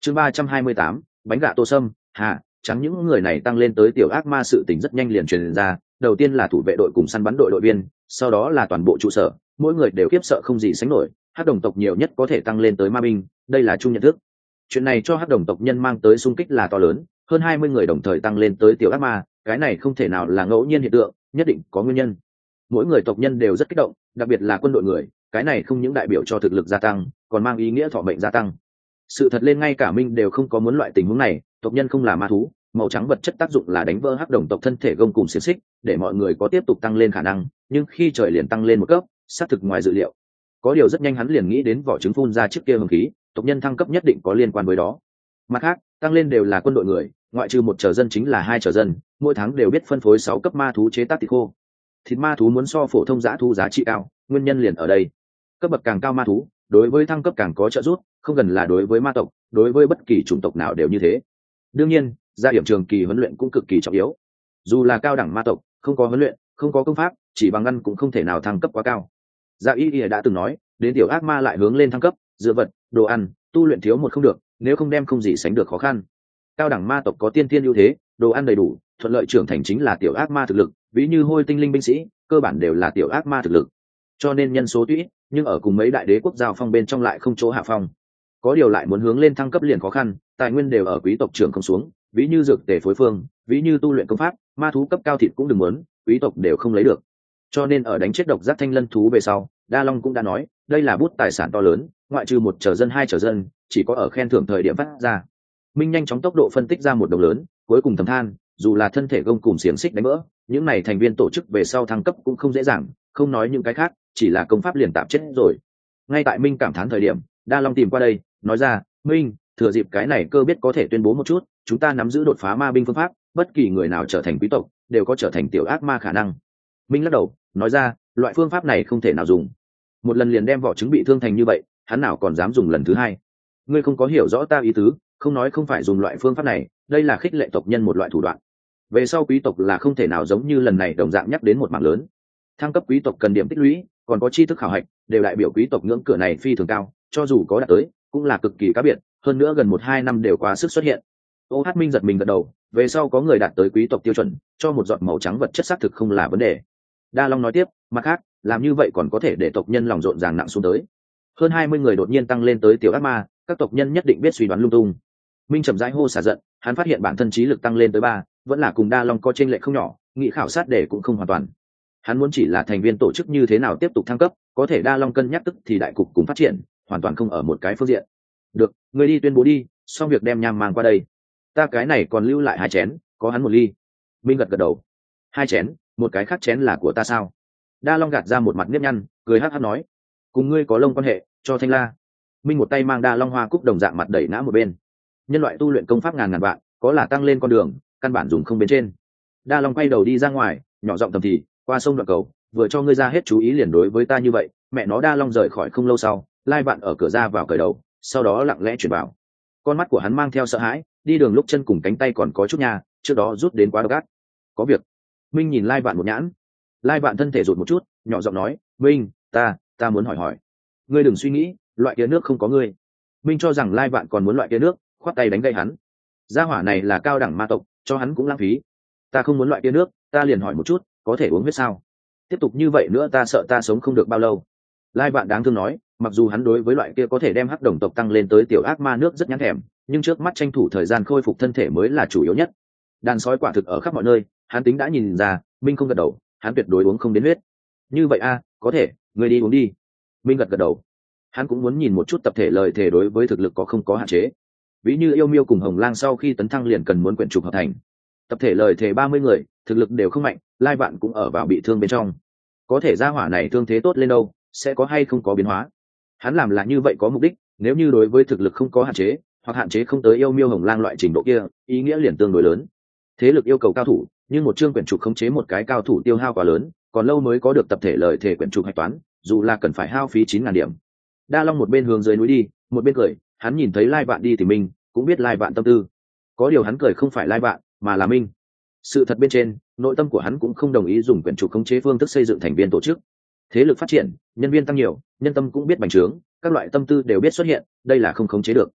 Chương 328, bánh gạ tô sâm. Trắng những người này tăng lên tới tiểu ác ma sự tình rất nhanh liền truyền ra, đầu tiên là thủ vệ đội cùng săn bắn đội đội viên, sau đó là toàn bộ trụ sở, mỗi người đều khiếp sợ không gì sánh nổi, hắc đồng tộc nhiều nhất có thể tăng lên tới ma binh, đây là chung nhận thức. Chuyện này cho hắc đồng tộc nhân mang tới xung kích là to lớn, hơn 20 người đồng thời tăng lên tới tiểu ác ma, cái này không thể nào là ngẫu nhiên hiện tượng, nhất định có nguyên nhân. Mỗi người tộc nhân đều rất kích động, đặc biệt là quân đội người, cái này không những đại biểu cho thực lực gia tăng, còn mang ý nghĩa thọ mệnh gia tăng. Sự thật lên ngay cả Minh đều không có muốn loại tình huống này, tộc nhân không là ma thú, màu trắng vật chất tác dụng là đánh vỡ hắc đồng tộc thân thể gông cùng xiềng xích, để mọi người có tiếp tục tăng lên khả năng, nhưng khi trời liền tăng lên một cấp, xác thực ngoài dự liệu. Có điều rất nhanh hắn liền nghĩ đến vỏ trứng phun ra trước kia hồng khí, tộc nhân thăng cấp nhất định có liên quan với đó. Mặt khác, tăng lên đều là quân đội người, ngoại trừ một trở dân chính là hai trở dân, mỗi tháng đều biết phân phối 6 cấp ma thú chế tác thịt khô. Thịt ma thú muốn so phổ thông dã thú giá trị cao, nguyên nhân liền ở đây. Cấp bậc càng cao ma thú, đối với thăng cấp càng có trợ giúp, không gần là đối với ma tộc, đối với bất kỳ chủng tộc nào đều như thế. Đương nhiên, gia điểm trường kỳ huấn luyện cũng cực kỳ trọng yếu. Dù là cao đẳng ma tộc, không có huấn luyện, không có công pháp, chỉ bằng ngăn cũng không thể nào thăng cấp quá cao. Dạ Y đã từng nói, đến tiểu ác ma lại hướng lên thăng cấp, dựa vật, đồ ăn, tu luyện thiếu một không được, nếu không đem không gì sánh được khó khăn. Cao đẳng ma tộc có tiên thiên ưu thế, đồ ăn đầy đủ, thuận lợi trưởng thành chính là tiểu ác ma thực lực, ví như hôi tinh linh binh sĩ, cơ bản đều là tiểu ác ma thực lực. Cho nên nhân số tuy ít, nhưng ở cùng mấy đại đế quốc giao phong bên trong lại không chỗ hạ phong. Có điều lại muốn hướng lên thăng cấp liền khó khăn, tài nguyên đều ở quý tộc trưởng không xuống, ví như dược tề phối phương, ví như tu luyện công pháp, ma thú cấp cao thịt cũng đừng muốn, quý tộc đều không lấy được. Cho nên ở đánh chết độc giác thanh lân thú về sau, Đa Long cũng đã nói, đây là bút tài sản to lớn, ngoại trừ một trở dân hai trở dân, chỉ có ở khen thưởng thời điểm phát ra. Minh nhanh chóng tốc độ phân tích ra một đồng lớn, cuối cùng thầm than, dù là thân thể gông cùng xiềng xích đánh vỡ, những này thành viên tổ chức về sau thăng cấp cũng không dễ dàng, không nói những cái khác, chỉ là công pháp liền tạm chết rồi. Ngay tại Minh cảm thán thời điểm, Đa Long tìm qua đây, nói ra, Minh, thừa dịp cái này cơ biết có thể tuyên bố một chút, chúng ta nắm giữ đột phá ma binh phương pháp, bất kỳ người nào trở thành quý tộc, đều có trở thành tiểu ác ma khả năng. Minh lắc đầu, nói ra, loại phương pháp này không thể nào dùng. Một lần liền đem vỏ trứng bị thương thành như vậy, hắn nào còn dám dùng lần thứ hai. Ngươi không có hiểu rõ ta ý tứ, không nói không phải dùng loại phương pháp này, đây là khích lệ tộc nhân một loại thủ đoạn. Về sau quý tộc là không thể nào giống như lần này đồng dạng nhắc đến một mảng lớn. Thăng cấp quý tộc cần điểm tích lũy, còn có tri thức khảo hạch, đều đại biểu quý tộc ngưỡng cửa này phi thường cao, cho dù có đạt tới, cũng là cực kỳ cá biệt, hơn nữa gần 1-2 năm đều quá sức xuất hiện. Ô Hát Minh giật mình gật đầu, về sau có người đạt tới quý tộc tiêu chuẩn, cho một giọt màu trắng vật chất xác thực không là vấn đề. Đa Long nói tiếp, mặt khác, làm như vậy còn có thể để tộc nhân lòng rộn ràng nặng xuống tới. Hơn 20 người đột nhiên tăng lên tới tiểu ác ma, các tộc nhân nhất định biết suy đoán lung tung. Minh chậm rãi hô xả giận, hắn phát hiện bản thân trí lực tăng lên tới 3, vẫn là cùng Đa Long có chênh lệch không nhỏ, nghị khảo sát để cũng không hoàn toàn. Hắn muốn chỉ là thành viên tổ chức như thế nào tiếp tục thăng cấp, có thể Đa Long cân nhắc tức thì đại cục cùng phát triển, hoàn toàn không ở một cái phương diện. Được, người đi tuyên bố đi, xong việc đem nham mang qua đây. Ta cái này còn lưu lại 2 chén, có hắn 1 ly. Minh gật gật đầu. 2 chén, một cái khác chén là của ta sao? Đa Long gạt ra một mặt nếp nhăn, cười hắc hắc nói, cùng ngươi có lông quan hệ, cho Thanh La. Minh một tay mang Đa Long hoa cúc đồng dạng mặt đẩy ngã một bên. Nhân loại tu luyện công pháp ngàn vạn, có là tăng lên con đường, căn bản dùng không bên trên. Đa Long quay đầu đi ra ngoài, nhỏ giọng thầm thì, qua sông đoạn cầu, vừa cho ngươi ra hết chú ý liền đối với ta như vậy. Mẹ nó. Đa Long rời khỏi không lâu sau, Lai Vạn ở cửa ra vào cởi đầu, sau đó lặng lẽ chuyển vào. Con mắt của hắn mang theo sợ hãi, đi đường lúc chân cùng cánh tay còn có chút nha, trước đó rút đến quá độc ác. Có việc. Minh nhìn Lai Vạn một nhãn. Lai Vạn thân thể rụt một chút, nhỏ giọng nói, Minh, ta muốn hỏi. Ngươi đừng suy nghĩ, loại kia nước không có ngươi. Minh cho rằng Lai Vạn còn muốn loại kia nước, khoát tay đánh gậy hắn. Gia hỏa này là cao đẳng ma tộc, cho hắn cũng lãng phí. Ta không muốn loại kia nước, ta liền hỏi một chút, có thể uống huyết sao? Tiếp tục như vậy nữa ta sợ ta sống không được bao lâu. Lai Vạn đáng thương nói, mặc dù hắn đối với loại kia có thể đem hắc đồng tộc tăng lên tới tiểu ác ma nước rất nhãn thèm, nhưng trước mắt tranh thủ thời gian khôi phục thân thể mới là chủ yếu nhất. Đàn sói quả thực ở khắp mọi nơi, hắn tính đã nhìn ra. Minh không gật đầu, hắn tuyệt đối uống không đến huyết. Như vậy có thể, người đi uống đi. Minh gật gật đầu. Hắn cũng muốn nhìn một chút tập thể lời thề đối với thực lực có không có hạn chế. Ví như Yêu Miêu cùng Hồng Lang sau khi tấn thăng liền cần muốn quyển trục hợp thành. Tập thể lời thề 30 người, thực lực đều không mạnh, Lai Vạn cũng ở vào bị thương bên trong. Có thể gia hỏa này thương thế tốt lên đâu, sẽ có hay không có biến hóa. Hắn làm là như vậy có mục đích, nếu như đối với thực lực không có hạn chế, hoặc hạn chế không tới Yêu Miêu Hồng Lang loại trình độ kia, ý nghĩa liền tương đối lớn. Thế lực yêu cầu cao thủ, nhưng một chương quyển trục khống chế một cái cao thủ tiêu hao quá lớn, còn lâu mới có được tập thể lời thề quyển trục hạch toán, dù là cần phải hao phí 9.000 điểm. Đa Long một bên hướng dưới núi đi, một bên cười, hắn nhìn thấy Lai Vạn đi thì mình cũng biết Lai Vạn tâm tư. Có điều hắn cười không phải Lai Vạn, mà là Minh. Sự thật bên trên, nội tâm của hắn cũng không đồng ý dùng quyển trục khống chế phương thức xây dựng thành viên tổ chức. Thế lực phát triển, nhân viên tăng nhiều, nhân tâm cũng biết bành trướng, các loại tâm tư đều biết xuất hiện, đây là không khống chế được.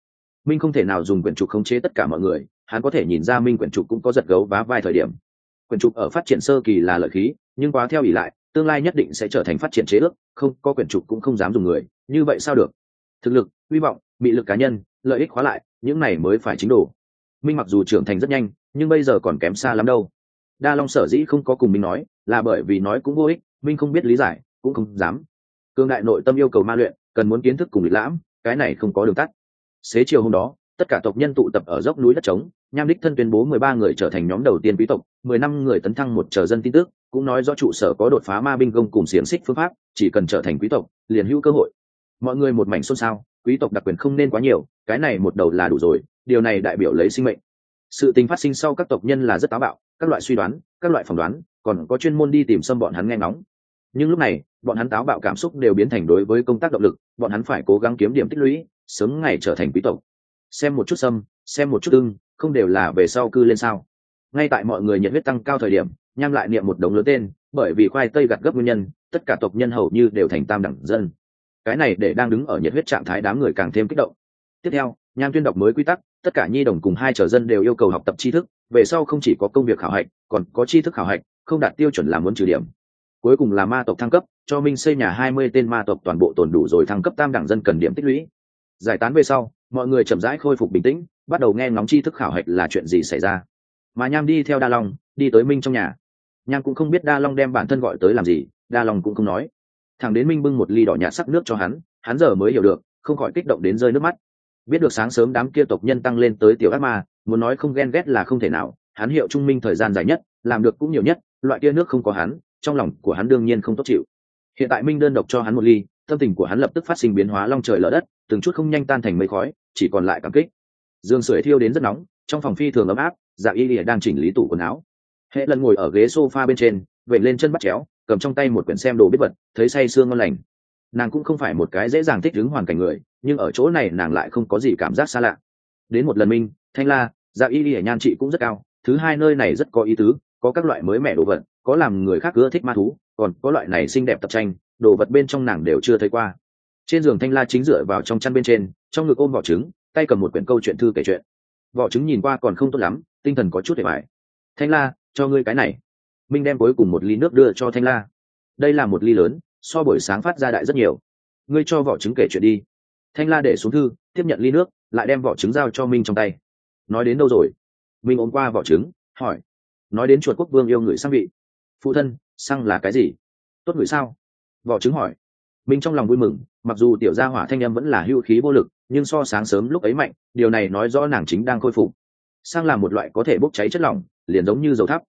Minh không thể nào dùng quyển trục khống chế tất cả mọi người, hắn có thể nhìn ra Minh quyển trục cũng có giật gấu vá vai thời điểm. Quyển trục ở phát triển sơ kỳ là lợi khí, nhưng quá theo ỷ lại, tương lai nhất định sẽ trở thành phát triển chế ước, không có quyển trục cũng không dám dùng người, như vậy sao được? Thực lực, hy vọng, mị lực cá nhân, lợi ích khóa lại, những này mới phải chính đồ. Minh mặc dù trưởng thành rất nhanh, nhưng bây giờ còn kém xa lắm đâu. Đa Long sở dĩ không có cùng Minh nói, là bởi vì nói cũng vô ích, Minh không biết lý giải, cũng không dám. Cương đại nội tâm yêu cầu ma luyện, cần muốn kiến thức cùng lịch lãm, cái này không có đường tắt. Xế chiều hôm đó, tất cả tộc nhân tụ tập ở dốc núi đất trống, Nham đích thân tuyên bố 13 người trở thành nhóm đầu tiên quý tộc, 15 người tấn thăng một chờ dân tin tức, cũng nói rõ trụ sở có đột phá ma binh công cùng xiềng xích phương pháp, chỉ cần trở thành quý tộc, liền hữu cơ hội. Mọi người một mảnh xôn xao, quý tộc đặc quyền không nên quá nhiều, cái này một đầu là đủ rồi, điều này đại biểu lấy sinh mệnh. Sự tình phát sinh sau các tộc nhân là rất táo bạo, các loại suy đoán, các loại phỏng đoán, còn có chuyên môn đi tìm xâm bọn hắn nghe ngóng. Nhưng lúc này, bọn hắn táo bạo cảm xúc đều biến thành đối với công tác động lực, bọn hắn phải cố gắng kiếm điểm tích lũy, sớm ngày trở thành quý tộc. Xem một chút xâm, xem một chút ưng, không đều là về sau cư lên sao? Ngay tại mọi người nhiệt huyết tăng cao thời điểm, Nham lại niệm một đống lớn tên, bởi vì khoai tây gặt gấp nguyên nhân, tất cả tộc nhân hầu như đều thành tam đẳng dân. Cái này để đang đứng ở nhiệt huyết trạng thái đám người càng thêm kích động. Tiếp theo, Nham tuyên đọc mới quy tắc, tất cả nhi đồng cùng hai trở dân đều yêu cầu học tập tri thức, về sau không chỉ có công việc khảo hạch, còn có tri thức khảo hạch, không đạt tiêu chuẩn là muốn trừ điểm. Cuối cùng là ma tộc thăng cấp, cho Minh xây nhà 20 tên ma tộc toàn bộ tồn đủ rồi thăng cấp tam đẳng dân cần điểm tích lũy. Giải tán về sau, mọi người chậm rãi khôi phục bình tĩnh, bắt đầu nghe ngóng tri thức khảo hạch là chuyện gì xảy ra. Mà Nham đi theo Đa Long, đi tới Minh trong nhà. Nham cũng không biết Đa Long đem bản thân gọi tới làm gì, Đa Long cũng không nói. Thằng đến Minh bưng một ly đỏ nhạt sắc nước cho hắn giờ mới hiểu được, không khỏi kích động đến rơi nước mắt. Biết được sáng sớm đám kia tộc nhân tăng lên tới tiểu ác ma, muốn nói không ghen ghét là không thể nào, hắn hiệu trung Minh thời gian dài nhất, làm được cũng nhiều nhất, loại kia nước không có hắn, trong lòng của hắn đương nhiên không tốt chịu. Hiện tại Minh đơn độc cho hắn một ly, tâm tình của hắn lập tức phát sinh biến hóa long trời lở đất, từng chút không nhanh tan thành mây khói, chỉ còn lại cảm kích. Dương sưởi thiêu đến rất nóng, trong phòng phi thường ấm áp, Dạ Y Lìa đang chỉnh lý tủ quần áo. Hệ Lần ngồi ở ghế sofa bên trên, vểnh lên chân bắt chéo, cầm trong tay một quyển xem đồ biết vật, thấy say sương ngon lành. Nàng cũng không phải một cái dễ dàng thích ứng hoàn cảnh người, nhưng ở chỗ này nàng lại không có gì cảm giác xa lạ. Đến một lần Minh, Thanh La, Dạ Y Lìa nhan trị cũng rất cao. Thứ hai, nơi này rất có ý tứ, có các loại mới mẻ đồ vật, có làm người khác ưa thích ma thú, còn có loại này xinh đẹp tập tranh, đồ vật bên trong nàng đều chưa thấy qua. Trên giường Thanh La chính dựa vào trong chăn bên trên, trong ngực ôm vỏ trứng, tay cầm một quyển câu chuyện thư kể chuyện. Vỏ trứng nhìn qua còn không tốt lắm, tinh thần có chút hề bại. Thanh La, cho ngươi cái này. Minh đem cuối cùng một ly nước đưa cho Thanh La. Đây là một ly lớn, so buổi sáng phát ra đại rất nhiều. Ngươi cho vỏ trứng kể chuyện đi. Thanh La để xuống thư, tiếp nhận ly nước, lại đem vỏ trứng giao cho Minh trong tay. Nói đến đâu rồi? Minh ôm qua vỏ trứng, hỏi. Nói đến chuột quốc vương yêu người sang vị. Phụ thân, xăng là cái gì? Tốt người sao? Vỏ trứng hỏi. Minh trong lòng vui mừng, mặc dù tiểu gia hỏa thanh âm vẫn là hưu khí vô lực, nhưng so sáng sớm lúc ấy mạnh, điều này nói rõ nàng chính đang khôi phục. Xăng là một loại có thể bốc cháy chất lỏng, liền giống như dầu thắp.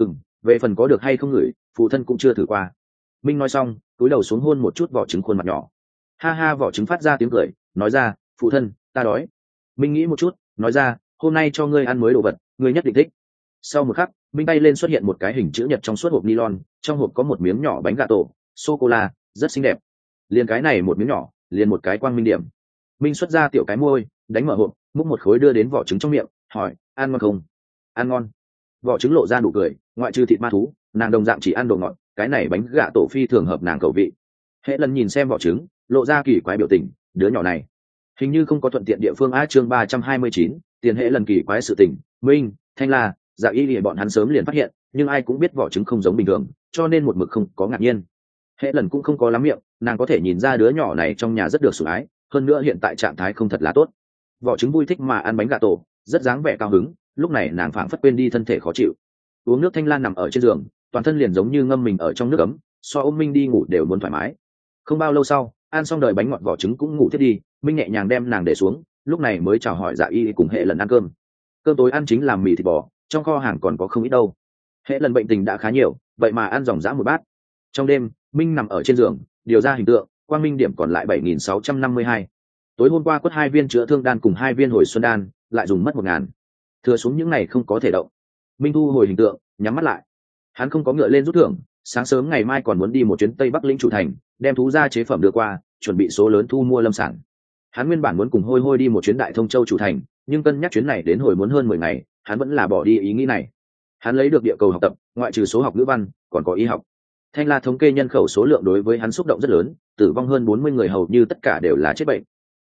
Về phần có được hay không ngửi, phụ thân cũng chưa thử qua. Minh nói xong, cúi đầu xuống hôn một chút vỏ trứng khuôn mặt nhỏ. Ha ha, vỏ trứng phát ra tiếng cười, nói ra, phụ thân, ta đói. Minh nghĩ một chút, nói ra, hôm nay cho ngươi ăn mới đồ vật, ngươi nhất định thích. Sau một khắc, Minh tay lên xuất hiện một cái hình chữ nhật trong suốt hộp nylon, trong hộp có một miếng nhỏ bánh gà tổ, sô cô la, rất xinh đẹp. Liền cái này một miếng nhỏ, liền một cái quang minh điểm. Minh xuất ra tiểu cái môi, đánh mở hộp, múc một khối đưa đến vỏ trứng trong miệng, hỏi, ăn ngon không? Ăn ngon. Vỏ trứng lộ ra nụ cười, ngoại trừ thịt ma thú, nàng đồng dạng chỉ ăn đồ ngọt, cái này bánh gà tổ phi thường hợp nàng khẩu vị. Hệ Lần nhìn xem vỏ trứng, lộ ra kỳ quái biểu tình, đứa nhỏ này hình như không có thuận tiện địa phương. Chương 329, tiền Hệ Lần kỳ quái sự tình. Minh, Thanh La, Dạ Y Lìa bọn hắn sớm liền phát hiện, nhưng ai cũng biết vỏ trứng không giống bình thường, cho nên một mực không có ngạc nhiên. Hệ Lần cũng không có lắm miệng, nàng có thể nhìn ra đứa nhỏ này trong nhà rất được sủng ái, hơn nữa hiện tại trạng thái không thật là tốt. Vỏ trứng vui thích mà ăn bánh gà tổ, rất dáng vẻ cao hứng, lúc này nàng phảng phất quên đi thân thể khó chịu. Uống nước Thanh La nằm ở trên giường, toàn thân liền giống như ngâm mình ở trong nước ấm, so ôm Minh đi ngủ đều muốn thoải mái. Không bao lâu sau, ăn xong đời bánh ngọt vỏ trứng cũng ngủ thiết đi, Minh nhẹ nhàng đem nàng để xuống, lúc này mới chào hỏi Dạ Y cùng Hệ Lần ăn cơm. Cơm tối ăn chính là mì thịt bò, trong kho hàng còn có không ít đâu. Hệ Lần bệnh tình đã khá nhiều, vậy mà ăn dòng dã một bát. Trong đêm, Minh nằm ở trên giường, điều ra hình tượng, quang minh điểm còn lại 7.652. Tối hôm qua quất 2 viên chữa thương đan cùng 2 viên hồi xuân đan, lại dùng mất 1.000. Thừa xuống những này không có thể động. Minh thu hồi hình tượng, nhắm mắt lại. Hắn không có ngựa lên rút thưởng, sáng sớm ngày mai còn muốn đi một chuyến Tây Bắc lĩnh chủ thành, đem thú gia chế phẩm đưa qua, chuẩn bị số lớn thu mua lâm sản. Hắn nguyên bản muốn cùng Hôi Hôi đi một chuyến Đại Thông Châu chủ thành, nhưng cân nhắc chuyến này đến hồi muốn hơn 10 ngày, hắn vẫn là bỏ đi ý nghĩ này. Hắn lấy được địa cầu học tập, ngoại trừ số học ngữ văn, còn có y học. Thanh La thống kê nhân khẩu số lượng đối với hắn xúc động rất lớn, tử vong hơn 40 người hầu như tất cả đều là chết bệnh.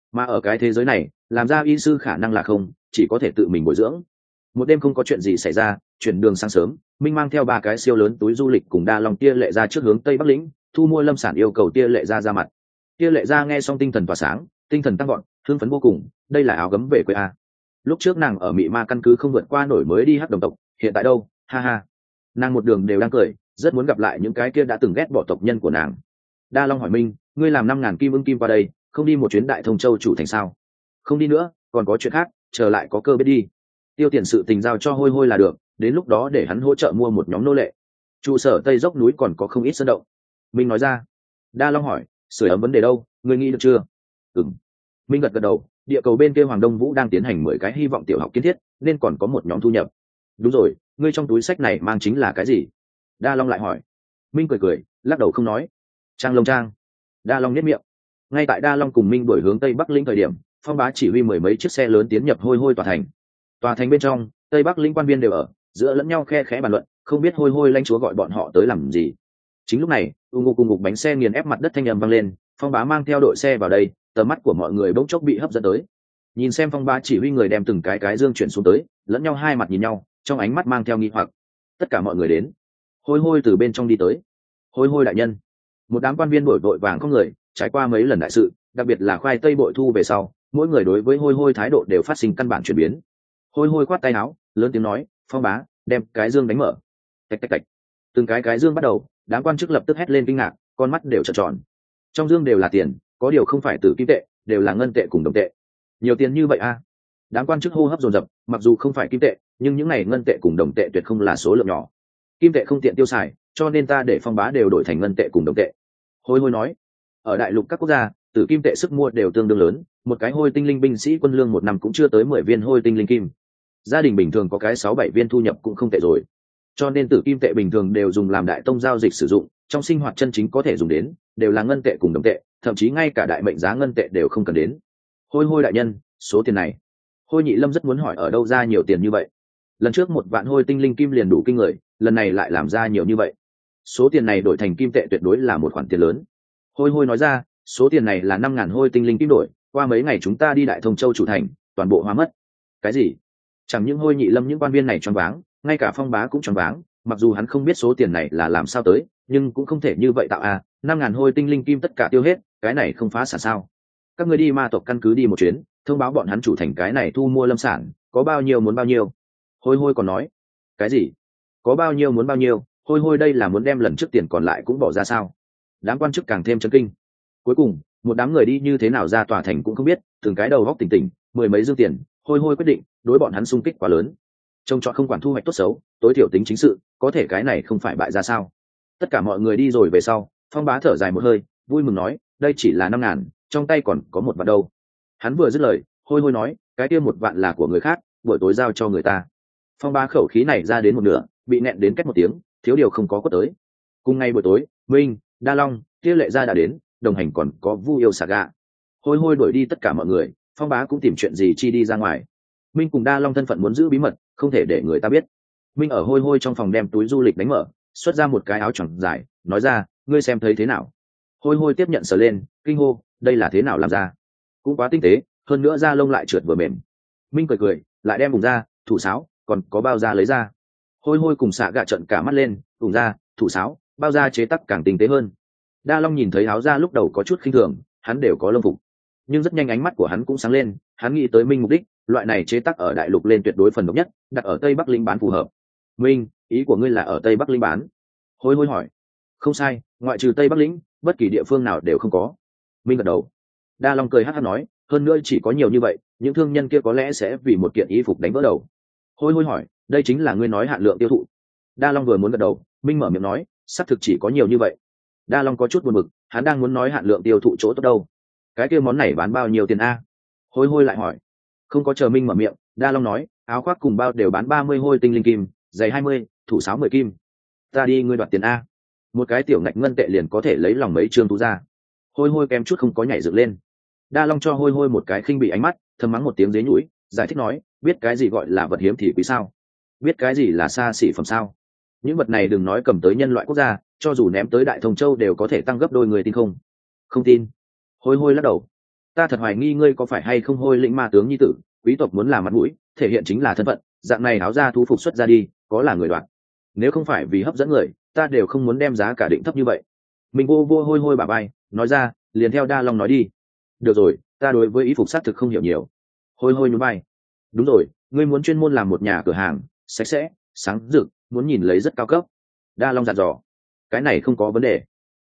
mà ở cái thế giới này làm ra y sư khả năng là không, chỉ có thể tự mình bồi dưỡng. Một đêm không có chuyện gì xảy ra, chuyển đường sáng sớm, Minh mang theo 3 cái siêu lớn túi du lịch cùng Đa Long Tia Lệ Gia trước hướng Tây Bắc lĩnh thu mua lâm sản, yêu cầu Tia Lệ Gia ra mặt. Tia Lệ Gia nghe xong tinh thần tỏa sáng, tinh thần tăng gọn, hưng phấn vô cùng. Đây là áo gấm về quê a. Lúc trước nàng ở Mị Ma căn cứ không vượt qua nổi mới đi hắc đồng tộc, hiện tại đâu, ha ha. Nàng một đường đều đang cười, rất muốn gặp lại những cái kia đã từng ghét bỏ tộc nhân của nàng. Đa Long hỏi Minh, ngươi làm 5.000 kim ưng kim qua đây, không đi một chuyến Đại Thông Châu chủ thành sao? Không đi nữa, còn có chuyện khác, chờ lại có cơ biết đi. Tiêu tiền sự tình giao cho Hôi Hôi là được, đến lúc đó để hắn hỗ trợ mua một nhóm nô lệ. Trụ sở Tây dốc núi còn có không ít sơn động. Minh nói ra. Đa Long hỏi, sưởi ấm vấn đề đâu, ngươi nghĩ được chưa? Ừm. Minh gật gật đầu, địa cầu bên kia Hoàng Đông Vũ đang tiến hành 10 cái hy vọng tiểu học kiến thiết, nên còn có một nhóm thu nhập. Đúng rồi, ngươi trong túi sách này mang chính là cái gì? Đa Long lại hỏi. Minh cười cười, lắc đầu không nói. Trang lông trang. Đa Long nhếch miệng. Ngay tại Đa Long cùng Minh đổi hướng Tây Bắc lĩnh thời điểm, Phong Bá chỉ huy 10 mấy chiếc xe lớn tiến nhập Hôi Hôi tòa thành. Tòa thành bên trong, Tây Bắc lĩnh quan viên đều ở, giữa lẫn nhau khe khẽ bàn luận, không biết Hôi Hôi lãnh chúa gọi bọn họ tới làm gì. Chính lúc này, cùng ngục bánh xe nghiền ép mặt đất thanh âm vang lên, Phong Bá mang theo đội xe vào đây, tầm mắt của mọi người bỗng chốc bị hấp dẫn tới. Nhìn xem Phong Bá chỉ huy người đem từng cái dương chuyển xuống tới, lẫn nhau hai mặt nhìn nhau, trong ánh mắt mang theo nghi hoặc. Tất cả mọi người đến. Hôi Hôi từ bên trong đi tới. Hôi Hôi đại nhân. Một đám quan viên đổi vội vàng không người, trải qua mấy lần đại sự, đặc biệt là khoai tây bội thu về sau, mỗi người đối với Hôi Hôi thái độ đều phát sinh căn bản chuyển biến. Hôi Hôi khoát tay áo, lớn tiếng nói, Phong Bá, đem cái dương đánh mở. Tạch tạch tạch. Từng cái dương bắt đầu, đám quan chức lập tức hét lên kinh ngạc, con mắt đều trợn tròn. Trong dương đều là tiền, có điều không phải tử kim tệ, đều là ngân tệ cùng đồng tệ. Nhiều tiền như vậy a? Đám quan chức hô hấp dồn dập, mặc dù không phải kim tệ, nhưng những này ngân tệ cùng đồng tệ tuyệt không là số lượng nhỏ. Kim tệ không tiện tiêu xài, cho nên ta để Phong Bá đều đổi thành ngân tệ cùng đồng tệ. Hôi Hôi nói, ở đại lục các quốc gia, tử kim tệ sức mua đều tương đương lớn, một cái hôi tinh linh binh sĩ quân lương một năm cũng chưa tới 10 viên hôi tinh linh kim. Gia đình bình thường có cái 6-7 viên thu nhập cũng không tệ rồi. Cho nên tử kim tệ bình thường đều dùng làm đại tông giao dịch sử dụng, trong sinh hoạt chân chính có thể dùng đến, đều là ngân tệ cùng đồng tệ, thậm chí ngay cả đại mệnh giá ngân tệ đều không cần đến. Hôi Hôi đại nhân, số tiền này. Hôi Nhị Lâm rất muốn hỏi ở đâu ra nhiều tiền như vậy. Lần trước 1 vạn hôi tinh linh kim liền đủ kinh người, lần này lại làm ra nhiều như vậy. Số tiền này đổi thành kim tệ tuyệt đối là một khoản tiền lớn. Hôi Hôi nói ra, số tiền này là 5.000 hôi tinh linh kim đổi, qua mấy ngày chúng ta đi Đại Thông Châu chủ thành, toàn bộ hóa mất. Cái gì? Chẳng những Hôi Nhị Lâm những quan viên này choáng váng, ngay cả Phong Bá cũng choáng váng, mặc dù hắn không biết số tiền này là làm sao tới, nhưng cũng không thể như vậy tạo a, 5.000 hôi tinh linh kim tất cả tiêu hết, cái này không phá sản sao? Các ngươi đi ma tộc căn cứ đi một chuyến, thông báo bọn hắn chủ thành cái này thu mua lâm sản, có bao nhiêu muốn bao nhiêu. Hôi Hôi còn nói, cái gì? Có bao nhiêu muốn bao nhiêu? Hôi Hôi đây là muốn đem lần trước tiền còn lại cũng bỏ ra sao? Đám quan chức càng thêm chấn kinh. Cuối cùng, một đám người đi như thế nào ra tòa thành cũng không biết, từng cái đầu góc tỉnh tỉnh, 10 mấy dương tiền, Hôi Hôi quyết định, đối bọn hắn xung kích quá lớn. Trông chọn không quản thu hoạch tốt xấu, tối thiểu tính chính sự, có thể cái này không phải bại ra sao? Tất cả mọi người đi rồi về sau, Phong Bá thở dài một hơi, vui mừng nói, đây chỉ là 5.000, trong tay còn có 1 vạn đâu. Hắn vừa dứt lời, Hôi Hôi nói, cái kia 1 vạn là của người khác, buổi tối giao cho người ta. Phong Bá khẩu khí này ra đến một nửa, bị nẹn đến cách một tiếng, thiếu điều không có quất tới. Cùng ngay buổi tối, Minh, Đa Long, Tia Lệ Gia đã đến, đồng hành còn có Vu Yêu Xà Gà. Hôi Hôi đuổi đi tất cả mọi người, Phong Bá cũng tìm chuyện gì chi đi ra ngoài. Minh cùng Đa Long thân phận muốn giữ bí mật, không thể để người ta biết. Minh ở Hôi Hôi trong phòng đem túi du lịch đánh mở, xuất ra một cái áo choàng dài, nói ra, ngươi xem thấy thế nào? Hôi Hôi tiếp nhận sờ lên, kinh hô, đây là thế nào làm ra? Cũng quá tinh tế, hơn nữa da lông lại trượt vừa mềm. Minh cười cười, lại đem vùng da, thủ sáo, còn có bao da lấy ra. Hôi Hôi cùng Xạ Gà trợn cả mắt lên, vùng da, thủ sáo, bao da chế tác càng tinh tế hơn. Đa Long nhìn thấy áo da lúc đầu có chút khinh thường, hắn đều có lông phục, nhưng rất nhanh ánh mắt của hắn cũng sáng lên, hắn nghĩ tới Minh mục đích, loại này chế tác ở đại lục lên tuyệt đối phần độc nhất, đặt ở Tây Bắc Linh bán phù hợp. Minh, ý của ngươi là ở Tây Bắc Linh bán? Hôi Hôi hỏi. Không sai, ngoại trừ Tây Bắc Lĩnh, bất kỳ địa phương nào đều không có. Minh gật đầu. Đa Long cười hắc hắc nói, hơn nữa chỉ có nhiều như vậy, những thương nhân kia có lẽ sẽ vì một kiện y phục đánh vỡ đầu. Hôi Hôi hỏi, đây chính là ngươi nói hạn lượng tiêu thụ? Đa Long vừa muốn gật đầu, Minh mở miệng nói, xác thực chỉ có nhiều như vậy. Đa Long có chút buồn bực, hắn đang muốn nói hạn lượng tiêu thụ chỗ tốt đâu. Cái kia món này bán bao nhiêu tiền a? Hôi Hôi lại hỏi. Không có chờ Minh mở miệng, Đa Long nói, áo khoác cùng bao đều bán 30 hôi tinh linh kim, giày 20, thủ sáo 10 kim. Ta đi, ngươi đoạt tiền a. Một cái tiểu ngạch ngân tệ liền có thể lấy lòng mấy trương tú ra. Hôi Hôi kém chút không có nhảy dựng lên. Đa Long cho Hôi Hôi một cái khinh bị ánh mắt, thầm mắng một tiếng dế nhũi, giải thích nói, biết cái gì gọi là vật hiếm thì quý sao? Biết cái gì là xa xỉ phẩm sao? Những vật này đừng nói cầm tới nhân loại quốc gia, cho dù ném tới Đại Thông Châu đều có thể tăng gấp đôi, người tin không? Không tin. Hôi Hôi lắc đầu. ta thật hoài nghi ngươi có phải hay không hôi lĩnh ma tướng nhi tử. Quý tộc muốn làm mặt mũi, thể hiện chính là thân phận, dạng này áo ra thú phục xuất ra đi, có là người đoạt. Nếu không phải vì hấp dẫn người, ta đều không muốn đem giá cả định thấp như vậy. Mình vô vô hôi hôi bả vai, nói ra, liền theo Đa Long nói đi. Được rồi, ta đối với y phục xác thực không hiểu nhiều. Hôi hôi nhún vai. Đúng rồi, ngươi muốn chuyên môn làm một nhà cửa hàng, sạch sẽ, sáng rực, muốn nhìn lấy rất cao cấp. Đa Long dặn dò. Cái này không có vấn đề.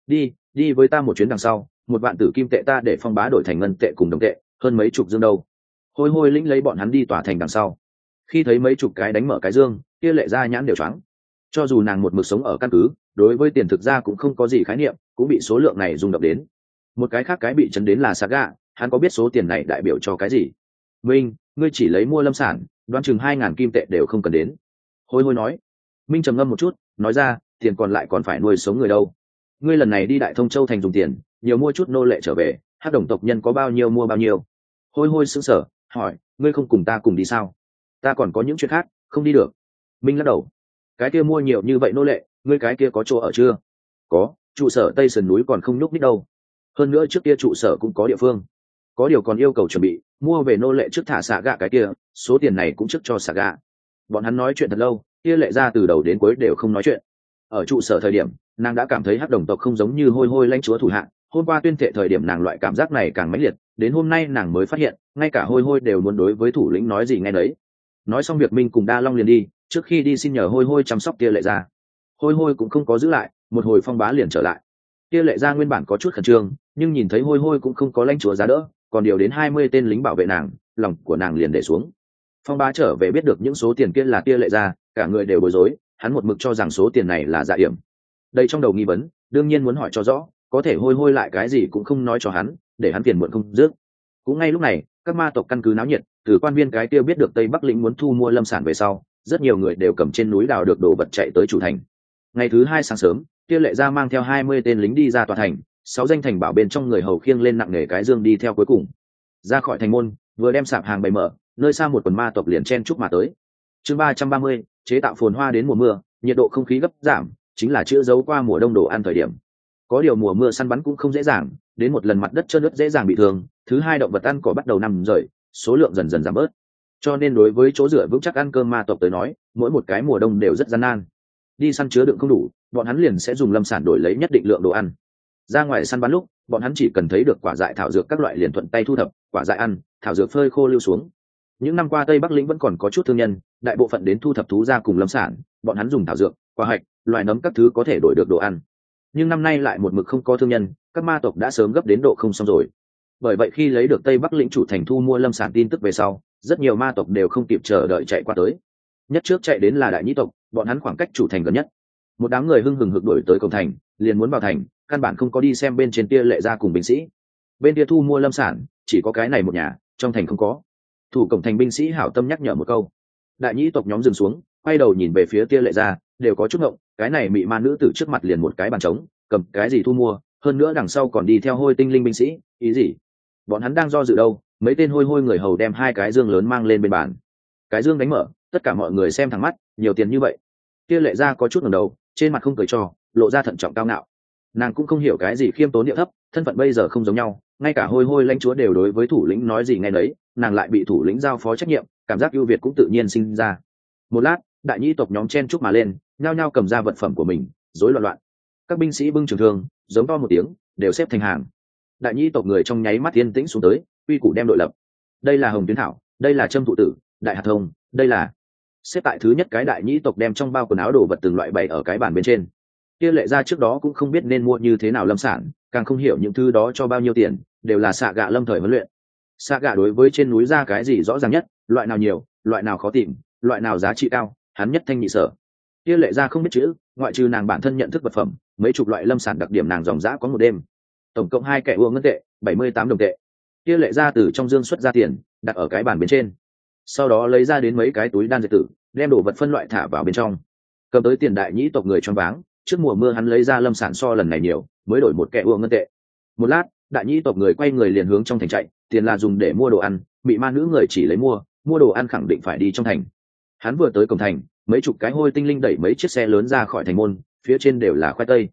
Đi với ta một chuyến đằng sau, 1 vạn tử kim tệ ta để Phong Bá đổi thành ngân tệ cùng đồng tệ, hơn mấy chục dương đâu. Hôi hôi lĩnh lấy bọn hắn đi tỏa thành đằng sau. Khi thấy mấy chục cái đánh mở cái dương, kia Lệ Gia nhãn đều choáng. Cho dù nàng một mực sống ở căn cứ, đối với tiền thực ra cũng không có gì khái niệm, cũng bị số lượng này rung động đến. Một cái khác cái bị chấn đến là Saga, hắn có biết số tiền này đại biểu cho cái gì? Minh, ngươi chỉ lấy mua lâm sản, đoán chừng 2.000 kim tệ đều không cần đến. Hôi hôi nói. Minh trầm ngâm một chút, nói ra, tiền còn lại còn phải nuôi sống người đâu. Ngươi lần này đi Đại Thông Châu thành dùng tiền, nhiều mua chút nô lệ trở về, Hắc Đồng tộc nhân có bao nhiêu mua bao nhiêu. Hôi hôi sững sờ, hỏi, ngươi không cùng ta cùng đi sao? Ta còn có những chuyện khác, không đi được. Minh lắc đầu. Cái kia mua nhiều như vậy nô lệ, ngươi cái kia có chỗ ở chưa? Có, trụ sở Tây Sườn núi còn không nhúc nhích đâu. Hơn nữa trước kia trụ sở cũng có địa phương. Có điều còn yêu cầu chuẩn bị, mua về nô lệ trước thả xạ gạ cái kia, số tiền này cũng trước cho xạ gạ. Bọn hắn nói chuyện thật lâu, kia Lệ Gia từ đầu đến cuối đều không nói chuyện. Ở trụ sở thời điểm, nàng đã cảm thấy Hắc Đồng tộc không giống như hôi hôi lãnh chúa thủ hạ. Hôm qua tuyên thệ thời điểm nàng loại cảm giác này càng mãnh liệt, đến hôm nay nàng mới phát hiện, ngay cả hôi hôi đều muốn đối với thủ lĩnh nói gì nghe đấy. Nói xong việc Minh cùng Đa Long liền đi, trước khi đi xin nhờ hôi hôi chăm sóc kia Lệ Gia. Hôi hôi cũng không có giữ lại, một hồi Phong Bá liền trở lại. Kia Lệ Gia nguyên bản có chút khẩn trương, nhưng nhìn thấy hôi hôi cũng không có lãnh chúa giá đỡ, còn điều đến 20 tên lính bảo vệ nàng, lòng của nàng liền để xuống. Phong Bá trở về biết được những số tiền kia là kia Lệ Gia, cả người đều bối rối, hắn một mực cho rằng số tiền này là giả yểm. Đây trong đầu nghi vấn, đương nhiên muốn hỏi cho rõ, có thể hôi hôi lại cái gì cũng không nói cho hắn, để hắn phiền muộn không dứt. Cũng ngay lúc này, các ma tộc căn cứ náo nhiệt, từ quan viên cái kia biết được Tây Bắc lĩnh muốn thu mua lâm sản về sau, rất nhiều người đều cầm trên núi đào được đồ vật chạy tới chủ thành. Ngày thứ 2 sáng sớm, kia Lệ Gia mang theo 20 tên lính đi ra tòa thành, 6 danh thành bảo bên trong người hầu khiêng lên nặng nề cái dương đi theo cuối cùng. Ra khỏi thành môn, vừa đem sạp hàng bày mở, nơi xa một quần ma tộc liền chen chúc mà tới. Chương 330, chế tạo phồn hoa đến mùa mưa, nhiệt độ không khí gấp giảm, chính là chữa giấu qua mùa đông đồ ăn thời điểm. Có điều mùa mưa săn bắn cũng không dễ dàng, đến một lần mặt đất trơn ướt dễ dàng bị thương, thứ hai động vật ăn cỏ bắt đầu nằm rời, số lượng dần dần giảm bớt. Cho nên đối với chỗ dựa vững chắc ăn cơm ma tộc tới nói, mỗi một cái mùa đông đều rất gian nan. Đi săn chứa đựng không đủ, bọn hắn liền sẽ dùng lâm sản đổi lấy nhất định lượng đồ ăn. Ra ngoài săn bắn lúc, bọn hắn chỉ cần thấy được quả dại thảo dược các loại liền thuận tay thu thập, quả dại ăn, thảo dược phơi khô lưu xuống. Những năm qua Tây Bắc lĩnh vẫn còn có chút thương nhân, đại bộ phận đến thu thập thú gia cùng lâm sản, bọn hắn dùng thảo dược, quả hạch, loại nấm các thứ có thể đổi được đồ ăn. Nhưng năm nay lại một mực không có thương nhân, các ma tộc đã sớm gấp đến độ không xong rồi. Bởi vậy khi lấy được Tây Bắc lĩnh chủ thành thu mua lâm sản tin tức về sau, rất nhiều ma tộc đều không kịp chờ đợi chạy qua tới. Nhất trước chạy đến là Đại Nhĩ tộc, bọn hắn khoảng cách chủ thành gần nhất. Một đám người hưng hừng hực đuổi tới cổng thành, liền muốn vào thành, căn bản không có đi xem bên trên kia Lệ Gia cùng binh sĩ. Bên kia thu mua lâm sản, chỉ có cái này một nhà, trong thành không có. Thủ cổng thành binh sĩ hảo tâm nhắc nhở một câu. Đại Nhĩ tộc nhóm dừng xuống, quay đầu nhìn về phía kia Lệ Gia, đều có chút ngộng, cái này mị ma nữ tử trước mặt liền một cái bàn trống, cầm cái gì thu mua, hơn nữa đằng sau còn đi theo hôi tinh linh binh sĩ, ý gì? Bọn hắn đang do dự đâu, mấy tên hôi hôi người hầu đem 2 cái dương lớn mang lên bên bàn. Cái dương đánh mở, tất cả mọi người xem thẳng mắt, nhiều tiền như vậy. Kia Lệ Gia có chút ngẩng đầu, trên mặt không cười cho, lộ ra thận trọng cao ngạo. Nàng cũng không hiểu cái gì khiêm tốn điệu thấp, thân phận bây giờ không giống nhau, ngay cả hôi hôi lãnh chúa đều đối với thủ lĩnh nói gì nghe nấy, nàng lại bị thủ lĩnh giao phó trách nhiệm, cảm giác ưu việt cũng tự nhiên sinh ra. Một lát, Đại Nhĩ tộc nhóm chen chúc mà lên, nhao nhao cầm ra vật phẩm của mình, rối loạn loạn. Các binh sĩ bưng trường thương, giống to một tiếng, đều xếp thành hàng. Đại Nhĩ tộc người trong nháy mắt yên tĩnh xuống tới, uy củ đem đội lập. Đây là hồng tuyến thảo, đây là châm thụ tử, đại hạt thông, đây là. Xếp tại thứ nhất cái Đại Nhĩ tộc đem trong bao quần áo đồ vật từng loại bày ở cái bàn bên trên. Kia Lệ Gia trước đó cũng không biết nên mua như thế nào lâm sản, càng không hiểu những thứ đó cho bao nhiêu tiền, đều là xạ gạ lâm thời huấn luyện. Xạ gạ đối với trên núi ra cái gì rõ ràng nhất, loại nào nhiều, loại nào khó tìm, loại nào giá trị cao, hắn nhất thanh nhị sở. Kia Lệ Gia không biết chữ, ngoại trừ nàng bản thân nhận thức vật phẩm, mấy chục loại lâm sản đặc điểm nàng dòng dã có một đêm. Tổng cộng 2 kẻ uông ngân tệ, 78 đồng tệ. Kia Lệ Gia từ trong dương xuất ra tiền, đặt ở cái bàn bên trên. Sau đó lấy ra đến mấy cái túi đan dược tử, đem đồ vật phân loại thả vào bên trong. Cầm tới tiền Đại Nhĩ tộc người choáng váng, trước mùa mưa hắn lấy ra lâm sản so lần này nhiều, mới đổi 1 kẻ uông ngân tệ. Một lát, Đại Nhĩ tộc người quay người liền hướng trong thành chạy, tiền là dùng để mua đồ ăn, bị ma nữ người chỉ lấy mua đồ ăn khẳng định phải đi trong thành. Hắn vừa tới cổng thành, mấy chục cái hôi tinh linh đẩy mấy chiếc xe lớn ra khỏi thành môn, phía trên đều là khoai tây.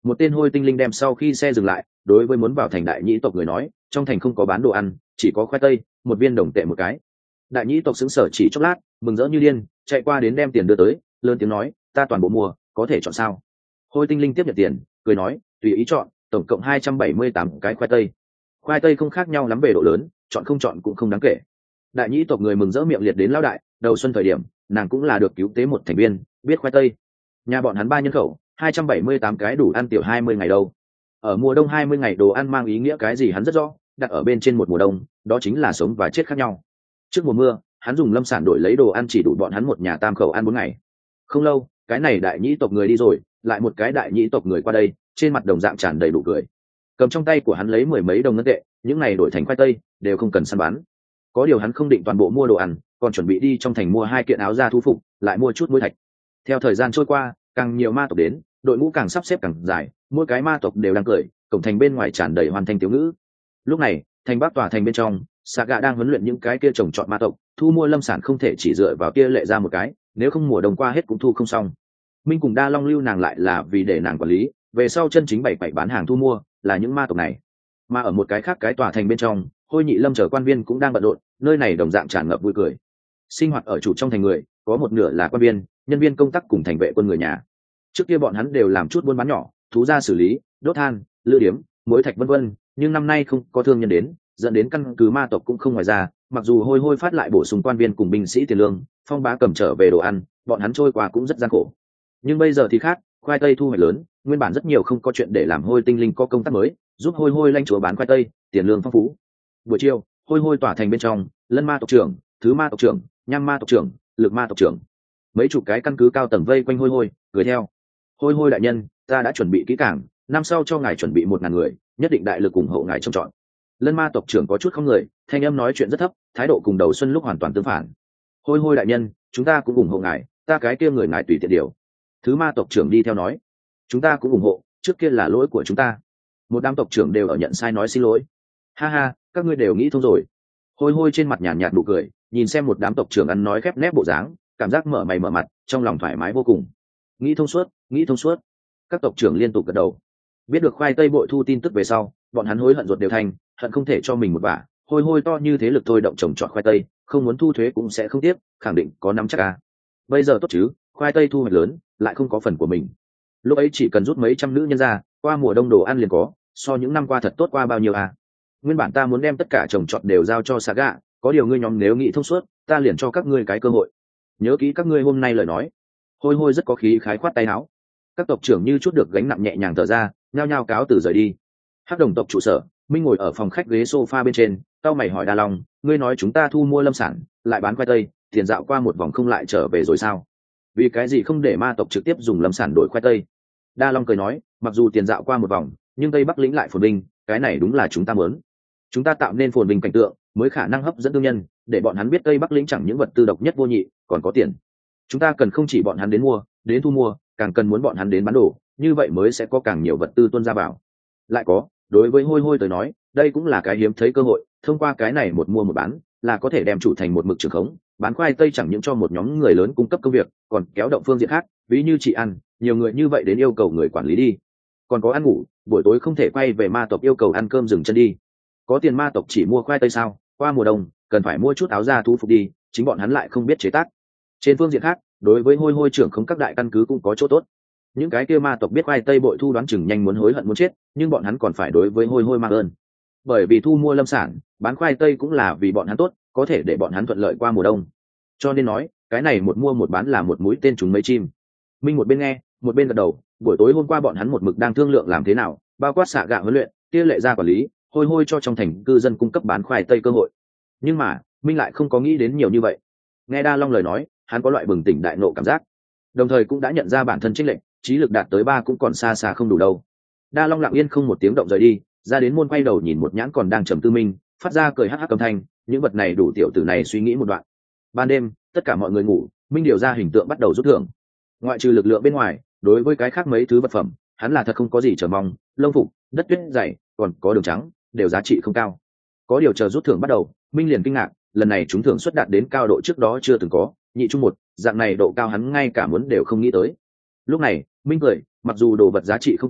Một tên hôi tinh linh đem sau khi xe dừng lại, đối với muốn vào thành đại nhĩ tộc người nói, trong thành không có bán đồ ăn, chỉ có khoai tây, một viên đồng tệ một cái. Đại nhĩ tộc sững sờ chỉ chốc lát, mừng rỡ như điên, chạy qua đến đem tiền đưa tới, lớn tiếng nói, ta toàn bộ mua, có thể chọn sao? Hôi tinh linh tiếp nhận tiền, cười nói, tùy ý chọn, tổng cộng 278 cái khoai tây. Khoai tây không khác nhau lắm về độ lớn, chọn không chọn cũng không đáng kể. Đại nhĩ tộc người mừng rỡ miệng liệt đến lão đại, đầu xuân thời điểm, nàng cũng là được cứu tế một thành viên, biết khoai tây. Nhà bọn hắn 3 nhân khẩu, 278 cái đủ ăn tiểu 20 ngày đâu. Ở mùa đông 20 ngày đồ ăn mang ý nghĩa cái gì hắn rất rõ, đặt ở bên trên một mùa đông, đó chính là sống và chết khác nhau. Trước mùa mưa, hắn dùng lâm sản đổi lấy đồ ăn chỉ đủ bọn hắn một nhà tam khẩu ăn 4 ngày. Không lâu, cái này đại nhĩ tộc người đi rồi, lại một cái đại nhĩ tộc người qua đây, trên mặt đồng dạng tràn đầy đủ cười. Cầm trong tay của hắn lấy 10 mấy đồng ngân tệ, những này đổi thành khoai tây, đều không cần săn bán. Có điều hắn không định toàn bộ mua đồ ăn, còn chuẩn bị đi trong thành mua 2 kiện áo da thú phục, lại mua chút muối thạch. Theo thời gian trôi qua, càng nhiều ma tộc đến, đội ngũ càng sắp xếp càng dài, mỗi cái ma tộc đều đang cười, cổng thành bên ngoài tràn đầy hoàn thanh tiểu ngữ. Lúc này, thành bắc tòa thành bên trong, Saga đang huấn luyện những cái kia trồng trọt ma tộc, thu mua lâm sản không thể chỉ dựa vào kia lệ ra một cái, nếu không mùa đông qua hết cũng thu không xong. Minh cùng Đa Long lưu nàng lại là vì để nàng quản lý, về sau chân chính bảy bán hàng thu mua là những ma tộc này. Mà ở một cái khác cái tòa thành bên trong, Hôi Nhị Lâm chờ quan viên cũng đang bận rộn, nơi này đồng dạng tràn ngập vui cười. Sinh hoạt ở chủ trong thành người, có một nửa là quan viên, nhân viên công tác cùng thành vệ quân người nhà. Trước kia bọn hắn đều làm chút buôn bán nhỏ, thú ra xử lý, đốt than, lữ điếm, muối thạch vân vân, nhưng năm nay không có thương nhân đến, dẫn đến căn cứ ma tộc cũng không ngoài ra. Mặc dù hôi phát lại bổ sung quan viên cùng binh sĩ tiền lương, Phong Bá cầm trở về đồ ăn, bọn hắn trôi qua cũng rất gian khổ. Nhưng bây giờ thì khác, khoai tây thu hoạch lớn, nguyên bản rất nhiều không có chuyện để làm Hôi tinh linh có công tác mới, giúp hôi lanh chúa bán khoai tây, tiền lương phong phú. Buổi chiều, hôi tỏa thành bên trong, Lân ma tộc trưởng, Thứ ma tộc trưởng, Nham ma tộc trưởng, Lực ma tộc trưởng, mấy chục cái căn cứ cao tầng vây quanh hôi, cười theo. Hôi đại nhân, ta đã chuẩn bị kỹ càng, năm sau cho ngài chuẩn bị 1000 người, nhất định đại lực ủng hộ ngài trông chọn. Lân ma tộc trưởng có chút không người, thanh âm nói chuyện rất thấp, thái độ cùng đầu xuân lúc hoàn toàn tương phản. Hôi đại nhân, chúng ta cũng ủng hộ ngài, ta cái kia người ngài tùy tiện điều. Thứ ma tộc trưởng đi theo nói, chúng ta cũng ủng hộ, trước kia là lỗi của chúng ta. Một đám tộc trưởng đều ở nhận sai nói xin lỗi. Ha ha, các ngươi đều nghĩ thông rồi. Hôi trên mặt nhàn nhạt nụ cười, nhìn xem một đám tộc trưởng ăn nói khép nép bộ dáng, cảm giác mở mày mở mặt, trong lòng thoải mái vô cùng. Nghĩ thông suốt. Các tộc trưởng liên tục gật đầu. Biết được khoai tây bội thu tin tức về sau, bọn hắn hối hận ruột đều thành, hận không thể cho mình một bả. Hôi to như thế lực thôi động trồng trọt khoai tây, không muốn thu thuế cũng sẽ không tiếp, khẳng định có nắm chắc à. Bây giờ tốt chứ, khoai tây thu hoạch lớn, lại không có phần của mình. Lúc ấy chỉ cần rút mấy trăm nữ nhân ra, qua mùa đông đồ ăn liền có, so những năm qua thật tốt qua bao nhiêu à. Nguyên bản ta muốn đem tất cả trồng trọt đều giao cho Saga, có điều ngươi nhóm nếu nghĩ thông suốt, ta liền cho các ngươi cái cơ hội. Nhớ kỹ các ngươi hôm nay lời nói. Hôi rất có khí khái khoát tay áo. Các tộc trưởng như chút được gánh nặng nhẹ nhàng thở ra, nhao nhao cáo từ rời đi. Hắc đồng tộc trụ sở, Minh ngồi ở phòng khách ghế sofa bên trên, tao mày hỏi Đa Long, ngươi nói chúng ta thu mua lâm sản, lại bán khoai tây, tiền dạo qua một vòng không lại trở về rồi sao? Vì cái gì không để ma tộc trực tiếp dùng lâm sản đổi khoai tây? Đa Long cười nói, mặc dù tiền dạo qua một vòng, nhưng Tây Bắc lĩnh lại phồn vinh, cái này đúng là chúng ta muốn. Chúng ta tạo nên phồn vinh cảnh tượng, mới khả năng hấp dẫn thương nhân, để bọn hắn biết Tây Bắc lĩnh chẳng những vật tư độc nhất vô nhị, còn có tiền. Chúng ta cần không chỉ bọn hắn đến mua, đến thu mua, càng cần muốn bọn hắn đến bán đồ, như vậy mới sẽ có càng nhiều vật tư tuôn ra vào. Lại có, đối với hôi tới nói, đây cũng là cái hiếm thấy cơ hội, thông qua cái này một mua một bán, là có thể đem chủ thành một mực trường khống, bán khoai tây chẳng những cho một nhóm người lớn cung cấp công việc, còn kéo động phương diện khác, ví như chị ăn, nhiều người như vậy đến yêu cầu người quản lý đi. Còn có ăn ngủ, buổi tối không thể quay về ma tộc yêu cầu ăn cơm dừng chân đi. Có tiền ma tộc chỉ mua khoai tây sao? Qua mùa đông, cần phải mua chút áo da thú phục đi, chính bọn hắn lại không biết chế tác. Trên phương diện khác, đối với hôi trưởng không các đại căn cứ cũng có chỗ tốt. Những cái kia ma tộc biết khoai tây bội thu đoán chừng nhanh muốn hối hận muốn chết, nhưng bọn hắn còn phải đối với hôi mang ơn. Bởi vì thu mua lâm sản, bán khoai tây cũng là vì bọn hắn tốt, có thể để bọn hắn thuận lợi qua mùa đông. Cho nên nói, cái này một mua một bán là một mũi tên trúng mấy chim. Minh một bên nghe, một bên gật đầu. Buổi tối hôm qua bọn hắn một mực đang thương lượng làm thế nào, bao quát xạ gạ huấn luyện, kia lệ ra quản lý, hôi cho trong thành cư dân cung cấp bán khoai tây cơ hội. Nhưng mà Minh lại không có nghĩ đến nhiều như vậy. Nghe Đa Long lời nói, hắn có loại bừng tỉnh đại nộ cảm giác, đồng thời cũng đã nhận ra bản thân chênh lệch, trí lực đạt tới 3 cũng còn xa xa không đủ đâu. Đa Long lặng yên không một tiếng động rời đi, ra đến môn quay đầu nhìn một nhãn còn đang trầm tư Minh, phát ra cười hắc hắc âm thanh, những vật này đủ tiểu tử này suy nghĩ một đoạn. Ban đêm, tất cả mọi người ngủ, Minh điều ra hình tượng bắt đầu rút thưởng. Ngoại trừ lực lượng bên ngoài, đối với cái khác mấy thứ vật phẩm, hắn là thật không có gì chờ mong, lông phục, đất tuyết dày, còn có đường trắng, đều giá trị không cao. Có điều chờ rút thưởng bắt đầu, Minh liền kinh ngạc, lần này chúng thưởng xuất đạt đến cao độ trước đó chưa từng có, nhị trung một, dạng này độ cao hắn ngay cả muốn đều không nghĩ tới. Lúc này, Minh cười, mặc dù đồ vật giá trị không cao,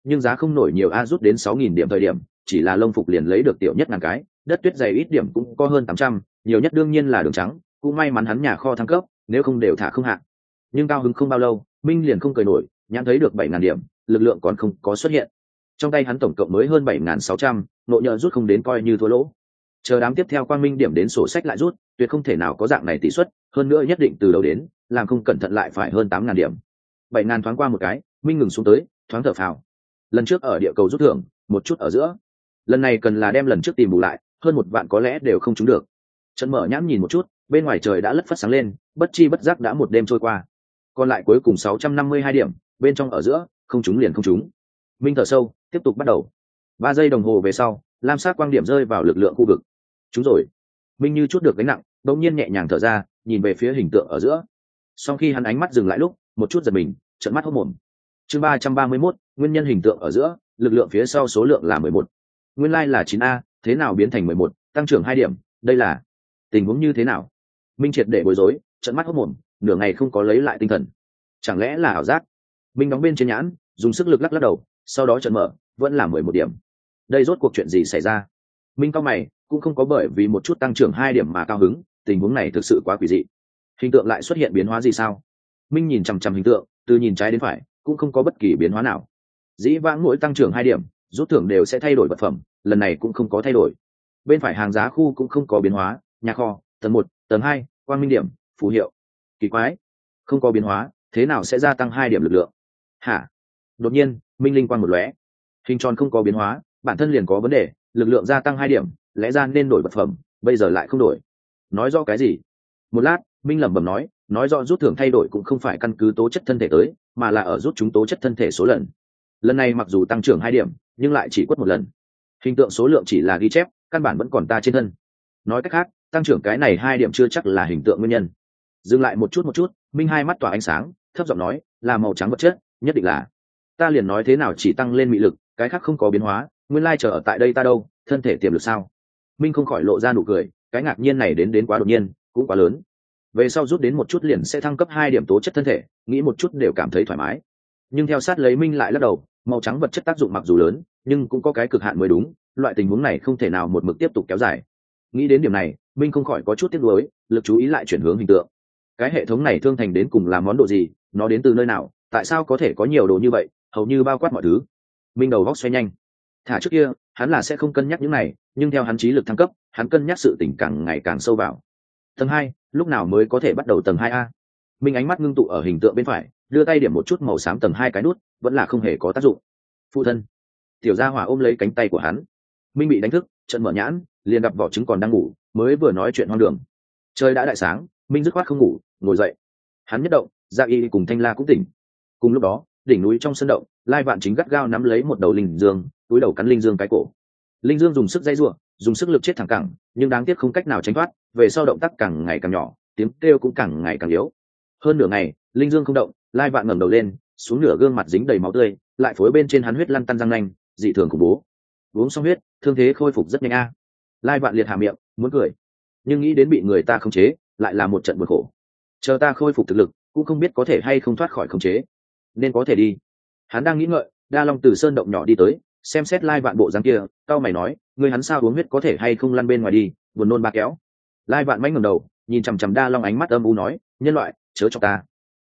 nhưng giá không nổi nhiều a, rút đến 6.000 điểm thời điểm chỉ là lông phục liền lấy được tiểu nhất ngàn cái, đất tuyết dày ít điểm cũng có hơn 800, nhiều nhất đương nhiên là đường trắng, cũng may mắn hắn nhà kho thăng cấp, nếu không đều thả không hạ. Nhưng cao hứng không bao lâu, Minh liền không cười nổi, nhãn thấy được 7.000 điểm, lực lượng còn không có xuất hiện. Trong tay hắn tổng cộng mới hơn 7.600, nội nhỡ rút không đến coi như thua lỗ. Chờ đám tiếp theo quang minh điểm đến sổ sách lại rút, tuyệt không thể nào có dạng này tỷ suất, hơn nữa nhất định từ đầu đến, làm không cẩn thận lại phải hơn 8.000 điểm. 7.000 thoáng qua một cái, Minh ngừng xuống tới, thoáng thở phào. Lần trước ở địa cầu rút thưởng, một chút ở giữa. Lần này cần là đem lần trước tìm bù lại, hơn 1 vạn có lẽ đều không trúng được. Trận mở nhãn nhìn một chút, bên ngoài trời đã lất phất sáng lên, bất chi bất giác đã một đêm trôi qua. Còn lại cuối cùng 652 điểm, bên trong ở giữa, không trúng liền không trúng. Minh thở sâu, tiếp tục bắt đầu. 3 giây đồng hồ về sau, lam sắc quang điểm rơi vào lực lượng khu vực. Trúng rồi. Minh như chút được gánh nặng, đột nhiên nhẹ nhàng thở ra, nhìn về phía hình tượng ở giữa. Sau khi hắn ánh mắt dừng lại lúc, một chút giật mình, trợn mắt hốt mồm. Chương 331, nguyên nhân hình tượng ở giữa, lực lượng phía sau số lượng là 11. Nguyên lai là 9A, thế nào biến thành 11, tăng trưởng 2 điểm, đây là tình huống như thế nào? Minh triệt để bối rối, trợn mắt hốt mồm, nửa ngày không có lấy lại tinh thần. Chẳng lẽ là ảo giác? Minh đóng bên trên nhãn, dùng sức lực lắc lắc đầu, sau đó trợn mở, vẫn là 11 điểm. Đây rốt cuộc chuyện gì xảy ra? Minh cau mày, cũng không có bởi vì một chút tăng trưởng 2 điểm mà cao hứng, tình huống này thực sự quá quỷ dị. Hình tượng lại xuất hiện biến hóa gì sao? Minh nhìn chằm chằm hình tượng, từ nhìn trái đến phải, cũng không có bất kỳ biến hóa nào. Dĩ vãng mỗi tăng trưởng 2 điểm, rút thưởng đều sẽ thay đổi vật phẩm, lần này cũng không có thay đổi. Bên phải hàng giá khu cũng không có biến hóa, nhà kho, tầng 1, tầng 2, quang minh điểm, phù hiệu. Kỳ quái, không có biến hóa, thế nào sẽ gia tăng 2 điểm lực lượng? Hả? Đột nhiên, Minh linh quang một lóe. Hình tròn không có biến hóa, bản thân liền có vấn đề, lực lượng gia tăng 2 điểm, lẽ ra nên đổi vật phẩm, bây giờ lại không đổi. Nói rõ cái gì? Một lát, Minh lẩm bẩm nói rõ rút thưởng thay đổi cũng không phải căn cứ tố chất thân thể tới, mà là ở rút chúng tố chất thân thể số lần. Lần này mặc dù tăng trưởng 2 điểm, nhưng lại chỉ quất một lần. Hình tượng số lượng chỉ là ghi chép, căn bản vẫn còn ta trên thân. Nói cách khác, tăng trưởng cái này 2 điểm chưa chắc là hình tượng nguyên nhân. Dừng lại một chút, Minh hai mắt tỏa ánh sáng, thấp giọng nói, là màu trắng vật chất, nhất định là. Ta liền nói thế nào chỉ tăng lên mị lực, cái khác không có biến hóa, nguyên lai chờ ở tại đây ta đâu, thân thể tiềm lực sao? Minh không khỏi lộ ra nụ cười, cái ngạc nhiên này đến quá đột nhiên, cũng quá lớn. Về sau rút đến một chút liền sẽ thăng cấp 2 điểm tố chất thân thể, nghĩ một chút đều cảm thấy thoải mái. Nhưng theo sát lấy Minh lại lắc đầu, màu trắng vật chất tác dụng mặc dù lớn, nhưng cũng có cái cực hạn mới đúng, loại tình huống này không thể nào một mực tiếp tục kéo dài. Nghĩ đến điểm này, Minh không khỏi có chút tiếc nuối, lực chú ý lại chuyển hướng hình tượng. Cái hệ thống này thương thành đến cùng là món đồ gì, nó đến từ nơi nào, tại sao có thể có nhiều đồ như vậy, hầu như bao quát mọi thứ. Minh đầu góc xoay nhanh. Thả trước kia, hắn là sẽ không cân nhắc những này, nhưng theo hắn trí lực thăng cấp, hắn cân nhắc sự tình càng ngày càng sâu vào. Tầng 2, lúc nào mới có thể bắt đầu tầng 2A? Minh ánh mắt ngưng tụ ở hình tượng bên phải, đưa tay điểm một chút màu xám tầng 2 cái nút, vẫn là không hề có tác dụng. Phụ thân. Tiểu gia hỏa ôm lấy cánh tay của hắn. Minh bị đánh thức, trận mở nhãn, liền gặp vỏ trứng còn đang ngủ, mới vừa nói chuyện hoang đường. Trời đã đại sáng, Minh dứt khoát không ngủ, ngồi dậy. Hắn nhất động, Dạ Y cùng Thanh La cũng tỉnh. Cùng lúc đó, đỉnh núi trong sân động, Lai Vạn chính gắt gao nắm lấy một đầu linh dương, túi đầu cắn linh dương cái cổ. Linh dương dùng sức dây rủa, dùng sức lực chết thẳng cẳng, nhưng đáng tiếc không cách nào tránh thoát, về sau động tác càng ngày càng nhỏ, tiếng kêu cũng càng ngày càng yếu. Hơn nửa ngày, linh dương không động, Lai Vạn ngẩng đầu lên, xuống nửa gương mặt dính đầy máu tươi, lại phối bên trên hắn huyết lăn tăn răng nanh, dị thường khủng bố. Uống xong huyết, thương thế khôi phục rất nhanh a. Lai Vạn liệt hạ miệng, muốn cười, nhưng nghĩ đến bị người ta khống chế, lại là một trận buồn khổ. Chờ ta khôi phục thực lực, cũng không biết có thể hay không thoát khỏi khống chế, nên có thể đi. Hắn đang nghĩ ngợi, Đa Long từ sơn động nhỏ đi tới, xem xét Lai Vạn bộ dáng kia, cao mày nói, ngươi hắn sao uống huyết có thể hay không lăn bên ngoài đi, buồn nôn ba kéo. Lai Vạn mánh ngẩng đầu, nhìn chằm chằm Đa Long ánh mắt âm u nói, nhân loại, chớ cho ta.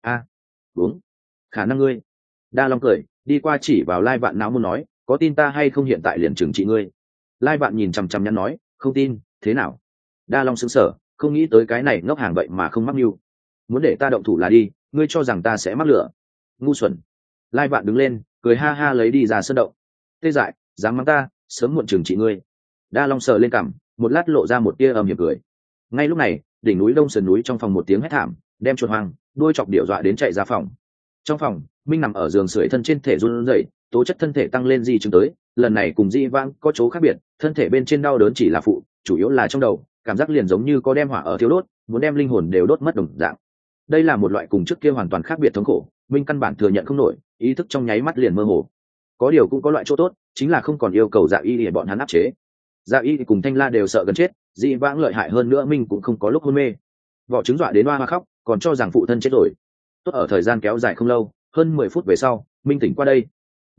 Uống. Khả năng ngươi. Đa Long cười, đi qua chỉ vào Lai Vạn não muốn nói, có tin ta hay không hiện tại liền trừng trị ngươi. Lai Vạn nhìn chằm chằm nhắn nói, không tin, thế nào? Đa Long sững sờ, không nghĩ tới cái này ngốc hàng vậy mà không mắc mưu. Muốn để ta động thủ là đi, ngươi cho rằng ta sẽ mắc lửa? Ngu xuẩn. Lai Vạn đứng lên, cười ha ha lấy đi ra sân động. Tê dại, dám mắng ta, sớm muộn trừng trị ngươi. Đa Long sờ lên cằm, một lát lộ ra một tia âm hiểm cười. Ngay lúc này, đỉnh núi đông sườn núi trong phòng một tiếng hét thảm, đem chuột hoang, đuôi chọc điệu dọa đến chạy ra phòng. Trong phòng, Minh nằm ở giường sưởi thân trên thể run rẩy, tố chất thân thể tăng lên di chứng tới, lần này cùng di vãng có chỗ khác biệt, thân thể bên trên đau đớn chỉ là phụ, chủ yếu là trong đầu, cảm giác liền giống như có đem hỏa ở thiếu đốt, muốn đem linh hồn đều đốt mất đồng dạng. Đây là một loại cùng trước kia hoàn toàn khác biệt thống khổ, Minh căn bản thừa nhận không nổi, ý thức trong nháy mắt liền mơ hồ. Có điều cũng có loại chỗ tốt, chính là không còn yêu cầu Dạ Y để bọn hắn áp chế. Dạ Y cùng Thanh La đều sợ gần chết, di vãng lợi hại hơn nữa Minh cũng không có lúc hôn mê. Vỏ trứng dọa đến hoa khóc, còn cho rằng phụ thân chết rồi. Tốt ở thời gian kéo dài không lâu, hơn 10 phút về sau, Minh tỉnh qua đây. Minh,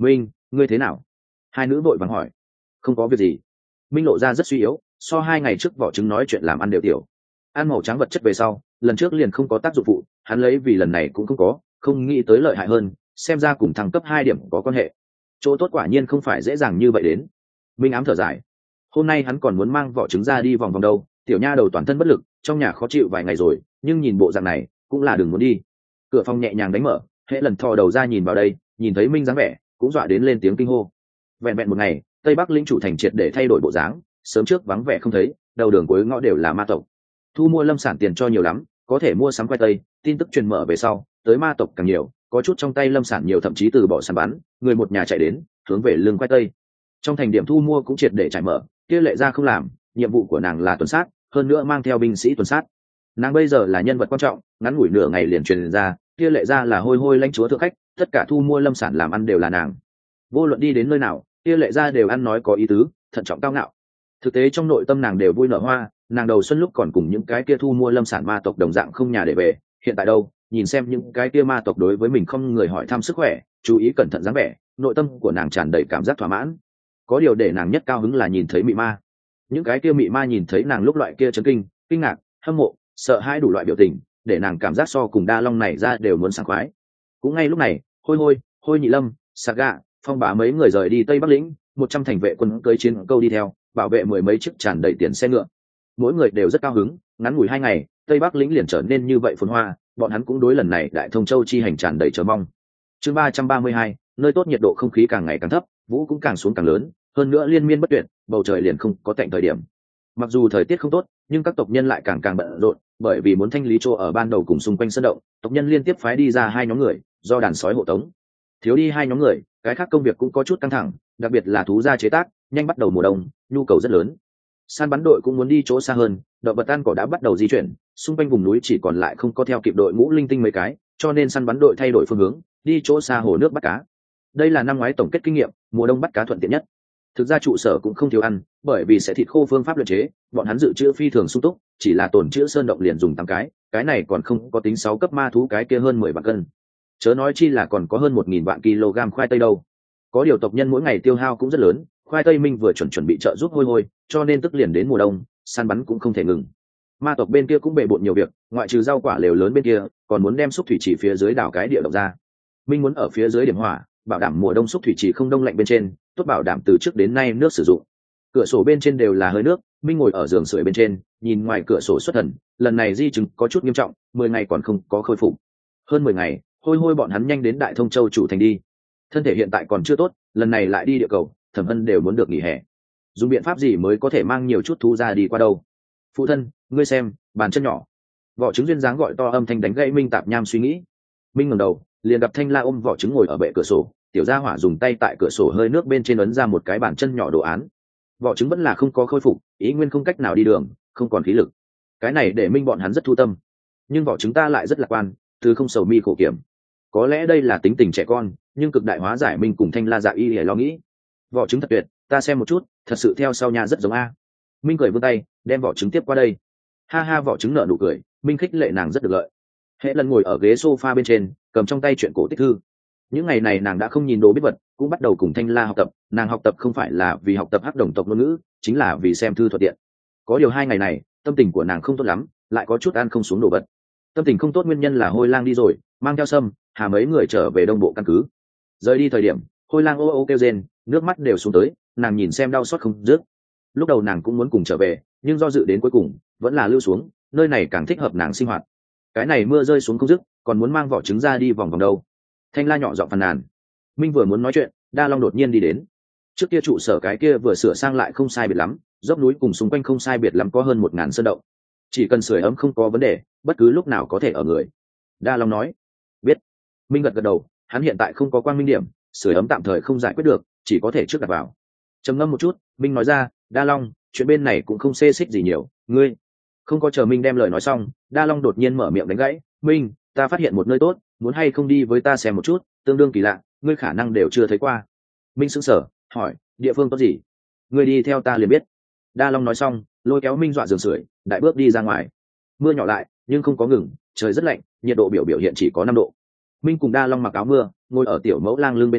ngươi thế nào? Hai nữ vội vàng hỏi. Không có việc gì. Minh lộ ra rất suy yếu, so 2 ngày trước vỏ trứng nói chuyện làm ăn đều tiểu. Ăn màu trắng vật chất về sau, lần trước liền không có tác dụng phụ, hắn lấy vì lần này cũng không có, không nghĩ tới lợi hại hơn, xem ra cùng thăng cấp 2 điểm có quan hệ. Chỗ tốt quả nhiên không phải dễ dàng như vậy đến. Minh ám thở dài. Hôm nay hắn còn muốn mang vỏ trứng ra đi vòng vòng đâu, tiểu nha đầu toàn thân bất lực, trong nhà khó chịu vài ngày rồi, nhưng nhìn bộ dạng này, cũng là đừng muốn đi. Cửa phòng nhẹ nhàng đánh mở, Hệ lần thò đầu ra nhìn vào đây, nhìn thấy Minh dáng vẻ, cũng dọa đến lên tiếng kinh hô. Vẹn vẹn một ngày, Tây Bắc lĩnh chủ thành triệt để thay đổi bộ dáng, sớm trước vắng vẻ không thấy, đầu đường cuối ngõ đều là ma tộc. Thu mua lâm sản tiền cho nhiều lắm, có thể mua sắm khoai tây, tin tức truyền mở về sau, tới ma tộc càng nhiều, có chút trong tay lâm sản nhiều thậm chí từ bỏ săn bắn, người một nhà chạy đến, hướng về lưng khoai tây. Trong thành điểm thu mua cũng triệt để trải mở, kia lệ ra không làm, nhiệm vụ của nàng là tuần sát, hơn nữa mang theo binh sĩ tuần sát. Nàng bây giờ là nhân vật quan trọng, ngắn ngủi nửa ngày liền truyền ra, kia lệ ra là hôi hôi lãnh chúa thượng khách, tất cả thu mua lâm sản làm ăn đều là nàng. Vô luận đi đến nơi nào, kia lệ ra đều ăn nói có ý tứ, thận trọng cao ngạo. Thực tế trong nội tâm nàng đều vui nở hoa, nàng đầu xuân lúc còn cùng những cái kia thu mua lâm sản ma tộc đồng dạng không nhà để về, hiện tại đâu, nhìn xem những cái kia ma tộc đối với mình không người hỏi thăm sức khỏe, chú ý cẩn thận dáng vẻ, nội tâm của nàng tràn đầy cảm giác thỏa mãn. Có điều để nàng nhất cao hứng là nhìn thấy mị ma. Những cái kia mị ma nhìn thấy nàng lúc loại kia chấn kinh, kinh ngạc, hâm mộ, sợ hãi đủ loại biểu tình, để nàng cảm giác so cùng đa long này ra đều muốn sảng khoái. Cũng ngay lúc này, hôi nhị lâm, Saga, Phong Bá mấy người rời đi Tây Bắc lĩnh, 100 thành vệ quân cưỡi chiến câu đi theo, bảo vệ 10 mấy chiếc tràn đầy tiền xe ngựa. Mỗi người đều rất cao hứng, ngắn ngủi 2 ngày, Tây Bắc lĩnh liền trở nên như vậy phồn hoa, bọn hắn cũng đối lần này Đại Thông Châu chi hành tràn đầy chờ mong. Chương 332, nơi tốt nhiệt độ không khí càng ngày càng thấp, vũ cũng càng xuống càng lớn, hơn nữa liên miên bất tuyệt, bầu trời liền không có tạnh thời điểm. Mặc dù thời tiết không tốt, nhưng các tộc nhân lại càng càng bận rộn, bởi vì muốn thanh lý chỗ ở ban đầu cùng xung quanh sân động, tộc nhân liên tiếp phái đi ra 2 nhóm người, do đàn sói hộ tống. Thiếu đi 2 nhóm người, cái khác công việc cũng có chút căng thẳng, đặc biệt là thú gia chế tác, nhanh bắt đầu mùa đông, nhu cầu rất lớn. Săn bắn đội cũng muốn đi chỗ xa hơn, động vật ăn cỏ đã bắt đầu di chuyển, xung quanh vùng núi chỉ còn lại không có theo kịp đội ngũ linh tinh mấy cái, cho nên săn bắn đội thay đổi phương hướng, đi chỗ xa hồ nước bắt cá. Đây là năm ngoái tổng kết kinh nghiệm, mùa đông bắt cá thuận tiện nhất. Thực ra trụ sở cũng không thiếu ăn, bởi vì sẽ thịt khô phương pháp luyện chế, bọn hắn dự trữ phi thường sung túc, chỉ là tồn trữ sơn động liền dùng 8 cái này còn không có tính 6 cấp ma thú cái kia hơn 10 vạn cân. Chớ nói chi là còn có hơn 1000 vạn kg khoai tây đâu. Có điều tộc nhân mỗi ngày tiêu hao cũng rất lớn, khoai tây Minh vừa chuẩn bị trợ giúp hôi, cho nên tức liền đến mùa đông, săn bắn cũng không thể ngừng. Ma tộc bên kia cũng bề bộn nhiều việc, ngoại trừ rau quả lều lớn bên kia, còn muốn đem xúc thủy chỉ phía dưới đảo cái địa động ra. Minh muốn ở phía dưới điểm hỏa, bảo đảm mùa đông xúc thủy chỉ không đông lạnh bên trên, tốt bảo đảm từ trước đến nay nước sử dụng. Cửa sổ bên trên đều là hơi nước, Minh ngồi ở giường sưởi bên trên, nhìn ngoài cửa sổ xuất thần, lần này di chứng có chút nghiêm trọng, 10 ngày còn không có khôi phục. Hơn 10 ngày, hôi bọn hắn nhanh đến Đại Thông Châu chủ thành đi. Thân thể hiện tại còn chưa tốt, lần này lại đi địa cầu, Thẩm Hân đều muốn được nghỉ hè. Dùng biện pháp gì mới có thể mang nhiều chút thú ra đi qua đâu? Phụ thân, ngươi xem, bàn chân nhỏ. Vỏ trứng duyên dáng gọi to âm thanh đánh gãy Minh tạp nham suy nghĩ. Minh ngẩng đầu, liền gặp Thanh La ôm vỏ trứng ngồi ở bệ cửa sổ, tiểu gia hỏa dùng tay tại cửa sổ hơi nước bên trên ấn ra một cái bàn chân nhỏ đồ án. Vỏ trứng vẫn là không có khôi phục, ý nguyên không cách nào đi đường, không còn khí lực. Cái này để Minh bọn hắn rất thu tâm. Nhưng vỏ trứng ta lại rất lạc quan, từ không sầu mi khổ kiểm. Có lẽ đây là tính tình trẻ con, nhưng cực đại hóa giải Minh cùng Thanh La dạ y để lo nghĩ. Vỏ trứng thật tuyệt, ta xem một chút, thật sự theo sau nhà rất giống a. Minh cười vươn tay, đem vỏ trứng tiếp qua đây. Ha ha, vỏ trứng nở nụ cười, Minh khích lệ nàng rất được lợi. Hệ lần ngồi ở ghế sofa bên trên, cầm trong tay chuyện cổ tích thư. Những ngày này nàng đã không nhìn đồ biết vật, cũng bắt đầu cùng Thanh La học tập. Nàng học tập không phải là vì học tập hắc đồng tộc ngôn ngữ, chính là vì xem thư thuận tiện. Có điều 2 ngày này, tâm tình của nàng không tốt lắm, lại có chút ăn không xuống đồ vật. Tâm tình không tốt nguyên nhân là Hôi Lang đi rồi, mang theo Sâm, Hà mấy người trở về Đông Bộ căn cứ. Rời đi thời điểm, Hôi Lang ô ô kêu rên, nước mắt đều xuống tới, nàng nhìn xem đau xót không dứt. Lúc đầu nàng cũng muốn cùng trở về, nhưng do dự đến cuối cùng, vẫn là lưu xuống, nơi này càng thích hợp nàng sinh hoạt. Cái này mưa rơi xuống không dứt, còn muốn mang vỏ trứng ra đi vòng vòng đâu. Thanh La nhỏ giọng phàn nàn. Minh vừa muốn nói chuyện, Đa Long đột nhiên đi đến. Trước kia trụ sở cái kia vừa sửa sang lại không sai biệt lắm, dốc núi cùng xung quanh không sai biệt lắm có hơn 1000 sơn động. Chỉ cần sưởi ấm không có vấn đề, bất cứ lúc nào có thể ở người. Đa Long nói. Biết. Minh gật gật đầu, hắn hiện tại không có quang minh điểm, sưởi ấm tạm thời không giải quyết được, chỉ có thể trước đặt vào. Trầm ngâm một chút, Minh nói ra, Đa Long, chuyện bên này cũng không xê xích gì nhiều, ngươi. Không có chờ Minh đem lời nói xong, Đa Long đột nhiên mở miệng đánh gãy, Minh, ta phát hiện một nơi tốt, muốn hay không đi với ta xem một chút, tương đương kỳ lạ, ngươi khả năng đều chưa thấy qua. Minh sững sờ, hỏi, địa phương tốt gì? Ngươi đi theo ta liền biết. Đa Long nói xong, lôi kéo Minh dọa giường sưởi, đại bước đi ra ngoài. Mưa nhỏ lại, nhưng không có ngừng, trời rất lạnh, nhiệt độ biểu hiện chỉ có 5 độ. Minh cùng Đa Long mặc áo mưa, ngồi ở tiểu mẫu lang lưng bên trên,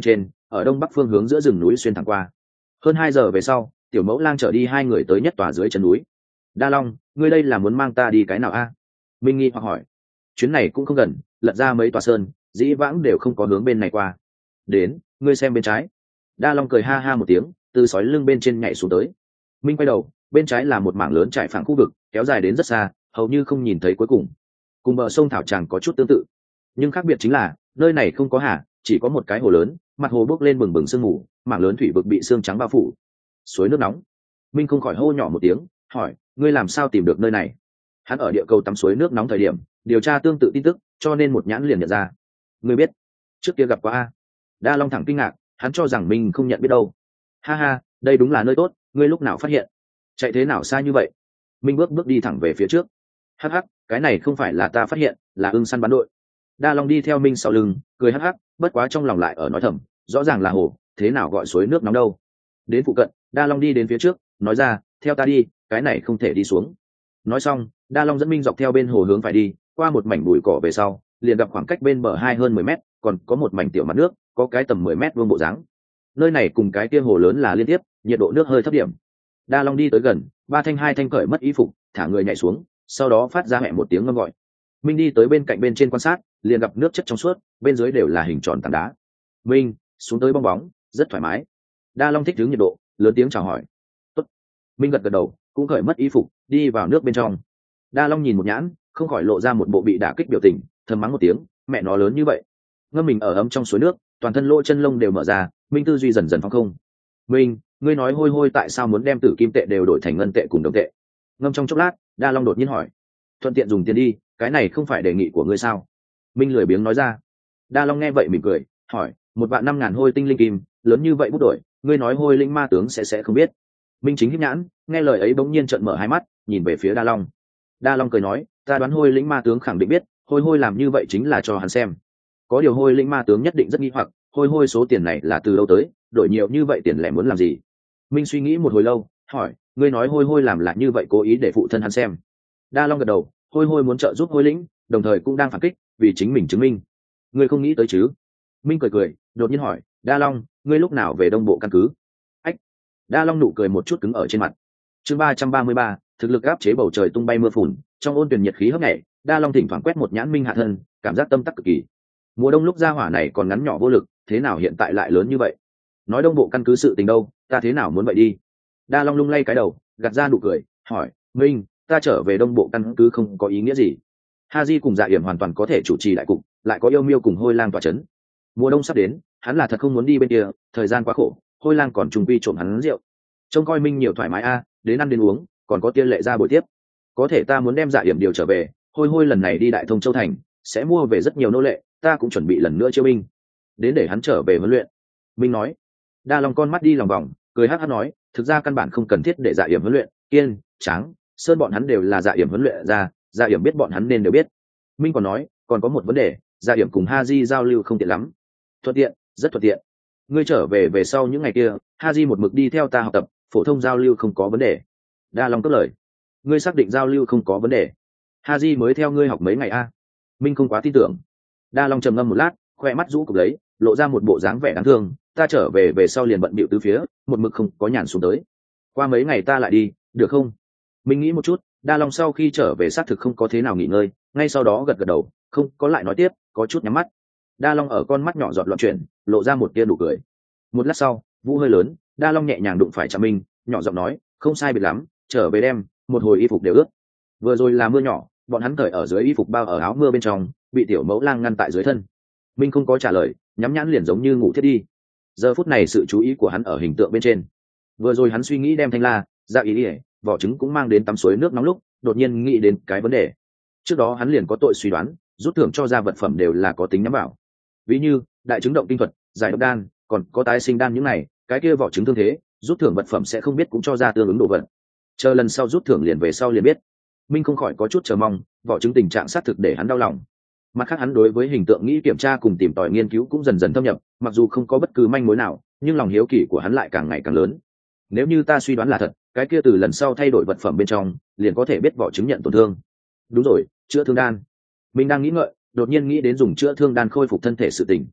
ở đông bắc phương hướng giữa rừng núi xuyên thẳng qua. Hơn 2 giờ về sau, tiểu mẫu lang chở đi hai người tới nhất tòa dưới chân núi. Đa Long, ngươi đây là muốn mang ta đi cái nào a? Minh nghi hoặc hỏi. Chuyến này cũng không gần, lật ra mấy tòa sơn, dĩ vãng đều không có hướng bên này qua. Đến, ngươi xem bên trái. Đa Long cười ha ha một tiếng, từ sói lưng bên trên nhảy xuống tới. Minh quay đầu, bên trái là một mảng lớn trải phẳng khu vực, kéo dài đến rất xa, hầu như không nhìn thấy cuối cùng. Cùng bờ sông thảo tràng có chút tương tự, nhưng khác biệt chính là nơi này không có hà, chỉ có một cái hồ lớn, mặt hồ bốc lên bừng bừng sương mù, mảng lớn thủy vực bị sương trắng bao phủ. Suối nước nóng. Minh không khỏi hô nhỏ một tiếng, hỏi, ngươi làm sao tìm được nơi này? Hắn ở địa cầu tắm suối nước nóng thời điểm điều tra tương tự tin tức, cho nên một nhãn liền nhận ra. Ngươi biết? Trước kia gặp qua a? Đa Long thẳng kinh ngạc, hắn cho rằng mình không nhận biết đâu. Ha ha, đây đúng là nơi tốt, ngươi lúc nào phát hiện? Chạy thế nào xa như vậy? Minh bước bước đi thẳng về phía trước. Hắc hắc, cái này không phải là ta phát hiện, là ưng săn bắn đội. Đa Long đi theo Minh sau lưng, cười hắc hắc, bất quá trong lòng lại ở nói thầm, rõ ràng là hồ, thế nào gọi suối nước nóng đâu? Đến phụ cận, Đa Long đi đến phía trước, nói ra, theo ta đi, cái này không thể đi xuống. Nói xong, Đa Long dẫn Minh dọc theo bên hồ hướng phải đi, qua một mảnh bụi cỏ về sau, liền gặp khoảng cách bên bờ hơn 10 mét, còn có một mảnh tiểu mặt nước, có cái tầm 10 mét vuông bộ dáng. Nơi này cùng cái kia hồ lớn là liên tiếp, nhiệt độ nước hơi thấp điểm. Đa Long đi tới gần, hai thanh cởi mất y phục, thả người nhảy xuống, sau đó phát ra mẹ một tiếng ngâm gọi. Minh đi tới bên cạnh bên trên quan sát, liền gặp nước chất trong suốt, bên dưới đều là hình tròn tảng đá. Minh xuống tới bong bóng, rất thoải mái. Đa Long thích đứng nhiệt độ, lớn tiếng chào hỏi. Tốt. Minh gật gật đầu, cũng cởi mất y phục, đi vào nước bên trong. Đa Long nhìn một nhãn, không khỏi lộ ra một bộ bị đả kích biểu tình, thầm mắng một tiếng, mẹ nó lớn như vậy. Ngâm mình ở ấm trong suối nước, toàn thân lỗ chân lông đều mở ra, Minh tư duy dần dần phóng không. Minh, ngươi nói hôi hôi tại sao muốn đem tử kim tệ đều đổi thành ngân tệ cùng đồng tệ? Ngâm trong chốc lát, Đa Long đột nhiên hỏi. Thuận tiện dùng tiền đi, cái này không phải đề nghị của ngươi sao? Minh lười biếng nói ra. Đa Long nghe vậy mỉm cười, hỏi, 1.500.000 hôi tinh linh kim, lớn như vậy bút đổi, ngươi nói hôi linh ma tướng sẽ không biết. Minh chính híp nhãn, nghe lời ấy bỗng nhiên trợn mở hai mắt, nhìn về phía Đa Long. Đa Long cười nói, ta đoán hôi lĩnh ma tướng khẳng định biết, hôi hôi làm như vậy chính là cho hắn xem. Có điều hôi lĩnh ma tướng nhất định rất nghi hoặc, hôi hôi số tiền này là từ đâu tới, đổi nhiều như vậy tiền lẻ muốn làm gì? Minh suy nghĩ một hồi lâu, hỏi, ngươi nói hôi hôi làm là như vậy cố ý để phụ thân hắn xem? Đa Long gật đầu, hôi hôi muốn trợ giúp hôi lĩnh, đồng thời cũng đang phản kích, vì chính mình chứng minh. Ngươi không nghĩ tới chứ? Minh cười cười, đột nhiên hỏi, Đa Long, ngươi lúc nào về đông bộ căn cứ? Ách. Đa Long nụ cười một chút cứng ở trên mặt. Chương 333, thực lực áp chế bầu trời tung bay mưa phùn, trong ôn tuyển nhiệt khí hấp nhảy, Đa Long thỉnh thoảng quét một nhãn Minh hạ thân, cảm giác tâm tắc cực kỳ. Mùa đông lúc ra hỏa này còn ngắn nhỏ vô lực, thế nào hiện tại lại lớn như vậy? Nói đông bộ căn cứ sự tình đâu, ta thế nào muốn vậy đi? Đa Long lung lay cái đầu, gạt ra nụ cười, hỏi, Minh, ta trở về đông bộ căn cứ không có ý nghĩa gì. Haji cùng Dạ Yểm hoàn toàn có thể chủ trì đại cục, lại có yêu miêu cùng Hôi Lang tỏa chấn. Mùa đông sắp đến, hắn là thật không muốn đi bên kia, thời gian quá khổ, Hôi Lang còn trùng quy trộm hắn rượu. Trông coi Minh nhiều thoải mái a, đến ăn đến uống, còn có tiên lệ ra buổi tiếp. Có thể ta muốn đem Dạ Yểm điều trở về, Hôi Hôi lần này đi Đại Thông Châu thành, sẽ mua về rất nhiều nô lệ, ta cũng chuẩn bị lần nữa chiêu binh, đến để hắn trở về huấn luyện. Minh nói. Đa Long con mắt đi lòng vòng, cười hắc hắc nói, thực ra căn bản không cần thiết để Dạ Yểm huấn luyện, Kiên, Tráng, Sơn bọn hắn đều là Dạ Yểm huấn luyện ra, Dạ Yểm biết bọn hắn nên đều biết. Minh còn nói, còn có một vấn đề, Dạ Yểm cùng Haji giao lưu không tiện lắm. Thuận tiện, rất thuận tiện. Ngươi trở về sau những ngày kia, Haji một mực đi theo ta học tập, phổ thông giao lưu không có vấn đề. Đa Long cất lời. Ngươi xác định giao lưu không có vấn đề? Haji mới theo ngươi học mấy ngày a? Minh không quá tin tưởng. Đa Long trầm ngâm một lát, khoe mắt rũ cục lấy, lộ ra một bộ dáng vẻ đáng thương. Ta trở về sau liền bận bịu tứ phía, một mực không có nhàn xuống tới. Qua mấy ngày ta lại đi, được không? Minh nghĩ một chút, Đa Long sau khi trở về xác thực không có thế nào nghỉ ngơi, ngay sau đó gật gật đầu, không có lại nói tiếp, có chút nhắm mắt. Đa Long ở con mắt nhỏ giọt loạn chuyển, lộ ra một tia nụ cười. Một lát sau, vũ hơi lớn, Đa Long nhẹ nhàng đụng phải Trạm Minh, nhỏ giọng nói, không sai biệt lắm, trở về đem, một hồi y phục đều ướt. Vừa rồi là mưa nhỏ, bọn hắn cởi ở dưới y phục bao ở áo mưa bên trong, bị tiểu mẫu lang ngăn tại dưới thân. Minh không có trả lời, nhắm nhãn liền giống như ngủ thiết đi. Giờ phút này sự chú ý của hắn ở hình tượng bên trên. Vừa rồi hắn suy nghĩ đem thanh la, Dạ ý ỉa, vỏ trứng cũng mang đến tắm suối nước nóng lúc, đột nhiên nghĩ đến cái vấn đề. Trước đó hắn liền có tội suy đoán, rút thưởng cho ra vật phẩm đều là có tính nhắm vào. Ví như đại trứng động kinh thuật, giải độc đan, còn có tái sinh đan những này, cái kia vỏ trứng thương thế, rút thưởng vật phẩm sẽ không biết cũng cho ra tương ứng đồ vật. Chờ lần sau rút thưởng liền về sau liền biết. Minh không khỏi có chút chờ mong, vỏ trứng tình trạng xác thực để hắn đau lòng. Mặt khác hắn đối với hình tượng nghĩ kiểm tra cùng tìm tòi nghiên cứu cũng dần dần thâm nhập, mặc dù không có bất cứ manh mối nào, nhưng lòng hiếu kỳ của hắn lại càng ngày càng lớn. Nếu như ta suy đoán là thật, cái kia từ lần sau thay đổi vật phẩm bên trong, liền có thể biết vỏ trứng nhận tổn thương. Đúng rồi, chữa thương đan. Minh đang nghĩ ngợi, đột nhiên nghĩ đến dùng chữa thương đan khôi phục thân thể sự tình.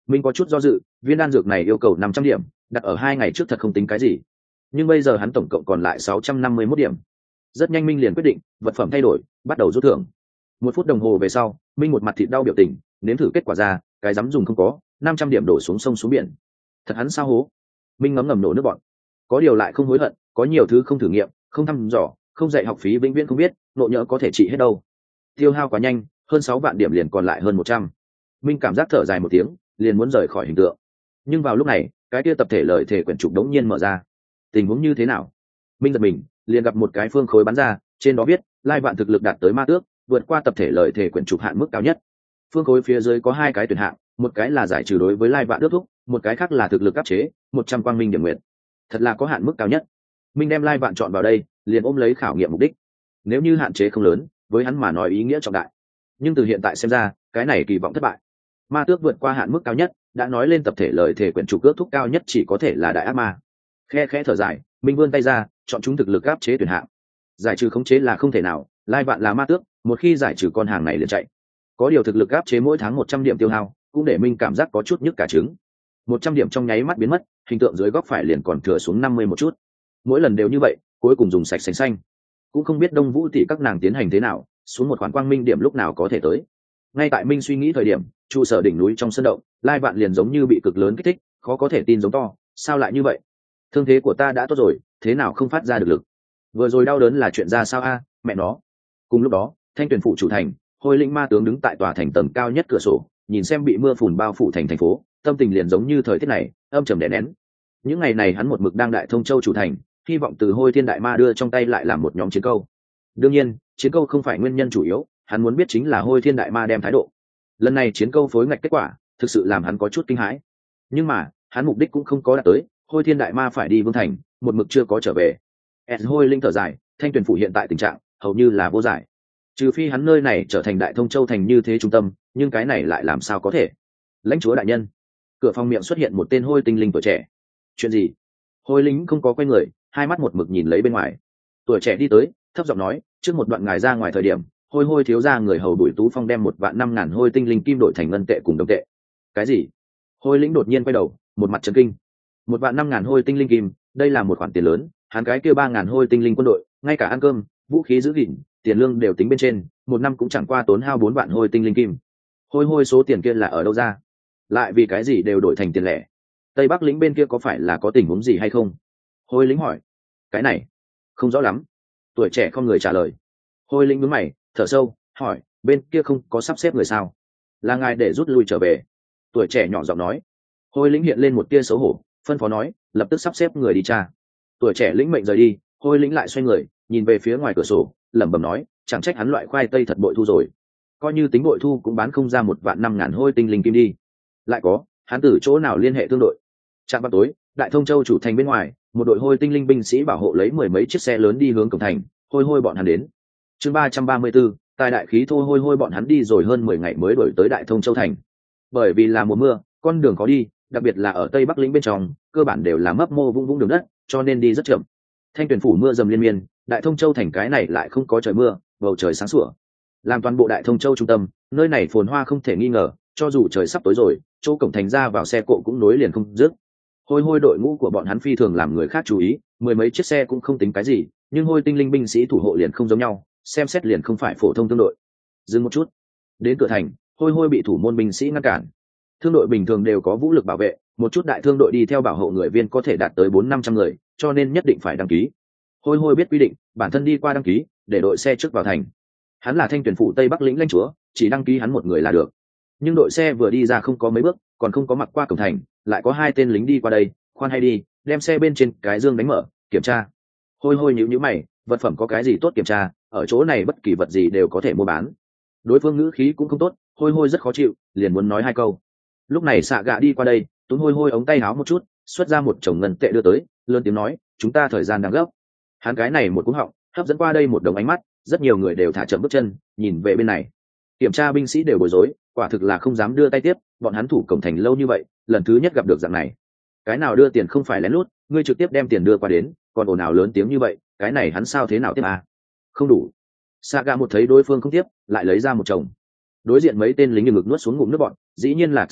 Minh có chút do dự, viên đan dược này yêu cầu 500 điểm, đặt ở 2 ngày trước thật không tính cái gì, nhưng bây giờ hắn tổng cộng còn lại 651 điểm. Rất nhanh Minh liền quyết định vật phẩm thay đổi, bắt đầu rút thưởng. 1 phút đồng hồ về sau, Minh một mặt thịt đau biểu tình, nếm thử kết quả ra, cái dám dùng không có, 500 điểm đổ xuống sông xuống biển. Thật hắn sao hố. Minh ngấm ngầm nổ nước bọn. Có điều lại không hối hận, có nhiều thứ không thử nghiệm, không thăm dò, không dạy học phí vĩnh viễn không biết, nộ nhỡ có thể trị hết đâu. Tiêu hao quá nhanh, hơn 6 vạn điểm liền còn lại hơn 100. Minh cảm giác thở dài một tiếng, liền muốn rời khỏi hình tượng. Nhưng vào lúc này, cái kia tập thể lời thể quyển trục đống nhiên mở ra. Tình huống như thế nào? Minh giật mình, liền gặp một cái phương khối bắn ra, trên đó viết lai vạn thực lực đạt tới ma tước, vượt qua tập thể lời thể quyển trục hạn mức cao nhất. Phương khối phía dưới có 2 cái tuyển hạng, một cái là giải trừ đối với lai vạn ước thúc, một cái khác là thực lực áp chế 100 quang minh điểm nguyện. Thật là có hạn mức cao nhất. Minh đem lai vạn chọn vào đây, liền ôm lấy khảo nghiệm mục đích. Nếu như hạn chế không lớn, với hắn mà nói ý nghĩa trọng đại, nhưng từ hiện tại xem ra, cái này kỳ vọng thất bại. Ma tước vượt qua hạn mức cao nhất, đã nói lên tập thể lời thể quyển trục ước thúc cao nhất chỉ có thể là đại ác ma. Khe khẽ thở dài, Minh vươn tay ra, chọn chúng thực lực áp chế tuyển hạng. Giải trừ khống chế là không thể nào, lai vạn là ma tước, một khi giải trừ con hàng này liền chạy. Có điều thực lực áp chế mỗi tháng 100 điểm tiêu hao, cũng để Minh cảm giác có chút nhức cả trứng. 100 điểm trong nháy mắt biến mất, hình tượng dưới góc phải liền còn thừa xuống 50 một chút. Mỗi lần đều như vậy, cuối cùng dùng sạch sành xanh. Cũng không biết Đông Vũ tỷ các nàng tiến hành thế nào, xuống một khoản quang minh điểm lúc nào có thể tới. Ngay tại Minh suy nghĩ thời điểm, trụ sở đỉnh núi trong sân động, lai vạn liền giống như bị cực lớn kích thích, khó có thể tin giống to, sao lại như vậy? Thương thế của ta đã tốt rồi, thế nào không phát ra được lực? Vừa rồi đau đớn là chuyện ra sao a, mẹ nó. Cùng lúc đó, Thanh Tuyền phủ chủ thành, Hôi Linh ma tướng đứng tại tòa thành tầng cao nhất cửa sổ, nhìn xem bị mưa phùn bao phủ thành phố, tâm tình liền giống như thời tiết này, âm trầm đè nén. Những ngày này hắn một mực đang đại thông châu chủ thành, hy vọng từ Hôi Thiên đại ma đưa trong tay lại làm một nhóm chiến câu. Đương nhiên, chiến câu không phải nguyên nhân chủ yếu, hắn muốn biết chính là Hôi Thiên đại ma đem thái độ. Lần này chiến câu phối ngạch kết quả, thực sự làm hắn có chút kinh hãi. Nhưng mà, hắn mục đích cũng không có đạt tới, Hôi Thiên đại ma phải đi Vương thành, một mực chưa có trở về. Hôi Linh thở dài, Thanh Tuyền phủ hiện tại tình trạng hầu như là vô giải. Trừ phi hắn nơi này trở thành đại thông châu thành như thế trung tâm, nhưng cái này lại làm sao có thể? Lãnh chúa đại nhân, cửa phòng miệng xuất hiện một tên Hôi tinh linh tuổi trẻ. Chuyện gì? Hôi Linh không có quay người, hai mắt một mực nhìn lấy bên ngoài. Tuổi trẻ đi tới, thấp giọng nói, trước một đoạn ngài ra ngoài thời điểm, Hôi thiếu gia người hầu đuổi Tú Phong đem 1.500.000 Hôi tinh linh kim đổi thành ngân tệ cùng đồng tệ. Cái gì? Hôi Lĩnh đột nhiên quay đầu, một mặt chấn kinh. 1.500.000 Hôi tinh linh kim, đây là một khoản tiền lớn, hắn cái kia 3.000 Hôi tinh linh quân đội, ngay cả ăn cơm, vũ khí giữ gìn, tiền lương đều tính bên trên, một năm cũng chẳng qua tốn hao 4 vạn Hôi tinh linh kim. Hôi số tiền kia là ở đâu ra? Lại vì cái gì đều đổi thành tiền lẻ? Tây Bắc lĩnh bên kia có phải là có tình huống gì hay không? Hôi Lĩnh hỏi. Cái này không rõ lắm. Tuổi trẻ không người trả lời. Hôi Lĩnh nhướng mày, thở sâu, hỏi, bên kia không có sắp xếp người sao? Là ngài để rút lui trở về? Tuổi trẻ nhỏ giọng nói. Hôi Lĩnh hiện lên một tia xấu hổ, phân phó nói, lập tức sắp xếp người đi tra. Tuổi trẻ lĩnh mệnh rời đi, Hôi Lĩnh lại xoay người, nhìn về phía ngoài cửa sổ, lẩm bẩm nói, chẳng trách hắn loại khoai tây thật bội thu rồi. Coi như tính bội thu cũng bán không ra 1.500.000 Hôi tinh linh kim đi. Lại có, hắn từ chỗ nào liên hệ thương đội? Trạm vào tối, đại thông châu chủ thành bên ngoài, một đội Hôi tinh linh binh sĩ bảo hộ lấy 10 mấy chiếc xe lớn đi hướng cổng thành. Hôi bọn hắn đến. Chương 334, tài đại khí thô. Hôi bọn hắn đi rồi hơn 10 ngày mới đổi tới đại thông châu thành. Bởi vì là mùa mưa, con đường khó đi, đặc biệt là ở tây bắc lĩnh bên trong, cơ bản đều là mấp mô vung vung đường đất, cho nên đi rất chậm. Thanh Tuyền phủ mưa dầm liên miên, đại thông châu thành cái này lại không có trời mưa, bầu trời sáng sủa. Làm toàn bộ đại thông châu trung tâm, nơi này phồn hoa không thể nghi ngờ, cho dù trời sắp tối rồi, chỗ cổng thành ra vào xe cộ cũng nối liền không dứt. Hôi đội ngũ của bọn hắn phi thường làm người khác chú ý, 10 mấy chiếc xe cũng không tính cái gì, nhưng Hôi tinh linh binh sĩ thủ hộ liền không giống nhau, xem xét liền không phải phổ thông thương đội. Dừng một chút. Đến cửa thành, Hôi bị thủ môn binh sĩ ngăn cản. Thương đội bình thường đều có vũ lực bảo vệ, một chút đại thương đội đi theo bảo hộ người viên có thể đạt tới 400-500 người, cho nên nhất định phải đăng ký. Hôi biết quy định, bản thân đi qua đăng ký, để đội xe trước vào thành. Hắn là Thanh Tuyền phủ Tây Bắc lĩnh lãnh chúa, chỉ đăng ký hắn một người là được. Nhưng đội xe vừa đi ra không có mấy bước, còn không có mặc qua cổng thành, lại có 2 tên lính đi qua đây, khoan hay đi, đem xe bên trên cái dương đánh mở, kiểm tra. Hôi nhíu mày, vật phẩm có cái gì tốt kiểm tra, ở chỗ này bất kỳ vật gì đều có thể mua bán. Đối phương ngữ khí cũng không tốt, Hôi rất khó chịu, liền muốn nói 2 câu. Lúc này Xạ Gạ đi qua đây, túm Hôi ống tay áo một chút, xuất ra một chồng ngân tệ đưa tới, lớn tiếng nói, chúng ta thời gian đang gấp. Hắn cái này một cú họng, hấp dẫn qua đây một đống ánh mắt, rất nhiều người đều thả chậm bước chân, nhìn về bên này. Kiểm tra binh sĩ đều bối rối, quả thực là không dám đưa tay tiếp, bọn hắn thủ cổng thành lâu như vậy, lần thứ nhất gặp được dạng này. Cái nào đưa tiền không phải lén lút, ngươi trực tiếp đem tiền đưa qua đến, còn ồn ào lớn tiếng như vậy, cái này hắn sao thế nào tiếp à? Không đủ. Saga một thấy đối phương không tiếp, lại lấy ra một chồng. Đối diện mấy tên lính ngực nuốt xuống ngụm nước bọn, dĩ nhiên là xì bạc,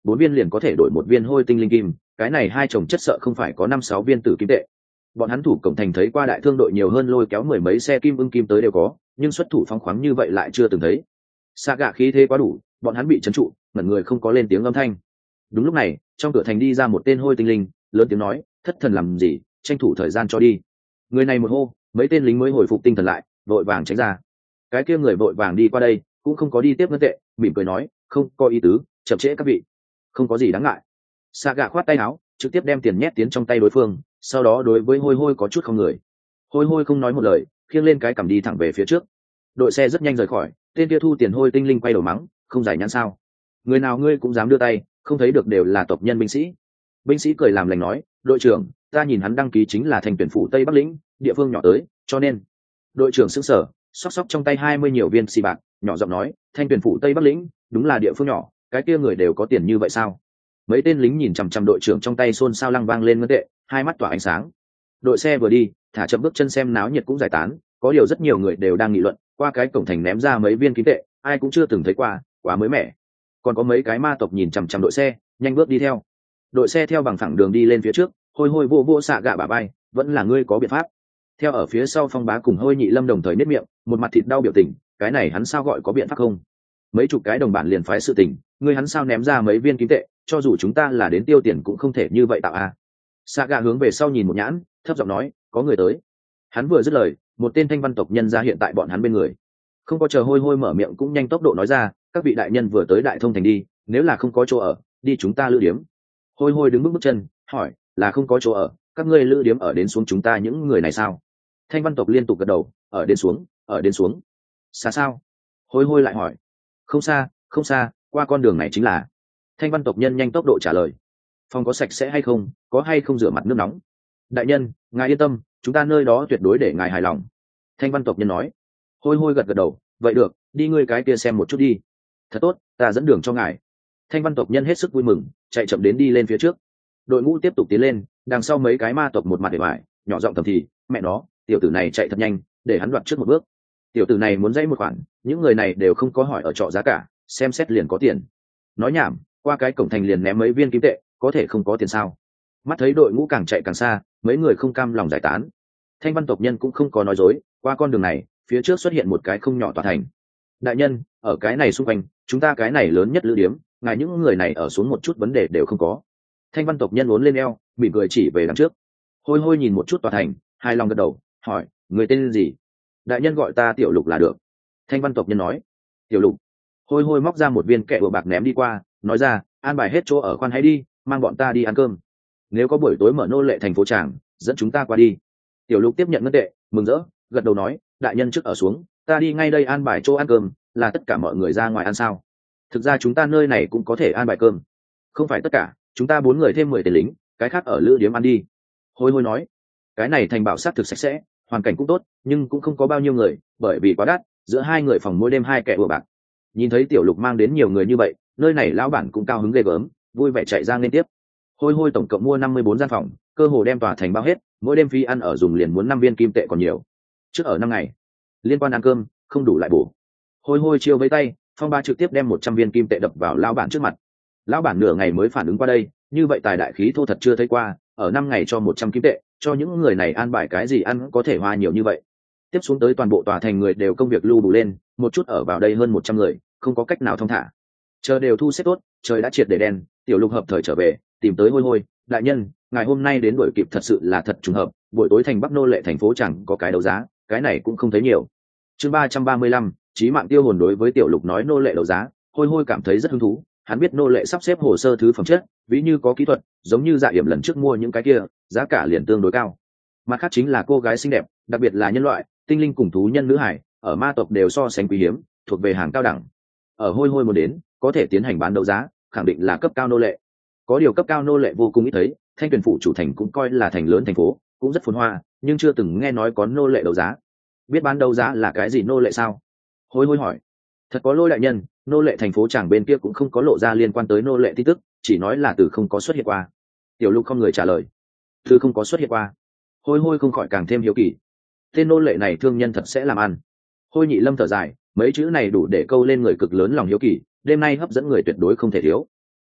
4 viên liền có thể đổi 1 viên hôi tinh linh kim, cái này hai chồng chất sợ không phải có 5-6 viên tử kim tệ. Bọn hắn thủ cổng thành thấy qua đại thương đội nhiều hơn lôi kéo 10 mấy xe kim ưng kim tới đều có, nhưng xuất thủ phóng khoáng như vậy lại chưa từng thấy. Xạ gạ khí thế quá đủ, bọn hắn bị trấn trụ, ngẩn người không có lên tiếng âm thanh. Đúng lúc này, trong cửa thành đi ra một tên hôi tinh linh, lớn tiếng nói, thất thần làm gì, tranh thủ thời gian cho đi. Người này một hô, mấy tên lính mới hồi phục tinh thần lại, vội vàng tránh ra. Cái kia người vội vàng đi qua đây, cũng không có đi tiếp ngân tệ, mỉm cười nói, không có ý tứ, chậm trễ các vị, không có gì đáng ngại. Xạ gạ khoát tay áo, trực tiếp đem tiền nhét tiến trong tay đối phương, sau đó đối với hôi hôi có chút không người. Hôi hôi không nói một lời, khiêng lên cái cằm đi thẳng về phía trước. Đội xe rất nhanh rời khỏi, tên kia thu tiền hôi tinh linh quay đầu mắng, không giải nhãn sao? Người nào ngươi cũng dám đưa tay, không thấy được đều là tộc nhân binh sĩ. Binh sĩ cười làm lành nói, đội trưởng, ta nhìn hắn đăng ký chính là thành tuyển phủ Tây Bắc lĩnh, địa phương nhỏ tới, cho nên. Đội trưởng sững sờ, xóc xóc trong tay 20 nhiều viên xì bạc, nhỏ giọng nói, thanh tuyển phủ Tây Bắc lĩnh, đúng là địa phương nhỏ, cái kia người đều có tiền như vậy sao? Mấy tên lính nhìn chằm chằm đội trưởng trong tay xôn xao lăng vang lên ngân tệ, hai mắt tỏa ánh sáng. Đội xe vừa đi, thả chậm bước chân xem náo nhiệt cũng giải tán, có điều rất nhiều người đều đang nghị luận, qua cái cổng thành ném ra mấy viên kim tệ, ai cũng chưa từng thấy qua, quá mới mẻ. Còn có mấy cái ma tộc nhìn chằm chằm đội xe, nhanh bước đi theo. Đội xe theo bằng phẳng đường đi lên phía trước, hôi hôi vô vô xạ gạ bả bay, vẫn là ngươi có biện pháp. Theo ở phía sau Phong Bá cùng Hôi Nhị Lâm đồng thời nếp miệng, một mặt thịt đau biểu tình, cái này hắn sao gọi có biện pháp không? Mấy chục cái đồng bạn liền phái sự tình, ngươi hắn sao ném ra mấy viên kim tệ, cho dù chúng ta là đến tiêu tiền cũng không thể như vậy tạo a. Xạ gạ hướng về sau nhìn một nhãn, thấp giọng nói, có người tới. Hắn vừa dứt lời, một tên thanh văn tộc nhân ra hiện tại bọn hắn bên người. Không có chờ hôi hôi mở miệng cũng nhanh tốc độ nói ra, các vị đại nhân vừa tới đại thông thành đi, nếu là không có chỗ ở, đi chúng ta lữ điếm. Hôi hôi đứng bước chân, hỏi, là không có chỗ ở, các ngươi lữ điếm ở đến xuống chúng ta những người này sao? Thanh văn tộc liên tục gật đầu, ở đến xuống, ở đến xuống. Xa sao? Hôi hôi lại hỏi. Không xa, không xa, qua con đường này chính là. Thanh văn tộc nhân nhanh tốc độ trả lời. Phòng có sạch sẽ hay không, có hay không rửa mặt nước nóng? Đại nhân, ngài yên tâm, chúng ta nơi đó tuyệt đối để ngài hài lòng. Thanh văn tộc nhân nói. Hôi hôi gật gật đầu, vậy được, đi ngươi cái kia xem một chút đi. Thật tốt, ta dẫn đường cho ngài. Thanh văn tộc nhân hết sức vui mừng, chạy chậm đến đi lên phía trước. Đội ngũ tiếp tục tiến lên, đằng sau mấy cái ma tộc một mặt để vải, nhỏ giọng thầm thì, mẹ nó, tiểu tử này chạy thật nhanh, để hắn đoạt trước một bước. Tiểu tử này muốn dãy một khoản, những người này đều không có hỏi ở trọ giá cả, xem xét liền có tiền. Nói nhảm, qua cái cổng thành liền ném mấy viên kim tệ, có thể không có tiền sao? Mắt thấy đội ngũ càng chạy càng xa, mấy người không cam lòng giải tán. Thanh văn tộc nhân cũng không có nói dối, qua con đường này, phía trước xuất hiện một cái không nhỏ tòa thành. Đại nhân, ở cái này xung quanh, chúng ta cái này lớn nhất lữ điếm, ngài những người này ở xuống một chút vấn đề đều không có. Thanh văn tộc nhân uốn lên eo, mỉm cười chỉ về đằng trước. Hôi hôi nhìn một chút tòa thành, hai lòng gật đầu, hỏi, người tên gì? Đại nhân gọi ta Tiểu Lục là được. Thanh văn tộc nhân nói. Tiểu Lục. Hôi hôi móc ra một viên kẹo bạc ném đi qua, nói ra, an bài hết chỗ ở khoan hãy đi, mang bọn ta đi ăn cơm. Nếu có buổi tối mở nô lệ thành phố Tràng, dẫn chúng ta qua đi. Tiểu Lục tiếp nhận ngân tệ, mừng rỡ, gật đầu nói, đại nhân trước ở xuống, ta đi ngay đây an bài chỗ ăn cơm, là tất cả mọi người ra ngoài ăn sao? Thực ra chúng ta nơi này cũng có thể an bài cơm. Không phải tất cả, chúng ta 4 người thêm 10 tên lính, cái khác ở lữ điếm ăn đi. Hôi hôi nói, cái này thành bảo sát thực sạch sẽ, hoàn cảnh cũng tốt, nhưng cũng không có bao nhiêu người, bởi vì quá đắt, giữa hai người phòng mỗi đêm 2 kẻ bừa bạc. Nhìn thấy Tiểu Lục mang đến nhiều người như vậy, nơi này lão bản cũng cao hứng ghê gớm, vui vẻ chạy ra liên tiếp. Hôi hôi tổng cộng mua 54 gian phòng, cơ hồ đem tòa thành bao hết, mỗi đêm phí ăn ở dùng liền muốn 5 viên kim tệ còn nhiều. Trước ở 5 ngày, liên quan ăn cơm, không đủ lại bổ. Hôi hôi chiêu với tay, Phong Ba trực tiếp đem 100 viên kim tệ đập vào lão bản trước mặt. Lão bản nửa ngày mới phản ứng qua đây, như vậy tài đại khí thô thật chưa thấy qua, ở 5 ngày cho 100 kim tệ, cho những người này an bài cái gì ăn có thể hoa nhiều như vậy. Tiếp xuống tới toàn bộ tòa thành người đều công việc lưu đủ lên, một chút ở vào đây hơn 100 người, không có cách nào thông thả. Chờ đều thu xếp tốt, trời đã triệt để đen, Tiểu Lục hợp thời trở về, tìm tới hôi hôi, đại nhân, ngày hôm nay đến đuổi kịp thật sự là thật trùng hợp, buổi tối thành Bắc nô lệ thành phố chẳng có cái đấu giá, cái này cũng không thấy nhiều. Chương 335, chí mạng tiêu hồn. Đối với Tiểu Lục nói nô lệ đấu giá, hôi hôi cảm thấy rất hứng thú, hắn biết nô lệ sắp xếp hồ sơ thứ phẩm chất, ví như có kỹ thuật, giống như Dạ Yểm lần trước mua những cái kia, giá cả liền tương đối cao. Mặt khác chính là cô gái xinh đẹp, đặc biệt là nhân loại, tinh linh cùng thú nhân nữ hải, ở ma tộc đều so sánh quý hiếm, thuộc về hàng cao đẳng. Ở hôi hôi muốn đến, có thể tiến hành bán đấu giá, khẳng định là cấp cao nô lệ. Có điều cấp cao nô lệ vô cùng ít thấy, Thanh Tuyền phủ chủ thành cũng coi là thành lớn thành phố, cũng rất phồn hoa, nhưng chưa từng nghe nói có nô lệ đấu giá. Biết bán đấu giá là cái gì nô lệ sao? Hôi hôi hỏi. Thật có lỗi đại nhân, nô lệ thành phố Tràng bên kia cũng không có lộ ra liên quan tới nô lệ tin tức, chỉ nói là từ không có xuất hiện qua. Tiểu Lục không người trả lời. Từ không có xuất hiện qua. Hôi hôi không khỏi càng thêm hiếu kỳ. Tên nô lệ này thương nhân thật sẽ làm ăn. Hôi Nhị Lâm thở dài, mấy chữ này đủ để câu lên người cực lớn lòng hiếu kỳ, đêm nay hấp dẫn người tuyệt đối không thể thiếu.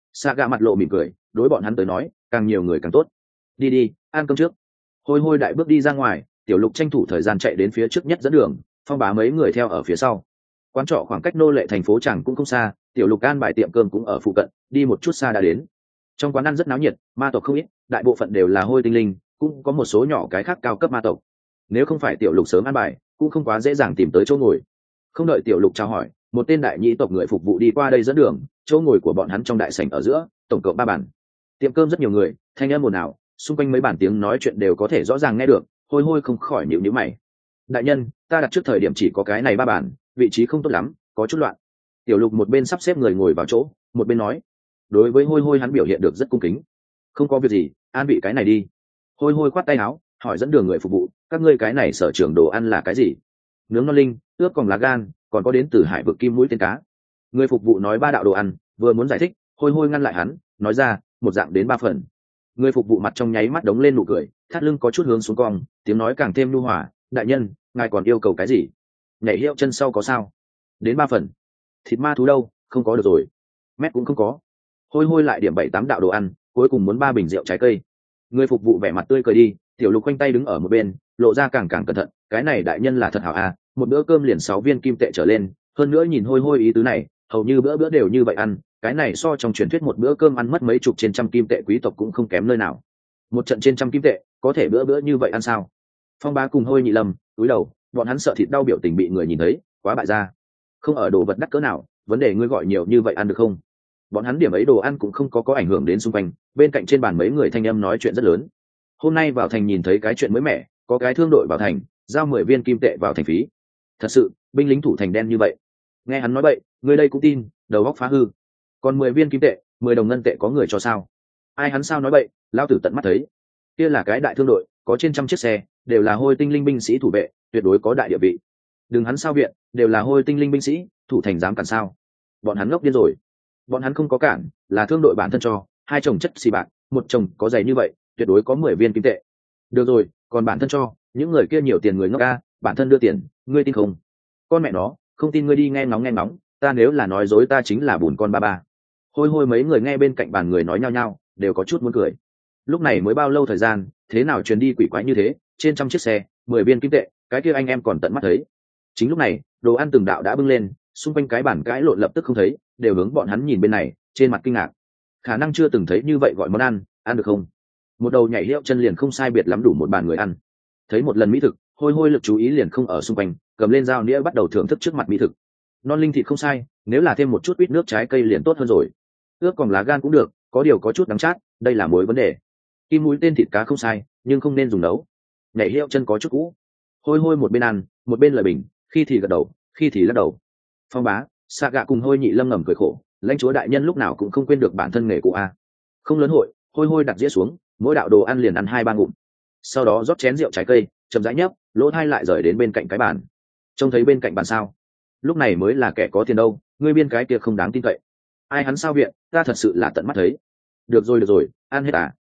Xạ gạ mặt lộ mỉm cười, đối bọn hắn tới nói càng nhiều người càng tốt. Đi đi, ăn cơm trước. Hôi hôi đại bước đi ra ngoài, tiểu lục tranh thủ thời gian chạy đến phía trước nhất dẫn đường, Phong Bá mấy người theo ở phía sau. Quán trọ khoảng cách nô lệ thành phố chẳng cũng không xa, tiểu lục an bài tiệm cơm cũng ở phụ cận, đi một chút xa đã đến. Trong quán ăn rất náo nhiệt, ma tộc không ít, đại bộ phận đều là hôi tinh linh, cũng có một số nhỏ cái khác cao cấp ma tộc. Nếu không phải tiểu lục sớm an bài, cũng không quá dễ dàng tìm tới chỗ ngồi. Không đợi tiểu lục chào hỏi, một tên đại nhĩ tộc người phục vụ đi qua đây dẫn đường, chỗ ngồi của bọn hắn trong đại sảnh ở giữa, tổng cộng 3 bàn. Tiệm cơm rất nhiều người, thanh âm ồn ào, xung quanh mấy bàn tiếng nói chuyện đều có thể rõ ràng nghe được, hôi hôi không khỏi nhíu nhíu mày. Đại nhân, ta đặt trước thời điểm chỉ có cái này 3 bàn, vị trí không tốt lắm, có chút loạn. Tiểu lục một bên sắp xếp người ngồi vào chỗ, một bên nói. Đối với hôi hôi hắn biểu hiện được rất cung kính. Không có việc gì, an vị cái này đi. Hôi hôi khoát tay áo, hỏi dẫn đường người phục vụ, các ngươi cái này sở trường đồ ăn là cái gì? Nướng non linh, ướp còn lá gan, còn có đến từ hải vực kim mũi tên cá. Người phục vụ nói 3 đạo đồ ăn, vừa muốn giải thích, hôi hôi ngăn lại hắn, nói ra, một dạng đến 3 phần. Người phục vụ mặt trong nháy mắt đống lên nụ cười, thắt lưng có chút hướng xuống cong, tiếng nói càng thêm nhu hòa, đại nhân, ngài còn yêu cầu cái gì? Nhảy hiệu chân sau có sao? Đến 3 phần. Thịt ma thú đâu? Không có được rồi. Mét cũng không có. Hôi hôi lại điểm 7-8 đạo đồ ăn, cuối cùng muốn 3 bình rượu trái cây. Người phục vụ vẻ mặt tươi cười đi, tiểu lục quanh tay đứng ở một bên, lộ ra càng cẩn thận, cái này đại nhân là thật hảo à, một bữa cơm liền 6 viên kim tệ trở lên, hơn nữa nhìn hôi hôi ý tứ này, hầu như bữa bữa đều như vậy ăn, cái này so trong truyền thuyết một bữa cơm ăn mất mấy chục trên trăm kim tệ quý tộc cũng không kém nơi nào. Một trận trên trăm kim tệ, có thể bữa bữa như vậy ăn sao? Phong Bá cùng Hôi Nhị Lâm cúi đầu, bọn hắn sợ thịt đau biểu tình bị người nhìn thấy, quá bại gia. Không ở đồ vật đắt cỡ nào, vấn đề ngươi gọi nhiều như vậy ăn được không? Bọn hắn điểm ấy đồ ăn cũng không có ảnh hưởng đến xung quanh, bên cạnh trên bàn mấy người thanh âm nói chuyện rất lớn. Hôm nay vào thành nhìn thấy cái chuyện mới mẻ, có cái thương đội vào thành, giao 10 viên kim tệ vào thành phí. Thật sự, binh lính thủ thành đen như vậy. Nghe hắn nói vậy, người đây cũng tin, đầu óc phá hư. Còn 10 viên kim tệ, 10 đồng ngân tệ có người cho sao? Ai hắn sao nói vậy, lao tử tận mắt thấy. Kia là cái đại thương đội, có trên trăm chiếc xe, đều là hôi tinh linh binh sĩ thủ vệ, tuyệt đối có đại địa vị. Đừng hắn sao viện, đều là hôi tinh linh binh sĩ, thủ thành dám cản sao? Bọn hắn ngốc điên rồi. Bọn hắn không có cản, là thương đội bản thân cho, 2 chồng chất xì bạc, 1 chồng có giày như vậy, tuyệt đối có 10 viên kim tệ. Được rồi, còn bản thân cho, những người kia nhiều tiền người ngốc a, bản thân đưa tiền, ngươi tin không? Con mẹ nó, không tin ngươi đi nghe ngóng, ta nếu là nói dối ta chính là bùn con ba ba. Hôi hôi mấy người nghe bên cạnh bàn người nói nhao nhao, đều có chút muốn cười. Lúc này mới bao lâu thời gian, thế nào truyền đi quỷ quái như thế, trên trăm chiếc xe, 10 viên kim tệ, cái kia anh em còn tận mắt thấy. Chính lúc này, đồ ăn từng đạo đã bưng lên, xung quanh cái bàn cãi lộn lập tức không thấy, đều hướng bọn hắn nhìn bên này, trên mặt kinh ngạc. Khả năng chưa từng thấy như vậy gọi món ăn được không? Một đầu nhảy hiệu chân liền không sai biệt lắm đủ một bàn người ăn. Thấy một lần mỹ thực, hôi hôi lực chú ý liền không ở xung quanh, cầm lên dao nĩa bắt đầu thưởng thức trước mặt mỹ thực. Non linh thịt không sai, nếu là thêm một chút ít nước trái cây liền tốt hơn rồi. Ướp còn lá gan cũng được, có điều có chút đắng chát, đây là mối vấn đề. Kim mũi tên thịt cá không sai, nhưng không nên dùng nấu. Nhảy hiệu chân có chút cũ. Hôi hôi một bên ăn, một bên lời bình, khi thì gật đầu, khi thì lắc đầu. Phong Bá, Xạ Gạ cùng Hôi Nhị Lâm ngầm cười khổ, lãnh chúa đại nhân lúc nào cũng không quên được bản thân nghề cụ a. Không lớn hội, hôi hôi đặt dĩa xuống, mỗi đạo đồ ăn liền ăn 2-3 ngụm. Sau đó rót chén rượu trái cây, chậm rãi nhấp, lỗ thai lại rời đến bên cạnh cái bàn. Trông thấy bên cạnh bàn sao? Lúc này mới là kẻ có tiền đâu, ngươi biên cái kia không đáng tin cậy. Ai hắn sao viện, ta thật sự là tận mắt thấy. Được rồi, ăn hết à?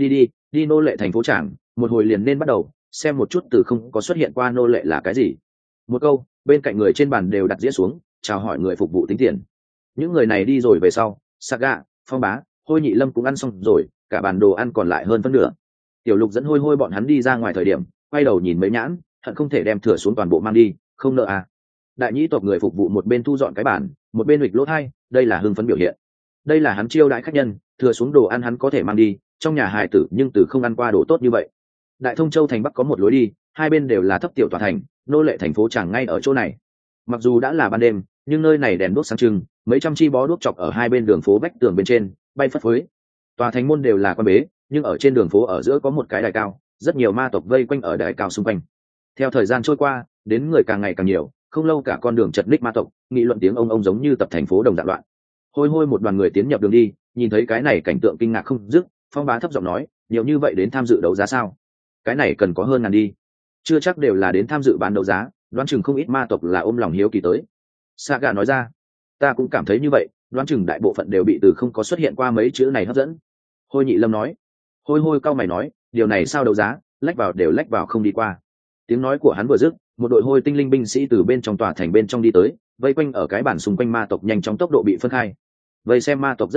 Đi nô lệ thành phố Tràng, một hồi liền nên bắt đầu, xem một chút từ không có xuất hiện qua nô lệ là cái gì. Một câu, bên cạnh người trên bàn đều đặt dĩa xuống, chào hỏi người phục vụ tính tiền. Những người này đi rồi về sau, Saga, Phong Bá, Hôi Nhị Lâm cũng ăn xong rồi, cả bàn đồ ăn còn lại hơn phân nửa. Tiểu Lục dẫn hôi hôi bọn hắn đi ra ngoài thời điểm, quay đầu nhìn mấy nhãn, hận không thể đem thừa xuống toàn bộ mang đi, không nợ à. Đại nhĩ tộc người phục vụ một bên thu dọn cái bàn, một bên huỵch lỗ thai, đây là hưng phấn biểu hiện. Đây là hắn chiêu đãi khách nhân, thừa xuống đồ ăn hắn có thể mang đi, trong nhà hài tử nhưng từ không ăn qua đồ tốt như vậy. Đại Thông Châu thành Bắc có một lối đi, hai bên đều là thấp tiểu tòa thành, nô lệ thành phố Tràng ngay ở chỗ này. Mặc dù đã là ban đêm, nhưng nơi này đèn đuốc sáng trưng, mấy trăm chi bó đuốc chọc ở hai bên đường phố vách tường bên trên, bay phất phới. Tòa thành môn đều là quan bế, nhưng ở trên đường phố ở giữa có một cái đài cao, rất nhiều ma tộc vây quanh ở đài cao xung quanh. Theo thời gian trôi qua, đến người càng ngày càng nhiều, không lâu cả con đường chật ních ma tộc, nghị luận tiếng ông giống như tập thành phố đồng dạng loạn. Hôi hôi một đoàn người tiến nhập đường đi, nhìn thấy cái này cảnh tượng kinh ngạc không dứt, Phong Bá thấp giọng nói, nhiều như vậy đến tham dự đấu giá sao? Cái này cần có hơn ngàn đi. Chưa chắc đều là đến tham dự bán đấu giá, đoán chừng không ít ma tộc là ôm lòng hiếu kỳ tới. Saga nói ra, ta cũng cảm thấy như vậy, đoán chừng đại bộ phận đều bị từ không có xuất hiện qua mấy chữ này hấp dẫn. Hôi Nhị Lâm nói, hôi hôi cao mày nói, điều này sao đấu giá, lách vào đều lách vào không đi qua. Tiếng nói của hắn vừa dứt, một đội hôi tinh linh binh sĩ từ bên trong tòa thành bên trong đi tới, vây quanh ở cái bản xung quanh ma tộc nhanh chóng tốc độ bị phân khai. Vây xem ma tộc rất nhiều,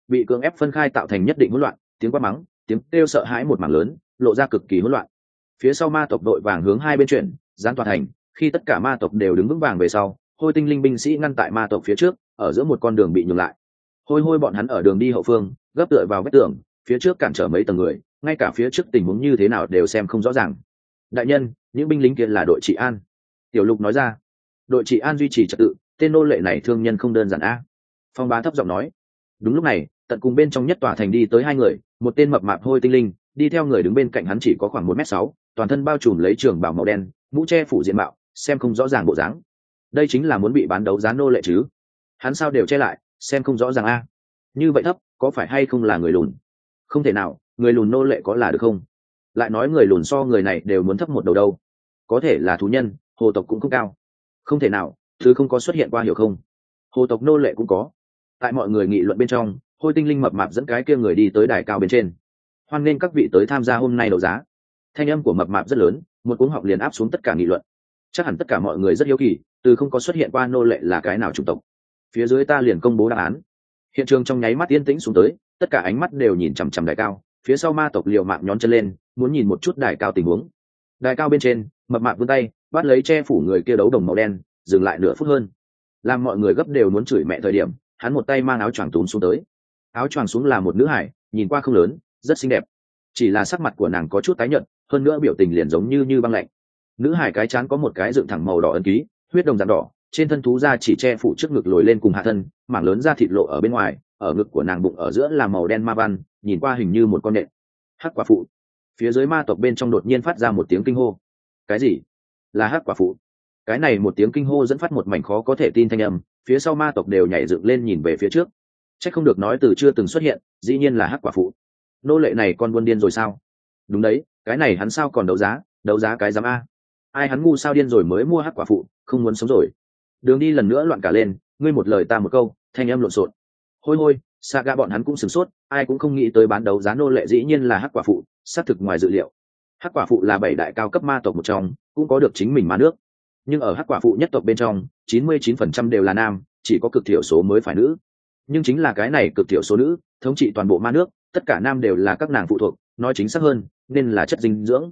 bị cưỡng ép phân khai tạo thành nhất định hỗn loạn, tiếng quát mắng, tiếng kêu sợ hãi một mảng lớn, lộ ra cực kỳ hỗn loạn. Phía sau ma tộc đội vàng hướng hai bên chuyển, giáng tòa thành, khi tất cả ma tộc đều đứng vững vàng về sau, Hôi Tinh Linh binh sĩ ngăn tại ma tộc phía trước, ở giữa một con đường bị nhường lại. Hôi bọn hắn ở đường đi hậu phương, gấp tựa vào vách tường, phía trước cản trở mấy tầng người, ngay cả phía trước tình huống như thế nào đều xem không rõ ràng. Đại nhân, những binh lính kia là đội trị an. Tiểu Lục nói ra. Đội trị an duy trì trật tự, tên nô lệ này thương nhân không đơn giản a. Phong Bá thấp giọng nói. Đúng lúc này, tận cùng bên trong nhất tòa thành đi tới hai người, một tên mập mạp Hôi Tinh Linh, đi theo người đứng bên cạnh hắn chỉ có khoảng 1m6, toàn thân bao trùm lấy trường bào màu đen, mũ che phủ diện mạo, xem không rõ ràng bộ dáng. Đây chính là muốn bị bán đấu giá nô lệ chứ? Hắn sao đều che lại, xem không rõ ràng a. Như vậy thấp, có phải hay không là người lùn? Không thể nào, người lùn nô lệ có là được không? Lại nói người lùn so người này đều muốn thấp một đầu đâu. Có thể là thú nhân, hồ tộc cũng không cao. Không thể nào, thứ không có xuất hiện qua hiểu không? Hồ tộc nô lệ cũng có. Tại mọi người nghị luận bên trong, Hôi Tinh Linh mập mạp dẫn cái kia người đi tới đài cao bên trên. Hoan nghênh các vị tới tham gia hôm nay đấu giá. Thanh âm của mập mạp rất lớn, một cuống họng liền áp xuống tất cả nghị luận. Chắc hẳn tất cả mọi người rất hiếu kỳ, từ không có xuất hiện qua nô lệ là cái nào chủng tộc. Phía dưới ta liền công bố đáp án. Hiện trường trong nháy mắt yên tĩnh xuống tới, tất cả ánh mắt đều nhìn chằm chằm đài cao. Phía sau ma tộc liều mạng nhón chân lên, muốn nhìn một chút đài cao tình huống. Đài cao bên trên, mập mạp vươn tay, bắt lấy che phủ người kia đấu đồng màu đen, dừng lại nửa phút hơn. Làm mọi người gấp đều muốn chửi mẹ thời điểm, hắn một tay mang áo choàng túm xuống tới. Áo choàng xuống là một nữ hải, nhìn qua không lớn, rất xinh đẹp. Chỉ là sắc mặt của nàng có chút tái nhợt, hơn nữa biểu tình liền giống như băng lạnh. Nữ hải cái trán có một cái dựng thẳng màu đỏ ấn ký, huyết đồng rắn đỏ, trên thân thú da chỉ che phủ trước ngực lồi lên cùng hạ thân, mảng lớn da thịt lộ ở bên ngoài, ở ngực của nàng bụng ở giữa là màu đen ma văn, nhìn qua hình như một con nện. Hắc quả phụ. Phía dưới ma tộc bên trong đột nhiên phát ra một tiếng kinh hô. Cái gì? Là hắc quả phụ? Cái này một tiếng kinh hô dẫn phát một mảnh khó có thể tin thanh âm, phía sau ma tộc đều nhảy dựng lên nhìn về phía trước. Chắc không được nói từ chưa từng xuất hiện, dĩ nhiên là hắc quả phụ. Nô lệ này con buôn điên rồi sao? Đúng đấy, cái này hắn sao còn đấu giá cái giám a? Ai hắn ngu sao điên rồi mới mua hắc quả phụ, không muốn sống rồi. Đường đi lần nữa loạn cả lên, ngươi một lời ta một câu, thanh âm lộn xộn. Hôi, Saga bọn hắn cũng sửng sốt, ai cũng không nghĩ tới bán đấu giá nô lệ dĩ nhiên là hắc quả phụ, xác thực ngoài dự liệu. Hắc quả phụ là 7 đại cao cấp ma tộc một trong, cũng có được chính mình ma nước. Nhưng ở hắc quả phụ nhất tộc bên trong, 99% đều là nam, chỉ có cực thiểu số mới phải nữ. Nhưng chính là cái này cực thiểu số nữ, thống trị toàn bộ ma nước, tất cả nam đều là các nàng phụ thuộc, nói chính xác hơn, nên là chất dinh dưỡng.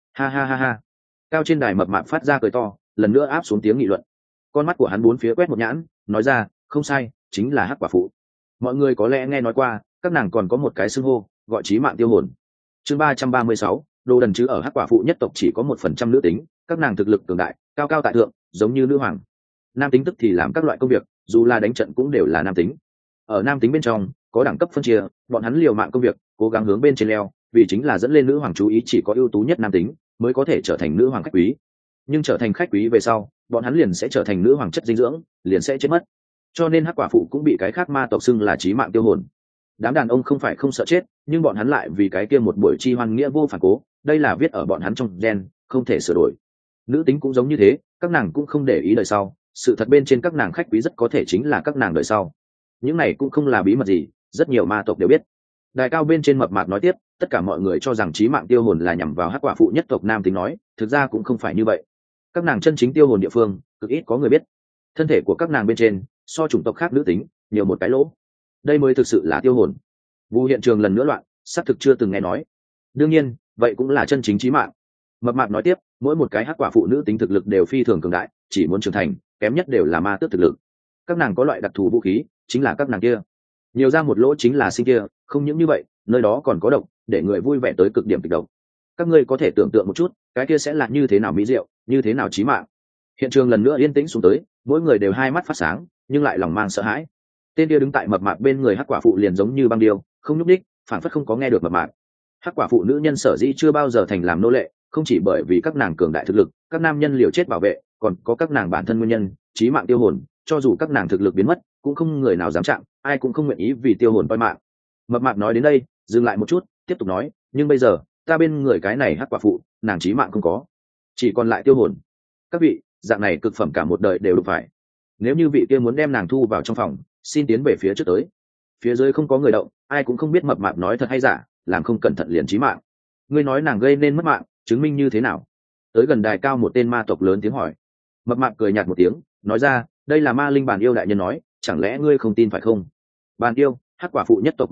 Ha. Cao trên đài mập mạp phát ra cười to, lần nữa áp xuống tiếng nghị luận. Con mắt của hắn bốn phía quét một nhãn, nói ra, không sai, chính là hắc quả phụ. Mọi người có lẽ nghe nói qua, các nàng còn có một cái xưng hô, gọi chí mạng tiêu hồn. Chương 336, đồ đần chứ ở hắc quả phụ nhất tộc chỉ có 1% nữ tính, các nàng thực lực cường đại, cao cao tại thượng, giống như nữ hoàng. Nam tính tức thì làm các loại công việc, dù là đánh trận cũng đều là nam tính. Ở nam tính bên trong, có đẳng cấp phân chia, bọn hắn liều mạng công việc, cố gắng hướng bên trên leo, vì chính là dẫn lên nữ hoàng chú ý, chỉ có ưu tú nhất nam tính mới có thể trở thành nữ hoàng khách quý. Nhưng trở thành khách quý về sau, bọn hắn liền sẽ trở thành nữ hoàng chất dinh dưỡng, liền sẽ chết mất. Cho nên hắc quả phụ cũng bị cái khác ma tộc xưng là chí mạng tiêu hồn. Đám đàn ông không phải không sợ chết, nhưng bọn hắn lại vì cái kia một buổi chi hoan nghĩa vô phản cố, đây là viết ở bọn hắn trong gen, không thể sửa đổi. Nữ tính cũng giống như thế, các nàng cũng không để ý đời sau, sự thật bên trên các nàng khách quý rất có thể chính là các nàng đời sau. Những này cũng không là bí mật gì, rất nhiều ma tộc đều biết. Đài cao bên trên mập mạp nói tiếp, tất cả mọi người cho rằng chí mạng tiêu hồn là nhằm vào hắc quả phụ nhất tộc nam tính nói, thực ra cũng không phải như vậy. Các nàng chân chính tiêu hồn địa phương, cực ít có người biết. Thân thể của các nàng bên trên, so chủng tộc khác nữ tính, nhiều một cái lỗ. Đây mới thực sự là tiêu hồn. Vụ hiện trường lần nữa loạn, xác thực chưa từng nghe nói. Đương nhiên, vậy cũng là chân chính chí mạng. Mập mạp nói tiếp, mỗi một cái hắc quả phụ nữ tính thực lực đều phi thường cường đại, chỉ muốn trưởng thành, kém nhất đều là ma tước thực lực. Các nàng có loại đặc thù vũ khí, chính là các nàng kia. Nhiều ra một lỗ chính là sinh kia, không những như vậy, nơi đó còn có độc, để người vui vẻ tới cực điểm kịch độc. Các ngươi có thể tưởng tượng một chút, cái kia sẽ là như thế nào mỹ diệu, như thế nào chí mạng. Hiện trường lần nữa yên tĩnh xuống tới, mỗi người đều hai mắt phát sáng, nhưng lại lòng mang sợ hãi. Tên kia đứng tại mập mạp bên người hắc quả phụ liền giống như băng điêu, không nhúc đích, phản phất không có nghe được mập mạp. Hắc quả phụ nữ nhân sở dĩ chưa bao giờ thành làm nô lệ, không chỉ bởi vì các nàng cường đại thực lực, các nam nhân liều chết bảo vệ, còn có các nàng bản thân nguyên nhân, chí mạng tiêu hồn, cho dù các nàng thực lực biến mất, cũng không người nào dám chạm, ai cũng không nguyện ý vì tiêu hồn toi mạng. Mập mạp nói đến đây, dừng lại một chút, tiếp tục nói, nhưng bây giờ, ta bên người cái này hắc quả phụ, nàng chí mạng không có, chỉ còn lại tiêu hồn. Các vị, dạng này cực phẩm cả một đời đều đụng phải. Nếu như vị kia muốn đem nàng thu vào trong phòng, xin tiến về phía trước tới. Phía dưới không có người động, ai cũng không biết mập mạp nói thật hay giả, làm không cẩn thận liền chí mạng. Ngươi nói nàng gây nên mất mạng, chứng minh như thế nào? Tới gần đài cao một tên ma tộc lớn tiếng hỏi. Mập mạp cười nhạt một tiếng, nói ra, đây là ma linh bàn yêu đại nhân nói, chẳng lẽ ngươi không tin phải không? Bàn yêu, hắc quả phụ nhất tộc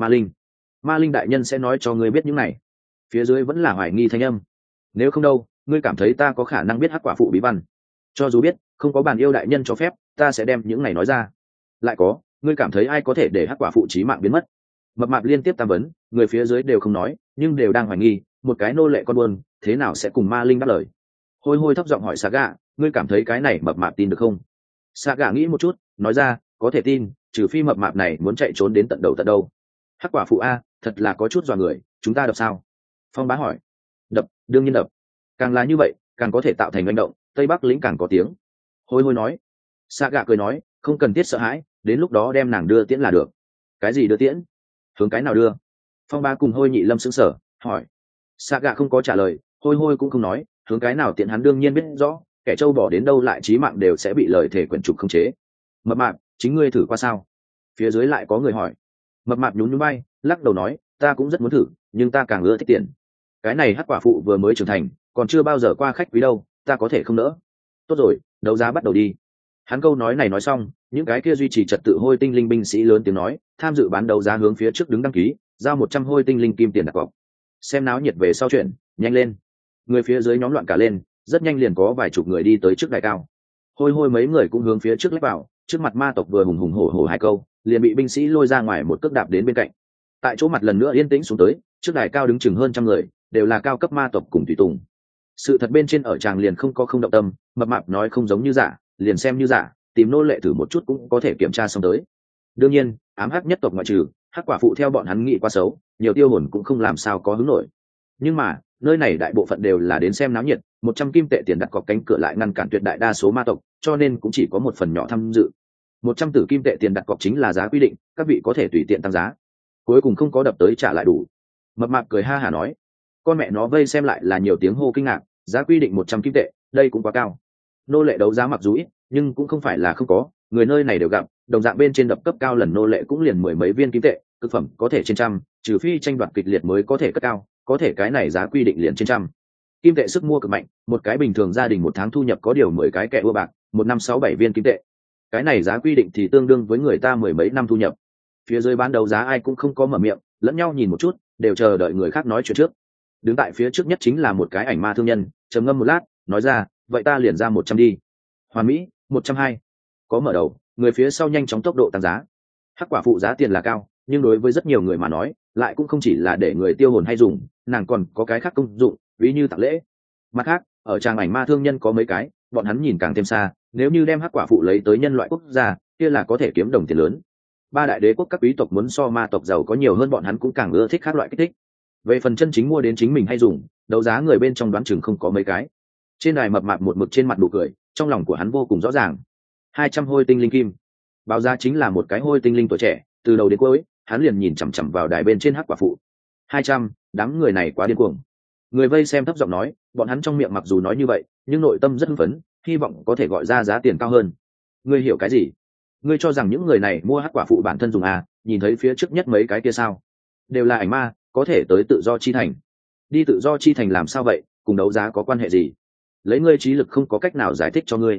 ma linh đại nhân sẽ nói cho ngươi biết những này. Phía dưới vẫn là hoài nghi thanh âm. Nếu không đâu, ngươi cảm thấy ta có khả năng biết hắc quả phụ bí văn? Cho dù biết, không có bàn yêu đại nhân cho phép, ta sẽ đem những này nói ra. Lại có, ngươi cảm thấy ai có thể để hắc quả phụ chí mạng biến mất? Mập mạp liên tiếp tam vấn, người phía dưới đều không nói, nhưng đều đang hoài nghi, một cái nô lệ con buôn thế nào sẽ cùng ma linh đáp lời? Hôi hôi thấp giọng hỏi Saga, ngươi cảm thấy cái này mập mạp tin được không? Saga nghĩ một chút, nói ra, có thể tin, trừ phi mập mạp này muốn chạy trốn đến tận đầu tận đâu. Hắc quả phụ a, thật là có chút dọa người, chúng ta đập sao? Phong Bá hỏi. Đập, đương nhiên đập. Càng là như vậy, càng có thể tạo thành manh động, Tây Bắc lĩnh càng có tiếng. Hôi hôi nói. Saga cười nói, không cần thiết sợ hãi, đến lúc đó đem nàng đưa tiễn là được. Cái gì đưa tiễn? Hướng cái nào đưa? Phong Bá cùng Hôi Nhị Lâm sững sờ, hỏi. Saga không có trả lời, Hôi hôi cũng không nói, hướng cái nào tiện hắn đương nhiên biết rõ, kẻ trâu bỏ đến đâu lại chí mạng đều sẽ bị lời thể quyển trục khống chế. Mập mạp, chính ngươi thử qua sao? Phía dưới lại có người hỏi. Mập mạp nhún nhún bay, lắc đầu nói, ta cũng rất muốn thử, nhưng ta càng ưa thích tiền. Cái này hắc quả phụ vừa mới trưởng thành, còn chưa bao giờ qua khách quý đâu, ta có thể không nỡ. Tốt rồi, đấu giá bắt đầu đi. Hắn câu nói này nói xong, những cái kia duy trì trật tự hôi tinh linh binh sĩ lớn tiếng nói, tham dự bán đấu giá hướng phía trước đứng đăng ký, giao 100 hôi tinh linh kim tiền đặt cọc. Xem náo nhiệt về sau chuyện, nhanh lên. Người phía dưới nhóm loạn cả lên, rất nhanh liền có vài chục người đi tới trước đài cao. Hôi hôi mấy người cũng hướng phía trước lách vào, trước mặt ma tộc vừa hùng hùng hổ hổ hai câu, liền bị binh sĩ lôi ra ngoài một cước đạp đến bên cạnh. Tại chỗ mặt lần nữa yên tĩnh xuống tới, trước đài cao đứng chừng hơn trăm người, đều là cao cấp ma tộc cùng tùy tùng. Sự thật bên trên ở tràng liền không có không động tâm, mập mạp nói không giống như giả, liền xem như giả, tìm nô lệ thử một chút cũng có thể kiểm tra xong tới. Đương nhiên, ám hắc nhất tộc ngoại trừ, hắc quả phụ theo bọn hắn nghĩ quá xấu, nhiều tiêu hồn cũng không làm sao có hứng nổi. Nhưng mà, nơi này đại bộ phận đều là đến xem náo nhiệt, 100 kim tệ tiền đặt cọc cánh cửa lại ngăn cản tuyệt đại đa số ma tộc, cho nên cũng chỉ có một phần nhỏ tham dự. 100 tử kim tệ tiền đặt cọc chính là giá quy định, các vị có thể tùy tiện tăng giá. Cuối cùng không có đập tới trả lại đủ. Mập mạp cười ha hả nói, con mẹ nó vây xem lại là nhiều tiếng hô kinh ngạc, giá quy định 100 kim tệ, đây cũng quá cao. Nô lệ đấu giá mặc dù ít, nhưng cũng không phải là không có, người nơi này đều gặp, đồng dạng bên trên đập cấp cao lần nô lệ cũng liền mười mấy viên kim tệ, cực phẩm có thể trên trăm, trừ phi tranh đoạt kịch liệt mới có thể cất cao, có thể cái này giá quy định liền trên trăm. Kim tệ sức mua cực mạnh, một cái bình thường gia đình một tháng thu nhập có điều 10 cái kẹ ua bạc, một năm 6-7 viên kim tệ. Cái này giá quy định thì tương đương với người ta mười mấy năm thu nhập. Phía dưới bán đấu giá ai cũng không có mở miệng, lẫn nhau nhìn một chút, đều chờ đợi người khác nói chuyện trước. Đứng tại phía trước nhất chính là một cái ảnh ma thương nhân, trầm ngâm một lát, nói ra, vậy ta liền ra 100 đi. Hoàn Mỹ, 120. Có mở đầu, người phía sau nhanh chóng tốc độ tăng giá. Hắc quả phụ giá tiền là cao, nhưng đối với rất nhiều người mà nói, lại cũng không chỉ là để người tiêu hồn hay dùng, nàng còn có cái khác công dụng, ví như tặng lễ. Mặt khác, ở trang ảnh ma thương nhân có mấy cái, bọn hắn nhìn càng thêm xa, nếu như đem hắc quả phụ lấy tới nhân loại quốc gia, kia là có thể kiếm đồng tiền lớn. Ba đại đế quốc các quý tộc muốn so ma tộc giàu có nhiều hơn bọn hắn cũng càng ưa thích các loại kích thích. Về phần chân chính mua đến chính mình hay dùng, đấu giá người bên trong đoán chừng không có mấy cái. Trên đài mập mạp một mực trên mặt nụ cười, trong lòng của hắn vô cùng rõ ràng. 200 hôi tinh linh kim. Báo giá chính là một cái hôi tinh linh tuổi trẻ, từ đầu đến cuối, hắn liền nhìn chằm chằm vào đài bên trên hắc quả phụ. 200, đám người này quá điên cuồng. Người vây xem thấp giọng nói, bọn hắn trong miệng mặc dù nói như vậy, nhưng nội tâm rất hưng phấn, hy vọng có thể gọi ra giá tiền cao hơn. Ngươi hiểu cái gì? Ngươi cho rằng những người này mua hắc quả phụ bản thân dùng à? Nhìn thấy phía trước nhất mấy cái kia sao? Đều là ảnh ma, có thể tới tự do chi thành. Đi tự do chi thành làm sao vậy? Cùng đấu giá có quan hệ gì? Lấy ngươi trí lực không có cách nào giải thích cho ngươi.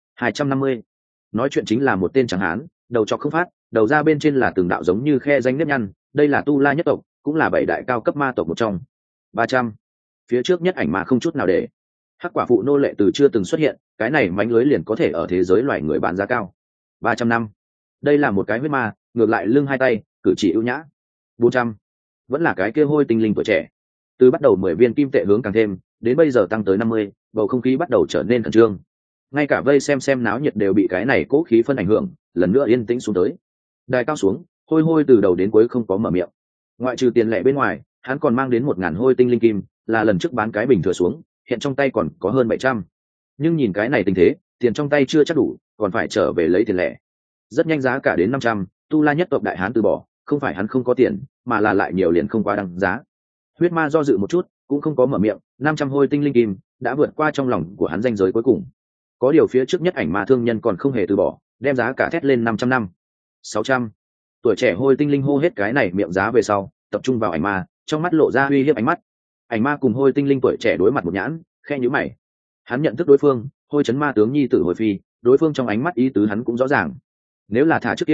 250. Nói chuyện chính là một tên trắng hán, đầu chọc không phát, đầu ra bên trên là từng đạo giống như khe danh nếp nhăn, đây là tu la nhất tộc, cũng là bảy đại cao cấp ma tộc một trong. 300. Phía trước nhất ảnh ma không chút nào để. Hắc quả phụ nô lệ từ chưa từng xuất hiện, cái này mánh lưới liền có thể ở thế giới loài người bán giá cao. 300 năm. Đây là một cái huyết ma, ngược lại lưng hai tay, cử chỉ ưu nhã. 400. Vẫn là cái kia hôi tinh linh tuổi trẻ. Từ bắt đầu 10 viên kim tệ hướng càng thêm, đến bây giờ tăng tới 50, bầu không khí bắt đầu trở nên khẩn trương. Ngay cả vây xem náo nhiệt đều bị cái này cố khí phân ảnh hưởng, lần nữa yên tĩnh xuống tới. Đài cao xuống, hôi hôi từ đầu đến cuối không có mở miệng. Ngoại trừ tiền lẻ bên ngoài, hắn còn mang đến 1000 hôi tinh linh kim, là lần trước bán cái bình thừa xuống, hiện trong tay còn có hơn 700. Nhưng nhìn cái này tình thế, tiền trong tay chưa chắc đủ, còn phải trở về lấy tiền lẻ. Rất nhanh giá cả đến 500, tu la nhất tộc đại hán từ bỏ, không phải hắn không có tiền, mà là lại nhiều liền không quá đăng giá. Huyết ma do dự một chút, cũng không có mở miệng, 500 hôi tinh linh kim đã vượt qua trong lòng của hắn ranh giới cuối cùng. Có điều phía trước nhất ảnh ma thương nhân còn không hề từ bỏ, đem giá cả thét lên 500 năm. 600. Tuổi trẻ hôi tinh linh hô hết cái này miệng giá về sau, tập trung vào ảnh ma, trong mắt lộ ra uy hiếp ánh mắt. Ảnh ma cùng hôi tinh linh tuổi trẻ đối mặt một nhãn, khe nhíu mày. Hắn nhận thức đối phương, hôi chấn ma tướng nhi tử hồi phi, đối phương trong ánh mắt ý tứ hắn cũng rõ ràng. Nếu là thả trước kia,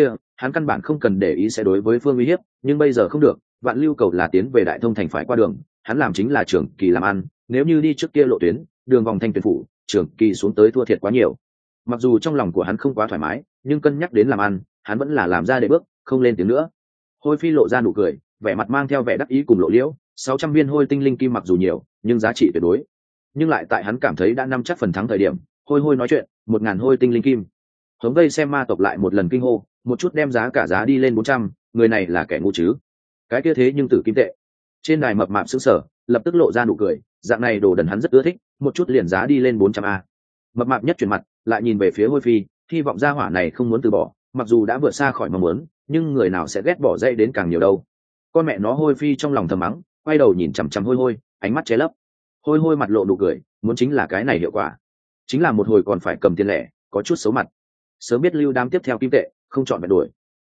hắn căn bản không cần để ý sẽ đối với phương uy hiếp, nhưng bây giờ không được, Vạn Lưu Cầu là tiến về Đại Thông thành phải qua đường, hắn làm chính là trưởng kỳ làm ăn, nếu như đi trước kia lộ tuyến, đường vòng Thanh Tuyền phủ, trưởng kỳ xuống tới thua thiệt quá nhiều. Mặc dù trong lòng của hắn không quá thoải mái, nhưng cân nhắc đến làm ăn, hắn vẫn là làm ra để bước, không lên tiếng nữa. Hôi Phi lộ ra nụ cười, vẻ mặt mang theo vẻ đắc ý cùng lộ liễu, 600 viên hôi tinh linh kim mặc dù nhiều, nhưng giá trị tuyệt đối. Nhưng lại tại hắn cảm thấy đã nắm chắc phần thắng thời điểm, hôi nói chuyện, 1000 hôi tinh linh kim. Hống vây xem ma tộc lại một lần kinh hô, một chút đem giá cả giá đi lên 400, người này là kẻ ngu chứ? Cái kia thế nhưng tử kim tệ. Trên đài mập mạp sững sờ, lập tức lộ ra nụ cười, dạng này đồ đần hắn rất ưa thích, một chút liền giá đi lên 400 a. Mập mạp nhất chuyển mặt, lại nhìn về phía Hôi Phi, hy vọng gia hỏa này không muốn từ bỏ, mặc dù đã vượt xa khỏi mong muốn, nhưng người nào sẽ ghét bỏ dây đến càng nhiều đâu. Con mẹ nó. Hôi Phi trong lòng thầm mắng, quay đầu nhìn chằm chằm Hôi, ánh mắt che lấp. Hôi mặt lộ nụ cười, muốn chính là cái này hiệu quả. Chính là một hồi còn phải cầm tiền lẻ, có chút xấu mặt. Sớm biết lưu đám tiếp theo kim tệ, không chọn vẹn đuổi.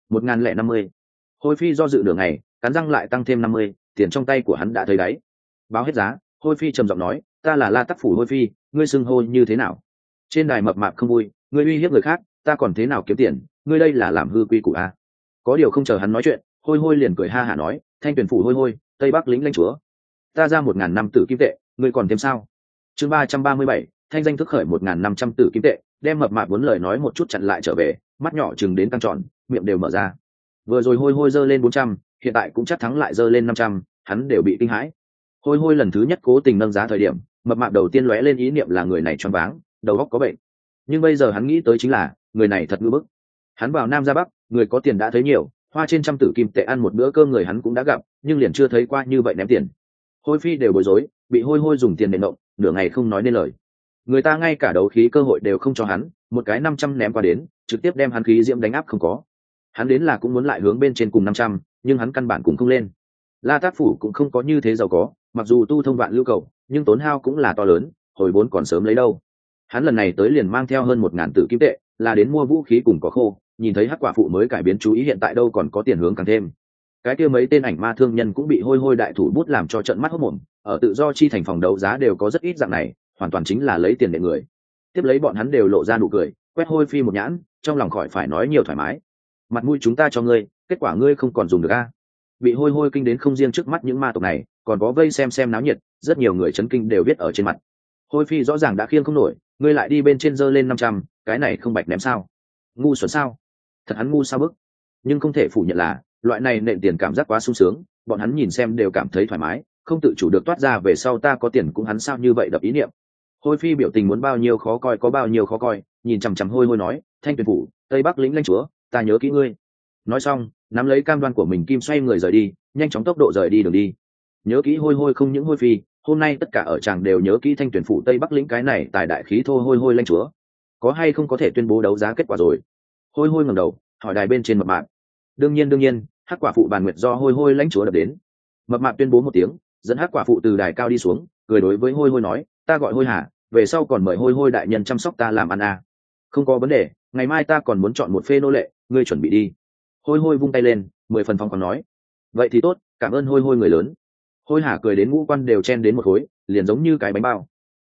1050. Hôi Phi do dự nửa ngày, cắn răng lại tăng thêm 50, tiền trong tay của hắn đã thấy đáy. Báo hết giá, Hôi Phi trầm giọng nói, ta là La Tắc phủ Hôi Phi, ngươi xưng hô như thế nào? Trên đài mập mạp không vui, ngươi uy hiếp người khác, ta còn thế nào kiếm tiền, ngươi đây là làm hư quy củ a. Có điều không chờ hắn nói chuyện, Hôi liền cười ha hả nói, Thanh Tuyền phủ Hôi, Tây Bắc lính lãnh chúa, ta ra 1000 năm tử kim tệ, ngươi còn thêm sao? Chương 337, thanh danh thức khởi 1500 tử kim tệ, đem mập mạp muốn lời nói một chút chặn lại trở về, mắt nhỏ chừng đến căng tròn, miệng đều mở ra. Vừa rồi Hôi giơ lên 400, hiện tại cũng chắc thắng lại giơ lên 500, hắn đều bị kinh hãi. Hôi lần thứ nhất cố tình nâng giá thời điểm, mập mạp đầu tiên lóe lên ý niệm là người này choáng váng, đầu óc có bệnh. Nhưng bây giờ hắn nghĩ tới chính là, người này thật ngư bức. Hắn vào Nam ra Bắc, người có tiền đã thấy nhiều, hoa trên trăm tử kim tệ ăn một bữa cơm người hắn cũng đã gặp, nhưng liền chưa thấy qua như vậy ném tiền. Hôi Phi đều bối rối, bị Hôi dùng tiền nện động, nửa ngày không nói nên lời. Người ta ngay cả đấu khí cơ hội đều không cho hắn, một cái 500 ném qua đến, trực tiếp đem hắn khí diễm đánh áp không có. Hắn đến là cũng muốn lại hướng bên trên cùng 500, nhưng hắn căn bản cũng không lên. La Tác phủ cũng không có như thế giàu có, mặc dù tu thông Vạn Lưu Cầu, nhưng tốn hao cũng là to lớn, hồi vốn còn sớm lấy đâu. Hắn lần này tới liền mang theo hơn 1000 tử kim tệ, là đến mua vũ khí cùng có khô, nhìn thấy Hắc Quả phụ mới cải biến chú ý hiện tại đâu còn có tiền hướng càng thêm. Cái kia mấy tên ảnh ma thương nhân cũng bị Hôi đại thủ bút làm cho trận mắt hốt mồm, ở tự do chi thành phòng đấu giá đều có rất ít dạng này, hoàn toàn chính là lấy tiền để người. Tiếp lấy bọn hắn đều lộ ra nụ cười, quét Hôi Phi một nhãn, trong lòng khỏi phải nói nhiều thoải mái. Mặt mũi chúng ta cho ngươi, kết quả ngươi không còn dùng được a. Bị Hôi kinh đến không riêng trước mắt những ma tộc này, còn có vây xem náo nhiệt, rất nhiều người chấn kinh đều viết ở trên mặt. Hôi Phi rõ ràng đã khiêng không nổi, ngươi lại đi bên trên giơ lên 500, cái này không bạch ném sao? Ngu xuẩn sao? Thật hắn ngu sao bức. Nhưng không thể phủ nhận là, loại này nện tiền cảm giác quá sung sướng, bọn hắn nhìn xem đều cảm thấy thoải mái, không tự chủ được toát ra về sau ta có tiền cũng hắn sao như vậy đập ý niệm. Hôi Phi biểu tình muốn bao nhiêu khó coi có bao nhiêu khó coi, nhìn chằm chằm Hôi nói, Thanh Tuyền phủ, Tây Bắc lính lãnh chúa, ta nhớ kỹ ngươi. Nói xong, nắm lấy cam đoan của mình kim xoay người rời đi, nhanh chóng tốc độ rời đi đường đi. Nhớ kỹ Hôi không những Hôi Phi, hôm nay tất cả ở chàng đều nhớ kỹ Thanh Tuyền phủ Tây Bắc lĩnh cái này tài đại khí thô Hôi lãnh chúa. Có hay không có thể tuyên bố đấu giá kết quả rồi? Hôi ngẩng đầu, hỏi đài bên trên mập mạp. Đương nhiên, Hắc Quả phụ Bàn Nguyệt do Hôi lãnh chúa đập đến. Mập mạp tuyên bố một tiếng, dẫn Hắc Quả phụ từ đài cao đi xuống, cười đối với Hôi nói, ta gọi Hôi Hà, về sau còn mời Hôi đại nhân chăm sóc ta làm ăn à. Không có vấn đề, ngày mai ta còn muốn chọn một phê nô lệ, ngươi chuẩn bị đi. Hôi vung tay lên, 10 phần phong còn nói, vậy thì tốt, cảm ơn Hôi người lớn. Hôi Hà cười đến ngũ quan đều chen đến một khối, liền giống như cái bánh bao.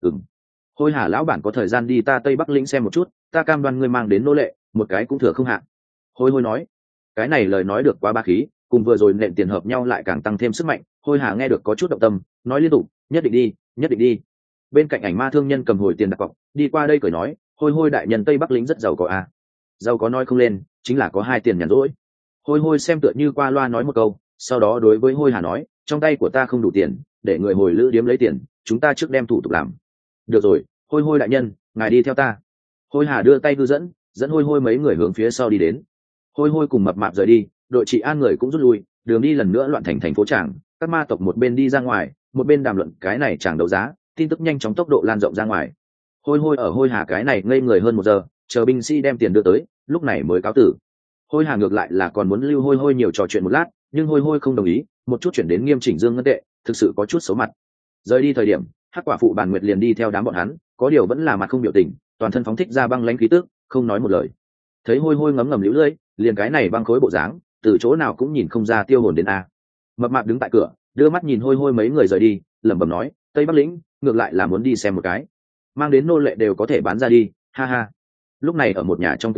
Hôi Hà lão bản có thời gian đi ta Tây Bắc lĩnh xem một chút, ta cam đoan ngươi mang đến nô lệ, một cái cũng thừa không hạn. Hôi nói, cái này lời nói được quá ba khí, cùng vừa rồi nện tiền hợp nhau lại càng tăng thêm sức mạnh. Hôi Hà nghe được có chút động tâm, nói liên tục, nhất định đi. Bên cạnh ảnh ma thương nhân cầm hồi tiền đặt cọc, đi qua đây cười nói, Hôi đại nhân Tây Bắc lĩnh rất giàu có à. Giàu có nói không lên, chính là có 2 tiền nhàn rỗi. Hôi xem tựa như qua loa nói một câu, sau đó đối với Hôi Hà nói, trong tay của ta không đủ tiền, để người hồi lữ điếm lấy tiền, chúng ta trước đem thủ tục làm. Được rồi, Hôi đại nhân, ngài đi theo ta. Hôi Hà đưa tay dẫn Hôi mấy người hướng phía sau đi đến. Hôi cùng mập mạp rời đi, đội trị an người cũng rút lui, đường đi lần nữa loạn thành phố tràng. Các ma tộc một bên đi ra ngoài, một bên đàm luận cái này chẳng đấu giá, tin tức nhanh chóng tốc độ lan rộng ra ngoài. Hôi ở Hôi Hà cái này ngây người hơn 1 giờ, chờ binh sĩ đem tiền đưa tới, lúc này mới cáo tử. Hôi Hà ngược lại là còn muốn lưu Hôi nhiều trò chuyện một lát, nhưng Hôi không đồng ý, một chút chuyển đến nghiêm chỉnh dương ngân tệ, thực sự có chút xấu mặt. Rời đi thời điểm, Hắc Quả phụ Bàn Nguyệt liền đi theo đám bọn hắn, có điều vẫn là mặt không biểu tình, toàn thân phóng thích ra băng lãnh khí tức, không nói một lời. Thấy Hôi ngấm ngầm liễu lưỡi, liền cái này băng khối bộ dáng, từ chỗ nào cũng nhìn không ra tiêu hồn đến a. Mập mạp đứng tại cửa, đưa mắt nhìn Hôi mấy người rời đi, lẩm bẩm nói, Tây Bắc lĩnh, ngược lại là muốn đi xem một cái, mang đến nô lệ đều có thể bán ra đi, ha ha. Lúc này ở một nhà trong tử quán,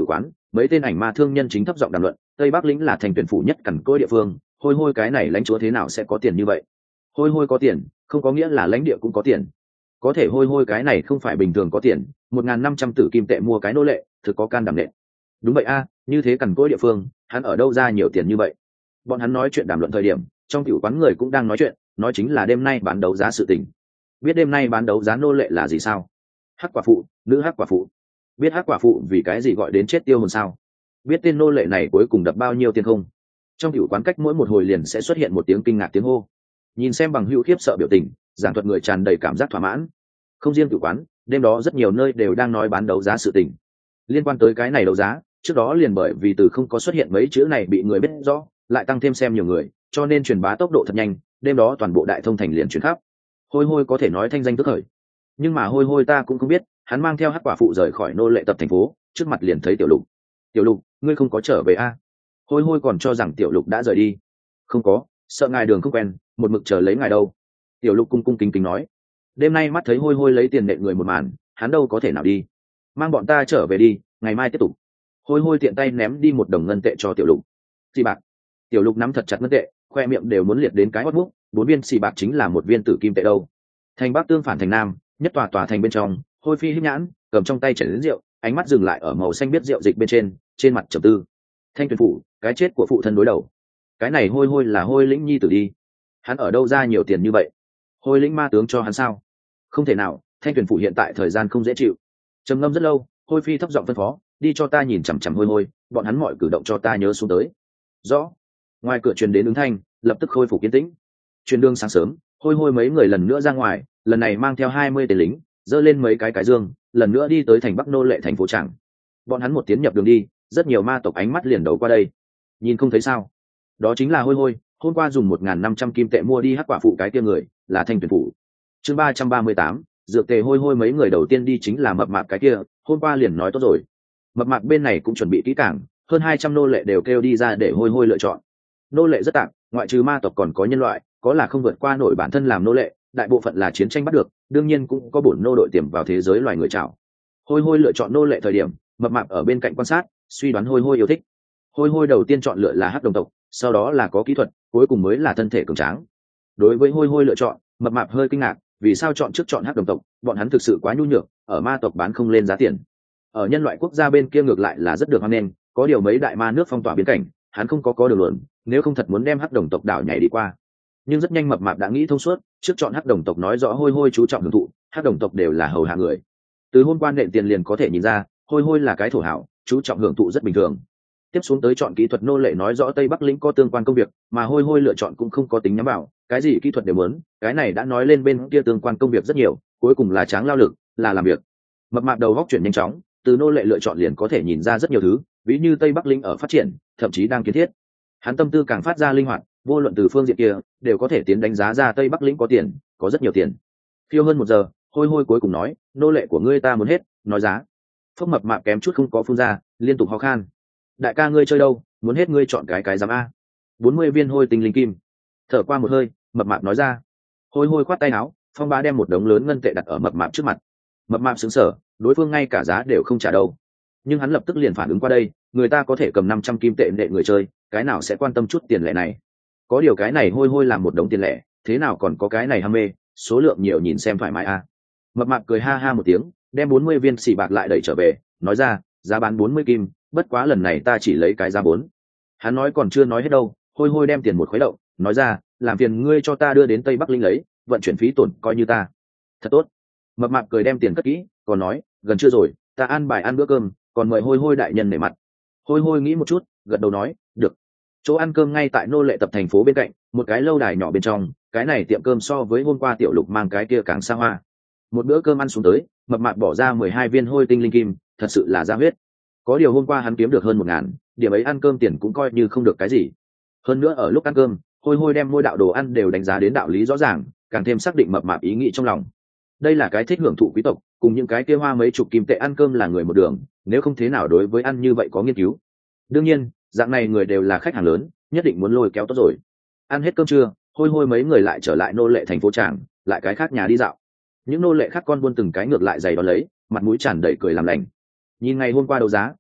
mấy tên ảnh ma thương nhân chính thấp giọng đàm luận. Tây Bắc lĩnh là thành tuyển phủ nhất cằn cỗi địa phương, hôi hôi cái này lãnh chúa thế nào sẽ có tiền như vậy? Hôi hôi có tiền không có nghĩa là lãnh địa cũng có tiền, có thể hôi hôi cái này không phải bình thường có tiền. 1.500 tử kim tệ mua cái nô lệ, thực có can đảm nện. Đúng vậy a, như thế cằn cỗi địa phương hắn ở đâu ra nhiều tiền như vậy? Bọn hắn nói chuyện đàm luận thời điểm, trong tiểu quán người cũng đang nói chuyện, nói chính là đêm nay bán đấu giá sự tình. Biết đêm nay bán đấu giá nô lệ là gì sao? Hắc quả phụ, nữ hắc quả phụ. Biết hắc quả phụ vì cái gì gọi đến chết tiêu hồn sao? Biết tên nô lệ này cuối cùng đập bao nhiêu tiền không? Trong tiểu quán cách mỗi một hồi liền sẽ xuất hiện một tiếng kinh ngạc tiếng hô. Nhìn xem bằng hữu khiếp sợ biểu tình, giảng thuật người tràn đầy cảm giác thỏa mãn. Không riêng tiểu quán, đêm đó rất nhiều nơi đều đang nói bán đấu giá sự tình. Liên quan tới cái này đấu giá, trước đó liền bởi vì từ không có xuất hiện mấy chữ này bị người biết rõ, lại tăng thêm xem nhiều người, cho nên truyền bá tốc độ thật nhanh. Đêm đó toàn bộ đại thông thành liền truyền khắp. Hôi hôi có thể nói thanh danh tức khởi, nhưng mà hôi hôi ta cũng không biết hắn mang theo hắc quả phụ rời khỏi nô lệ tập thành phố, trước mặt liền thấy tiểu lục. Tiểu lục, ngươi không có trở về a? Hôi hôi còn cho rằng tiểu lục đã rời đi. Không có, sợ ngài đường không quen, một mực chờ lấy ngài đâu. Tiểu lục cung cung kính kính nói. Đêm nay mắt thấy hôi hôi lấy tiền nện người một màn, hắn đâu có thể nào đi. Mang bọn ta trở về đi, ngày mai tiếp tục. Hôi hôi tiện tay ném đi 1 đồng ngân tệ cho tiểu lục. Xì bạc. Tiểu lục nắm thật chặt ngân tệ, khoe miệng đều muốn liệt đến cái hót múc. 4 viên xì bạc chính là 1 viên tử kim tệ đâu. Thành bắc tương phản thành nam, nhất tòa thành bên trong, hôi phi híp nhãn, cầm trong tay chén rượu, ánh mắt dừng lại ở màu xanh biết rượu dịch bên trên mặt trầm tư. Thanh tuyển phủ, cái chết của phụ thân đối đầu. Cái này hôi hôi là hôi lĩnh nhi tử đi, hắn ở đâu ra nhiều tiền như vậy? Hôi lĩnh ma tướng cho hắn sao? Không thể nào, thanh tuyển phủ hiện tại thời gian không dễ chịu. Trầm ngâm rất lâu, hôi phi thấp giọng phân phó, đi cho ta nhìn chằm chằm hôi hôi, bọn hắn mọi cử động cho ta nhớ xuống tới. Rõ. Ngoài cửa truyền đến ứng thanh, lập tức khôi phục yên tĩnh. Truyền đường sáng sớm, hôi hôi mấy người lần nữa ra ngoài, lần này mang theo 20 tên lính, dơ lên mấy cái dương, lần nữa đi tới thành bắc nô lệ thành phố Tràng. Bọn hắn một tiến nhập đường đi, rất nhiều ma tộc ánh mắt liền đầu qua đây. Nhìn không thấy sao? Đó chính là hôi hôi, hôm qua dùng 1.500 kim tệ mua đi hắc quả phụ cái kia người, là thanh tuyển phủ. Chương 338, dược tề hôi hôi mấy người đầu tiên đi chính là mập mạp cái kia, hôm qua liền nói tốt rồi. Mập mạp bên này cũng chuẩn bị kỹ càng, hơn 200 nô lệ đều kêu đi ra để hôi hôi lựa chọn. Nô lệ rất tạp, ngoại trừ ma tộc còn có nhân loại, có là không vượt qua nổi bản thân làm nô lệ, đại bộ phận là chiến tranh bắt được, đương nhiên cũng có bổn nô đội tiềm vào thế giới loài người chảo. Hôi hôi lựa chọn nô lệ thời điểm, mập mạp ở bên cạnh quan sát, suy đoán hôi hôi yêu thích. Hôi hôi đầu tiên chọn lựa là hắc đồng tộc, sau đó là có kỹ thuật, cuối cùng mới là thân thể cường tráng. Đối với hôi hôi lựa chọn, mập mạp hơi kinh ngạc, vì sao chọn hắc đồng tộc? Bọn hắn thực sự quá nhu nhược, ở ma tộc bán không lên giá tiền. Ở nhân loại quốc gia bên kia ngược lại là rất được hoan nghênh, có điều mấy đại ma nước phong tỏa biên cảnh, hắn không có đường luận, nếu không thật muốn đem hắc đồng tộc đảo nhảy đi qua. Nhưng rất nhanh mập mạp đã nghĩ thông suốt, trước chọn hắc đồng tộc nói rõ hôi hôi chú trọng hưởng thụ, hắc đồng tộc đều là hầu hạ người. Từ hôm qua nện tiền liền có thể nhìn ra, hôi hôi là cái thổ hảo, chú trọng hưởng thụ rất bình thường. Tiếp xuống tới chọn kỹ thuật nô lệ nói rõ Tây Bắc lĩnh có tương quan công việc, mà hôi hôi lựa chọn cũng không có tính nhắm vào, cái gì kỹ thuật đều muốn, cái này đã nói lên bên kia tương quan công việc rất nhiều, cuối cùng là tráng lao lực, là làm việc. Mập mạp đầu góc chuyển nhanh chóng, từ nô lệ lựa chọn liền có thể nhìn ra rất nhiều thứ, ví như Tây Bắc lĩnh ở phát triển, thậm chí đang kiến thiết. Hắn tâm tư càng phát ra linh hoạt, vô luận từ phương diện kia, đều có thể tiến đánh giá ra Tây Bắc lĩnh có tiền, có rất nhiều tiền. Phiêu hơn 1 giờ, hôi hôi cuối cùng nói, nô lệ của ngươi ta muốn hết, nói giá. Phốc mập mạp kém chút không có phun ra, liên tục ho khan. Đại ca ngươi chơi đâu, muốn hết ngươi chọn cái giám a. 40 viên hôi tinh linh kim. Thở qua một hơi, mập mạp nói ra. Hôi hôi khoát tay áo, phong bá đem một đống lớn ngân tệ đặt ở mập mạp trước mặt. Mập mạp sững sờ, đối phương ngay cả giá đều không trả đâu. Nhưng hắn lập tức liền phản ứng qua đây, người ta có thể cầm 500 kim tệ nệ người chơi, cái nào sẽ quan tâm chút tiền lẻ này? Có điều cái này hôi hôi làm một đống tiền lẻ, thế nào còn có cái này ham mê, số lượng nhiều nhìn xem thoải mái a. Mập mạp cười ha ha một tiếng, đem 40 viên xì bạc lại đẩy trở về, nói ra, giá bán 40 kim, bất quá lần này ta chỉ lấy cái giá 4. Hắn nói còn chưa nói hết đâu, hôi hôi đem tiền một khuấy động, nói ra, làm phiền ngươi cho ta đưa đến Tây Bắc Linh lấy, vận chuyển phí tổn coi như ta. Thật tốt. Mập mạp cười đem tiền cất kỹ, còn nói, gần chưa rồi, ta ăn bài ăn bữa cơm, còn mời hôi hôi đại nhân nể mặt. Hôi hôi nghĩ một chút, gật đầu nói, được. Chỗ ăn cơm ngay tại nô lệ tập thành phố bên cạnh, một cái lâu đài nhỏ bên trong, cái này tiệm cơm so với hôm qua tiểu lục mang cái kia càng xa hoa. Một bữa cơm ăn xuống tới, mập mạp bỏ ra 12 viên hôi tinh linh kim, thật sự là ra huyết. Có điều hôm qua hắn kiếm được hơn 1.000, điểm ấy ăn cơm tiền cũng coi như không được cái gì. Hơn nữa ở lúc ăn cơm, hôi hôi đem mỗi đạo đồ ăn đều đánh giá đến đạo lý rõ ràng, càng thêm xác định mập mạp ý nghĩ trong lòng. Đây là cái thích hưởng thụ quý tộc, cùng những cái kia hoa mấy chục kim tệ ăn cơm là người một đường, nếu không thế nào đối với ăn như vậy có nghiên cứu. Đương nhiên, dạng này người đều là khách hàng lớn, nhất định muốn lôi kéo tốt rồi. Ăn hết cơm trưa, hôi hôi mấy người lại trở lại nô lệ thành phố Tràng, lại cái khác nhà đi dạo. Những nô lệ khác con buôn từng cái ngược lại giày đón lấy, mặt mũi tràn đầy cười làm lành. Nhìn ngày hôm qua đấu giá,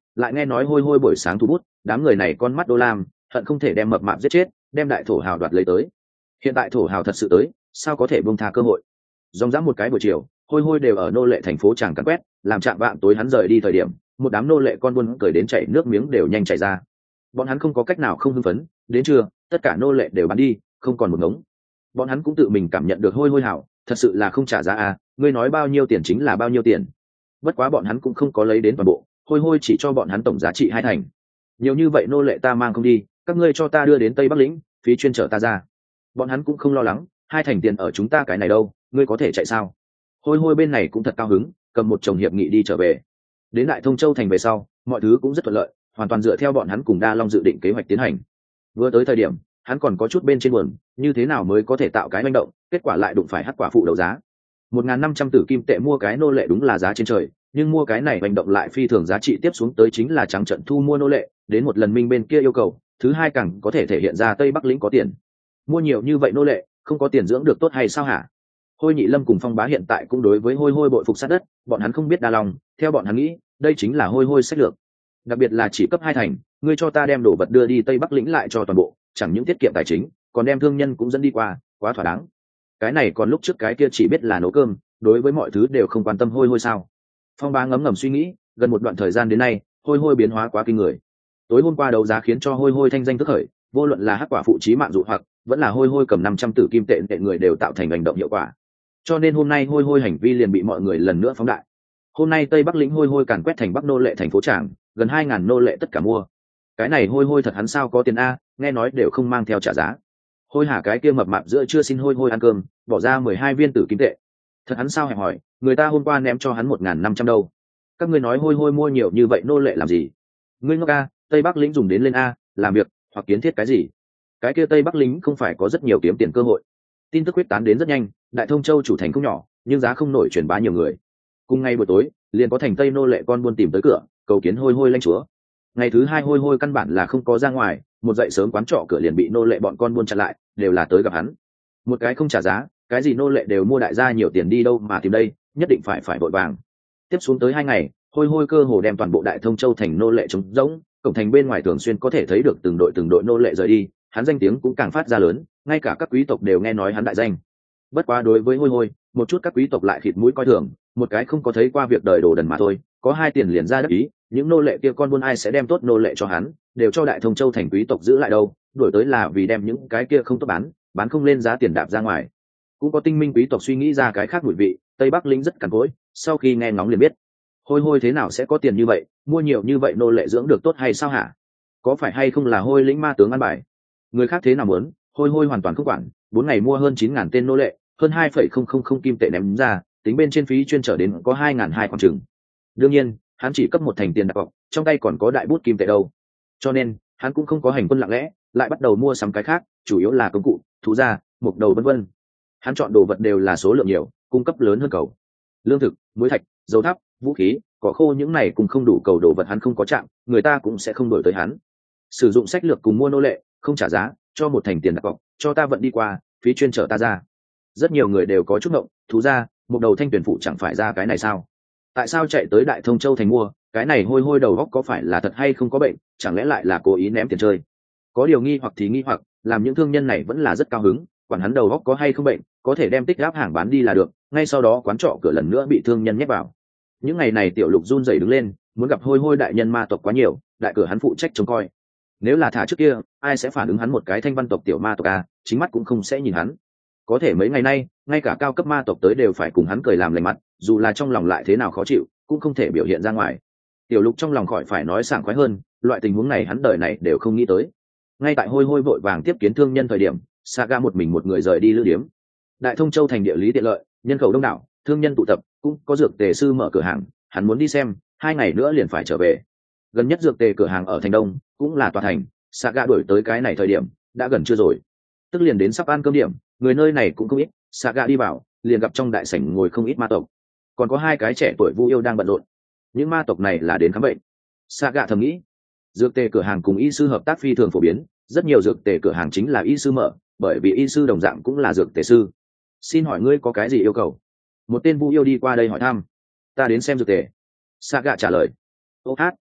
lại nghe nói hôi hôi buổi sáng thu bút, đám người này con mắt đô lam, hận không thể đem mập mạp giết chết, đem đại thổ hào đoạt lấy tới. Hiện tại thổ hào thật sự tới, sao có thể buông tha cơ hội. Dòng dã một cái buổi chiều, hôi hôi đều ở nô lệ thành phố tràng cắn quét, làm chạm vạng tối hắn rời đi thời điểm, một đám nô lệ con buôn cười đến chảy nước miếng đều nhanh chảy ra. Bọn hắn không có cách nào không hưng phấn, đến trưa tất cả nô lệ đều bán đi, không còn một ngống. Bọn hắn cũng tự mình cảm nhận được hôi hôi hảo, thật sự là không trả giá à, ngươi nói bao nhiêu tiền chính là bao nhiêu tiền. Bất quá bọn hắn cũng không có lấy đến toàn bộ, hôi hôi chỉ cho bọn hắn tổng giá trị 2 thành. Nhiều như vậy nô lệ ta mang không đi, các ngươi cho ta đưa đến Tây Bắc lĩnh, phí chuyên chở ta ra. Bọn hắn cũng không lo lắng, 2 thành tiền ở chúng ta cái này đâu, ngươi có thể chạy sao? Hôi hôi bên này cũng thật cao hứng, cầm một chồng hiệp nghị đi trở về. Đến Đại Thông Châu thành về sau, mọi thứ cũng rất thuận lợi, hoàn toàn dựa theo bọn hắn cùng Đa Long dự định kế hoạch tiến hành. Vừa tới thời điểm, hắn còn có chút bên trên buồn, như thế nào mới có thể tạo cái manh động, kết quả lại đụng phải Hắc Quả phụ đấu giá. 1.500 tử kim tệ mua cái nô lệ đúng là giá trên trời, nhưng mua cái này hành động lại phi thường giá trị tiếp xuống tới chính là trắng trận thu mua nô lệ, đến một lần minh bên kia yêu cầu, thứ hai càng có thể thể hiện ra Tây Bắc lĩnh có tiền. Mua nhiều như vậy nô lệ, không có tiền dưỡng được tốt hay sao hả? Hôi Nhị Lâm cùng Phong Bá hiện tại cũng đối với hôi hôi bội phục sát đất, bọn hắn không biết Đa Long, theo bọn hắn nghĩ, đây chính là hôi hôi sách lược. Đặc biệt là chỉ cấp 2 thành, ngươi cho ta đem đồ vật đưa đi Tây Bắc lĩnh lại cho toàn bộ, chẳng những tiết kiệm tài chính, còn đem thương nhân cũng dẫn đi qua, quá thỏa đáng. Cái này còn lúc trước cái kia chỉ biết là nấu cơm, đối với mọi thứ đều không quan tâm hôi hôi sao? Phong Bá ngấm ngầm suy nghĩ, gần một đoạn thời gian đến nay, hôi hôi biến hóa quá kinh người. Tối hôm qua đấu giá khiến cho hôi hôi thanh danh tức khởi, vô luận là Hắc Quả phụ chí mạng dụ hoặc, vẫn là hôi hôi cầm 500 tử kim tệ người đều tạo thành hành động hiệu quả. Cho nên hôm nay hôi hôi hành vi liền bị mọi người lần nữa phóng đại. Hôm nay Tây Bắc lĩnh hôi hôi càn quét thành Bắc nô lệ thành phố Tràng, gần 2.000 nô lệ tất cả mua. Cái này hôi hôi thật hắn sao có tiền a, nghe nói đều không mang theo trả giá. Hôi Hà cái kia mập mạp giữa chưa xin hôi hôi ăn cơm, bỏ ra 12 viên tử kim tệ. Thật hắn sao hẹp hỏi, người ta hôm qua ném cho hắn 1.500 đâu. Các ngươi nói hôi hôi mua nhiều như vậy nô lệ làm gì? Ngươi ngốc a, Tây Bắc lĩnh dùng đến lên a, làm việc hoặc kiến thiết cái gì? Cái kia Tây Bắc lĩnh không phải có rất nhiều kiếm tiền cơ hội. Tin tức huyết tán đến rất nhanh, Đại Thông Châu chủ thành không nhỏ, nhưng giá không nổi truyền bá nhiều người. Cùng ngày buổi tối, liền có thành Tây nô lệ con buôn tìm tới cửa, cầu kiến hôi hôi lãnh chúa. Ngày thứ hai hôi hôi căn bản là không có ra ngoài, một dậy sớm quán trọ cửa liền bị nô lệ bọn con buôn chặn lại, đều là tới gặp hắn. Một cái không trả giá, cái gì nô lệ đều mua đại gia nhiều tiền đi đâu mà tìm đây, nhất định phải vội vàng. Tiếp xuống tới 2 ngày, hôi hôi cơ hồ đem toàn bộ Đại Thông Châu thành nô lệ trống rỗng, cổng thành bên ngoài thường xuyên có thể thấy được từng đội nô lệ rời đi, hắn danh tiếng cũng càng phát ra lớn, ngay cả các quý tộc đều nghe nói hắn đại danh. Bất quá đối với hôi hôi, một chút các quý tộc lại khịt mũi coi thường, một cái không có thấy qua việc đời đồ đần mà thôi, có 2 tiền liền ra đắc ý, những nô lệ kia con buôn ai sẽ đem tốt nô lệ cho hắn, đều cho Đại Thông Châu thành quý tộc giữ lại đâu, đuổi tới là vì đem những cái kia không tốt bán không lên giá tiền đạp ra ngoài. Cũng có tinh minh quý tộc suy nghĩ ra cái khác mùi vị, Tây Bắc lĩnh rất cằn cỗi, sau khi nghe ngóng liền biết, hôi hôi thế nào sẽ có tiền như vậy, mua nhiều như vậy nô lệ dưỡng được tốt hay sao hả? Có phải hay không là hôi lĩnh ma tướng ăn bài? Người khác thế nào muốn, hôi hôi hoàn toàn không quản, 4 ngày mua hơn 9.000 tên nô lệ, hơn 2,000 kim tệ ném ra, tính bên trên phí chuyên trở đến có 2.200 khoảng chừng. Đương nhiên, hắn chỉ cấp 1 thành tiền đặt cọc, trong tay còn có đại bút kim tệ đâu. Cho nên, hắn cũng không có hành quân lặng lẽ, lại bắt đầu mua sắm cái khác, chủ yếu là công cụ, thú gia, mục đầu vân vân. Hắn chọn đồ vật đều là số lượng nhiều, cung cấp lớn hơn cầu. Lương thực, muối thạch, dầu thắp, vũ khí, cỏ khô những này cũng không đủ cầu đồ vật hắn không có chạm, người ta cũng sẽ không đổi tới hắn. Sử dụng sách lược cùng mua nô lệ, không trả giá, cho 1 thành tiền đặt cọc, cho ta vận đi qua, phí chuyên chở ta ra. Rất nhiều người đều có chút ngộng, thú ra, một đầu thanh tuyển phụ chẳng phải ra cái này sao? Tại sao chạy tới Đại Thông Châu thành mua, cái này hôi hôi đầu góc có phải là thật hay không có bệnh, chẳng lẽ lại là cố ý ném tiền chơi? Có điều nghi hoặc thì nghi hoặc, làm những thương nhân này vẫn là rất cao hứng, quản hắn đầu góc có hay không bệnh, có thể đem tích gáp hàng bán đi là được, ngay sau đó quán trọ cửa lần nữa bị thương nhân nhét vào. Những ngày này Tiểu Lục run rẩy đứng lên, muốn gặp hôi hôi đại nhân ma tộc quá nhiều, đại cửa hắn phụ trách trông coi. Nếu là thả trước kia, ai sẽ phản ứng hắn một cái thanh văn tộc tiểu ma tộc à, chính mắt cũng không sẽ nhìn hắn. Có thể mấy ngày nay, ngay cả cao cấp ma tộc tới đều phải cùng hắn cười làm lành mặt, dù là trong lòng lại thế nào khó chịu, cũng không thể biểu hiện ra ngoài. Tiểu Lục trong lòng khỏi phải nói sảng khoái hơn, loại tình huống này hắn đời này đều không nghĩ tới. Ngay tại hôi hôi vội vàng tiếp kiến thương nhân thời điểm, Saga một mình một người rời đi lữ điếm. Đại Thông Châu thành địa lý tiện lợi, nhân khẩu đông đảo, thương nhân tụ tập, cũng có dược tề sư mở cửa hàng, hắn muốn đi xem, 2 ngày nữa liền phải trở về. Gần nhất dược tề cửa hàng ở thành đông, cũng là tòa thành, Saga đuổi tới cái này thời điểm đã gần trưa rồi, tức liền đến sắp ăn cơm điểm, người nơi này cũng không ít. Saga đi vào, liền gặp trong đại sảnh ngồi không ít ma tộc, còn có 2 cái trẻ tuổi Vu yêu đang bận rộn. Những ma tộc này là đến khám bệnh. Saga thầm nghĩ, dược tề cửa hàng cùng y sư hợp tác phi thường phổ biến, rất nhiều dược tề cửa hàng chính là y sư mở, bởi vì y sư đồng dạng cũng là dược tề sư. Xin hỏi ngươi có cái gì yêu cầu? Một tên Vu yêu đi qua đây hỏi thăm. Ta đến xem dược tề. Saga trả lời. Ô hát,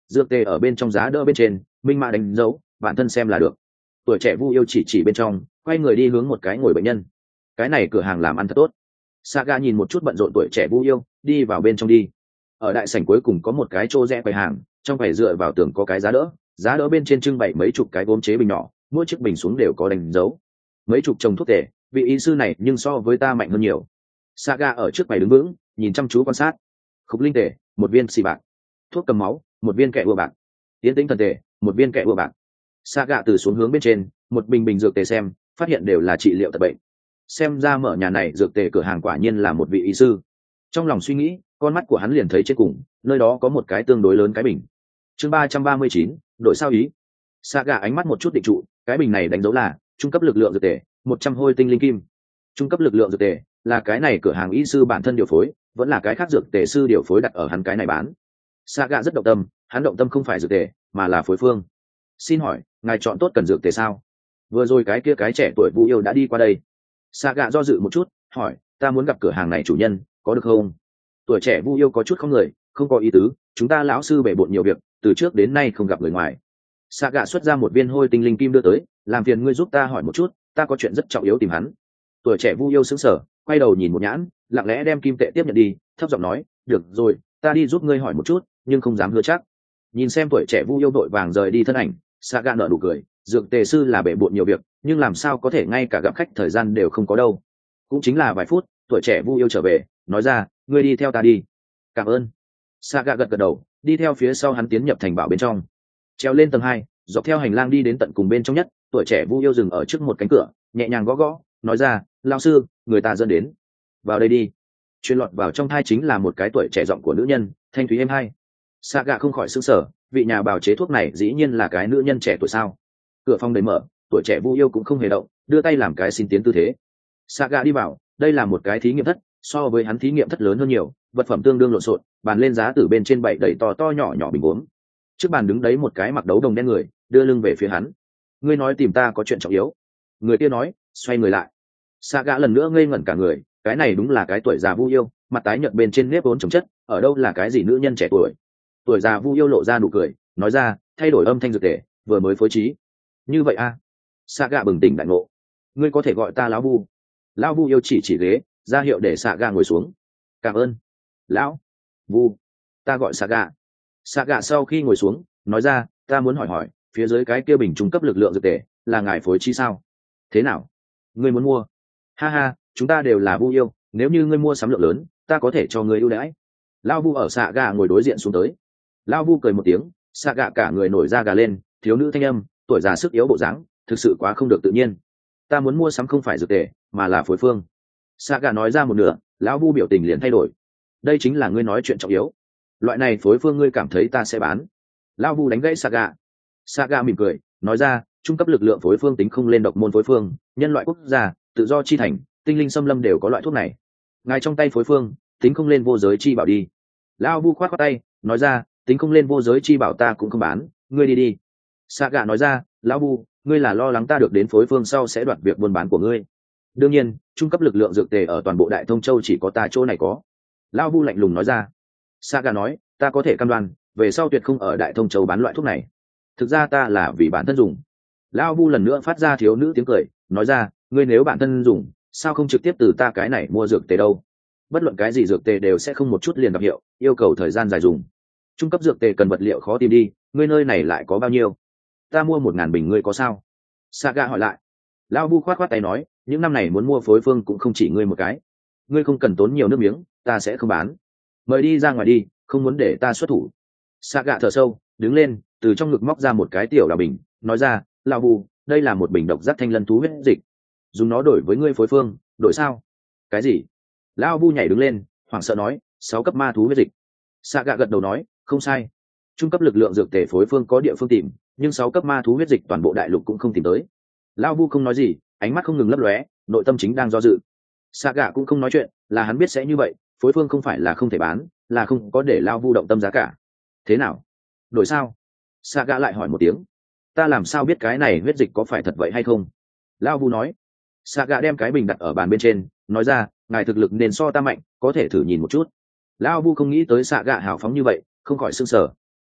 dược tề ở bên trong giá đỡ bên trên, minh mã đánh dấu bản thân xem là được. Tuổi trẻ Vu Yêu chỉ bên trong, quay người đi hướng một cái ngồi bệnh nhân. Cái này cửa hàng làm ăn thật tốt. Saga nhìn một chút bận rộn tuổi trẻ Vu Yêu, đi vào bên trong đi. Ở đại sảnh cuối cùng có một cái chỗ rẽ quầy hàng, trong quầy dựa vào tường có cái giá đỡ bên trên trưng bày mấy chục cái gốm chế bình nhỏ, mỗi chiếc bình xuống đều có đánh dấu. Mấy chục chồng thuốc tề, vị y sư này nhưng so với ta mạnh hơn nhiều. Saga ở trước quầy đứng vững, nhìn chăm chú quan sát. Khúc linh tề, một viên xì bạc. Thuốc cầm máu, một viên kẹ ua bạc. Tiến tĩnh thần tề, một viên kẹ ua bạc. Saga từ xuống hướng bên trên, một bình dược tề xem, phát hiện đều là trị liệu tật bệnh. Xem ra mở nhà này dược tề cửa hàng quả nhiên là một vị y sư. Trong lòng suy nghĩ, con mắt của hắn liền thấy trên cùng, nơi đó có một cái tương đối lớn cái bình. Chương 339, đổi sao ý. Saga ánh mắt một chút định trụ, cái bình này đánh dấu là trung cấp lực lượng dược tề, 100 hôi tinh linh kim. Trung cấp lực lượng dược tề là cái này cửa hàng y sư bản thân điều phối, vẫn là cái khác dược tề sư điều phối đặt ở hắn cái này bán. Saga rất động tâm, hắn động tâm không phải dược tề, mà là phối phương. Xin hỏi, ngài chọn tốt cần dược tề sao? Vừa rồi cái kia cái trẻ tuổi Vu Yêu đã đi qua đây. Saga do dự một chút, hỏi, ta muốn gặp cửa hàng này chủ nhân, có được không? Tuổi trẻ Vu Yêu có chút không người, không có ý tứ, chúng ta lão sư bể bộn nhiều việc, từ trước đến nay không gặp người ngoài. Saga xuất ra một viên hôi tinh linh kim đưa tới, làm phiền ngươi giúp ta hỏi một chút, ta có chuyện rất trọng yếu tìm hắn. Tuổi trẻ Vu Yêu sững sờ, quay đầu nhìn một nhãn, lặng lẽ đem kim tệ tiếp nhận đi, thấp giọng nói, được rồi, ta đi giúp ngươi hỏi một chút, nhưng không dám hứa chắc. Nhìn xem tuổi trẻ Vu Yêu đội vàng rời đi thân ảnh, Saga nở nụ cười, dược tề sư là bể bộn nhiều việc, nhưng làm sao có thể ngay cả gặp khách thời gian đều không có đâu. Cũng chính là vài phút, tuổi trẻ Vu Yêu trở về, nói ra, ngươi đi theo ta đi. Cảm ơn. Saga gật đầu, đi theo phía sau hắn tiến nhập thành bảo bên trong. Treo lên tầng 2, dọc theo hành lang đi đến tận cùng bên trong nhất, tuổi trẻ Vu Yêu dừng ở trước một cánh cửa, nhẹ nhàng gõ gõ, nói ra, lão sư, người ta dẫn đến. Vào đây đi. Truyền lọt vào trong thai chính là một cái tuổi trẻ giọng của nữ nhân, thanh thúy êm hay. Saga không khỏi sửng sở, vị nhà bào chế thuốc này dĩ nhiên là cái nữ nhân trẻ tuổi sao? Cửa phòng đầy mở, tuổi trẻ Vu Yêu cũng không hề động, đưa tay làm cái xin tiến tư thế. Saga đi vào, đây là một cái thí nghiệm thất, so với hắn thí nghiệm thất lớn hơn nhiều, vật phẩm tương đương lộn xộn, bàn lên giá từ bên trên bảy đầy to to nhỏ nhỏ bình uống. Trước bàn đứng đấy một cái mặc đấu đồng đen người, đưa lưng về phía hắn. Ngươi nói tìm ta có chuyện trọng yếu. Người kia nói, xoay người lại. Saga lần nữa ngây ngẩn cả người, cái này đúng là cái tuổi già Vu Yêu, mặt tái nhợt bên trên nếp vốn chồng chất, ở đâu là cái gì nữ nhân trẻ tuổi. Tuổi già Vu Yêu lộ ra nụ cười, nói ra, thay đổi âm thanh dược tề, vừa mới phối trí. Như vậy a? Saga bừng tỉnh đại ngộ. Ngươi có thể gọi ta lão Vu. Lão Vu Yêu chỉ ghế, ra hiệu để Saga ngồi xuống. Cảm ơn. Lão Vu, ta gọi Saga. Saga sau khi ngồi xuống, nói ra, ta muốn hỏi, phía dưới cái kia bình trung cấp lực lượng dược tề, là ngài phối trí sao? Thế nào? Ngươi muốn mua? Ha ha, chúng ta đều là Vu Yêu, nếu như ngươi mua sắm lượng lớn, ta có thể cho ngươi ưu đãi. Lão Vu ở Saga ngồi đối diện xuống tới. Lão Vu cười một tiếng, Saga cả người nổi da gà lên, thiếu nữ thanh âm, tuổi già sức yếu bộ dáng, thực sự quá không được tự nhiên. Ta muốn mua sắm không phải dược tề, mà là phối phương. Saga nói ra một nửa, lão Vu biểu tình liền thay đổi. Đây chính là ngươi nói chuyện trọng yếu. Loại này phối phương ngươi cảm thấy ta sẽ bán? Lão Vu đánh gãy Saga. Saga mỉm cười, nói ra, trung cấp lực lượng phối phương tính không lên độc môn phối phương, nhân loại quốc gia, tự do chi thành, tinh linh xâm lâm đều có loại thuốc này. Ngài trong tay phối phương, tính không lên vô giới chi bảo đi. Lão Vu khoát khoát tay, nói ra, tính không lên vô giới chi bảo ta cũng không bán, ngươi đi đi. Saga nói ra, lão Vu, ngươi là lo lắng ta được đến phối phương sau sẽ đoạt việc buôn bán của ngươi. Đương nhiên, trung cấp lực lượng dược tề ở toàn bộ Đại Thông Châu chỉ có ta chỗ này có. Lão Vu lạnh lùng nói ra. Saga nói, ta có thể cam đoan, về sau tuyệt không ở Đại Thông Châu bán loại thuốc này. Thực ra ta là vì bản thân dùng. Lão Vu lần nữa phát ra thiếu nữ tiếng cười, nói ra, ngươi nếu bản thân dùng, sao không trực tiếp từ ta cái này mua dược tề đâu? Bất luận cái gì dược tề đều sẽ không một chút liền gặp hiệu, yêu cầu thời gian dài dùng. Trung cấp dược tề cần vật liệu khó tìm đi, ngươi nơi này lại có bao nhiêu? Ta mua 1000 bình ngươi có sao? Saga hỏi lại. Lão Vu khoát khoát tay nói, những năm này muốn mua phối phương cũng không chỉ ngươi một cái. Ngươi không cần tốn nhiều nước miếng, ta sẽ không bán. Mời đi ra ngoài đi, không muốn để ta xuất thủ. Saga thở sâu, đứng lên, từ trong ngực móc ra một cái tiểu đào bình, nói ra, lão Vu, đây là một bình độc giác thanh lân thú huyết dịch. Dùng nó đổi với ngươi phối phương, đổi sao? Cái gì? Lão Vu nhảy đứng lên, hoảng sợ nói, 6 cấp ma thú huyết dịch. Saga gật đầu nói, không sai. Trung cấp lực lượng dược tề phối phương có địa phương tìm, nhưng 6 cấp ma thú huyết dịch toàn bộ đại lục cũng không tìm tới. Lão Vu không nói gì, ánh mắt không ngừng lấp lóe, nội tâm chính đang do dự. Saga cũng không nói chuyện, là hắn biết sẽ như vậy, phối phương không phải là không thể bán, là không có để Lão Vu động tâm giá cả. Thế nào? Đổi sao? Saga lại hỏi một tiếng. Ta làm sao biết cái này huyết dịch có phải thật vậy hay không? Lão Vu nói. Saga đem cái bình đặt ở bàn bên trên, nói ra, ngài thực lực nên so ta mạnh, có thể thử nhìn một chút. Lão Vu không nghĩ tới Saga hào phóng như vậy, không khỏi sửng sở.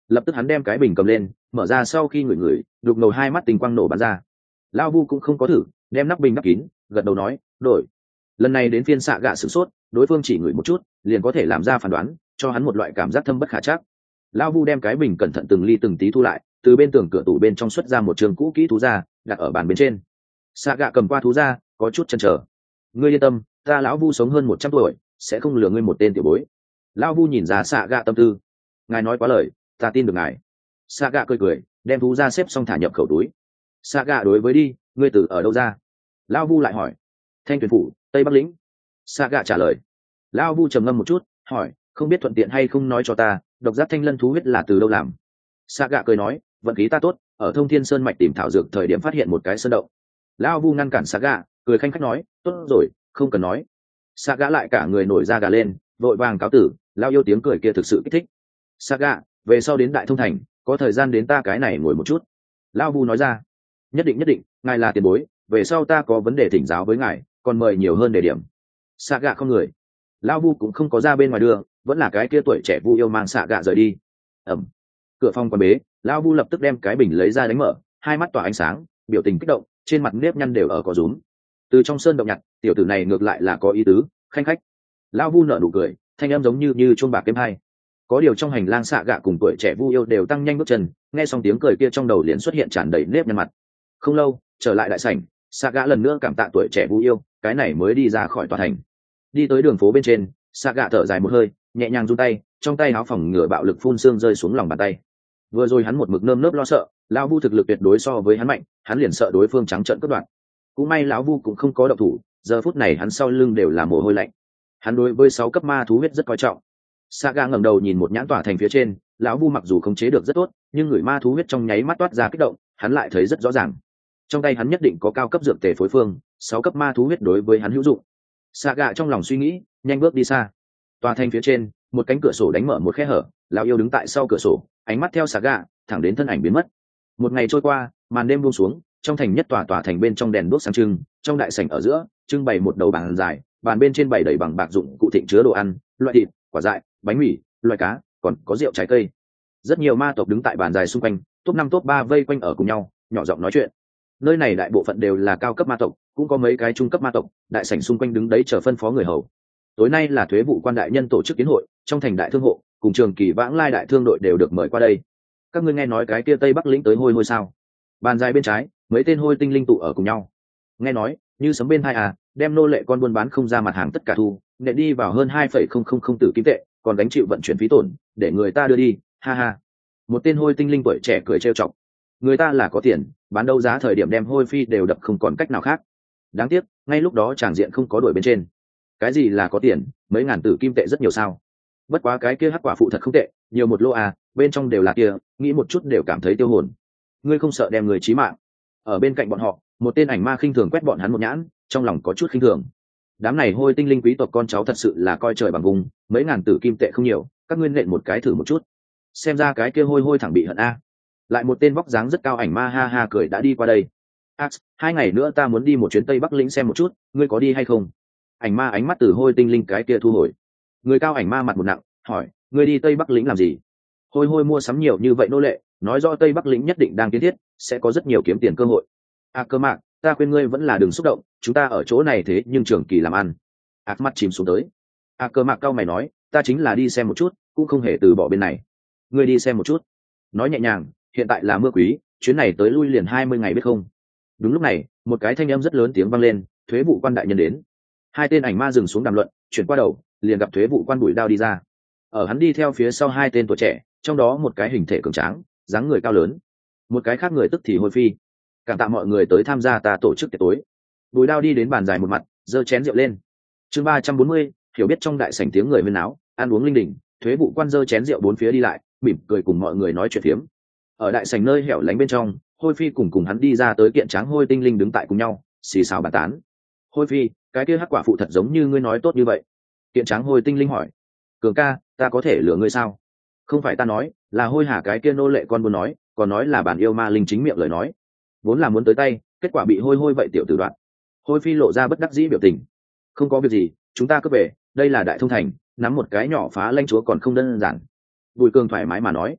lập tức hắn đem cái bình cầm lên, mở ra sau khi ngửi ngửi, đục ngầu hai mắt tình quang nổ bắn ra. Lao vu cũng không có thử, đem nắp bình đắp kín, gật đầu nói đổi. Lần này đến phiên xạ gạ sửng sốt, đối phương chỉ ngửi một chút liền có thể làm ra phán đoán, cho hắn một loại cảm giác thâm bất khả trắc. Lao vu đem cái bình cẩn thận từng ly từng tí thu lại, từ bên tường cửa tủ bên trong xuất ra một trường cũ kỹ thú ra, đặt ở bàn bên trên. Xạ gạ cầm qua thú ra, có chút chần chờ. Ngươi yên tâm, ta lão vu sống hơn 100 tuổi, sẽ không lừa ngươi một tên tiểu bối. Lão vu nhìn ra xạ gạ tâm tư. Ngài nói quá lời, ta tin được ngài. Xạ gạ cười cười, đem thú ra xếp xong thả nhập khẩu túi. Xạ gạ đối với đi, ngươi từ ở đâu ra? Lão vu lại hỏi. Thanh Tuyền phủ, Tây Bắc lĩnh. Xạ gạ trả lời. Lão vu trầm ngâm một chút, hỏi, không biết thuận tiện hay không nói cho ta, độc giác thanh lân thú huyết là từ đâu làm? Xạ gạ cười nói, vận khí ta tốt, ở Thông Thiên Sơn mạch tìm thảo dược thời điểm phát hiện một cái sơn động. Lão vu ngăn cản xạ gạ, cười khanh khách nói, tốt rồi, không cần nói. Xạ gạ lại cả người nổi da gà lên, vội vàng cáo tử. Lão yêu tiếng cười kia thực sự kích thích. Xạ gạ, về sau đến Đại Thông thành, có thời gian đến ta cái này ngồi một chút. Lão vu nói ra. Nhất định, ngài là tiền bối, về sau ta có vấn đề thỉnh giáo với ngài, còn mời nhiều hơn đề điểm. Xạ gạ không người. Lão vu cũng không có ra bên ngoài đường, vẫn là cái kia tuổi trẻ vu yêu mang xạ gạ rời đi. Ẩm. Cửa phòng quan bế, Lão vu lập tức đem cái bình lấy ra đánh mở, hai mắt tỏa ánh sáng, biểu tình kích động, trên mặt nếp nhăn đều ở có rúm. Từ trong sơn động nhặt, tiểu tử này ngược lại là có ý tứ, khanh khách. Lão vu nở nụ cười, thanh âm giống như chuông bạc kiếm hai. Có điều trong hành lang xạ gạ cùng tuổi trẻ vu yêu đều tăng nhanh bước chân, nghe xong tiếng cười kia trong đầu liền xuất hiện tràn đầy nếp nhăn mặt. Không lâu, trở lại đại sảnh, xạ gạ lần nữa cảm tạ tuổi trẻ vu yêu, cái này mới đi ra khỏi tòa thành. Đi tới đường phố bên trên, xạ gạ thở dài một hơi, nhẹ nhàng run tay, trong tay áo phòng ngừa bạo lực phun xương rơi xuống lòng bàn tay. Vừa rồi hắn một mực nơm nớp lo sợ, lão vu thực lực tuyệt đối so với hắn mạnh, hắn liền sợ đối phương trắng trợn cướp đoạt. Cũng may lão vu cũng không có động thủ, giờ phút này hắn sau lưng đều là mồ hôi lạnh. Hắn đối với 6 cấp ma thú huyết rất coi trọng. Saga ngẩng đầu nhìn một nhãn tỏa thành phía trên, lão vu mặc dù khống chế được rất tốt, nhưng người ma thú huyết trong nháy mắt toát ra kích động, hắn lại thấy rất rõ ràng. Trong tay hắn nhất định có cao cấp dược tề phối phương, 6 cấp ma thú huyết đối với hắn hữu dụng. Saga trong lòng suy nghĩ, nhanh bước đi xa. Tòa thành phía trên, một cánh cửa sổ đánh mở một khe hở, lão yêu đứng tại sau cửa sổ, ánh mắt theo Saga, thẳng đến thân ảnh biến mất. Một ngày trôi qua, màn đêm buông xuống, trong thành nhất tòa thành bên trong đèn đuốc sáng trưng, trong đại sảnh ở giữa trưng bày một đầu bàn dài, bàn bên trên bày đầy bằng bạc dụng cụ thịnh chứa đồ ăn, loại thịt, quả dại, bánh mì, loại cá, còn có rượu trái cây. Rất nhiều ma tộc đứng tại bàn dài xung quanh, top 5 top 3 vây quanh ở cùng nhau, nhỏ giọng nói chuyện. Nơi này đại bộ phận đều là cao cấp ma tộc, cũng có mấy cái trung cấp ma tộc, đại sảnh xung quanh đứng đấy chờ phân phó người hầu. Tối nay là thuế vụ quan đại nhân tổ chức kiến hội, trong thành đại thương hộ, cùng trường kỳ vãng lai đại thương đội đều được mời qua đây. Các ngươi nghe nói cái kia Tây Bắc lĩnh tới hôi hôi sao? Bàn dài bên trái, mấy tên hôi tinh linh tụ ở cùng nhau. Nghe nói, như sấm bên hai đem nô lệ con buôn bán không ra mặt hàng tất cả thu, để đi vào hơn 2,000 tử kim tệ, còn gánh chịu vận chuyển phí tổn, để người ta đưa đi, ha ha. Một tên hôi tinh linh tuổi trẻ cười trêu chọc. Người ta là có tiền, bán đấu giá thời điểm đem hôi phi đều đập không còn cách nào khác. Đáng tiếc, ngay lúc đó tràng diện không có đuổi bên trên. Cái gì là có tiền, mấy ngàn tử kim tệ rất nhiều sao? Bất quá cái kia hắc quả phụ thật không tệ, nhiều một lô bên trong đều là kia, nghĩ một chút đều cảm thấy tiêu hồn. Ngươi không sợ đem người chí mạng? Ở bên cạnh bọn họ, một tên ảnh ma khinh thường quét bọn hắn một nhãn, trong lòng có chút khinh thường. Đám này hôi tinh linh quý tộc con cháu thật sự là coi trời bằng vùng, mấy ngàn tử kim tệ không nhiều, các ngươi nện một cái thử một chút. Xem ra cái kia hôi hôi thẳng bị hận Lại một tên vóc dáng rất cao ảnh ma ha ha cười đã đi qua đây. 2 ngày nữa ta muốn đi một chuyến Tây Bắc lĩnh xem một chút, ngươi có đi hay không? Ảnh ma ánh mắt từ hôi tinh linh cái kia thu hồi. Người cao ảnh ma mặt một nặng, hỏi, ngươi đi Tây Bắc lĩnh làm gì? Hôi hôi mua sắm nhiều như vậy nô lệ, nói rõ Tây Bắc lĩnh nhất định đang tiến thiết, sẽ có rất nhiều kiếm tiền cơ hội. Cơ mạc, ta khuyên ngươi vẫn là đừng xúc động, chúng ta ở chỗ này thế nhưng trường kỳ làm ăn. Mắt chìm xuống tới. Cơ mạc cao mày nói, ta chính là đi xem một chút, cũng không hề từ bỏ bên này. Ngươi đi xem một chút. Nói nhẹ nhàng, hiện tại là mưa quý, chuyến này tới lui liền 20 ngày biết không? Đúng lúc này, một cái thanh âm rất lớn tiếng vang lên, thuế vụ quan đại nhân đến. Hai tên ảnh ma dừng xuống đàm luận, chuyển qua đầu, liền gặp thuế vụ quan Bùi Đao đi ra. Ở hắn đi theo phía sau hai tên tuổi trẻ, trong đó một cái hình thể cường tráng, dáng người cao lớn, một cái khác người tức thì hôi phi. Cảm tạ mọi người tới tham gia ta tổ chức tiệc tối. Bùi Đao đi đến bàn dài một mặt, giơ chén rượu lên. Chương 340, hiểu biết trong đại sảnh tiếng người huyên náo, ăn uống linh đình, thuế vụ quan giơ chén rượu bốn phía đi lại, mỉm cười cùng mọi người nói chuyện phiếm. Ở đại sảnh nơi hẻo lánh bên trong, hôi phi cùng hắn đi ra tới kiện tráng hôi tinh linh đứng tại cùng nhau, xì xào bàn tán. Hôi phi, cái kia hắc quả phụ thật giống như ngươi nói tốt như vậy? Kiện tráng hôi tinh linh hỏi. Cường ca, ta có thể lừa ngươi sao? Không phải ta nói, là hôi hà cái kia nô lệ con muốn nói, còn nói là bản yêu ma linh chính miệng lời nói. Vốn là muốn tới tay, kết quả bị hôi hôi vậy tiểu tử đoạn. Hôi phi lộ ra bất đắc dĩ biểu tình. Không có việc gì, chúng ta cứ về, đây là đại thông thành, nắm một cái nhỏ phá lãnh chúa còn không đơn giản. Bùi Cường thoải mái mà nói.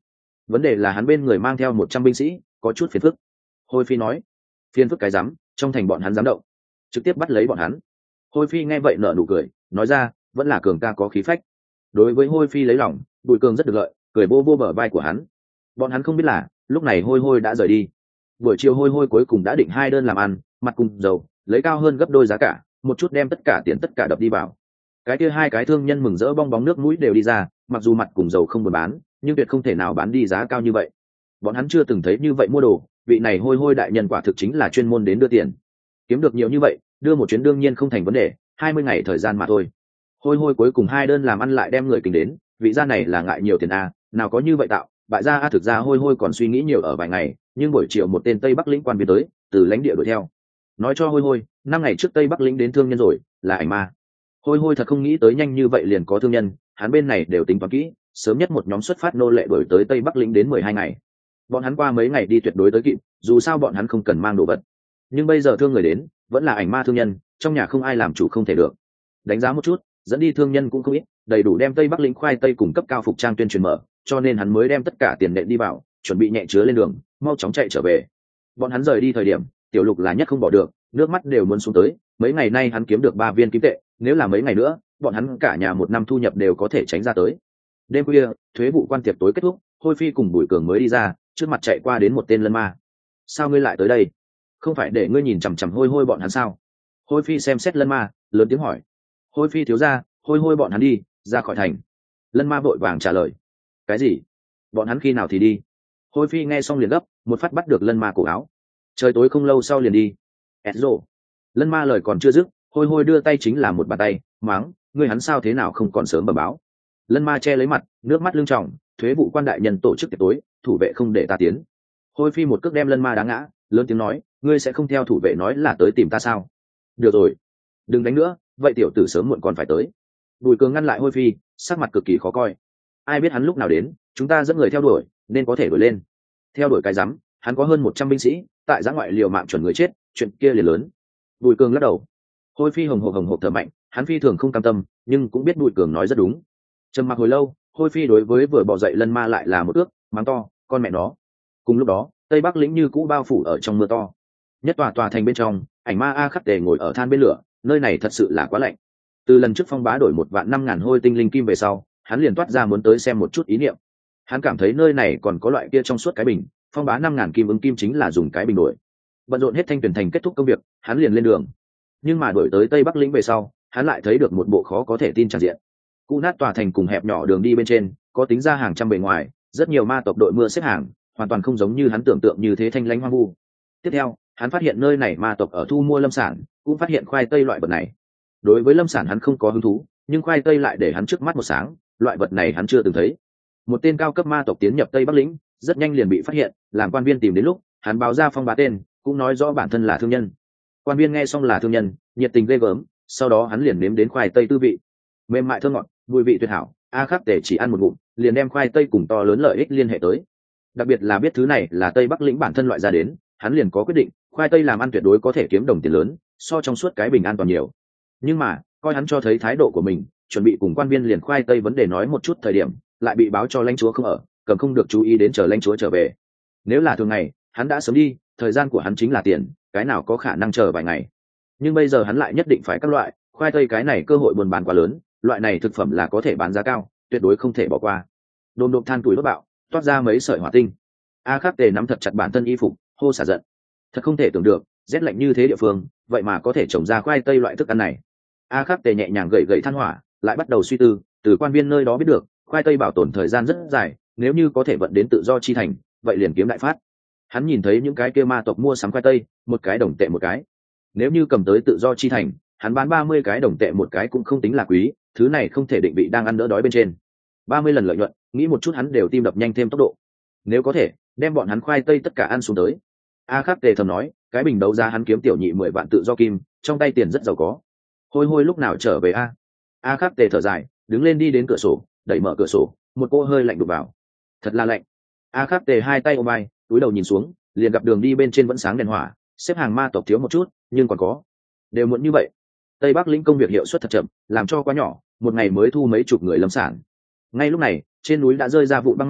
vấn đề là hắn bên người mang theo 100 binh sĩ, có chút phiền phức. Hôi Phi nói. Phiền phức cái rắm, trong thành bọn hắn dám động, trực tiếp bắt lấy bọn hắn. Hôi Phi nghe vậy nở nụ cười, nói ra, vẫn là Cường ca có khí phách. Đối với Hôi Phi lấy lòng, Bùi Cường rất được lợi, cười vô vô bờ vai của hắn. Bọn hắn không biết là lúc này Hôi Hôi đã rời đi. Buổi chiều Hôi Hôi cuối cùng đã định 2 đơn làm ăn, mặt cùng dầu, lấy cao hơn gấp đôi giá cả, một chút đem tất cả tiền tất cả đập đi vào. Cái kia 2 cái thương nhân mừng rỡ bong bóng nước mũi đều đi ra, mặc dù mặt cùng dầu không buồn bán, nhưng tuyệt không thể nào bán đi giá cao như vậy. Bọn hắn chưa từng thấy như vậy mua đồ, vị này Hôi Hôi đại nhân quả thực chính là chuyên môn đến đưa tiền. Kiếm được nhiều như vậy, đưa một chuyến đương nhiên không thành vấn đề, 20 ngày thời gian mà thôi. Hôi Hôi cuối cùng 2 đơn làm ăn lại đem người kình đến, vị gia này là ngại nhiều tiền a, nào có như vậy tạo, bại gia a. Thực ra Hôi Hôi còn suy nghĩ nhiều ở vài ngày, nhưng buổi chiều một tên Tây Bắc lĩnh quan viên tới, từ lãnh địa đuổi theo. Nói cho Hôi Hôi, 5 ngày trước Tây Bắc lĩnh đến thương nhân rồi, là ảnh ma. Hôi Hôi thật không nghĩ tới nhanh như vậy liền có thương nhân, hắn bên này đều tính toán kỹ, sớm nhất một nhóm xuất phát nô lệ đuổi tới Tây Bắc lĩnh đến 12 ngày. Bọn hắn qua mấy ngày đi tuyệt đối tới kịp, dù sao bọn hắn không cần mang đồ vật. Nhưng bây giờ thương người đến, vẫn là ảnh ma thương nhân, trong nhà không ai làm chủ không thể được. Đánh giá một chút, dẫn đi thương nhân cũng không ít, đầy đủ đem Tây Bắc lĩnh khoai tây cùng cấp cao phục trang tuyên truyền mở, cho nên hắn mới đem tất cả tiền nện đi vào, chuẩn bị nhẹ chứa lên đường, mau chóng chạy trở về. Bọn hắn rời đi thời điểm, Tiểu Lục là nhất không bỏ được, nước mắt đều muốn xuống tới. Mấy ngày nay hắn kiếm được 3 viên kim tệ, nếu là mấy ngày nữa, bọn hắn cả nhà một năm thu nhập đều có thể tránh ra tới. Đêm khuya, thuế vụ quan tiệc tối kết thúc, Hôi Phi cùng Bùi Cường mới đi ra, trước mặt chạy qua đến một tên lân ma. Sao ngươi lại tới đây? Không phải để ngươi nhìn chằm chằm Hôi Hôi bọn hắn sao? Hôi Phi xem xét lân ma, lớn tiếng hỏi. Hôi Phi thiếu ra, Hôi Hôi bọn hắn đi ra khỏi thành. Lân ma vội vàng trả lời. Cái gì? Bọn hắn khi nào thì đi? Hôi Phi nghe xong liền gấp, một phát bắt được lân ma cổ áo. Trời tối không lâu sau liền đi. Ezro. Lân ma lời còn chưa dứt, Hôi Hôi đưa tay chính là một bàn tay, mắng, ngươi hắn sao thế nào không còn sớm bẩm báo. Lân ma che lấy mặt, nước mắt lưng tròng, thuế vụ quan đại nhân tổ chức tiệc tối, thủ vệ không để ta tiến. Hôi Phi một cước đem lân ma đá ngã, lớn tiếng nói, ngươi sẽ không theo thủ vệ nói là tới tìm ta sao? Được rồi, đừng đánh nữa, vậy tiểu tử sớm muộn còn phải tới. Bùi Cường ngăn lại Hôi Phi, sắc mặt cực kỳ khó coi. Ai biết hắn lúc nào đến, chúng ta dẫn người theo đuổi, nên có thể đuổi lên. Theo đuổi cái rắm, hắn có hơn 100 binh sĩ, tại giã ngoại liều mạng chuẩn người chết, chuyện kia liền lớn. Bùi Cường lắc đầu. Hôi Phi hồng hộc thở mạnh, hắn phi thường không cam tâm, nhưng cũng biết Bùi Cường nói rất đúng. Trầm mặc hồi lâu, Hôi Phi đối với vừa bỏ dậy lân ma lại là một ước, mắng to, con mẹ nó. Cùng lúc đó, Tây Bắc lĩnh như cũ bao phủ ở trong mưa to. Nhất tòa thành bên trong, ảnh ma A Khắc Tề ngồi ở than bên lửa, nơi này thật sự là quá lạnh. Từ lần trước Phong Bá đổi 1.500.000 hôi tinh linh kim về sau, hắn liền toát ra muốn tới xem một chút ý niệm. Hắn cảm thấy nơi này còn có loại kia trong suốt cái bình, Phong Bá 5.000 kim ứng kim chính là dùng cái bình đổi. Bận rộn hết Thanh Tuyển thành kết thúc công việc, hắn liền lên đường. Nhưng mà đổi tới Tây Bắc lĩnh về sau, hắn lại thấy được một bộ khó có thể tin tràn diện. Cũ nát tòa thành cùng hẹp nhỏ đường đi bên trên, có tính ra hàng trăm bề ngoài, rất nhiều ma tộc đội mưa xếp hàng, hoàn toàn không giống như hắn tưởng tượng như thế thanh lãnh hoang vu. Tiếp theo, hắn phát hiện nơi này ma tộc ở thu mua lâm sản, cũng phát hiện khoai tây loại vật này. Đối với lâm sản hắn không có hứng thú, nhưng khoai tây lại để hắn trước mắt một sáng, loại vật này hắn chưa từng thấy. Một tên cao cấp ma tộc tiến nhập Tây Bắc lĩnh, rất nhanh liền bị phát hiện, làm quan viên tìm đến lúc, hắn báo ra Phong Bá tên, cũng nói rõ bản thân là thương nhân. Quan viên nghe xong là thương nhân, nhiệt tình ghê gớm, sau đó hắn liền nếm đến khoai tây tư vị, mềm mại thơm ngọt, mùi vị tuyệt hảo. A Khắc Tề chỉ ăn một ngụm, liền đem khoai tây cùng to lớn lợi ích liên hệ tới. Đặc biệt là biết thứ này là Tây Bắc lĩnh bản thân loại ra đến, hắn liền có quyết định, khoai tây làm ăn tuyệt đối có thể kiếm đồng tiền lớn, so trong suốt cái bình an toàn nhiều. Nhưng mà, coi hắn cho thấy thái độ của mình, chuẩn bị cùng quan viên liền khoai tây vấn đề nói một chút thời điểm, lại bị báo cho lãnh chúa không ở, cầm không được chú ý đến chờ lãnh chúa trở về. Nếu là thường ngày, hắn đã sớm đi, thời gian của hắn chính là tiền, cái nào có khả năng chờ vài ngày. Nhưng bây giờ hắn lại nhất định phải các loại, khoai tây cái này cơ hội buôn bán quá lớn, loại này thực phẩm là có thể bán giá cao, tuyệt đối không thể bỏ qua. Đôm đôm than tuổi đốt bạo, toát ra mấy sợi hỏa tinh. A Khắc Tề nắm thật chặt bản thân y phục, hô xả giận. Thật không thể tưởng được, rét lạnh như thế địa phương, vậy mà có thể trồng ra khoai tây loại thức ăn này. A Khắc Tề nhẹ nhàng gậy than hỏa, lại bắt đầu suy tư, từ quan viên nơi đó biết được, khoai tây bảo tồn thời gian rất dài, nếu như có thể vận đến tự do chi thành, vậy liền kiếm đại phát. Hắn nhìn thấy những cái kia ma tộc mua sắm khoai tây, một cái đồng tệ một cái. Nếu như cầm tới tự do chi thành, hắn bán 30 cái đồng tệ một cái cũng không tính là quý, thứ này không thể định vị đang ăn đỡ đói bên trên. 30 lần lợi nhuận, nghĩ một chút hắn đều tim đập nhanh thêm tốc độ. Nếu có thể, đem bọn hắn khoai tây tất cả ăn xuống tới. A Khắc Tề thầm nói, cái bình đấu giá hắn kiếm tiểu nhị 10 vạn tự do kim, trong tay tiền rất giàu có. Hôi Hôi lúc nào trở về a? A Khắc Tề thở dài, đứng lên đi đến cửa sổ, đẩy mở cửa sổ, một cô hơi lạnh đục vào. Thật là lạnh. A Khắc Tề hai tay ôm vai, túi đầu nhìn xuống, liền gặp đường đi bên trên vẫn sáng đèn hỏa, xếp hàng ma tộc thiếu một chút, nhưng còn có. Đều muộn như vậy. Tây Bắc lĩnh công việc hiệu suất thật chậm, làm cho quá nhỏ, một ngày mới thu mấy chục người lâm sản. Ngay lúc này, trên núi đã rơi ra vụ băng mảnh,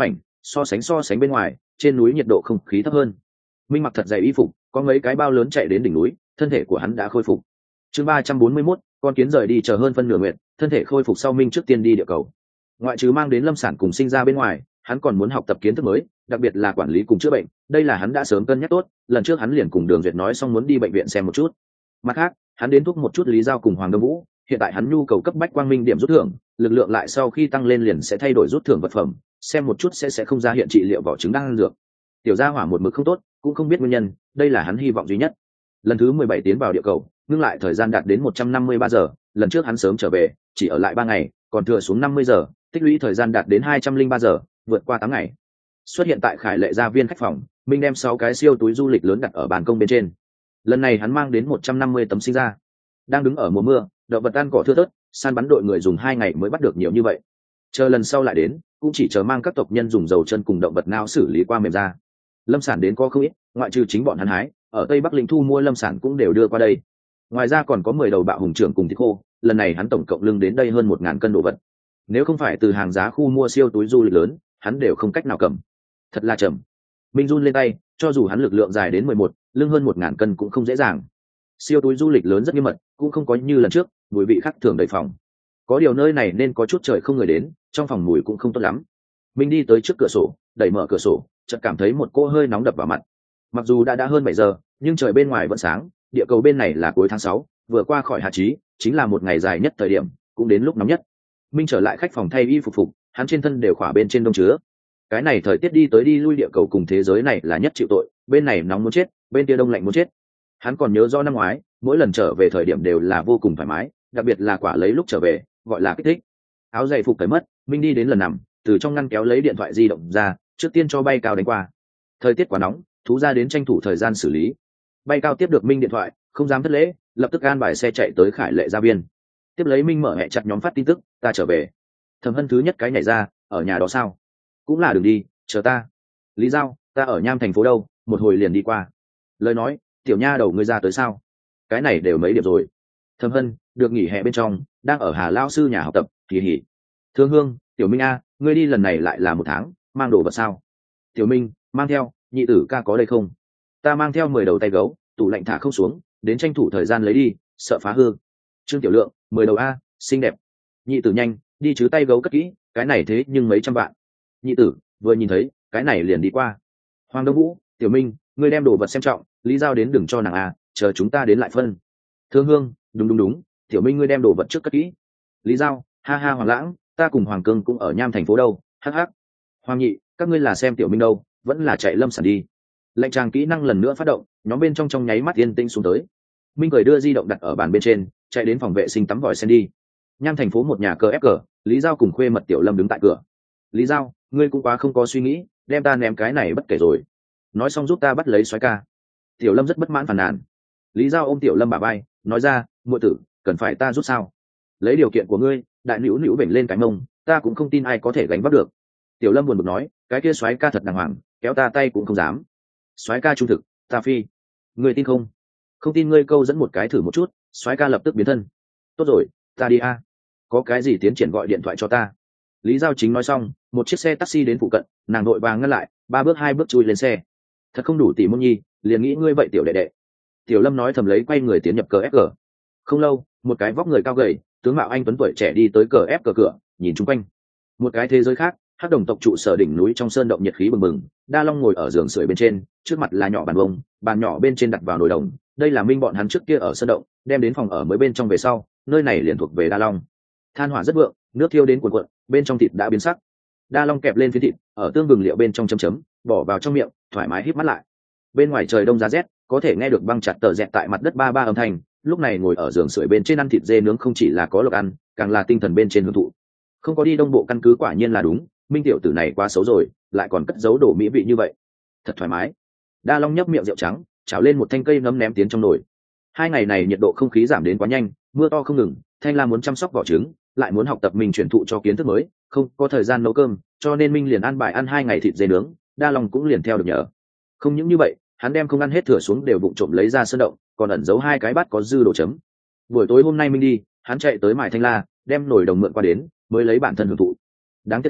so sánh bên ngoài trên núi nhiệt độ không khí thấp hơn. Minh mặc thật dày y phục, có mấy cái bao lớn chạy đến đỉnh núi, thân thể của hắn đã khôi phục. Chương 341, con kiến rời đi chờ hơn phân nửa nguyện, thân thể khôi phục sau Minh trước tiên đi địa cầu. Ngoại trừ mang đến lâm sản cùng sinh ra bên ngoài, hắn còn muốn học tập kiến thức mới, đặc biệt là quản lý cùng chữa bệnh, đây là hắn đã sớm cân nhắc tốt, lần trước hắn liền cùng Đường Duyệt nói xong muốn đi bệnh viện xem một chút. Mặt khác, hắn đến thúc một chút Lý Giao cùng Hoàng Đông Vũ, hiện tại hắn nhu cầu cấp bách quang minh điểm rút thưởng, lực lượng lại sau khi tăng lên liền sẽ thay đổi rút thưởng vật phẩm, xem một chút sẽ không ra hiện trị liệu vỏ trứng đang ăn dược. Tiểu gia hỏa một mực không tốt, cũng không biết nguyên nhân, đây là hắn hy vọng duy nhất. Lần thứ 17 tiến vào địa cầu, ngưng lại thời gian đạt đến 153 giờ, lần trước hắn sớm trở về, chỉ ở lại 3 ngày, còn thừa xuống 50 giờ, tích lũy thời gian đạt đến 203 giờ, vượt qua 8 ngày. Xuất hiện tại Khải Lệ gia viên khách phòng, Minh đem 6 cái siêu túi du lịch lớn đặt ở bàn công bên trên. Lần này hắn mang đến 150 tấm sinh ra. Đang đứng ở mùa mưa, động vật ăn cỏ thưa thớt, săn bắn đội người dùng 2 ngày mới bắt được nhiều như vậy. Chờ lần sau lại đến, cũng chỉ chờ mang các tộc nhân dùng dầu chân cùng động vật nao xử lý qua mềm ra. Lâm sản đến có không ít, ngoại trừ chính bọn hắn hái, ở Tây Bắc Linh thu mua lâm sản cũng đều đưa qua đây. Ngoài ra còn có 10 đầu bạo hùng trưởng cùng thịt khô, lần này hắn tổng cộng lưng đến đây hơn 1000 cân đồ vật. Nếu không phải từ hàng giá khu mua siêu túi du lịch lớn, hắn đều không cách nào cầm. Thật là chậm. Minh run lên tay, cho dù hắn lực lượng dài đến 11, lưng hơn 1000 cân cũng không dễ dàng. Siêu túi du lịch lớn rất nghiêm mật, cũng không có như lần trước, mùi vị khác thường đầy phòng. Có điều nơi này nên có chút trời không người đến, trong phòng mùi cũng không tốt lắm. Minh đi tới trước cửa sổ, đẩy mở cửa sổ, chợt cảm thấy một cỗ hơi nóng đập vào mặt. Mặc dù đã hơn 7 giờ, nhưng trời bên ngoài vẫn sáng, địa cầu bên này là cuối tháng 6, vừa qua khỏi hạ chí, chính là một ngày dài nhất thời điểm, cũng đến lúc nóng nhất. Minh trở lại khách phòng thay y phục, hắn trên thân đều khỏa bên trên đông chứa. Cái này thời tiết đi tới đi lui địa cầu cùng thế giới này là nhất chịu tội, bên này nóng muốn chết, bên kia đông lạnh muốn chết. Hắn còn nhớ do năm ngoái, mỗi lần trở về thời điểm đều là vô cùng thoải mái, đặc biệt là quả lấy lúc trở về, gọi là kích thích. Áo giày phục cởi mất, Minh đi đến lần nằm, từ trong ngăn kéo lấy điện thoại di động ra, trước tiên cho Bay Cao đánh qua. Thời tiết quá nóng, thú ra đến tranh thủ thời gian xử lý. Bay Cao tiếp được Minh điện thoại, không dám thất lễ, lập tức an bài xe chạy tới Khải Lệ gia viên. Tiếp lấy Minh mở hẹ chặt nhóm phát tin tức, ta trở về. Thẩm Hân thứ nhất cái nhảy ra, ở nhà đó sao? Cũng là đừng đi, chờ ta. Lý Giao, ta ở Nham thành phố đâu, một hồi liền đi qua. Lời nói, tiểu nha đầu ngươi ra tới sao? Cái này đều mấy điểm rồi. Thẩm Hân, được nghỉ hè bên trong, đang ở Hà Lao sư nhà học tập, kỳ hỉ. Thương Hương, tiểu Minh a, ngươi đi lần này lại là 1 tháng, mang đồ vật sao? Tiểu Minh, mang theo, nhị tử ca có đây không? Ta mang theo 10 đầu tay gấu, tủ lạnh thả không xuống, đến tranh thủ thời gian lấy đi, sợ phá hư. Trương Tiểu Lượng, 10 đầu a, xinh đẹp. Nhị tử nhanh, đi chứ tay gấu cất kỹ, cái này thế nhưng mấy trăm vạn. Nhị tử, vừa nhìn thấy, cái này liền đi qua. Hoàng Đông Vũ, Tiểu Minh, ngươi đem đồ vật xem trọng, Lý Giao đến đừng cho nàng a, chờ chúng ta đến lại phân. Thương Hương, đúng, Tiểu Minh ngươi đem đồ vật trước cất kỹ. Lý Giao, ha ha Hoàng Lãng, ta cùng Hoàng Cương cũng ở Nham thành phố đâu, hắc hắc. Hoàng Nhị, các ngươi là xem Tiểu Minh đâu, vẫn là chạy lâm sản đi. Lệnh tràng kỹ năng lần nữa phát động, nhóm bên trong nháy mắt yên tĩnh xuống tới. Minh cười đưa di động đặt ở bàn bên trên, chạy đến phòng vệ sinh tắm vòi sen đi. Nham thành phố một nhà cờ ép cờ, Lý Giao cùng khuê mật Tiểu Lâm đứng tại cửa. Lý Giao, ngươi cũng quá không có suy nghĩ, đem ta ném cái này bất kể rồi. Nói xong giúp ta bắt lấy soái ca. Tiểu Lâm rất bất mãn phàn nàn. Lý Giao ôm Tiểu Lâm bả vai, nói ra, muội tử, cần phải ta giúp sao? Lấy điều kiện của ngươi, đại nữu nữu vểnh lên cái mông, ta cũng không tin ai có thể gánh vác được. Tiểu Lâm buồn bực nói, cái kia soái ca thật đàng hoàng, kéo ta tay cũng không dám. Soái ca trung thực, ta phi. Ngươi tin không? Không tin ngươi câu dẫn một cái thử một chút, soái ca lập tức biến thân. Tốt rồi, ta đi a. Có cái gì tiến triển gọi điện thoại cho ta. Lý Giao chính nói xong, một chiếc xe taxi đến phụ cận, nàng đội vàng ngăn lại, 3 bước 2 bước chui lên xe. Thật không đủ tỷ môn nhi, liền nghĩ ngươi vậy tiểu đệ đệ. Tiểu Lâm nói thầm lấy quay người tiến nhập cờ ép cờ. Không lâu, một cái vóc người cao gầy, tướng mạo anh tuấn tuổi trẻ đi tới cờ ép cờ cửa, nhìn chung quanh. Một cái thế giới khác, hắc đồng tộc trụ sở đỉnh núi trong sơn động nhiệt khí bừng bừng, Đa Long ngồi ở giường sưởi bên trên, trước mặt là nhỏ bàn bông, bàn nhỏ bên trên đặt vào nồi đồng. Đây là Minh bọn hắn trước kia ở sơn động, đem đến phòng ở mới bên trong về sau, nơi này liền thuộc về Đa Long. Than hỏa rất vượng, nước thiêu đến cuồn cuộn, bên trong thịt đã biến sắc. Đa Long kẹp lên phiến thịt, ở tương vừng liệu bên trong chấm, bỏ vào trong miệng, thoải mái híp mắt lại. Bên ngoài trời đông giá rét, có thể nghe được băng chặt tờ dẹt tại mặt đất ba âm thanh. Lúc này ngồi ở giường sưởi bên trên ăn thịt dê nướng không chỉ là có lộc ăn, càng là tinh thần bên trên hưởng thụ. Không có đi đông bộ căn cứ quả nhiên là đúng, Minh tiểu tử này quá xấu rồi, lại còn cất giấu đồ mỹ vị như vậy. Thật thoải mái. Đa Long nhấp miệng rượu trắng, chảo lên một thanh cây nấm ném tiến trong nồi. 2 ngày này nhiệt độ không khí giảm đến quá nhanh, mưa to không ngừng, Thanh La muốn chăm sóc vỏ trứng, lại muốn học tập mình truyền thụ cho kiến thức mới, không có thời gian nấu cơm, cho nên Minh liền ăn bài ăn 2 ngày thịt dê nướng, Đa Long cũng liền theo được nhờ. Không những như vậy, hắn đem không ăn hết thừa xuống đều vụng trộm lấy ra sơn động, còn ẩn giấu 2 cái bát có dư đồ chấm. Buổi tối hôm nay Minh đi, hắn chạy tới mài Thanh La, đem nồi đồng mượn qua đến, mới lấy bản thân hưởng thụ. Đáng tiếc à,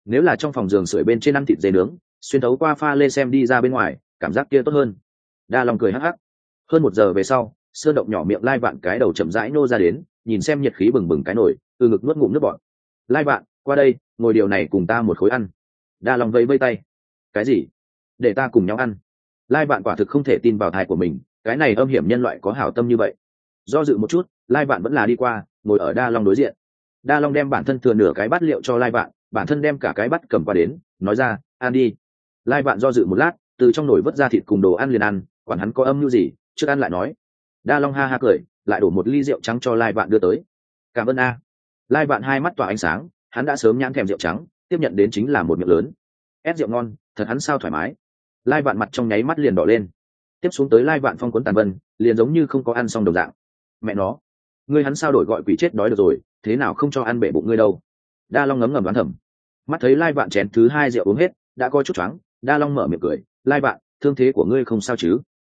Nếu là trong phòng giường sưởi bên trên ăn thịt dê nướng, xuyên thấu qua pha lê xem đi ra bên ngoài, cảm giác kia tốt hơn. Đa Long cười hắc hắc. Hơn 1 giờ về sau, sơn động nhỏ miệng Lai Vạn cái đầu chậm rãi nô ra đến, nhìn xem nhiệt khí bừng bừng cái nồi, từ ngực nuốt ngụm nước bọt. Lai Vạn, qua đây, ngồi điều này cùng ta một khối ăn. Đa Long vẫy vẫy tay. Cái gì? Để ta cùng nhau ăn? Lai Vạn quả thực không thể tin vào thai của mình, cái này âm hiểm nhân loại có hảo tâm như vậy. Do dự một chút, Lai Vạn vẫn là đi qua, ngồi ở Đa Long đối diện. Đa Long đem bản thân thừa nửa cái bát liệu cho Lai Vạn, bản thân đem cả cái bát cầm qua đến, nói ra, ăn đi. Lai Vạn do dự một lát, từ trong nồi vớt ra thịt cùng đồ ăn liền ăn, quản hắn có âm mưu gì, trước ăn lại nói. Đa Long ha ha cười, lại đổ một ly rượu trắng cho Lai Vạn đưa tới. Cảm ơn a. Lai Vạn hai mắt tỏa ánh sáng, hắn đã sớm nhãn thèm rượu trắng, tiếp nhận đến chính là một miệng lớn. Ép rượu ngon, thật hắn sao thoải mái. Lai Vạn mặt trong nháy mắt liền đỏ lên. Tiếp xuống tới Lai Vạn phong cuốn tàn vân, liền giống như không có ăn xong đồng dạng. Mẹ nó, ngươi hắn sao đổi gọi quỷ chết đói được rồi, thế nào không cho ăn bể bụng ngươi đâu. Đa Long ngấm ngầm đoán thầm. Mắt thấy Lai Vạn chén thứ 2 rượu uống hết, đã có chút choáng, Đa Long mở miệng cười, Lai Vạn, thương thế của ngươi không sao chứ?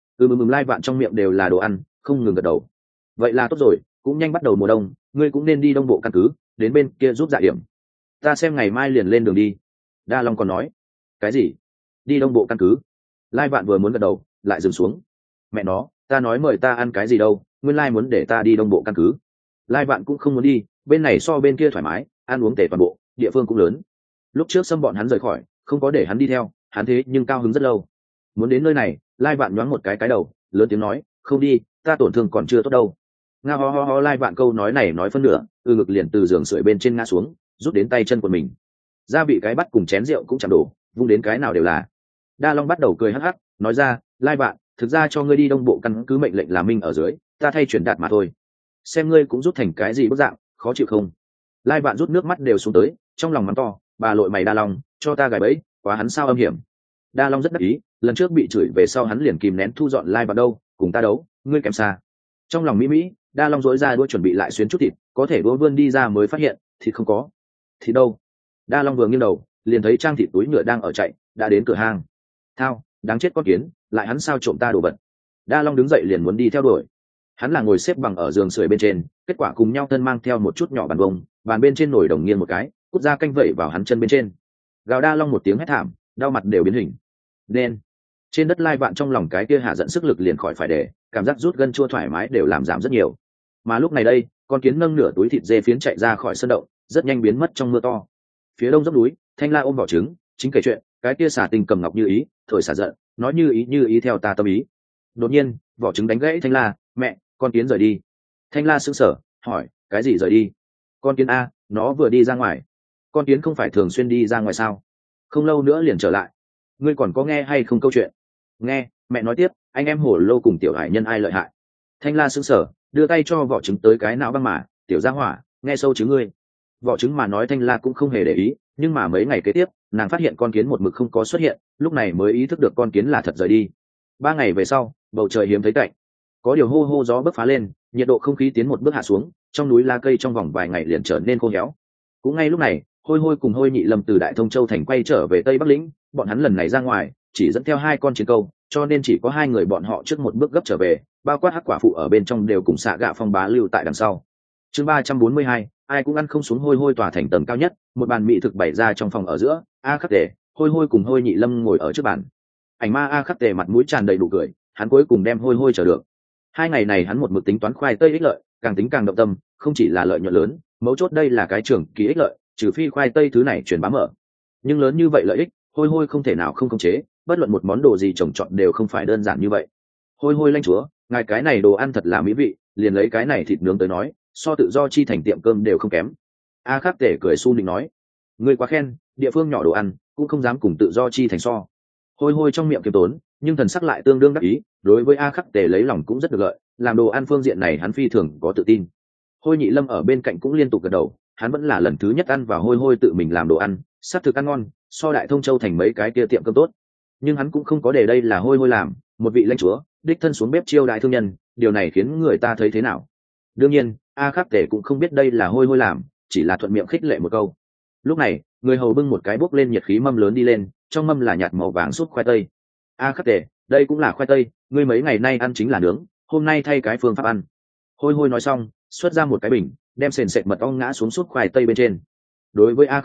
Lai Vạn trong miệng đều là đồ ăn, không ngừng gật đầu. Vậy là tốt rồi, cũng nhanh bắt đầu mùa đông, ngươi cũng nên đi đông bộ căn cứ, đến bên kia giúp dạ điểm. Ta xem ngày mai liền lên đường đi. Đa Long còn nói. Cái gì? Đi đông bộ căn cứ? Lai Vạn vừa muốn gật đầu, lại dừng xuống. Mẹ nó, ta nói mời ta ăn cái gì đâu, nguyên lai muốn để ta đi đông bộ căn cứ. Lai Vạn cũng không muốn đi, bên này so bên kia thoải mái, ăn uống tể toàn bộ, địa phương cũng lớn. Lúc trước xâm bọn hắn rời khỏi, không có để hắn đi theo, hắn thế nhưng cao hứng rất lâu. Muốn đến nơi này, Lai Vạn nhoáng một cái đầu, lớn tiếng nói, không đi, ta tổn thương còn chưa tốt đâu. Nga ho ho ho. Lai Vạn câu nói này nói phân nửa, ngực liền từ giường sưởi bên trên ngã xuống, rút đến tay chân của mình. Gia bị cái bắt cùng chén rượu cũng chẳng đổ, vung đến cái nào đều là. Đa Long bắt đầu cười hắc hắc, nói ra, Lai Vạn, thực ra cho ngươi đi đông bộ căn cứ mệnh lệnh là minh ở dưới, ta thay truyền đạt mà thôi. Xem ngươi cũng rút thành cái gì bức dạng, khó chịu không? Lai Vạn rút nước mắt đều xuống tới, trong lòng mắng to, bà lội mày Đa Long, cho ta gài bẫy, quá hắn sao âm hiểm. Đa Long rất đắc ý, lần trước bị chửi về sau hắn liền kìm nén thu dọn Lai Vạn đâu, cùng ta đấu, ngươi kém xa. Trong lòng mỹ, Đa Long dỗi ra đũa chuẩn bị lại xuyến chút thịt, có thể đũa vươn đi ra mới phát hiện, thịt không có. Thịt đâu? Đa Long vừa nghiêng đầu, liền thấy trang thịt túi nhựa đang ở chạy, đã đến cửa hang. Thao, đáng chết con kiến, lại hắn sao trộm ta đồ vật. Đa Long đứng dậy liền muốn đi theo đuổi. Hắn là ngồi xếp bằng ở giường sưởi bên trên, kết quả cùng nhau thân mang theo một chút nhỏ bàn bông, bàn bên trên nổi đồng nghiêng một cái, cút ra canh vẩy vào hắn chân bên trên. Gào Đa Long một tiếng hét thảm, đau mặt đều biến hình. Nên trên đất Lai Vạn trong lòng cái kia hạ giận sức lực liền khỏi phải để, cảm giác rút gân chua thoải mái đều làm giảm rất nhiều. Mà lúc này đây, con kiến nâng nửa túi thịt dê phiến chạy ra khỏi sân động, rất nhanh biến mất trong mưa to. Phía đông dốc núi, Thanh La ôm vỏ trứng, chính kể chuyện, cái kia xả tình cầm ngọc như ý, thổi xả giận, nói như ý theo ta tâm ý. Đột nhiên, vỏ trứng đánh gãy Thanh La, mẹ, con kiến rời đi. Thanh La sững sờ, hỏi, cái gì rời đi? Con kiến a, nó vừa đi ra ngoài. Con kiến không phải thường xuyên đi ra ngoài sao? Không lâu nữa liền trở lại. Ngươi còn có nghe hay không câu chuyện? Nghe, mẹ nói tiếp, anh em hổ lô cùng tiểu hải nhân ai lợi hại? Thanh La sững sờ, đưa tay cho vỏ trứng tới cái não băng mà, tiểu gia hỏa, nghe sâu chứ ngươi. Vỏ trứng mà nói Thanh La cũng không hề để ý, nhưng mà mấy ngày kế tiếp, nàng phát hiện con kiến một mực không có xuất hiện, lúc này mới ý thức được con kiến là thật rời đi. 3 ngày về sau, bầu trời hiếm thấy tạnh, có điều hô hô gió bấc phá lên, nhiệt độ không khí tiến một bước hạ xuống, trong núi la cây trong vòng vài ngày liền trở nên khô héo. Cũng ngay lúc này, Hôi Hôi cùng Hôi Nhị Lâm từ Đại Thông Châu thành quay trở về Tây Bắc lĩnh, bọn hắn lần này ra ngoài chỉ dẫn theo 2 con chiến câu, cho nên chỉ có 2 người bọn họ trước một bước gấp trở về, bao quát Hắc Quả phụ ở bên trong đều cùng xạ gạ phong bá lưu tại đằng sau. Chương 342, ai cũng ăn không xuống Hôi Hôi tòa thành tầng cao nhất, một bàn mỹ thực bày ra trong phòng ở giữa, A Khắc Tề, Hôi Hôi cùng Hôi Nhị Lâm ngồi ở trước bàn. Ảnh ma A Khắc Tề mặt mũi tràn đầy nụ cười, hắn cuối cùng đem Hôi Hôi chờ được. 2 ngày này hắn một mực tính toán khoai tây ích lợi, càng tính càng động tâm, không chỉ là lợi nhuận lớn, mấu chốt đây là cái trường kỳ ích lợi, trừ phi khoai tây thứ này truyền bá mở. Nhưng lớn như vậy lợi ích, Hôi Hôi không thể nào không khống chế, bất luận một món đồ gì trồng trọt đều không phải đơn giản như vậy. Hôi Hôi lãnh chúa, ngài cái này đồ ăn thật là mỹ vị, liền lấy cái này thịt nướng tới nói, so tự do chi thành tiệm cơm đều không kém. A Khắc Tề cười su nịnh nói, ngươi quá khen, địa phương nhỏ đồ ăn cũng không dám cùng tự do chi thành so. Hôi Hôi trong miệng kiêm tốn, nhưng thần sắc lại tương đương đắc ý, đối với A Khắc Tề lấy lòng cũng rất được lợi, làm đồ ăn phương diện này hắn phi thường có tự tin. Hôi Nhị Lâm ở bên cạnh cũng liên tục gật đầu, hắn vẫn là lần thứ nhất ăn vào Hôi Hôi tự mình làm đồ ăn, sắc thực ăn ngon, so Đại Thông Châu thành mấy cái kia tiệm cơm tốt. Nhưng hắn cũng không có để đây là Hôi Hôi làm, một vị lãnh chúa đích thân xuống bếp chiêu đại thương nhân, điều này khiến người ta thấy thế nào? Đương nhiên, A Khắc Tề cũng không biết đây là Hôi Hôi làm, chỉ là thuận miệng khích lệ một câu. Lúc này, người hầu bưng một cái bốc lên nhiệt khí mâm lớn đi lên, trong mâm là nhạt màu vàng súp khoai tây. A Khắc Tề, đây cũng là khoai tây, ngươi mấy ngày nay ăn chính là nướng, hôm nay thay cái phương pháp ăn. Hôi Hôi nói xong, xuất ra một cái bình, đem sền sệt mật ong ngã xuống súp khoai tây bên trên. Đối với A Khắc Tề,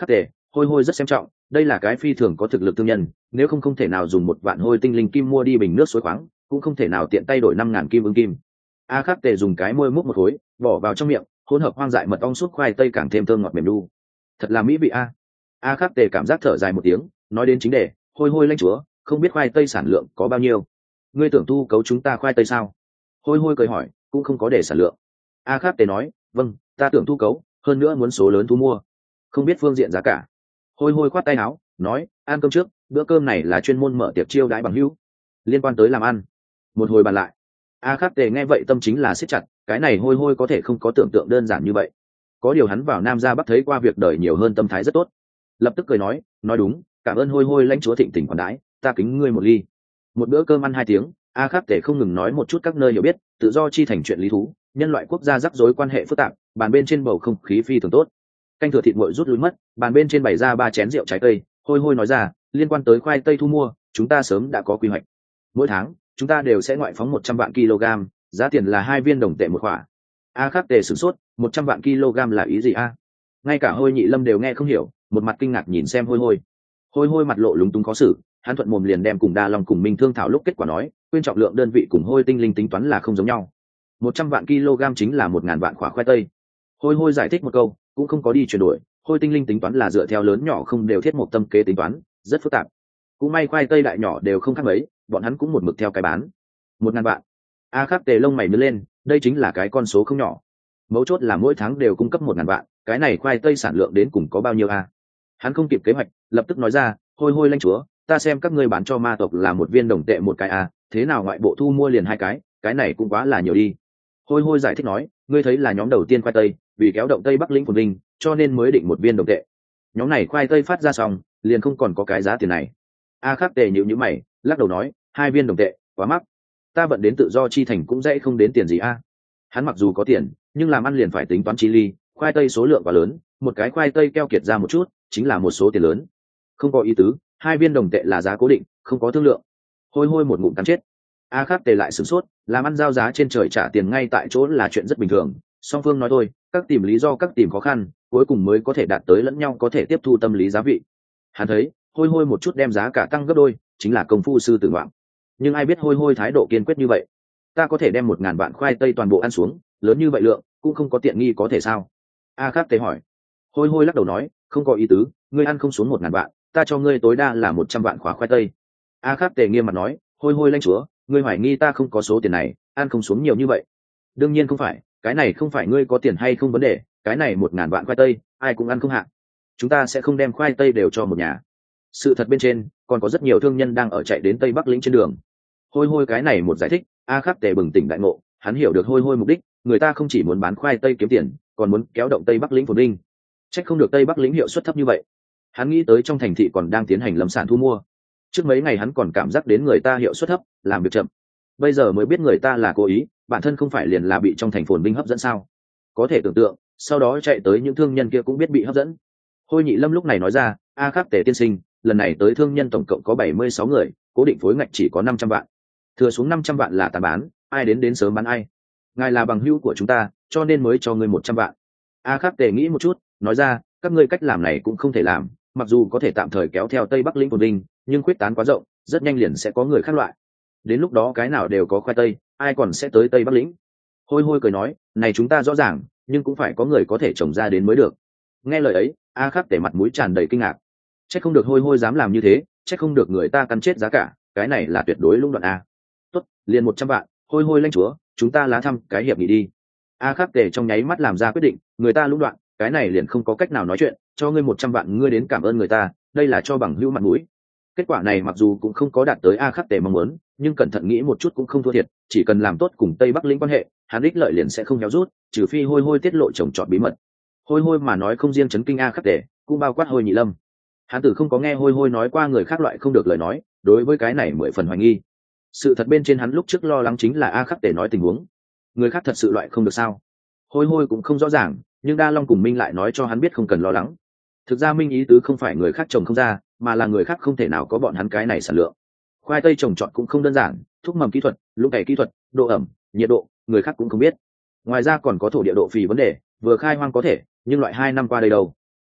Hôi hôi rất xem trọng, đây là cái phi thường có thực lực thương nhân, nếu không thể nào dùng 1 vạn hôi tinh linh kim mua đi bình nước suối khoáng, cũng không thể nào tiện tay đổi 5.000 kim ưng kim. A Khắc Tề dùng cái môi múc một khối, bỏ vào trong miệng, hỗn hợp hoang dại mật ong súp khoai tây càng thêm thơm ngọt mềm đu. Thật là mỹ vị a. A Khắc Tề cảm giác thở dài một tiếng, nói đến chính đề, hôi hôi lãnh chúa, không biết khoai tây sản lượng có bao nhiêu? Ngươi tưởng thu cấu chúng ta khoai tây sao? Hôi hôi cười hỏi, cũng không có để sản lượng. A Khắc Tề nói, vâng, ta tưởng thu cấu, hơn nữa muốn số lớn thu mua, không biết phương diện giá cả. Hôi hôi khoát tay áo, nói, ăn cơm trước, bữa cơm này là chuyên môn mở tiệc chiêu đãi bằng hữu, liên quan tới làm ăn. Một hồi bàn lại. A Khắc Tề nghe vậy tâm chính là siết chặt, cái này hôi hôi có thể không có tưởng tượng đơn giản như vậy. Có điều hắn vào Nam ra Bắc thấy qua việc đời nhiều hơn, tâm thái rất tốt. Lập tức cười nói đúng, cảm ơn hôi hôi lãnh chúa thịnh tình khoản đãi, ta kính ngươi một ly. Một bữa cơm ăn 2 tiếng, A Khắc Tề không ngừng nói một chút các nơi hiểu biết, tự do chi thành chuyện lý thú, nhân loại quốc gia rắc rối quan hệ phức tạp, bàn bên trên bầu không khí phi thường tốt. Canh thừa thịt nguội rút lui mất, bàn bên trên bày ra 3 chén rượu trái cây, hôi hôi nói ra, liên quan tới khoai tây thu mua, chúng ta sớm đã có quy hoạch. Mỗi tháng, chúng ta đều sẽ ngoại phóng 100 vạn kg, giá tiền là 2 viên đồng tệ một quả. A Khắc Tề sửng sốt, 100 vạn kg là ý gì a? Ngay cả Hôi Nhị Lâm đều nghe không hiểu, một mặt kinh ngạc nhìn xem hôi hôi. Hôi hôi mặt lộ lúng túng khó xử, hắn thuận mồm liền đem cùng Đa Long cùng Minh thương thảo lúc kết quả nói, quên trọng lượng đơn vị cùng hôi tinh linh tính toán là không giống nhau. 100 vạn kg chính là 1.000 vạn quả khoai tây. Hôi hôi giải thích một câu, cũng không có đi chuyển đổi, hôi tinh linh tính toán là dựa theo lớn nhỏ không đều thiết một tâm kế tính toán, rất phức tạp. Cũng may khoai tây đại nhỏ đều không khác mấy, bọn hắn cũng một mực theo cái bán. 1.000 vạn. A Khắc Tề lông mày nhướng lên, đây chính là cái con số không nhỏ. Mấu chốt là mỗi tháng đều cung cấp 1.000 vạn, cái này khoai tây sản lượng đến cùng có bao nhiêu a? Hắn không kịp kế hoạch, lập tức nói ra, hôi hôi lãnh chúa, ta xem các ngươi bán cho ma tộc là 1 viên đồng tệ một cái a, thế nào ngoại bộ thu mua liền 2 cái này cũng quá là nhiều đi. Hôi hôi giải thích nói, ngươi thấy là nhóm đầu tiên khoai tây, vì kéo động tây Bắc lĩnh phồn vinh, cho nên mới định 1 viên đồng tệ. Nhóm này khoai tây phát ra xong, liền không còn có cái giá tiền này. A Khắc Tề nhíu mày, lắc đầu nói, 2 viên đồng tệ, quá mắc. Ta vận đến tự do chi thành cũng dễ không đến tiền gì a. Hắn mặc dù có tiền, nhưng làm ăn liền phải tính toán chi ly, khoai tây số lượng quá lớn, một cái khoai tây keo kiệt ra một chút, chính là một số tiền lớn. Không có ý tứ, 2 viên đồng tệ là giá cố định, không có thương lượng. Hôi hôi một ngụm cắn chết. A Khắc Tề lại sửng sốt, làm ăn giao giá trên trời trả tiền ngay tại chỗ là chuyện rất bình thường, song phương nói thôi, các tìm lý do các tìm khó khăn, cuối cùng mới có thể đạt tới lẫn nhau có thể tiếp thu tâm lý giá vị. Hắn thấy, hôi hôi một chút đem giá cả tăng gấp đôi, chính là công phu sư tử ngoạm. Nhưng ai biết hôi hôi thái độ kiên quyết như vậy. Ta có thể đem 1.000 vạn khoai tây toàn bộ ăn xuống, lớn như vậy lượng, cũng không có tiện nghi có thể sao? A Khắc Tề hỏi. Hôi hôi lắc đầu nói, không có ý tứ, ngươi ăn không xuống 1.000 vạn, ta cho ngươi tối đa là 100 vạn khóa khoai tây. A Khắc Tề nghiêm mặt nói, hôi hôi lãnh chúa, ngươi hoài nghi ta không có số tiền này, ăn không xuống nhiều như vậy. Đương nhiên không phải, cái này không phải ngươi có tiền hay không vấn đề, cái này 1.000 vạn khoai tây, ai cũng ăn không hạ. Chúng ta sẽ không đem khoai tây đều cho một nhà. Sự thật bên trên, còn có rất nhiều thương nhân đang ở chạy đến Tây Bắc lĩnh trên đường. Hôi hôi cái này một giải thích, A Khắc Tề bừng tỉnh đại ngộ, hắn hiểu được hôi hôi mục đích, người ta không chỉ muốn bán khoai tây kiếm tiền, còn muốn kéo động Tây Bắc lĩnh phồn vinh. Trách không được Tây Bắc lĩnh hiệu suất thấp như vậy. Hắn nghĩ tới trong thành thị còn đang tiến hành lâm sản thu mua. Trước mấy ngày hắn còn cảm giác đến người ta hiệu suất thấp, làm việc chậm. Bây giờ mới biết người ta là cố ý, bản thân không phải liền là bị trong thành phồn vinh hấp dẫn sao? Có thể tưởng tượng, sau đó chạy tới những thương nhân kia cũng biết bị hấp dẫn. Hôi Nhị Lâm lúc này nói ra, A Khắc Tề tiên sinh, lần này tới thương nhân tổng cộng có 76 người, cố định phối ngạch chỉ có 500 vạn. Thừa xuống 500 vạn là tàn bán, ai đến sớm bán ai. Ngài là bằng hữu của chúng ta, cho nên mới cho ngươi 100 vạn. A Khắc Tề nghĩ một chút, nói ra, các ngươi cách làm này cũng không thể làm, mặc dù có thể tạm thời kéo theo Tây Bắc lĩnh phồn vinh, nhưng khuyết tán quá rộng, rất nhanh liền sẽ có người khác loại. Đến lúc đó cái nào đều có khoai tây, ai còn sẽ tới Tây Bắc lĩnh? Hôi hôi cười nói, này chúng ta rõ ràng, nhưng cũng phải có người có thể trồng ra đến mới được. Nghe lời ấy, A Khắc Tề mặt mũi tràn đầy kinh ngạc. Chắc không được hôi hôi dám làm như thế, chắc không được người ta cắn chết giá cả, cái này là tuyệt đối lũng đoạn a. Tốt, liền 100 vạn, hôi hôi lãnh chúa, chúng ta lá thăm cái hiệp nghị đi. A Khắc Tề trong nháy mắt làm ra quyết định, người ta lũng đoạn, cái này liền không có cách nào nói chuyện, cho ngươi 100 vạn ngươi đến cảm ơn người ta, đây là cho bằng hữu mặt mũi. Kết quả này mặc dù cũng không có đạt tới A Khắc Tề mong muốn, nhưng cẩn thận nghĩ một chút cũng không thua thiệt, chỉ cần làm tốt cùng Tây Bắc lĩnh quan hệ, hắn ích lợi liền sẽ không héo rút, trừ phi hôi hôi tiết lộ trồng trọt bí mật. Hôi hôi mà nói không riêng chấn kinh A Khắc Tề, cũng bao quát Hôi Nhị Lâm. Hắn tử không có nghe hôi hôi nói qua người khác loại không được lời nói, đối với cái này 10 phần hoài nghi. Sự thật bên trên hắn lúc trước lo lắng chính là A Khắc Tề nói tình huống, người khác thật sự loại không được sao? Hôi hôi cũng không rõ ràng, nhưng Đa Long cùng Minh lại nói cho hắn biết không cần lo lắng. Thực ra Minh ý tứ không phải người khác trồng không ra, mà là người khác không thể nào có bọn hắn cái này sản lượng. Khoai tây trồng trọt cũng không đơn giản, thúc mầm kỹ thuật, lũ cày kỹ thuật, độ ẩm, nhiệt độ, người khác cũng không biết. Ngoài ra còn có thổ địa độ phì vấn đề, vừa khai hoang có thể, nhưng loại 2 năm qua đây đâu.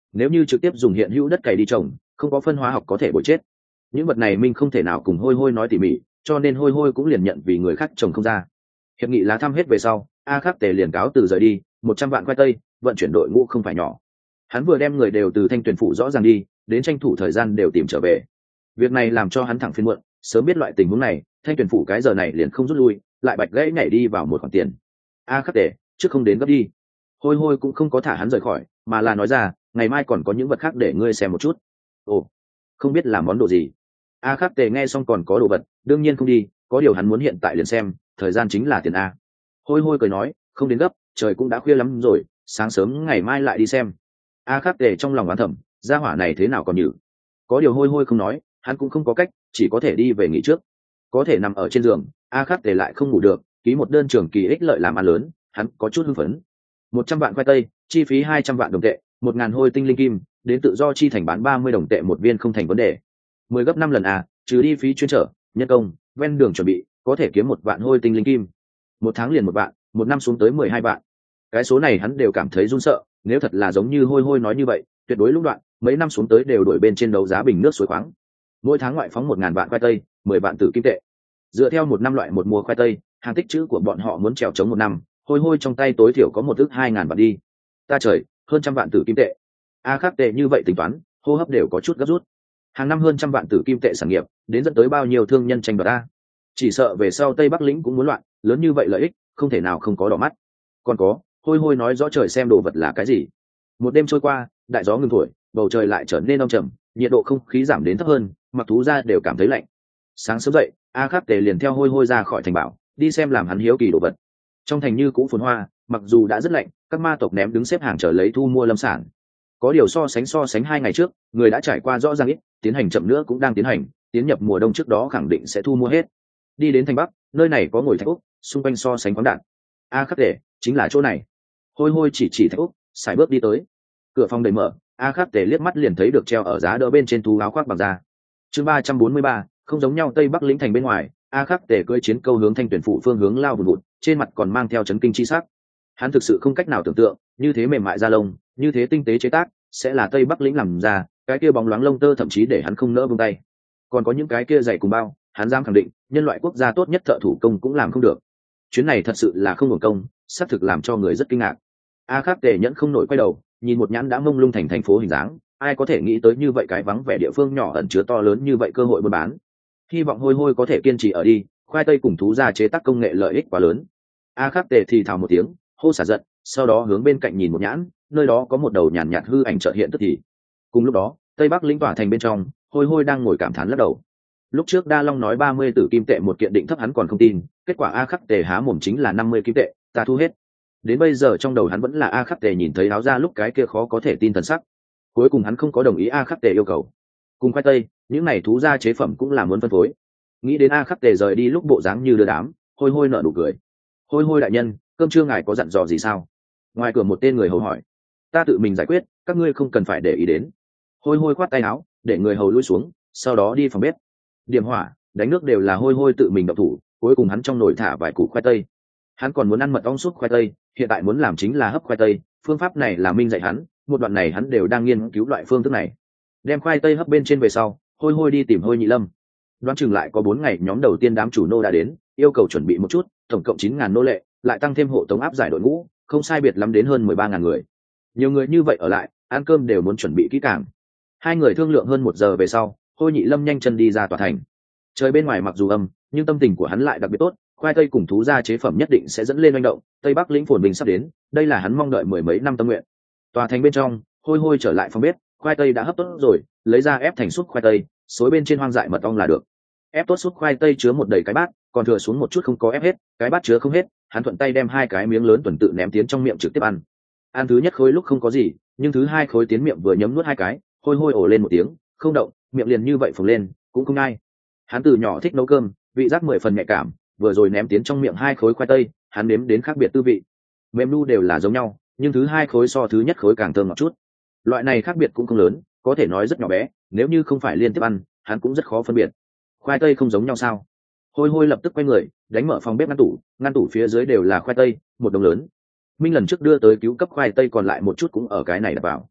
nếu như trực tiếp dùng hiện hữu đất cày đi trồng, không có phân hóa học có thể bồi chết. Những vật này Minh không thể nào cùng Hôi Hôi nói tỉ mỉ, cho nên Hôi Hôi cũng liền nhận vì người khác trồng không ra. Hiệp nghị lá thăm hết về sau, A Khắc Tề liền cáo từ rời đi, 100 vạn khoai tây, vận chuyển đội ngũ không phải nhỏ. Hắn vừa đem người đều từ Thanh Tuyền phủ rõ ràng đi, đến tranh thủ thời gian đều tìm trở về. Việc này làm cho hắn thẳng phiền muộn, sớm biết loại tình huống này, Thanh Tuyền phủ cái giờ này liền không rút lui, lại bạch gãy nhảy đi vào một khoản tiền. A Khắc Tề, trước không đến gấp đi. Hôi Hôi cũng không có thả hắn rời khỏi, mà là nói ra, ngày mai còn có những vật khác để ngươi xem một chút. Ồ, không biết là món đồ gì. A Khắc Tề nghe xong còn có đồ vật, đương nhiên không đi, có điều hắn muốn hiện tại liền xem, thời gian chính là tiền a. Hôi Hôi cười nói, không đến gấp, trời cũng đã khuya lắm rồi, sáng sớm ngày mai lại đi xem. A Khắc Tề trong lòng oán thầm, gia hỏa này thế nào còn nhử. Có điều Hôi Hôi không nói, hắn cũng không có cách, chỉ có thể đi về nghỉ trước. Có thể nằm ở trên giường, A Khắc Tề lại không ngủ được, ký một đơn trường kỳ ích lợi làm ăn lớn, hắn có chút hưng phấn. 100 vạn khoai tây, chi phí 200 vạn đồng tệ, 1000 hôi tinh linh kim, đến tự do chi thành bán 30 đồng tệ một viên không thành vấn đề. 10 gấp 5 lần à, trừ đi phí chuyên trở, nhân công, ven đường chuẩn bị, có thể kiếm 1 vạn hôi tinh linh kim. Một tháng liền 1 vạn, một năm xuống tới 12 vạn. Cái số này hắn đều cảm thấy run sợ, nếu thật là giống như Hôi Hôi nói như vậy, tuyệt đối lúc đoạn, mấy năm xuống tới đều đổi bên trên đấu giá bình nước suối khoáng. Mỗi tháng ngoại phóng 1000 vạn khoai tây, 10 vạn tử kim tệ. Dựa theo một năm loại một mùa khoai tây, hàng tích trữ của bọn họ muốn trèo chống một năm, Hôi Hôi trong tay tối thiểu có một ức 2000 vạn đi. Ta trời, hơn trăm vạn tử kim tệ. A Khắc Tề như vậy tính toán, hô hấp đều có chút gấp rút. Hàng năm hơn trăm vạn tử kim tệ sản nghiệp, đến dẫn tới bao nhiêu thương nhân tranh đoạt a. Chỉ sợ về sau Tây Bắc lĩnh cũng muốn loạn, lớn như vậy lợi ích, không thể nào không có đỏ mắt. Còn có, Hôi Hôi nói rõ trời xem đồ vật là cái gì. Một đêm trôi qua, đại gió ngừng thổi, bầu trời lại trở nên âm trầm, nhiệt độ không khí giảm đến thấp hơn, mặc thú ra đều cảm thấy lạnh. Sáng sớm dậy, A Khắc Tề liền theo Hôi Hôi ra khỏi thành bảo, đi xem làm hắn hiếu kỳ đồ vật. Trong thành như cũ phồn hoa, mặc dù đã rất lạnh, các ma tộc ném đứng xếp hàng chờ lấy thu mua lâm sản. Có điều so sánh 2 ngày trước, người đã trải qua rõ ràng ít, tiến hành chậm nữa cũng đang tiến hành, tiến nhập mùa đông trước đó khẳng định sẽ thu mua hết. Đi đến thành bắc, nơi này có ngồi thạch úc, xung quanh so sánh khoáng đạn. A Khắc Tề, chính là chỗ này. Hôi Hôi chỉ thạch úc, xài bước đi tới. Cửa phòng đẩy mở, A Khắc Tề liếc mắt liền thấy được treo ở giá đỡ bên trên thú áo khoác bằng da. Chương 343, không giống nhau Tây Bắc lĩnh thành bên ngoài, A Khắc Tề cưỡi chiến câu hướng Thanh Tuyển phủ phương hướng lao vụt vụt, trên mặt còn mang theo chấn kinh chi sắc. Hắn thực sự không cách nào tưởng tượng, như thế mềm mại da lông, như thế tinh tế chế tác, sẽ là Tây Bắc lĩnh làm ra, cái kia bóng loáng lông tơ thậm chí để hắn không nỡ buông tay. Còn có những cái kia dày cùng bao, hắn dám khẳng định, nhân loại quốc gia tốt nhất thợ thủ công cũng làm không được. Chuyến này thật sự là không hưởng công, xác thực làm cho người rất kinh ngạc. A Khắc Tề nhẫn không nổi quay đầu, nhìn một nhãn đã mông lung thành phố hình dáng, ai có thể nghĩ tới như vậy cái vắng vẻ địa phương nhỏ ẩn chứa to lớn như vậy cơ hội buôn bán. Hy vọng Hôi Hôi có thể kiên trì ở đi, khoai tây cùng thú ra chế tác công nghệ lợi ích quá lớn. A Khắc Tề thì thào một tiếng, hô xả giận, sau đó hướng bên cạnh nhìn một nhãn, nơi đó có một đầu nhàn nhạt hư ảnh chợt hiện tức thì. Cùng lúc đó, Tây Bắc lĩnh tỏa thành bên trong, Hôi Hôi đang ngồi cảm thán lắc đầu. Lúc trước Đa Long nói 30 tử kim tệ một kiện định thấp hắn còn không tin, kết quả A Khắc Tề há mồm chính là 50 kim tệ, ta thu hết. Đến bây giờ trong đầu hắn vẫn là A Khắc Tề nhìn thấy áo ra lúc cái kia khó có thể tin thần sắc. Cuối cùng hắn không có đồng ý A Khắc Tề yêu cầu. Cùng khoai tây, những này thú ra chế phẩm cũng là muốn phân phối. Nghĩ đến A Khắc Tề rời đi lúc bộ dáng như đưa đám, Hôi Hôi nở nụ cười. Hôi Hôi đại nhân, cơm trưa ngài có dặn dò gì sao? Ngoài cửa một tên người hầu hỏi. Ta tự mình giải quyết, các ngươi không cần phải để ý đến. Hôi Hôi khoát tay áo, để người hầu lui xuống, sau đó đi phòng bếp. Điểm hỏa, đánh nước đều là Hôi Hôi tự mình động thủ, cuối cùng hắn trong nồi thả vài củ khoai tây. Hắn còn muốn ăn mật ong súp khoai tây, hiện tại muốn làm chính là hấp khoai tây, phương pháp này là Minh dạy hắn, một đoạn này hắn đều đang nghiên cứu loại phương thức này. Đem khoai tây hấp bên trên về sau, Hôi Hôi đi tìm Hôi Nhị Lâm. Đoán chừng lại có 4 ngày nhóm đầu tiên đám chủ nô đã đến, yêu cầu chuẩn bị một chút, tổng cộng 9000 nô lệ, lại tăng thêm hộ tống áp giải đội ngũ, không sai biệt lắm đến hơn 13000 người. Nhiều người như vậy ở lại, ăn cơm đều muốn chuẩn bị kỹ càng. Hai người thương lượng hơn 1 giờ về sau, Hôi Nhị Lâm nhanh chân đi ra tòa thành. Trời bên ngoài mặc dù âm, nhưng tâm tình của hắn lại đặc biệt tốt, khoai tây cùng thú ra chế phẩm nhất định sẽ dẫn lên manh động, Tây Bắc lĩnh phồn bình sắp đến, đây là hắn mong đợi 10 mấy năm tâm nguyện. Tòa thành bên trong, Hôi Hôi trở lại phòng bếp, khoai tây đã hấp tốt rồi, lấy ra ép thành súp khoai tây, xối bên trên hoang dại mật ong là được. Ép tốt súp khoai tây chứa một đầy cái bát, còn thừa xuống một chút không có ép hết, cái bát chứa không hết, hắn thuận tay đem 2 cái miếng lớn tuần tự ném tiến trong miệng trực tiếp ăn. Ăn thứ nhất khối lúc không có gì, nhưng thứ 2 khối tiến miệng vừa nhấm nuốt 2 cái, Hôi Hôi ồ lên một tiếng, không động, miệng liền như vậy phồng lên, cũng không ai. Hắn từ nhỏ thích nấu cơm, vị giác 10 phần nhạy cảm, vừa rồi ném tiến trong miệng 2 khối khoai tây, hắn nếm đến khác biệt tư vị. Mềm nu đều là giống nhau, nhưng thứ 2 khối so thứ nhất khối càng thơm ngọt chút. Loại này khác biệt cũng không lớn, có thể nói rất nhỏ bé, nếu như không phải liên tiếp ăn, hắn cũng rất khó phân biệt. Khoai tây không giống nhau sao? Hôi Hôi lập tức quay người, đánh mở phòng bếp ngăn tủ phía dưới đều là khoai tây, một đống lớn. Minh lần trước đưa tới cứu cấp khoai tây còn lại một chút cũng ở cái này đặt vào.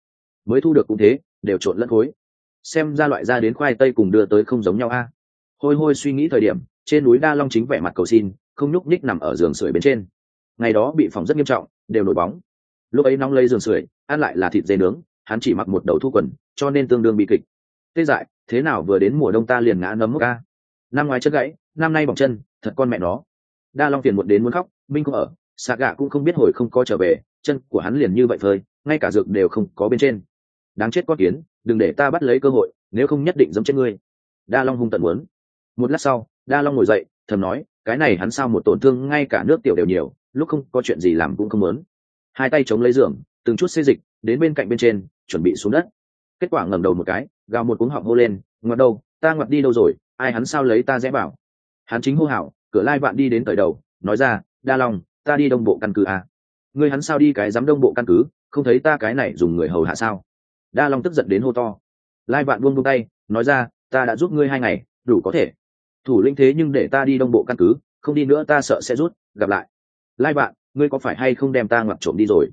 mới thu được cũng thế, đều trộn lẫn khối. Xem ra loại ra đến khoai tây cùng đưa tới không giống nhau a. Hôi hôi suy nghĩ thời điểm, trên núi Đa Long chính vẻ mặt cầu xin, không nhúc nhích nằm ở giường sưởi bên trên. Ngày đó bị phỏng rất nghiêm trọng, đều nổi bóng. Lúc ấy nóng lấy giường sưởi, ăn lại là thịt dê nướng, hắn chỉ mặc một đầu thu quần, cho nên tương đương bị kịch. Tê dại, thế nào vừa đến mùa đông ta liền ngã nấm mốc a. Năm ngoái chân gãy, năm nay bỏng chân, thật con mẹ nó. Đa Long phiền muộn đến muốn khóc, Minh cũng ở, Sạ Gạ cũng không biết hồi không có trở về, chân của hắn liền như vậy phơi, ngay cả dược đều không có bên trên. Đáng chết con kiến, đừng để ta bắt lấy cơ hội, nếu không nhất định giẫm chết ngươi. Đa Long hung tận muốn. Một lát sau, Đa Long ngồi dậy, thầm nói, cái này hắn sao một tổn thương ngay cả nước tiểu đều nhiều, lúc không có chuyện gì làm cũng không muốn. Hai tay chống lấy giường, từng chút xê dịch đến bên cạnh bên trên, chuẩn bị xuống đất. Kết quả ngẩng đầu một cái, gào một cuống họng hô lên, ngoặt đâu, ta ngoặt đi đâu rồi, ai hắn sao lấy ta rẽ bảo. Hắn chính hô hào, cửa Lai Vạn đi đến cởi đầu, nói ra, Đa Long, ta đi đông bộ căn cứ à? Ngươi hắn sao đi cái giám đông bộ căn cứ, không thấy ta cái này dùng người hầu hạ sao? Đa Long tức giận đến hô to. Lai Vạn buông tay, nói ra, ta đã giúp ngươi 2 ngày, đủ có thể. Thủ lĩnh thế nhưng để ta đi đông bộ căn cứ, không đi nữa ta sợ sẽ rút, gặp lại. Lai Vạn, ngươi có phải hay không đem ta ngoặt trộm đi rồi?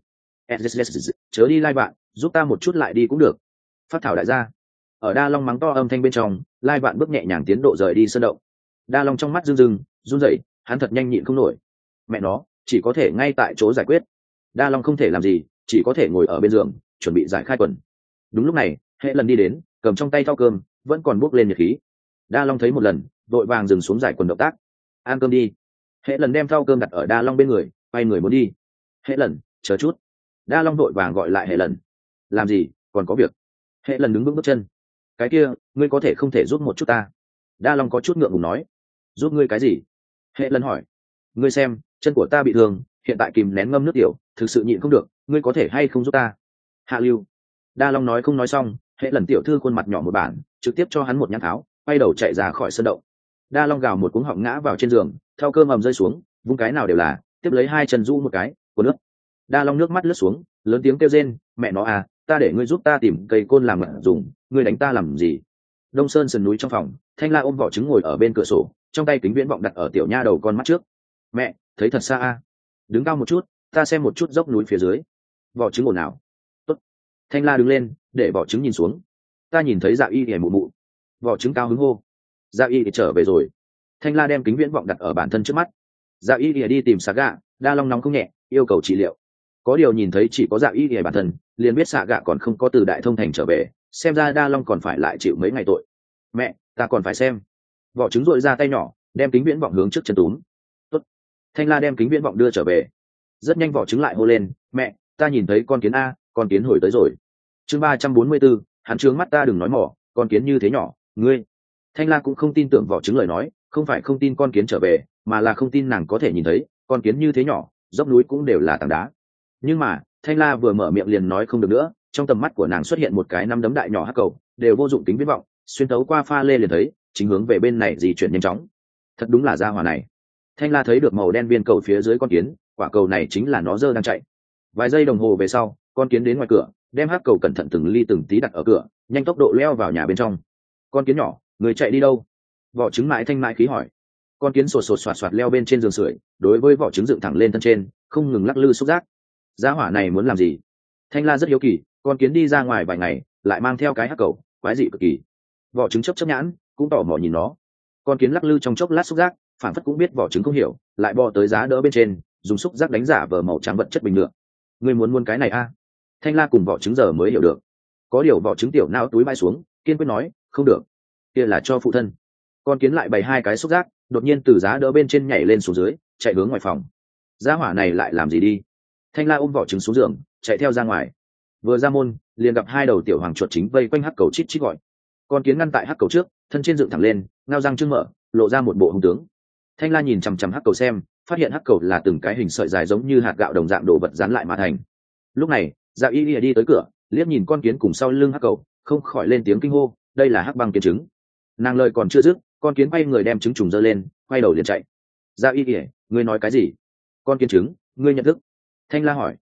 Chớ đi Lai Vạn, giúp ta một chút lại đi cũng được. Phát thảo đại gia. Ở Đa Long mắng to âm thanh bên trong, Lai Vạn bước nhẹ nhàng tiến độ rời đi sơn động. Đa Long trong mắt rưng run rẩy, hắn thật nhanh nhịn không nổi. Mẹ nó, chỉ có thể ngay tại chỗ giải quyết. Đa Long không thể làm gì, chỉ có thể ngồi ở bên giường, chuẩn bị giải khai quần. Đúng lúc này, Hệ Lần đi đến, cầm trong tay thau cơm, vẫn còn bốc lên nhiệt khí. Đa Long thấy một lần, vội vàng dừng xuống giải quần động tác. Ăn cơm đi. Hệ Lần đem thau cơm đặt ở Đa Long bên người, quay người muốn đi. Hệ Lần, chờ chút. Đa Long vội vàng gọi lại Hệ Lần. Làm gì, còn có việc. Hệ Lần đứng vững bước chân. Cái kia, ngươi có thể không thể giúp một chút ta? Đa Long có chút ngượng ngùng nói. Giúp ngươi cái gì? Hệ Lần hỏi. Ngươi xem, chân của ta bị thương, hiện tại kìm nén ngâm nước tiểu, thực sự nhịn không được, ngươi có thể hay không giúp ta? Hạ lưu. Đa Long nói không nói xong, Hệ Lần tiểu thư khuôn mặt nhỏ một bản, trực tiếp cho hắn một nhãn tháo, quay đầu chạy ra khỏi sân động. Đa Long gào một cuống họng ngã vào trên giường, theo cơm ầm rơi xuống, vung cái nào đều là, tiếp lấy 2 chân rũ một cái, của nước. Đa Long nước mắt lướt xuống, lớn tiếng kêu rên, mẹ nó à, ta để ngươi giúp ta tìm cây côn làm mật dùng, ngươi đánh ta làm gì? Đông Sơn sườn núi trong phòng, Thanh La ôm vỏ trứng ngồi ở bên cửa sổ, trong tay kính viễn vọng đặt ở tiểu nha đầu con mắt trước. Mẹ, thấy thật xa à? Đứng cao một chút, ta xem một chút dốc núi phía dưới. Vỏ trứng ồn ào. Tốt. Thanh La đứng lên, để vỏ trứng nhìn xuống. Ta nhìn thấy Dạ Y ỉa mụ mụ. Vỏ trứng cao hứng hô. Dạ Y ỉa trở về rồi. Thanh La đem kính viễn vọng đặt ở bản thân trước mắt. Dạ Y ỉa đi tìm Sạ Gạ, Đa Long nóng không nhẹ, yêu cầu trị liệu. Có điều nhìn thấy chỉ có Dạ Y ỉa bản thân, liền biết Sạ Gạ còn không có từ Đại Thông thành trở về, xem ra Đa Long còn phải lại chịu mấy ngày tội. Mẹ, ta còn phải xem. Vỏ trứng dội ra tay nhỏ, đem kính viễn vọng hướng trước chân túm. Tốt. Thanh La đem kính viễn vọng đưa trở về. Rất nhanh vỏ trứng lại hô lên, mẹ, ta nhìn thấy con kiến a, con kiến hồi tới rồi. Chương 344, hắn trướng mắt ta đừng nói mỏ, con kiến như thế nhỏ, ngươi. Thanh La cũng không tin tưởng vỏ trứng lời nói, không phải không tin con kiến trở về, mà là không tin nàng có thể nhìn thấy, con kiến như thế nhỏ, dốc núi cũng đều là tảng đá. Nhưng mà, Thanh La vừa mở miệng liền nói không được nữa, trong tầm mắt của nàng xuất hiện một cái nắm đấm đại nhỏ hắc cầu, đều vô dụng kính viễn vọng, xuyên tấu qua pha lê liền thấy, chính hướng về bên này di chuyển nhanh chóng. Thật đúng là gia hỏa này. Thanh La thấy được màu đen viên cầu phía dưới con kiến, quả cầu này chính là nó đang chạy. Vài giây đồng hồ về sau, con kiến đến ngoài cửa, đem hắc cầu cẩn thận từng ly từng tí đặt ở cửa, nhanh tốc độ leo vào nhà bên trong. Con kiến nhỏ, người chạy đi đâu? Vỏ trứng mãi thanh mãi khí hỏi. Con kiến sột sột soạt soạt leo bên trên giường sưởi, đối với vỏ trứng dựng thẳng lên thân trên, không ngừng lắc lư xúc giác. Gia hỏa này muốn làm gì? Thanh La rất hiếu kỳ, con kiến đi ra ngoài vài ngày, lại mang theo cái hắc cầu, quái dị cực kỳ. Vỏ trứng chớp nhãn, cũng tò mò nhìn nó. Con kiến lắc lư trong chốc lát xúc giác, phản phất cũng biết vỏ trứng không hiểu, lại bò tới giá đỡ bên trên, dùng xúc giác đánh giả vờ màu trắng vật chất bình thường. Ngươi muốn cái này a? Thanh La cùng vỏ trứng giờ mới hiểu được. Có điều vỏ trứng tiểu não túi bay xuống, kiên quyết nói, không được, kia là cho phụ thân. Con kiến lại bày 2 cái xúc giác, đột nhiên từ giá đỡ bên trên nhảy lên xuống dưới, chạy hướng ngoài phòng. Gia hỏa này lại làm gì đi? Thanh La ôm vỏ trứng xuống giường, chạy theo ra ngoài. Vừa ra môn, liền gặp 2 đầu tiểu hoàng chuột chính vây quanh hắc cầu chít chít gọi. Con kiến ngăn tại hắc cầu trước, thân trên dựng thẳng lên, ngao răng trưng mở, lộ ra một bộ hung tướng. Thanh La nhìn chằm chằm hắc cầu xem, phát hiện hắc cầu là từng cái hình sợi dài giống như hạt gạo đồng dạng đồ vật dán lại mà thành. Lúc này, Dạ Y Y đi tới cửa, liếc nhìn con kiến cùng sau lưng hắc cầu, không khỏi lên tiếng kinh hô, đây là hắc băng kiến trứng. Nàng lời còn chưa dứt, con kiến bay người đem trứng trùng giơ lên, quay đầu liền chạy. Dạ Y Y, ngươi nói cái gì? Con kiến trứng, ngươi nhận thức? Thanh La hỏi.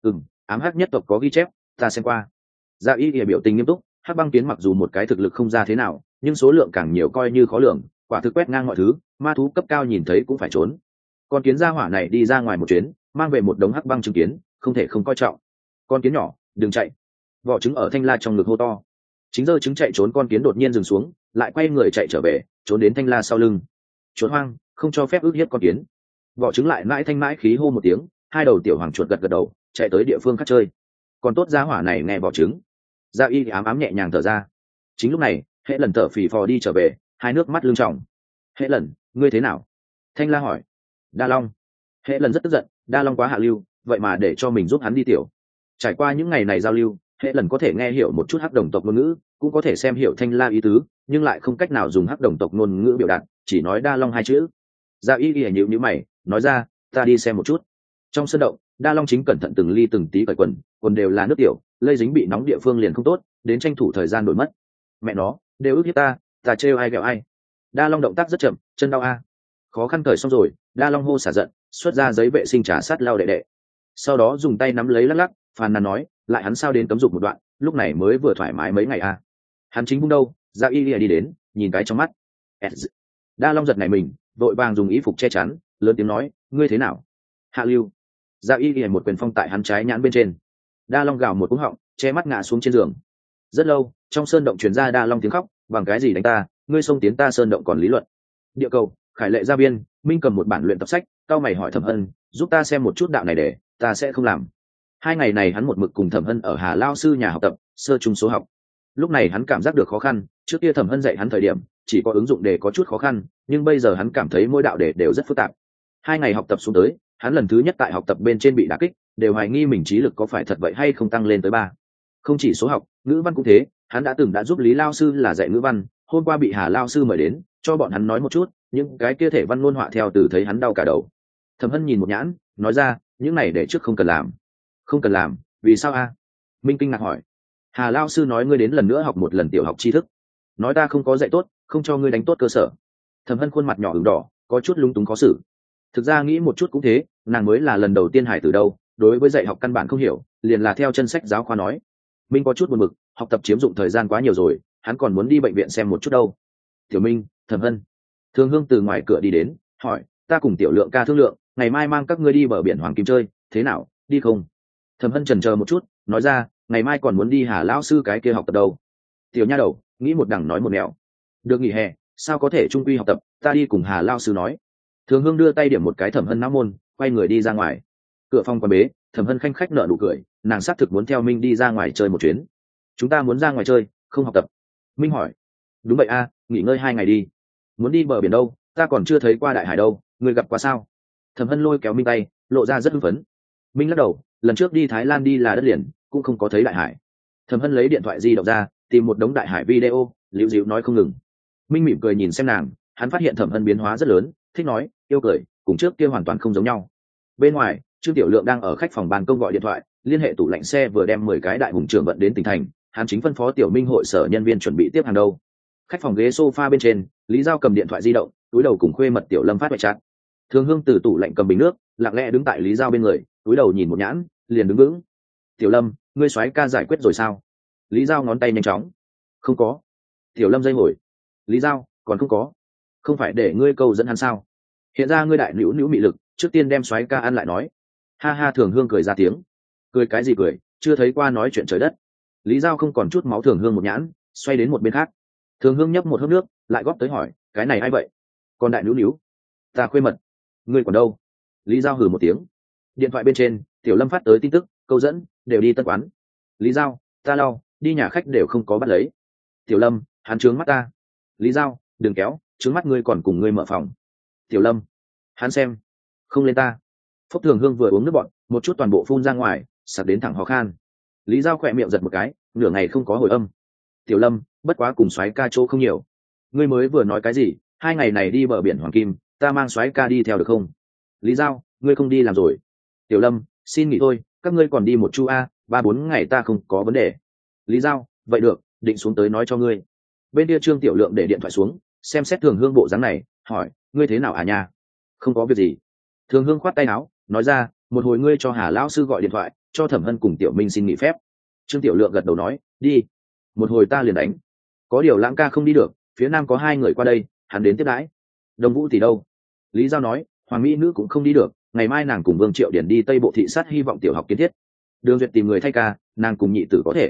Ám hắc nhất tộc có ghi chép, ta xem qua. Dạ Y Y biểu tình nghiêm túc, hắc băng kiến mặc dù một cái thực lực không ra thế nào, nhưng số lượng càng nhiều coi như khó lường, quả thực quét ngang mọi thứ, ma thú cấp cao nhìn thấy cũng phải trốn. Con kiến gia hỏa này đi ra ngoài một chuyến, mang về một đống hắc băng chứng kiến, không thể không coi trọng. Con kiến nhỏ, đừng chạy. Vỏ trứng ở Thanh La trong ngực hô to. Chính giơ trứng chạy trốn con kiến đột nhiên dừng xuống, lại quay người chạy trở về, trốn đến Thanh La sau lưng. Chuột hoang, không cho phép ức hiếp con kiến. Vỏ trứng lại mãi thanh mãi khí hô một tiếng, hai đầu tiểu hoàng chuột gật gật đầu, chạy tới địa phương khác chơi. Còn tốt giá hỏa này nghe vỏ trứng. Dạ Y ám ám nhẹ nhàng thở ra. Chính lúc này, Hệ Lần thở phì phò đi trở về, hai nước mắt lưng tròng. Hệ Lần, ngươi thế nào? Thanh La hỏi. Đa Long. Hệ Lần rất tức giận, Đa Long quá hạ lưu, vậy mà để cho mình giúp hắn đi tiểu. Trải qua những ngày này giao lưu, Hệ Lần có thể nghe hiểu một chút hắc đồng tộc ngôn ngữ, cũng có thể xem hiểu Thanh La ý tứ, nhưng lại không cách nào dùng hắc đồng tộc ngôn ngữ biểu đạt, chỉ nói Đa Long hai chữ. Dạ Y nhíu nhíu mày, nói ra, ta đi xem một chút. Trong sân động, Đa Long chính cẩn thận từng ly từng tí cởi quần đều là nước tiểu, lây dính bị nóng địa phương liền không tốt, đến tranh thủ thời gian đổi mất. Mẹ nó, đều ức hiếp ta trêu ai ghẹo ai. Đa Long động tác rất chậm, chân đau a. Khó khăn cởi xong rồi, Đa Long hô xả giận, xuất ra giấy vệ sinh trà sát lau đệ đệ. Sau đó dùng tay nắm lấy lắc lắc, phàn nàn nói, lại hắn sao đến cấm dục một đoạn, lúc này mới vừa thoải mái mấy ngày a. Hắn chính bung đâu, Dạ Y đi đến, nhìn cái trong mắt. Đa Long giật này mình, vội vàng dùng y phục che chắn, lớn tiếng nói, ngươi thế nào? Hạ lưu. Dạ Y đi một quyền phong tại hắn trái nhãn bên trên. Đa Long gào một cú họng, che mắt ngã xuống trên giường. Rất lâu, trong sơn động truyền ra Đa Long tiếng khóc, bằng cái gì đánh ta, ngươi xông tiến ta sơn động còn lý luận. Địa cầu, Khải Lệ ra biên, Minh cầm một bản luyện tập sách, cao mày hỏi Thẩm Hân, giúp ta xem một chút đạo này để, ta sẽ không làm. Hai ngày này hắn một mực cùng Thẩm Hân ở Hà Lao sư nhà học tập, sơ trung số học. Lúc này hắn cảm giác được khó khăn, trước kia Thẩm Hân dạy hắn thời điểm, chỉ có ứng dụng đề có chút khó khăn, nhưng bây giờ hắn cảm thấy mỗi đạo đề đều rất phức tạp. Hai ngày học tập xuống tới, hắn lần thứ nhất tại học tập bên trên bị đả kích, đều hoài nghi mình trí lực có phải thật vậy hay không tăng lên tới 3. Không chỉ số học, ngữ văn cũng thế, hắn đã từng giúp Lý Lao sư là dạy ngữ văn, hôm qua bị Hà Lao sư mời đến, cho bọn hắn nói một chút, những cái kia thể văn ngôn họa theo từ thấy hắn đau cả đầu. Thẩm Hân nhìn một nhãn, nói ra, những này để trước không cần làm. Không cần làm, vì sao a? Minh kinh ngạc hỏi. Hà Lao sư nói ngươi đến lần nữa học một lần tiểu học tri thức, nói ta không có dạy tốt, không cho ngươi đánh tốt cơ sở. Thẩm Hân khuôn mặt nhỏ ửng đỏ, có chút lúng túng khó xử. Thực ra nghĩ một chút cũng thế, nàng mới là lần đầu tiên hải từ đâu, đối với dạy học căn bản không hiểu, liền là theo chân sách giáo khoa nói. Minh có chút buồn bực, học tập chiếm dụng thời gian quá nhiều rồi, hắn còn muốn đi bệnh viện xem một chút đâu. Tiểu Minh, Thẩm Hân. Thường Hương từ ngoài cửa đi đến, hỏi, ta cùng Tiểu Lượng ca thương lượng, ngày mai mang các ngươi đi bờ biển Hoàng Kim chơi, thế nào, đi không? Thẩm Hân chần chờ một chút, nói ra, ngày mai còn muốn đi Hà lão sư cái kia học tập đâu. Tiểu nha đầu, nghĩ một đằng nói một nẻo. Được nghỉ hè, sao có thể trung quy học tập, ta đi cùng Hà lão sư nói. Thường Hương đưa tay điểm một cái Thẩm Hân não môn, quay người đi ra ngoài. Cửa phòng quan bế, Thẩm Hân khanh khách nở nụ cười, nàng xác thực muốn theo Minh đi ra ngoài chơi một chuyến. Chúng ta muốn ra ngoài chơi, không học tập. Minh hỏi. Đúng vậy a, nghỉ ngơi 2 ngày đi. Muốn đi bờ biển đâu, ta còn chưa thấy qua đại hải đâu, người gặp qua sao? Thẩm Hân lôi kéo Minh tay, lộ ra rất hưng phấn. Minh lắc đầu, lần trước đi Thái Lan đi là đất liền, cũng không có thấy đại hải. Thẩm Hân lấy điện thoại di động ra, tìm một đống đại hải video, liễu dịu nói không ngừng. Minh mỉm cười nhìn xem nàng, hắn phát hiện Thẩm Hân biến hóa rất lớn, thích nói, yêu cười, cùng trước kia hoàn toàn không giống nhau. Bên ngoài, Trương Tiểu Lượng đang ở khách phòng ban công gọi điện thoại, liên hệ tủ lạnh xe vừa đem 10 cái đại hùng trưởng vận đến tỉnh thành, hắn chính phân phó Tiểu Minh hội sở nhân viên chuẩn bị tiếp hàng đâu. Khách phòng ghế sofa bên trên, Lý Giao cầm điện thoại di động, túi đầu cùng khuê mật Tiểu Lâm phát ngoại trạng. Thường Hương từ tủ lạnh cầm bình nước, lặng lẽ đứng tại Lý Giao bên người, túi đầu nhìn một nhãn, liền đứng vững. Tiểu Lâm, ngươi soái ca giải quyết rồi sao? Lý Giao ngón tay nhanh chóng. Không có. Tiểu Lâm dây hồi. Lý Giao, còn không có. Không phải để ngươi câu dẫn hắn sao? Hiện ra ngươi đại nữu nữu mị lực, trước tiên đem soái ca ăn lại nói. Ha ha. Thường Hương cười ra tiếng. Cười cái gì cười, chưa thấy qua nói chuyện trời đất. Lý Giao không còn chút máu Thường Hương một nhãn, xoay đến một bên khác. Thường Hương nhấp một hớp nước, lại góp tới hỏi, cái này ai vậy? Còn đại nữu nữu. Ta khuê mật. Ngươi còn đâu? Lý Giao hừ một tiếng. Điện thoại bên trên, Tiểu Lâm phát tới tin tức, câu dẫn, đều đi tân quán. Lý Giao, ta lau, đi nhà khách đều không có bắt lấy. Tiểu Lâm, hắn trướng mắt ta. Lý Giao, đừng kéo, trướng mắt ngươi còn cùng ngươi mở phòng. Tiểu Lâm, hắn xem, không lên ta. Phúc Thường Hương vừa uống nước bọn, một chút toàn bộ phun ra ngoài, sặc đến thẳng ho khan. Lý Giao khỏe miệng giật một cái, nửa ngày không có hồi âm. Tiểu Lâm, bất quá cùng soái ca chỗ không nhiều. Ngươi mới vừa nói cái gì? 2 ngày này đi bờ biển Hoàng Kim, ta mang soái ca đi theo được không? Lý Giao, ngươi không đi làm rồi. Tiểu Lâm, xin nghỉ thôi, các ngươi còn đi một chu a, 3-4 ngày ta không có vấn đề. Lý Giao, vậy được, định xuống tới nói cho ngươi. Bên kia Trương Tiểu Lượng để điện thoại xuống, xem xét Thường Hương bộ dáng này, hỏi, ngươi thế nào à nha? Không có việc gì. Thường Hương khoát tay áo, nói ra, một hồi ngươi cho Hà lão sư gọi điện thoại, cho Thẩm Hân cùng Tiểu Minh xin nghỉ phép. Trương Tiểu Lượng gật đầu nói, đi. Một hồi ta liền đánh. Có điều Lãng ca không đi được, phía nam có 2 người qua đây, hắn đến tiếp đãi. Đồng Vũ thì đâu? Lý Giao nói, Hoàng Mỹ nữ cũng không đi được, ngày mai nàng cùng Vương Triệu Điển đi Tây Bộ thị sát hy vọng tiểu học kiến thiết. Đường Duyệt tìm người thay ca, nàng cùng nhị tử có thể,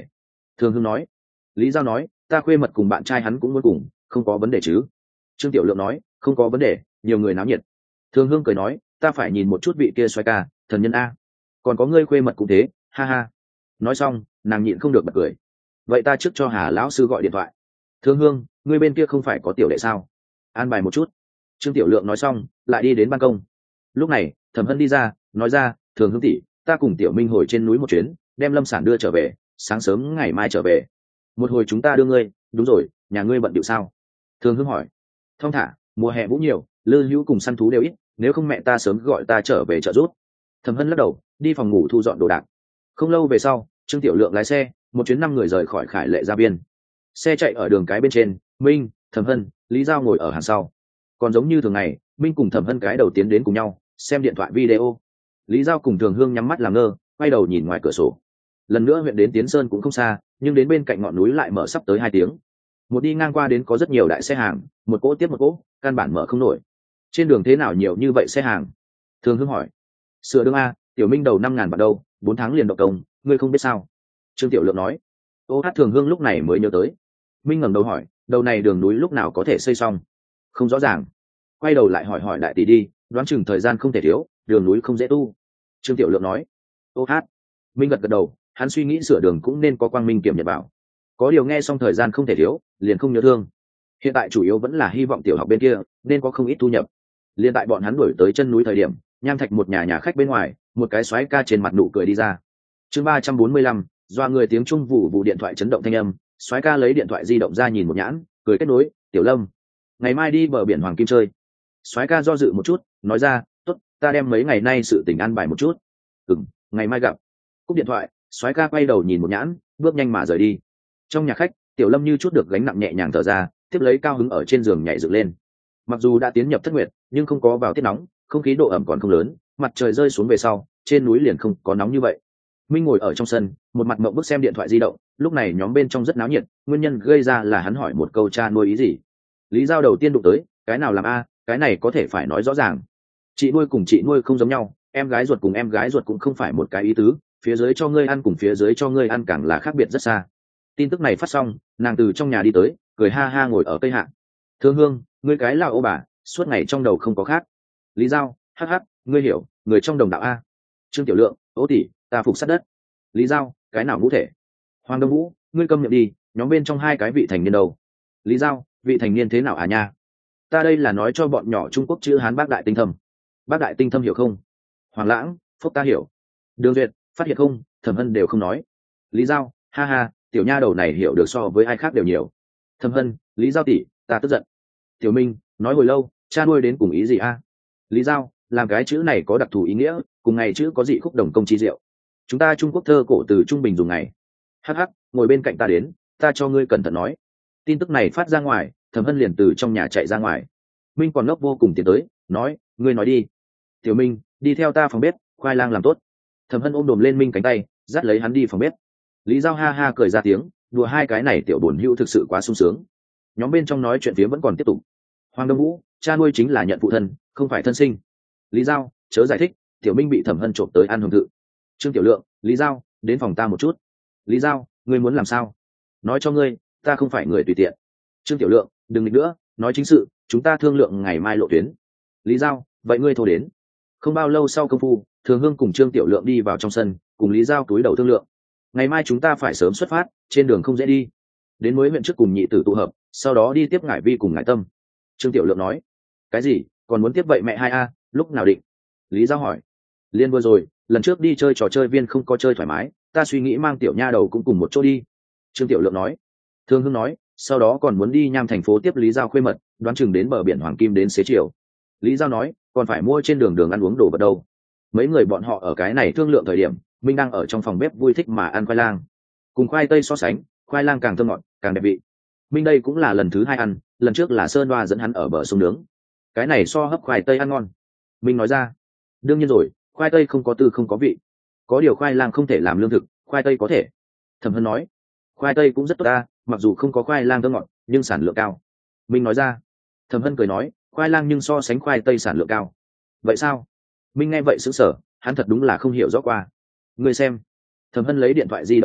Thường Hưng nói. Lý Giao nói, ta khuê mật cùng bạn trai hắn cũng muốn cùng, không có vấn đề chứ? Trương Tiểu Lượng nói, không có vấn đề, nhiều người náo nhiệt. Thường Hưng cười nói, ta phải nhìn một chút vị kia xoay ca, thần nhân a. Còn có ngươi khuê mật cũng thế, ha ha. Nói xong, nàng nhịn không được bật cười. Vậy ta trước cho Hà lão sư gọi điện thoại. Thường Hương, ngươi bên kia không phải có tiểu đệ sao? An bài một chút. Trương Tiểu Lượng nói xong, lại đi đến ban công. Lúc này, Thẩm Hân đi ra, nói ra, Thường Hương tỷ, ta cùng Tiểu Minh hồi trên núi một chuyến, đem lâm sản đưa trở về, sáng sớm ngày mai trở về. Một hồi chúng ta đưa ngươi. Đúng rồi, nhà ngươi bận điệu sao? Thường Hương hỏi. Thong thả, mùa hè vũ nhiều, lư hữu cùng săn thú đều ít, nếu không mẹ ta sớm gọi ta trở về trợ giúp. Thẩm Hân lắc đầu, đi phòng ngủ thu dọn đồ đạc. Không lâu về sau, Trương Tiểu Lượng lái xe, một chuyến 5 người rời khỏi Khải Lệ Gia Viên. Xe chạy ở đường cái bên trên, Minh, Thẩm Hân, Lý Giao ngồi ở hàng sau. Còn giống như thường ngày, Minh cùng Thẩm Hân cái đầu tiến đến cùng nhau, xem điện thoại video. Lý Giao cùng Thường Hương nhắm mắt làm ngơ, quay đầu nhìn ngoài cửa sổ. Lần nữa huyện đến Tiến Sơn cũng không xa, nhưng đến bên cạnh ngọn núi lại mở sắp tới 2 tiếng. Một đi ngang qua đến có rất nhiều đại xe hàng, một cỗ tiếp một cỗ, căn bản mở không nổi. Trên đường thế nào nhiều như vậy xe hàng? Thường Hương hỏi. Sửa đường a, Tiểu Minh đầu 5.000 bạc đâu, 4 tháng liền động công, ngươi không biết sao? Trương Tiểu Lượng nói. Ô hát. Thường Hương lúc này mới nhớ tới. Minh ngẩng đầu hỏi, đầu này đường núi lúc nào có thể xây xong? Không rõ ràng. Quay đầu lại hỏi đại tỷ đi, đoán chừng thời gian không thể thiếu, đường núi không dễ tu. Trương Tiểu Lượng nói. Ô hát. Minh gật đầu, hắn suy nghĩ sửa đường cũng nên có quang minh kiểm nhật bảo. Có điều nghe xong thời gian không thể thiếu, liền không nhớ thương. Hiện tại chủ yếu vẫn là hy vọng tiểu học bên kia nên có không ít thu nhập. Liên tại bọn hắn đuổi tới chân núi thời điểm, Nham Thạch một nhà khách bên ngoài, một cái xoáy ca trên mặt nụ cười đi ra. Chương 345, doa người tiếng trung vụ điện thoại chấn động thanh âm, xoáy ca lấy điện thoại di động ra nhìn một nhãn, cười kết nối, "Tiểu Lâm, ngày mai đi bờ biển Hoàng Kim chơi." Xoáy ca do dự một chút, nói ra, "Tốt, ta đem mấy ngày nay sự tình an bài một chút." Ngày mai gặp." Cúp điện thoại, xoáy ca quay đầu nhìn một nhãn, bước nhanh mà rời đi. Trong nhà khách, Tiểu Lâm như chút được gánh nặng nhẹ nhàng thở ra, tiếp lấy cao hứng ở trên giường nhảy dựng lên. Mặc dù đã tiến nhập thất nguyệt, nhưng không có vào tiết nóng, không khí độ ẩm còn không lớn, mặt trời rơi xuống về sau, trên núi liền không có nóng như vậy. Minh ngồi ở trong sân, một mặt mộng bức xem điện thoại di động, lúc này nhóm bên trong rất náo nhiệt, nguyên nhân gây ra là hắn hỏi một câu cha nuôi ý gì. Lý Giao đầu tiên đụng tới, cái nào làm a, cái này có thể phải nói rõ ràng. Chị nuôi cùng chị nuôi không giống nhau, em gái ruột cùng em gái ruột cũng không phải một cái ý tứ, phía dưới cho ngươi ăn cùng phía dưới cho ngươi ăn càng là khác biệt rất xa. Tin tức này phát xong, nàng từ trong nhà đi tới, cười ha ha ngồi ở cây hạ. Thương Hương, ngươi cái là ô bà, suốt ngày trong đầu không có khác. Lý Giao, hắc hắc, ngươi hiểu, người trong đồng đạo a. Trương Tiểu Lượng, ô tỷ, ta phục sát đất. Lý Giao, cái nào ngũ thể? Hoàng Đông Vũ, ngươi câm miệng đi, nhóm bên trong 2 cái vị thành niên đầu. Lý Giao, vị thành niên thế nào à nha? Ta đây là nói cho bọn nhỏ Trung Quốc chữ Hán bác đại tinh thâm. Bác đại tinh thâm hiểu không? Hoàng Lãng, Phúc ta hiểu. Đường Duyệt, phát hiện không, Thẩm Hân đều không nói. Lý Giao, ha ha, tiểu nha đầu này hiểu được so với ai khác đều nhiều. Thẩm Hân, Lý Giao tỷ, ta tức giận. Tiểu Minh, nói hồi lâu, cha nuôi đến cùng ý gì a? Lý Giao, làm cái chữ này có đặc thù ý nghĩa, cùng ngày chữ có dị khúc đồng công chi diệu. Chúng ta Trung Quốc thơ cổ từ trung bình dùng ngày. Hắc hắc, ngồi bên cạnh ta đến, ta cho ngươi cẩn thận nói. Tin tức này phát ra ngoài, Thẩm Hân liền từ trong nhà chạy ra ngoài. Minh còn ngốc vô cùng tiến tới, nói, ngươi nói đi. Tiểu Minh, đi theo ta phòng bếp, khoai lang làm tốt. Thẩm Hân ôm đồm lên Minh cánh tay, dắt lấy hắn đi phòng bếp. Lý Giao ha ha cười ra tiếng, đùa 2 cái này tiểu bổn hữu thực sự quá sung sướng. Nhóm bên trong nói chuyện phía vẫn còn tiếp tục. Hoàng Đông Vũ, cha nuôi chính là nhận phụ thân, không phải thân sinh. Lý Giao, chớ giải thích, Tiểu Minh bị Thẩm Hân trộm tới ăn hưởng thự. Trương Tiểu Lượng, Lý Giao, đến phòng ta một chút. Lý Giao, ngươi muốn làm sao? Nói cho ngươi, ta không phải người tùy tiện. Trương Tiểu Lượng, đừng nghịch nữa, nói chính sự, chúng ta thương lượng ngày mai lộ tuyến. Lý Giao, vậy ngươi thô đến. Không bao lâu sau công phu, Thường Hương cùng Trương Tiểu Lượng đi vào trong sân, cùng Lý Giao túi đầu thương lượng. Ngày mai chúng ta phải sớm xuất phát, trên đường không dễ đi. Đến mới huyện trước cùng nhị tử tụ hợp, sau đó đi tiếp Ngải Vi cùng Ngải Tâm. Trương Tiểu Lượng nói. Cái gì, còn muốn tiếp vậy mẹ 2A, lúc nào định? Lý Giao hỏi. Liên vừa rồi, lần trước đi chơi trò chơi viên không có chơi thoải mái, ta suy nghĩ mang tiểu nha đầu cũng cùng một chỗ đi. Trương Tiểu Lượng nói. Thường Hương nói, sau đó còn muốn đi Nham thành phố tiếp Lý Giao khuê mật, đoán chừng đến bờ biển Hoàng Kim đến xế chiều. Lý Giao nói, còn phải mua trên đường ăn uống đồ vật đâu. Mấy người bọn họ ở cái này thương lượng thời điểm, Minh đang ở trong phòng bếp vui thích mà ăn khoai lang. Cùng khoai tây so sánh, khoai lang càng thơm ngọt, càng đẹp vị. Minh đây cũng là lần thứ 2 ăn, lần trước là Sơn Đoa dẫn hắn ở bờ sông nướng. Cái này so hấp khoai tây ăn ngon. Minh nói ra. Đương nhiên rồi, khoai tây không có tư không có vị. Có điều khoai lang không thể làm lương thực, khoai tây có thể. Thẩm Hân nói. Khoai tây cũng rất tốt ta, mặc dù không có khoai lang thơm ngọt, nhưng sản lượng cao. Minh nói ra. Thẩm Hân cười nói, khoai lang nhưng so sánh khoai tây sản lượng cao. Vậy sao? Minh nghe vậy sững sờ, hắn thật đúng là không hiểu rõ qua. Ngươi xem. Thẩm Hân lấy điện thoại di động ra,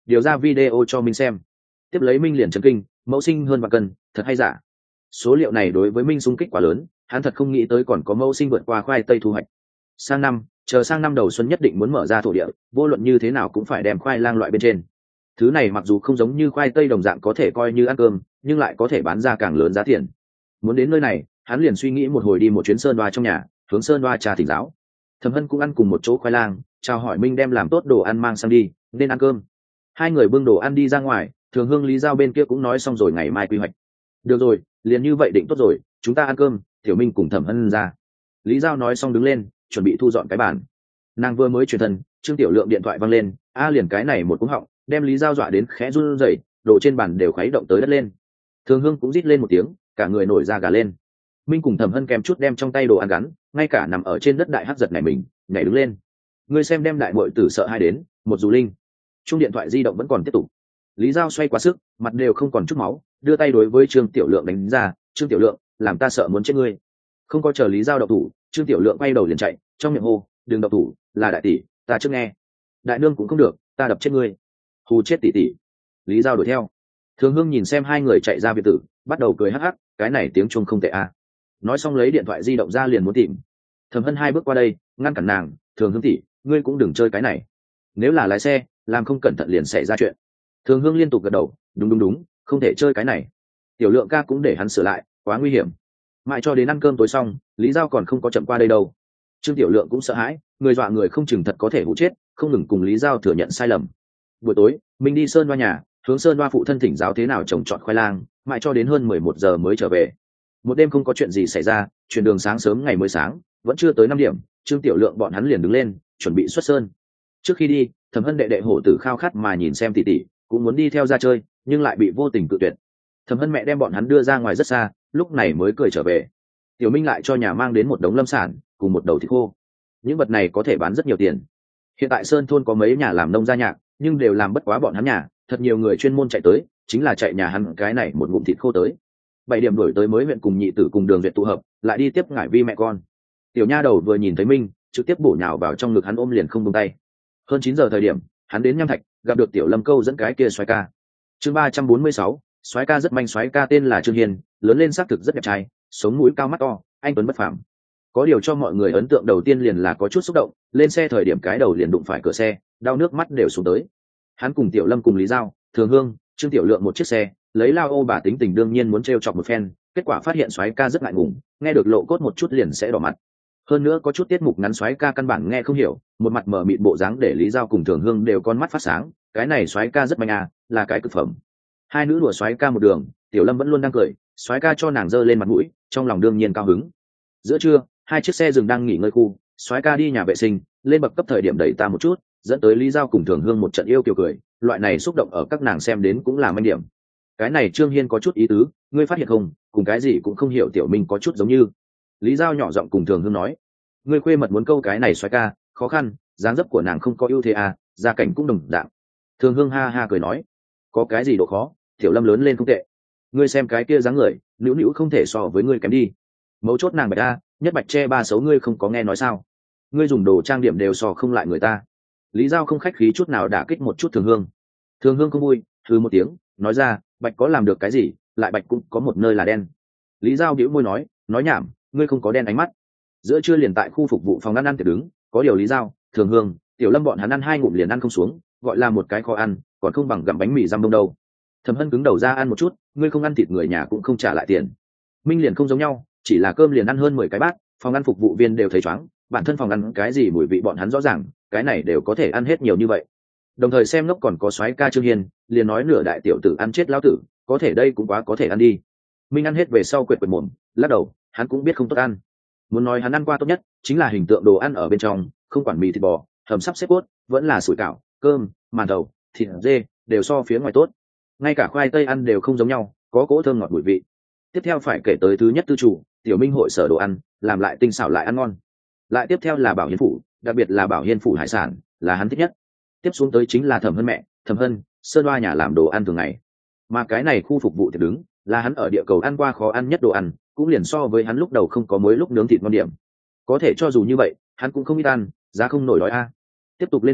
điều ra video cho Minh xem. Tiếp lấy Minh liền chấn kinh, mẫu sinh hơn vạn cân, thật hay giả? Số liệu này đối với Minh xung kích quá lớn, hắn thật không nghĩ tới còn có mẫu sinh vượt qua khoai tây thu hoạch. Sang năm đầu xuân nhất định muốn mở ra thổ địa, vô luận như thế nào cũng phải đem khoai lang loại bên trên. Thứ này mặc dù không giống như khoai tây đồng dạng có thể coi như ăn cơm, nhưng lại có thể bán ra càng lớn giá tiền. Muốn đến nơi này, hắn liền suy nghĩ một hồi đi một chuyến sơn đoa trong nhà, hướng sơn đoa trà thỉnh giáo. Thẩm Hân cũng ăn cùng một chỗ khoai lang, chào hỏi Minh đem làm tốt đồ ăn mang sang đi, nên ăn cơm. Hai người bưng đồ ăn đi ra ngoài, Thường Hương Lý Giao bên kia cũng nói xong rồi ngày mai quy hoạch. Được rồi, liền như vậy định tốt rồi, chúng ta ăn cơm. Tiểu Minh cùng Thẩm Hân ra. Lý Giao nói xong đứng lên, chuẩn bị thu dọn cái bàn. Nàng vừa mới chuyển thân, Trương Tiểu Lượng điện thoại văng lên, liền cái này một cú họng, đem Lý Giao dọa đến khẽ run rẩy, đồ trên bàn đều khuấy động tới đất lên. Thường Hương cũng rít lên một tiếng, cả người nổi da gà lên. Minh cùng Thẩm Hân kèm chút đem trong tay đồ ăn gắn, ngay cả nằm ở trên đất đại hắc giật này mình nhảy đứng lên. Ngươi xem đem đại muội tử sợ hai đến, một dù linh. Chung điện thoại di động vẫn còn tiếp tục. Lý Giao xoay quá sức, mặt đều không còn chút máu, đưa tay đối với Trương Tiểu Lượng đánh ra, Trương Tiểu Lượng, làm ta sợ muốn chết ngươi. Không có chờ Lý Giao động thủ, Trương Tiểu Lượng quay đầu liền chạy, trong miệng hô, đừng động thủ, là đại tỷ, ta trước nghe. Đại nương cũng không được, ta đập chết ngươi. Hù chết tỷ tỷ. Lý Giao đuổi theo. Thường Hương nhìn xem hai người chạy ra biệt tử, bắt đầu cười hắc hắc, cái này tiếng chuông không tệ a. Nói xong lấy điện thoại di động ra liền muốn tìm. Thẩm Hân hai bước qua đây, ngăn cản nàng, Thường Hương tỷ, ngươi cũng đừng chơi cái này. Nếu là lái xe, làm không cẩn thận liền xảy ra chuyện. Thường Hương liên tục gật đầu, đúng, không thể chơi cái này. Tiểu Lượng ca cũng để hắn sửa lại, quá nguy hiểm. Mãi cho đến ăn cơm tối xong, Lý Giao còn không có chậm qua đây đâu. Trương Tiểu Lượng cũng sợ hãi, người dọa người không chừng thật có thể hụ chết, không ngừng cùng Lý Giao thừa nhận sai lầm. Buổi tối, mình đi sơn đoa nhà, hướng sơn đoa phụ thân thỉnh giáo thế nào trồng trọt khoai lang, mãi cho đến hơn 11 giờ mới trở về. Một đêm không có chuyện gì xảy ra, chuyển đường sáng sớm ngày mới sáng, vẫn chưa tới 5 điểm, Trương Tiểu Lượng bọn hắn liền đứng lên, chuẩn bị xuất sơn. Trước khi đi, Thẩm Hân đệ đệ hổ tử khao khát mà nhìn xem tỷ tỷ, cũng muốn đi theo ra chơi, nhưng lại bị vô tình cự tuyệt. Thẩm Hân mẹ đem bọn hắn đưa ra ngoài rất xa, lúc này mới cười trở về. Tiểu Minh lại cho nhà mang đến một đống lâm sản cùng một đầu thịt khô. Những vật này có thể bán rất nhiều tiền. Hiện tại sơn thôn có mấy nhà làm nông gia nhạc, nhưng đều làm bất quá bọn hắn nhà, thật nhiều người chuyên môn chạy tới, chính là chạy nhà hắn cái này một ngụm thịt khô tới. 7 điểm đổi tới mới huyện cùng nhị tử cùng Đường Duyệt tụ hợp, lại đi tiếp ngải vi mẹ con. Tiểu nha đầu vừa nhìn thấy Minh, trực tiếp bổ nhào vào trong ngực hắn ôm liền không buông tay. Hơn 9 giờ thời điểm, hắn đến Nham Thạch, gặp được Tiểu Lâm Câu dẫn cái kia soái ca. Chương 346, soái ca rất manh, soái ca tên là Trương Hiền, lớn lên xác thực rất đẹp trai, sống mũi cao mắt to, anh tuấn bất phàm. Có điều cho mọi người ấn tượng đầu tiên liền là có chút xúc động, lên xe thời điểm cái đầu liền đụng phải cửa xe, đau nước mắt đều xuống tới. Hắn cùng Tiểu Lâm cùng Lý Giao, Thường Hương, Trương Tiểu Lượng một chiếc xe, lấy lao ô bà tính tình đương nhiên muốn trêu chọc một phen, kết quả phát hiện soái ca rất ngại ngùng, nghe được lộ cốt một chút liền sẽ đỏ mặt. Hơn nữa có chút tiết mục ngắn soái ca căn bản nghe không hiểu, một mặt mở mịt bộ dáng để Lý Giao cùng Thường Hương đều con mắt phát sáng, cái này soái ca rất mạnh à, là cái cực phẩm. Hai nữ đùa soái ca một đường, Tiểu Lâm vẫn luôn đang cười, soái ca cho nàng giơ lên mặt mũi, trong lòng đương nhiên cao hứng. Giữa trưa, hai chiếc xe dừng đang nghỉ ngơi khu, soái ca đi nhà vệ sinh, lên bậc cấp thời điểm đẩy ta một chút, dẫn tới Lý Giao cùng Thường Hương một trận yêu kiều cười, loại này xúc động ở các nàng xem đến cũng là manh điểm. Cái này Trương Hiên có chút ý tứ, ngươi phát hiện không, cùng cái gì cũng không hiểu Tiểu Minh có chút giống như. Lý Giao nhỏ giọng cùng Thường Hương nói, ngươi khuê mật muốn câu cái này soái ca, khó khăn, dáng dấp của nàng không có ưu thế à, gia cảnh cũng đồng dạng. Thường Hương ha ha cười nói, có cái gì độ khó, Tiểu Lâm lớn lên không tệ. Ngươi xem cái kia dáng người, nữu nữu không thể so với ngươi kém đi. Mấu chốt nàng bạch a, nhất bạch che ba xấu ngươi không có nghe nói sao? Ngươi dùng đồ trang điểm đều so không lại người ta. Lý Giao không khách khí chút nào đả kích một chút Thường Hương. Thường Hương không vui, hừ một tiếng, nói ra, bạch có làm được cái gì, lại bạch cũng có một nơi là đen. Lý Giao bĩu môi nói nhảm, ngươi không có đen ánh mắt. Giữa trưa liền tại khu phục vụ phòng ăn tiệc đứng, có điều Lý Giao, Thường Hương, Tiểu Lâm bọn hắn ăn 2 ngụm liền ăn không xuống, gọi là một cái khó ăn, còn không bằng gặm bánh mì răm đông đâu. Thẩm Hân cứng đầu ra ăn một chút, ngươi không ăn thịt người nhà cũng không trả lại tiền. Minh liền không giống nhau, chỉ là cơm liền ăn hơn 10 cái bát, phòng ăn phục vụ viên đều thấy choáng, bản thân phòng ăn cái gì mùi vị bọn hắn rõ ràng, cái này đều có thể ăn hết nhiều như vậy. Đồng thời xem ngốc còn có soái ca Trương Hiên, liền nói nửa đại tiểu tử ăn chết lão tử, có thể đây cũng quá có thể ăn đi. Minh ăn hết về sau quệt mồm, lắc đầu, hắn cũng biết không tốt ăn. Muốn nói hắn ăn qua tốt nhất, chính là hình tượng đồ ăn ở bên trong, không quản mì thịt bò, hầm sắp xếp cốt, vẫn là sủi cảo, cơm, màn thầu, thịt dê, đều so phía ngoài tốt. Ngay cả khoai tây ăn đều không giống nhau, có cỗ thơm ngọt mùi vị. Tiếp theo phải kể tới thứ nhất tư chủ, Tiểu Minh hội sở đồ ăn, làm lại tinh xảo lại ăn ngon. Lại tiếp theo là Bảo Hiên phủ, đặc biệt là Bảo Hiên phủ hải sản, là hắn thích nhất. Tiếp xuống tới chính là Thẩm Hân mẹ, Thẩm Hân, Sơn Đoa nhà làm đồ ăn thường ngày. Mà cái này khu phục vụ tiệc đứng, là hắn ở địa cầu ăn qua khó ăn nhất đồ ăn, cũng liền so với hắn lúc đầu không có muối lúc nướng thịt ngon điểm. Có thể cho dù như vậy, hắn cũng không ít ăn, giá không nổi đói a. Tiếp tục lên đường,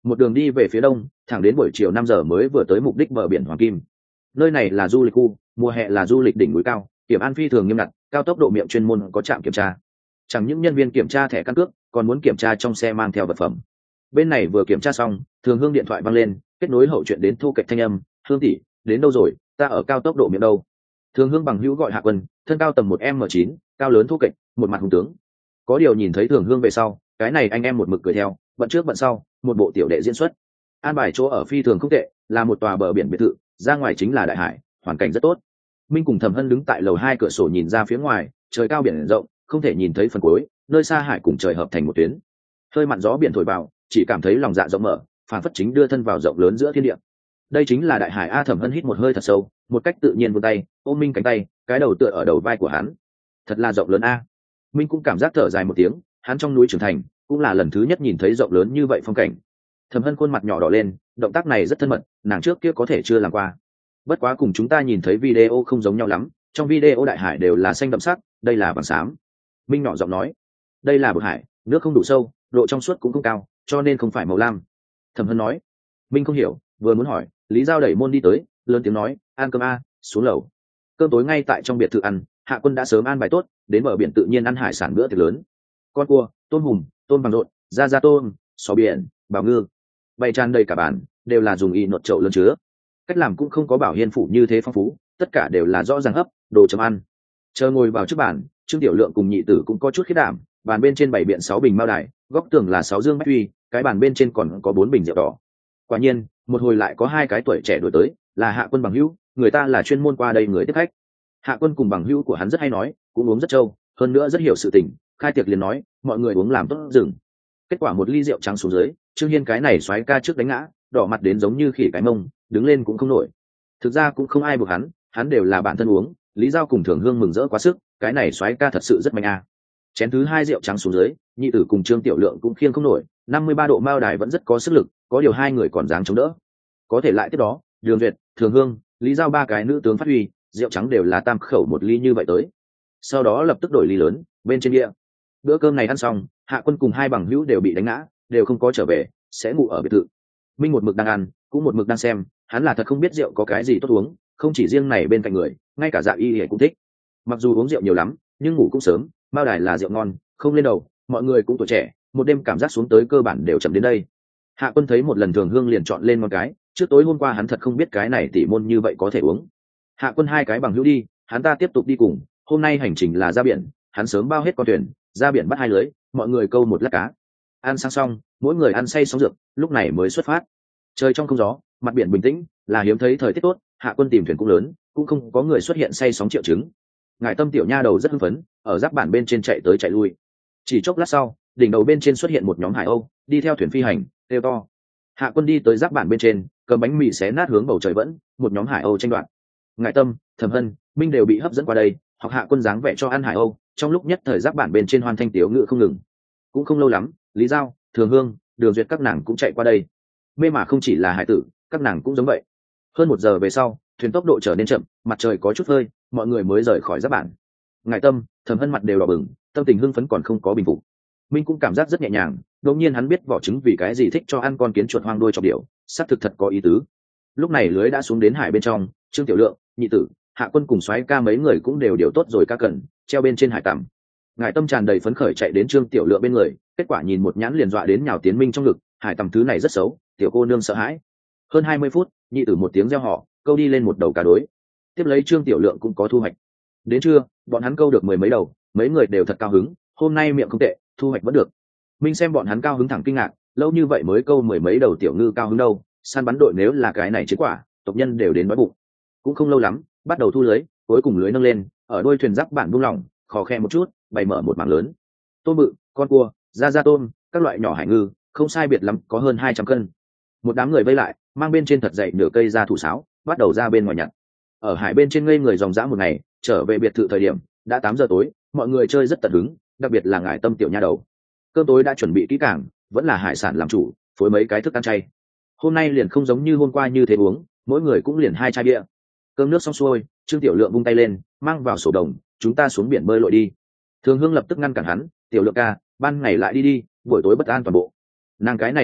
một đường đi về phía đông, thẳng đến buổi chiều 5 giờ mới vừa tới mục đích bờ biển Hoàng Kim. Nơi này là du lịch khu, mùa hè là du lịch đỉnh núi cao, kiểm an phi thường nghiêm ngặt, cao tốc độ miệng chuyên môn có trạm kiểm tra. Chẳng những nhân viên kiểm tra thẻ căn cước, còn muốn kiểm tra trong xe mang theo vật phẩm. Bên này vừa kiểm tra xong, Thường Hương điện thoại vang lên, kết nối hậu chuyện đến Thu Kịch thanh âm, "Hương tỷ, đến đâu rồi? Ta ở cao tốc độ miệng đâu?" Thường Hương bằng hữu gọi Hạ Quân, thân cao tầm 1m9, cao lớn Thu Kịch, một mặt hùng tướng. Có điều nhìn thấy Thường Hương về sau, cái này anh em một mực cười theo, bận trước bận sau, một bộ tiểu đệ diễn xuất. An bài chỗ ở phi thường không tệ, là một tòa bờ biển biệt thự, ra ngoài chính là đại hải, hoàn cảnh rất tốt. Minh cùng Thẩm Hân đứng tại lầu 2 cửa sổ nhìn ra phía ngoài, trời cao biển rộng, không thể nhìn thấy phần cuối, nơi xa hải cùng trời hợp thành một tuyến. Hơi mặn gió biển thổi vào, chỉ cảm thấy lòng dạ rộng mở, phản phất chính đưa thân vào rộng lớn giữa thiên địa. Đây chính là đại hải a. Thẩm Hân hít một hơi thật sâu, một cách tự nhiên vươn tay ôm Minh cánh tay, cái đầu tựa ở đầu vai của hắn. Thật là rộng lớn a. Minh cũng cảm giác thở dài một tiếng, hắn trong núi trưởng thành, cũng là lần thứ nhất nhìn thấy rộng lớn như vậy phong cảnh. Thẩm Hân khuôn mặt nhỏ đỏ lên, động tác này rất thân mật, nàng trước kia có thể chưa làm qua. Bất quá cùng chúng ta nhìn thấy video không giống nhau lắm, trong video đại hải đều là xanh đậm sắc, đây là vàng xám. Minh nhỏ giọng nói, đây là bực hải, nước không đủ sâu, độ trong suốt cũng không cao, cho nên không phải màu lam. Thẩm Hân nói. Minh không hiểu, vừa muốn hỏi, Lý Giao đẩy môn đi tới, lớn tiếng nói, ăn cơm a, xuống lầu. Cơm tối ngay tại trong biệt thự ăn, Hạ Quân đã sớm an bài tốt, đến bờ biển tự nhiên ăn hải sản bữa tiệc lớn. Con cua, tôm hùm, tôm bằng rộn, da tôm, sò biển, bào ngư, bày tràn đầy cả bàn, đều là dùng y nột chậu lớn chứa. Cách làm cũng không có Bảo Hiên phủ như thế phong phú, tất cả đều là rõ ràng hấp, đồ chấm ăn. Chờ ngồi vào trước bàn, Trương Tiểu Lượng cùng Nhị Tử cũng có chút khiếp đảm, bàn bên trên bày biện 6 bình mao đài, góc tường là 6 dương bách huy, cái bàn bên trên còn có 4 bình rượu đỏ. Quả nhiên, một hồi lại có 2 cái tuổi trẻ đổi tới, là Hạ Quân bằng hữu, người ta là chuyên môn qua đây người tiếp khách. Hạ Quân cùng bằng hữu của hắn rất hay nói, cũng uống rất trâu, hơn nữa rất hiểu sự tình, khai tiệc liền nói, mọi người uống làm tốt rừng. Kết quả một ly rượu trắng xuống dưới, Trương Hiên cái này xoáy ca trước đánh ngã, đỏ mặt đến giống như khỉ cái mông, đứng lên cũng không nổi. Thực ra cũng không ai buộc hắn đều là bản thân uống. Lý Giao cùng Thường Hương mừng rỡ quá sức, cái này xoáy ca thật sự rất mạnh a. Chén thứ 2 rượu trắng xuống dưới, Nhị Tử cùng Trương Tiểu Lượng cũng khiêng không nổi, 53 độ mao đài vẫn rất có sức lực, có điều 2 người còn dáng chống đỡ. Có thể lại tiếp đó, Đường Duyệt, Thường Hương, Lý Giao 3 cái nữ tướng phát huy, rượu trắng đều là tam khẩu một ly như vậy tới. Sau đó lập tức đổi ly lớn, bên trên địa. Bữa cơm này ăn xong, Hạ Quân cùng 2 bằng hữu đều bị đánh ngã, đều không có trở về, sẽ ngủ ở biệt thự. Minh một mực đang ăn, cũng một mực đang xem, hắn là thật không biết rượu có cái gì tốt uống, không chỉ riêng này bên cạnh người, ngay cả Dạ Y cũng thích. Mặc dù uống rượu nhiều lắm, nhưng ngủ cũng sớm, mao đài là rượu ngon, không lên đầu, mọi người cũng tuổi trẻ, một đêm cảm giác xuống tới cơ bản đều chậm đến đây. Hạ Quân thấy một lần Thường Hương liền chọn lên một cái, trước tối hôm qua hắn thật không biết cái này tỉ môn như vậy có thể uống. Hạ Quân 2 cái bằng hữu đi, hắn ta tiếp tục đi cùng, hôm nay hành trình là ra biển, hắn sớm bao hết con thuyền, ra biển bắt 2 lưới, mọi người câu một lát cá. Ăn sang xong, mỗi người ăn say sóng rượu, lúc này mới xuất phát. Trời trong không gió, mặt biển bình tĩnh, là hiếm thấy thời tiết tốt, Hạ Quân tìm thuyền cũng lớn, cũng không có người xuất hiện say sóng triệu chứng. Ngải Tâm tiểu nha đầu rất hưng phấn, ở giáp bản bên trên chạy tới chạy lui. Chỉ chốc lát sau, đỉnh đầu bên trên xuất hiện một nhóm hải âu, đi theo thuyền phi hành, kêu to. Hạ Quân đi tới giáp bản bên trên, cầm bánh mì xé nát hướng bầu trời vẫn, một nhóm hải âu tranh đoạt. Ngải Tâm, Thẩm Hân, Minh đều bị hấp dẫn qua đây, học Hạ Quân dáng vẻ cho ăn hải âu, trong lúc nhất thời giáp bản bên trên hoàn thanh tiếu ngự không ngừng. Cũng không lâu lắm, Lý Giao, Thường Hương, Đường Duyệt các nàng cũng chạy qua đây. Mê mà không chỉ là hải tử, các nàng cũng giống vậy. Hơn 1 giờ về sau, thuyền tốc độ trở nên chậm, mặt trời có chút hơi, mọi người mới rời khỏi giáp bản. Ngải Tâm, Thẩm Hân mặt đều đỏ bừng, tâm tình hưng phấn còn không có bình phục. Minh cũng cảm giác rất nhẹ nhàng, đột nhiên hắn biết vỏ trứng vì cái gì thích cho ăn con kiến chuột hoang đuôi chọc điểu, xác thực thật có ý tứ. Lúc này lưới đã xuống đến hải bên trong, Trương Tiểu Lượng, Nhị Tử, Hạ Quân cùng soái ca mấy người cũng đều điều tốt rồi ca cần, treo bên trên hải tằm. Ngải Tâm tràn đầy phấn khởi chạy đến Trương Tiểu Lượng bên người, kết quả nhìn một nhãn liền dọa đến nhào tiến Minh trong ngực, hải tằm thứ này rất xấu, tiểu cô nương sợ hãi. Hơn 20 phút, Nhị Tử một tiếng reo hò, câu đi lên một đầu cá đối. Tiếp lấy Trương Tiểu Lượng cũng có thu hoạch. Đến trưa, bọn hắn câu được 10 mấy đầu, mấy người đều thật cao hứng, hôm nay miệng không tệ, thu hoạch vẫn được. Minh xem bọn hắn cao hứng thẳng kinh ngạc, lâu như vậy mới câu 10 mấy đầu tiểu ngư cao hứng đâu, săn bắn đội nếu là cái này chiến quả, tộc nhân đều đến đói bụng. Cũng không lâu lắm, bắt đầu thu lưới, cuối cùng lưới nâng lên, ở đuôi thuyền giáp bản buông lỏng, khò khe một chút, bày mở một mảng lớn. Tôm bự, con cua, da tôm, các loại nhỏ hải ngư, không sai biệt lắm, có hơn 200 cân. Một đám người vây lại, mang bên trên thật dày nửa cây da thủ sáo, bắt đầu ra bên ngoài nhặt. Ở hải bên trên ngây người dòng dã một ngày, trở về biệt thự thời điểm đã 8 giờ tối, mọi người chơi rất tận hứng, đặc biệt là Ngải Tâm tiểu nha đầu. Cơm tối đã chuẩn bị kỹ càng, vẫn là hải sản làm chủ, phối mấy cái thức ăn chay. Hôm nay liền không giống như hôm qua như thế uống, mỗi người cũng liền 2 chai bia. Cơm nước xong xuôi, Trương Tiểu Lượng vung tay lên, mang vào sổ đồng, chúng ta xuống biển bơi lội đi. Thường Hương lập tức ngăn cản hắn, Tiểu Lượng ca, ban ngày lại đi đi, buổi tối bất an toàn bộ. Nàng cái này nói chuyện,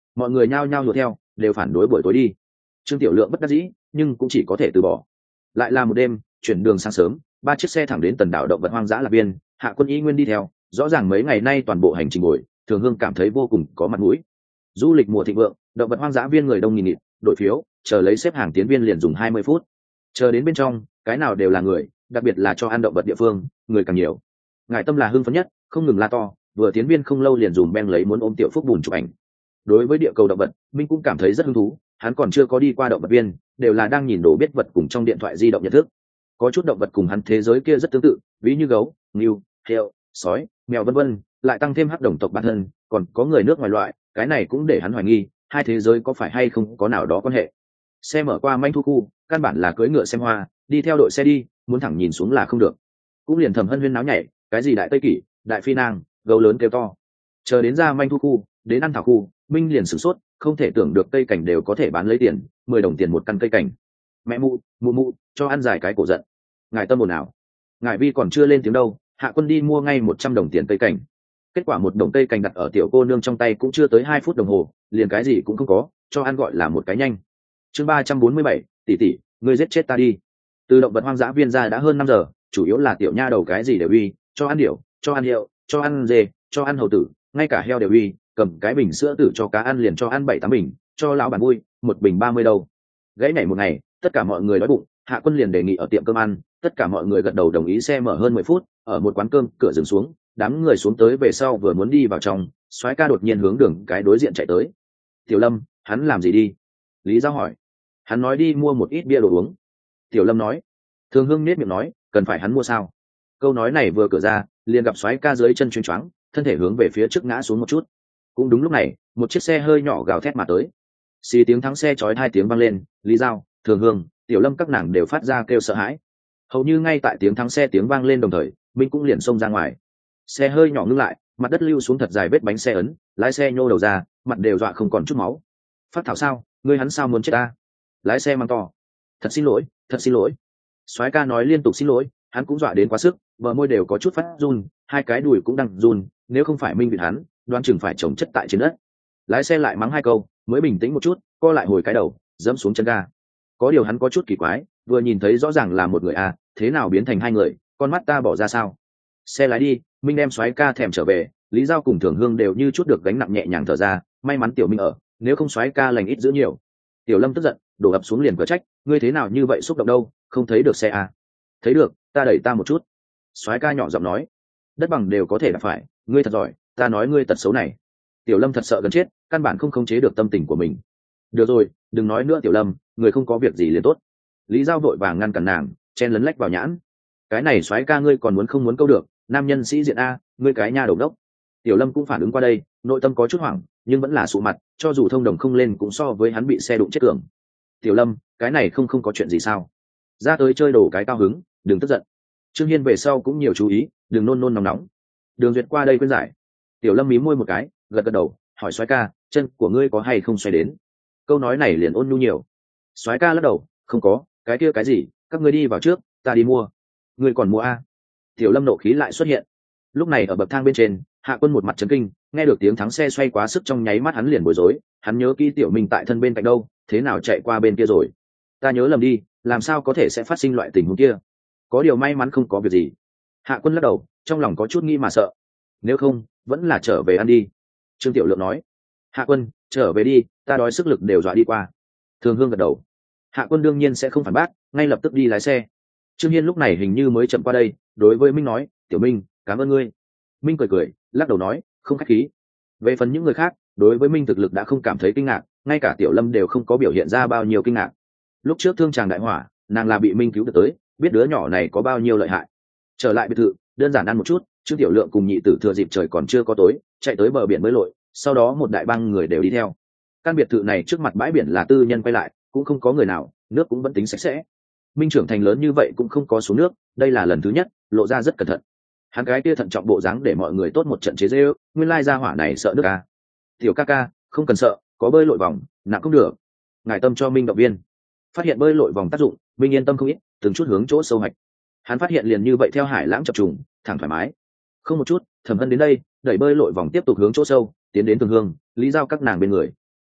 mọi người nhao nhao đuổi theo, đều phản đối buổi tối đi. Trương Tiểu Lượng bất đắc dĩ, nhưng cũng chỉ có thể từ bỏ. Lại là một đêm, chuyển đường sáng sớm, 3 chiếc xe thẳng đến Tần đảo động vật hoang dã Lạc Biên, Hạ Quân y nguyên đi theo, rõ ràng mấy ngày nay toàn bộ hành trình ngồi, Thường Hương cảm thấy vô cùng có mặt mũi. Du lịch mùa thịnh vượng, động vật hoang dã viên người đông nghìn nghịt, đội phiếu, chờ lấy xếp hàng tiến viên liền dùng 20 phút. Chờ đến bên trong, cái nào đều là người, đặc biệt là cho ăn động vật địa phương, người càng nhiều. Ngải Tâm là hưng phấn nhất, không ngừng la to, vừa tiến viên không lâu liền dùng beng lấy muốn ôm Tiểu Phúc bùn chụp ảnh. Đối với địa cầu động vật, Minh cũng cảm thấy rất hứng thú, hắn còn chưa có đi qua động vật viên, đều là đang nhìn đồ biết vật cùng trong điện thoại di động nhận thức. Có chút động vật cùng hắn thế giới kia rất tương tự, ví như gấu, ngưu, heo, sói, mèo vân vân, lại tăng thêm hắc đồng tộc bản thân, còn có người nước ngoài loại, cái này cũng để hắn hoài nghi, hai thế giới có phải hay không có nào đó quan hệ. Xe mở qua manh thu khu, căn bản là cưỡi ngựa xem hoa, đi theo đội xe đi, muốn thẳng nhìn xuống là không được. Cũng liền Thẩm Hân Huyên náo nhảy, cái gì đại tây kỷ, đại phi nang, gấu lớn kêu to. Chờ đến ra manh thu khu, đến ăn thảo khu, Minh liền sửng sốt, không thể tưởng được cây cảnh đều có thể bán lấy tiền, 10 đồng tiền một căn cây cảnh. Mẹ mụ, mụ mụ, cho ăn dài cái cổ giận. Ngài Tâm ồn ào. Ngài Vi còn chưa lên tiếng đâu, Hạ Quân đi mua ngay 100 đồng tiền cây cảnh. Kết quả một đồng cây cảnh đặt ở tiểu cô nương trong tay cũng chưa tới 2 phút đồng hồ, liền cái gì cũng không có, cho ăn gọi là một cái nhanh. Chương 347, tỷ tỷ, ngươi giết chết ta đi. Từ động vật hoang dã viên ra đã hơn 5 giờ, chủ yếu là tiểu nha đầu cái gì đều uy, cho ăn điểu, cho ăn hiệu, cho ăn dê, cho ăn hầu tử, ngay cả heo đều uy, cầm cái bình sữa tử cho cá ăn liền cho ăn 7-8 bình, cho lão bản vui, một bình 30 đâu. Gãy này một ngày, tất cả mọi người đói bụng, Hạ Quân liền đề nghị ở tiệm cơm ăn, tất cả mọi người gật đầu đồng ý. Xe mở hơn 10 phút, ở một quán cơm, cửa dừng xuống, đám người xuống tới về sau vừa muốn đi vào trong, soái ca đột nhiên hướng đường cái đối diện chạy tới. Tiểu Lâm, hắn làm gì đi? Lý Giao hỏi. Hắn nói đi mua một ít bia đồ uống. Tiểu Lâm nói. Thường Hương nết miệng nói, cần phải hắn mua sao? Câu nói này vừa cửa ra, liền gặp soái ca dưới chân chuyên choáng, thân thể hướng về phía trước ngã xuống một chút. Cũng đúng lúc này, một chiếc xe hơi nhỏ gào thét mà tới. Xì tiếng thắng xe chói 2 tiếng vang lên, Lý Giao, Thường Hương, Tiểu Lâm các nàng đều phát ra kêu sợ hãi. Hầu như ngay tại tiếng thắng xe tiếng vang lên đồng thời, Minh cũng liền xông ra ngoài. Xe hơi nhỏ ngưng lại, mặt đất lưu xuống thật dài vết bánh xe ấn, lái xe nhô đầu ra, mặt đều dọa không còn chút máu. Phát thảo sao, ngươi hắn sao muốn chết ta? Lái xe mang to. Thật xin lỗi, thật xin lỗi. Soái ca nói liên tục xin lỗi, hắn cũng dọa đến quá sức, bờ môi đều có chút phát run, hai cái đùi cũng đang run, nếu không phải Minh viện hắn, đoán chừng phải chồng chất tại trên đất. Lái xe lại mắng 2 câu, mới bình tĩnh một chút, co lại hồi cái đầu, dẫm xuống chân ga. Có điều hắn có chút kỳ quái, vừa nhìn thấy rõ ràng là một người à, thế nào biến thành 2 người, con mắt ta bỏ ra sao? Xe lái đi, Minh đem soái ca thèm trở về, Lý Giao cùng Thường Hương đều như chút được gánh nặng nhẹ nhàng thở ra, may mắn Tiểu Minh ở, nếu không soái ca lành ít giữ nhiều. Tiểu Lâm tức giận, đổ ập xuống liền cở trách, ngươi thế nào như vậy xúc động đâu, không thấy được xe à? Thấy được, ta đẩy ta một chút. Soái ca nhỏ giọng nói, đất bằng đều có thể đạp phải, ngươi thật giỏi, ta nói ngươi tật xấu này. Tiểu Lâm thật sợ gần chết, căn bản không khống chế được tâm tình của mình. Được rồi, đừng nói nữa Tiểu Lâm, người không có việc gì liền tốt. Lý Giao vội vàng ngăn cản nàng, chen lấn lách vào nhãn. Cái này soái ca ngươi còn muốn không muốn câu được, nam nhân sĩ diện a, ngươi cái nha đầu đốc. Tiểu Lâm cũng phản ứng qua đây, nội tâm có chút hoảng, nhưng vẫn là sụ mặt, cho dù thông đồng không lên cũng so với hắn bị xe đụng chết cường. Tiểu Lâm, cái này không có chuyện gì sao? Ra tới chơi đổ cái cao hứng, đừng tức giận. Trương Hiên về sau cũng nhiều chú ý, đừng nôn nôn nóng nóng. Đường Duyệt qua đây khuyên giải. Tiểu Lâm mí môi một cái, gật gật đầu, hỏi soái ca, chân của ngươi có hay không xoay đến? Câu nói này liền ôn nhu nhiều. Soái ca lắc đầu, không có, cái kia cái gì, các ngươi đi vào trước, ta đi mua. Ngươi còn mua a? Tiểu Lâm nộ khí lại xuất hiện. Lúc này ở bậc thang bên trên, Hạ Quân một mặt chấn kinh, nghe được tiếng thắng xe xoay quá sức trong nháy mắt hắn liền bối rối, hắn nhớ kỹ Tiểu Minh tại thân bên cạnh đâu, thế nào chạy qua bên kia rồi? Ta nhớ lầm đi, làm sao có thể sẽ phát sinh loại tình huống kia? Có điều may mắn không có việc gì. Hạ Quân lắc đầu, trong lòng có chút nghi mà sợ. Nếu không, vẫn là trở về ăn đi. Trương Tiểu Lượng nói. Hạ Quân, trở về đi, ta đói sức lực đều dọa đi qua. Thường Hương gật đầu. Hạ Quân đương nhiên sẽ không phản bác, ngay lập tức đi lái xe. Trương Hiên lúc này hình như mới chậm qua đây, đối với Minh nói, Tiểu Minh, cảm ơn ngươi. Minh cười cười, lắc đầu nói, không khách khí. Về phần những người khác, đối với Minh thực lực đã không cảm thấy kinh ngạc, ngay cả Tiểu Lâm đều không có biểu hiện ra bao nhiêu kinh ngạc. Lúc trước thương chàng đại hỏa, nàng là bị Minh cứu được tới, biết đứa nhỏ này có bao nhiêu lợi hại. Trở lại biệt thự, đơn giản ăn một chút, Trương Tiểu Lượng cùng nhị tử thừa dịp trời còn chưa có tối, chạy tới bờ biển bơi lội, sau đó một đại bang người đều đi theo. Căn biệt thự này trước mặt bãi biển là tư nhân quay lại, cũng không có người nào, nước cũng vẫn tính sạch sẽ. Minh trưởng thành lớn như vậy cũng không có xuống nước, đây là lần thứ nhất, lộ ra rất cẩn thận. Hắn cái kia thận trọng bộ dáng để mọi người tốt một trận chế giễu, nguyên lai gia hỏa này sợ nước à? Tiểu ca ca, không cần sợ, có bơi lội vòng, nặng không được. Ngài Tâm cho Minh động viên. Phát hiện bơi lội vòng tác dụng, Minh yên tâm không ít, từng chút hướng chỗ sâu hạch. Hắn phát hiện liền như vậy theo hải lãng chập trùng, thẳng thoải mái. Không một chút, Thẩm Hân đến đây, đẩy bơi lội vòng tiếp tục hướng chỗ sâu, tiến đến Thường Hương, Lý Giao các nàng bên người.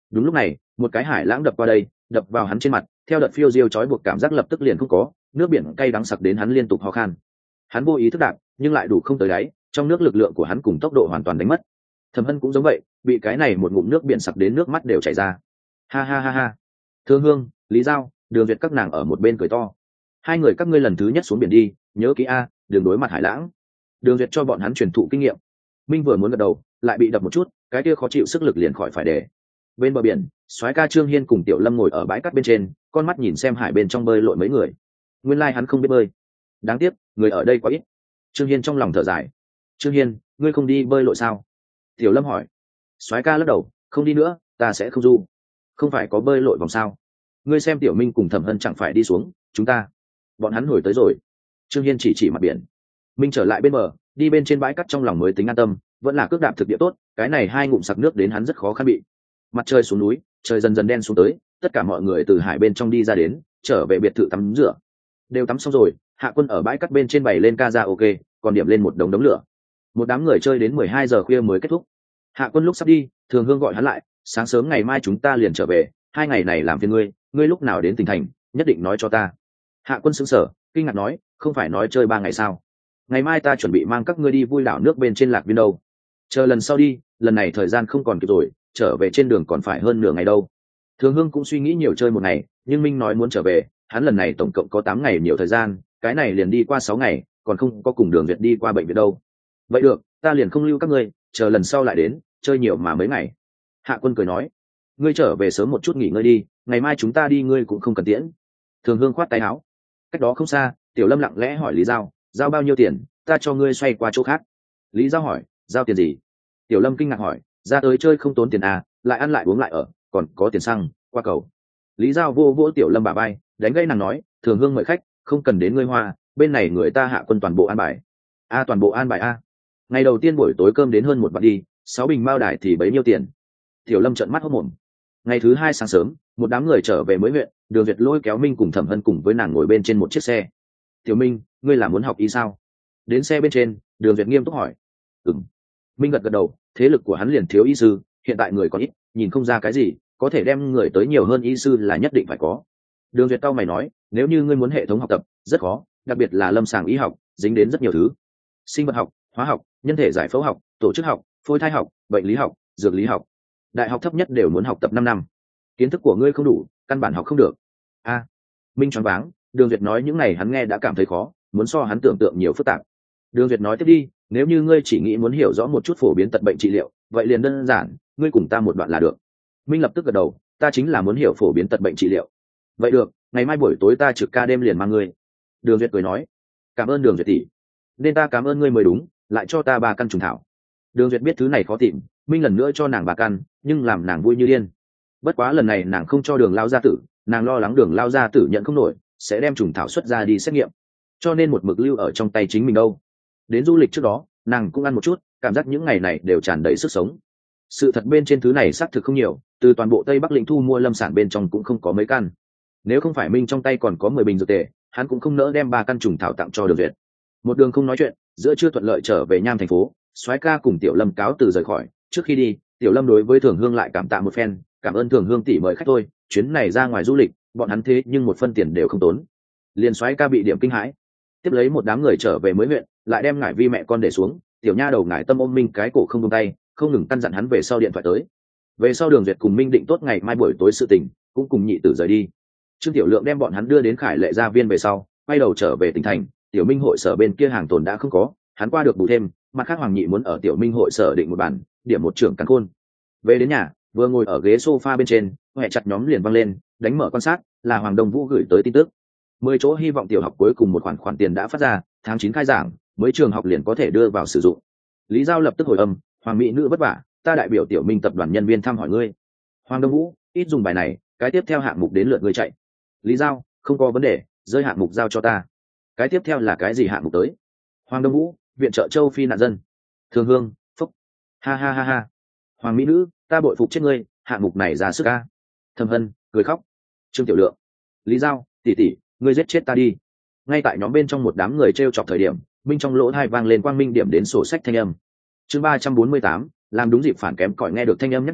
Đúng lúc này một cái hải lãng đập qua đây, đập vào hắn trên mặt, theo đợt phiêu diêu trói buộc cảm giác lập tức liền không có, nước biển cay đắng sặc đến hắn liên tục ho khan. Hắn vô ý thức đạp nhưng lại đủ không tới đáy, trong nước lực lượng của hắn cùng tốc độ hoàn toàn đánh mất. Thẩm Hân cũng giống vậy, bị cái này một ngụm nước biển sặc đến nước mắt đều chảy ra. Ha ha ha ha. Thương Hương, Lý Giao, Đường Việt các nàng ở một bên cười to. Hai người các ngươi lần thứ nhất xuống biển đi, nhớ kỹ a, đừng đối mặt hải lãng. Đường Việt cho bọn hắn truyền thụ kinh nghiệm. Minh vừa muốn gật đầu, lại bị đập một chút, cái kia khó chịu sức lực liền khỏi phải để. Bên bờ biển, soái ca Trương Hiên cùng Tiểu Lâm ngồi ở bãi cát bên trên, con mắt nhìn xem hải bên trong bơi lội mấy người. Nguyên lai hắn không biết bơi. Đáng tiếc, người ở đây quá ít. Trương Hiên trong lòng thở dài. Trương Hiên, ngươi không đi bơi lội sao? Tiểu Lâm hỏi. Soái ca lắc đầu, không đi nữa, ta sẽ không du. Không phải có bơi lội vòng sao? Ngươi xem Tiểu Minh cùng Thẩm Hân chẳng phải đi xuống, chúng ta. Bọn hắn hồi tới rồi. Trương Hiên chỉ mặt biển. Minh trở lại bên bờ, đi bên trên bãi cát trong lòng mới tính an tâm, vẫn là cước đạp thực địa tốt, cái này hai ngụm sặc nước đến hắn rất khó khăn bị. Mặt trời xuống núi, trời dần dần đen xuống tới, tất cả mọi người từ hải bên trong đi ra đến, trở về biệt thự tắm rửa. Đều tắm xong rồi, Hạ Quân ở bãi cát bên trên bày lên karaoke, còn điểm lên một đống lửa. Một đám người chơi đến 12 giờ khuya mới kết thúc. Hạ Quân lúc sắp đi, Thường Hương gọi hắn lại, sáng sớm ngày mai chúng ta liền trở về, 2 ngày này làm phiền ngươi lúc nào đến tỉnh thành, nhất định nói cho ta. Hạ Quân sững sờ, kinh ngạc nói, không phải nói chơi 3 ngày sao? Ngày mai ta chuẩn bị mang các ngươi đi vui đảo nước bên trên Lạc Viên đâu. Chờ lần sau đi, lần này thời gian không còn kịp rồi, trở về trên đường còn phải hơn nửa ngày đâu. Thường Hương cũng suy nghĩ nhiều chơi một ngày, nhưng Minh nói muốn trở về, hắn lần này tổng cộng có 8 ngày nhiều thời gian, cái này liền đi qua 6 ngày, còn không có cùng Đường Việt đi qua bệnh viện đâu. Vậy được, ta liền không lưu các ngươi, chờ lần sau lại đến, chơi nhiều mà mấy ngày. Hạ Quân cười nói, ngươi trở về sớm một chút nghỉ ngơi đi, ngày mai chúng ta đi ngươi cũng không cần tiễn. Thường Hương khoát tay áo. Cách đó không xa, Tiểu Lâm lặng lẽ hỏi Lý Giao, giao bao nhiêu tiền, ta cho ngươi xoay qua chỗ khác. Lý Giao hỏi, giao tiền gì? Tiểu Lâm kinh ngạc hỏi, ra tới chơi không tốn tiền à, lại ăn lại uống lại ở, còn có tiền xăng, qua cầu. Lý Giao vô vỗ Tiểu Lâm bả vai, đánh gây nàng nói, Thường Hương mời khách, không cần đến ngươi Hoa, bên này người ta Hạ Quân toàn bộ an bài. A toàn bộ an bài a. Ngày đầu tiên buổi tối cơm đến hơn 1 vạn đi, 6 bình mao đài thì bấy nhiêu tiền? Tiểu Lâm trợn mắt hốt mồm. Ngày thứ 2 sáng sớm, một đám người trở về mới huyện, Đường Việt lôi kéo Minh cùng Thẩm Hân cùng với nàng ngồi bên trên một chiếc xe. Tiểu Minh, ngươi là muốn học y sao? Đến xe bên trên, Đường Việt nghiêm túc hỏi. Ừm. Minh gật đầu, thế lực của hắn liền thiếu y sư, hiện tại người còn ít, nhìn không ra cái gì, có thể đem người tới nhiều hơn y sư là nhất định phải có. Đường Việt cau mày nói, nếu như ngươi muốn hệ thống học tập, rất khó, đặc biệt là lâm sàng y học, dính đến rất nhiều thứ. Sinh vật học, hóa học, nhân thể giải phẫu học, tổ chức học, phôi thai học, bệnh lý học, dược lý học. Đại học thấp nhất đều muốn học tập 5 năm. Kiến thức của ngươi không đủ, căn bản học không được. A. Minh choáng váng, Đường Việt nói những này hắn nghe đã cảm thấy khó, muốn so hắn tưởng tượng nhiều phức tạp. Đường Việt nói tiếp đi, nếu như ngươi chỉ nghĩ muốn hiểu rõ một chút phổ biến tật bệnh trị liệu, vậy liền đơn giản, ngươi cùng ta một đoạn là được. Minh lập tức gật đầu, ta chính là muốn hiểu phổ biến tật bệnh trị liệu. Vậy được, ngày mai buổi tối ta trực ca đêm liền mang ngươi. Đường Việt cười nói, cảm ơn Đường Việt tỷ. Nên ta cảm ơn ngươi mới đúng, lại cho ta 3 căn trùng thảo. Đường Việt biết thứ này khó tìm, Minh lần nữa cho nàng 3 căn, nhưng làm nàng vui như điên. Bất quá lần này nàng không cho Đường lao gia tử, nàng lo lắng Đường lao gia tử nhận không nổi, sẽ đem trùng thảo xuất ra đi xét nghiệm, cho nên một mực lưu ở trong tay chính mình đâu. Đến du lịch trước đó, nàng cũng ăn một chút, cảm giác những ngày này đều tràn đầy sức sống. Sự thật bên trên thứ này xác thực không nhiều, từ toàn bộ Tây Bắc lĩnh thu mua lâm sản bên trong cũng không có mấy căn. Nếu không phải Minh trong tay còn có 10 bình dược tề, hắn cũng không nỡ đem 3 căn trùng thảo tặng cho Đường Việt. Một đường không nói chuyện, giữa trưa thuận lợi trở về Nham thành phố, soái ca cùng Tiểu Lâm cáo từ rời khỏi. Trước khi đi, Tiểu Lâm đối với Thường Hương lại cảm tạ một phen, cảm ơn Thường Hương tỷ mời khách thôi, chuyến này ra ngoài du lịch, bọn hắn thế nhưng một phân tiền đều không tốn. Liền soái ca bị điểm kinh hãi. Tiếp lấy một đám người trở về mới huyện, lại đem Ngải Vi mẹ con để xuống, tiểu nha đầu Ngải Tâm ôm Minh cái cổ không buông tay, không ngừng căn dặn hắn về sau điện thoại tới. Về sau Đường Duyệt cùng Minh định tốt ngày mai buổi tối sự tình, cũng cùng nhị tử rời đi. Trương Tiểu Lượng đem bọn hắn đưa đến Khải Lệ gia viên về sau, quay đầu trở về tỉnh thành. Tiểu Minh hội sở bên kia hàng tồn đã không có, hắn qua được bù thêm, mặt khác Hoàng Nhị muốn ở Tiểu Minh hội sở định một bản, điểm một trưởng càn khôn. Về đến nhà, vừa ngồi ở ghế sofa bên trên, hệ chặt nhóm liền văng lên, đánh mở quan sát, là Hoàng Đông Vũ gửi tới tin tức. 10 chỗ hy vọng tiểu học cuối cùng một khoản tiền đã phát ra, tháng 9 khai giảng, mới trường học liền có thể đưa vào sử dụng. Lý Giao lập tức hồi âm, Hoàng Mỹ nữ vất vả, ta đại biểu Tiểu Minh tập đoàn nhân viên thăm hỏi ngươi. Hoàng Đông Vũ, ít dùng bài này, cái tiếp theo hạng mục đến lượt ngươi chạy. Lý Giao, không có vấn đề, rơi hạng mục giao cho ta. Cái tiếp theo là cái gì hạng mục tới? Hoàng Đông Vũ, viện trợ châu Phi nạn dân. Thường Hương, phúc. Ha ha ha ha. Hoàng Mỹ nữ, ta bội phục chết ngươi, hạng mục này ra sức ca. Thẩm Hân, cười khóc. Trương Tiểu Lượng, Lý Giao, tỷ tỷ, ngươi giết chết ta đi. Ngay tại nhóm bên trong một đám người trêu chọc thời điểm, Minh trong lỗ tai vang lên quang minh điểm đến sổ sách thanh âm. Chương 348, làm đúng dịp phản kém cỏi nghe được thanh âm nhắc nhở,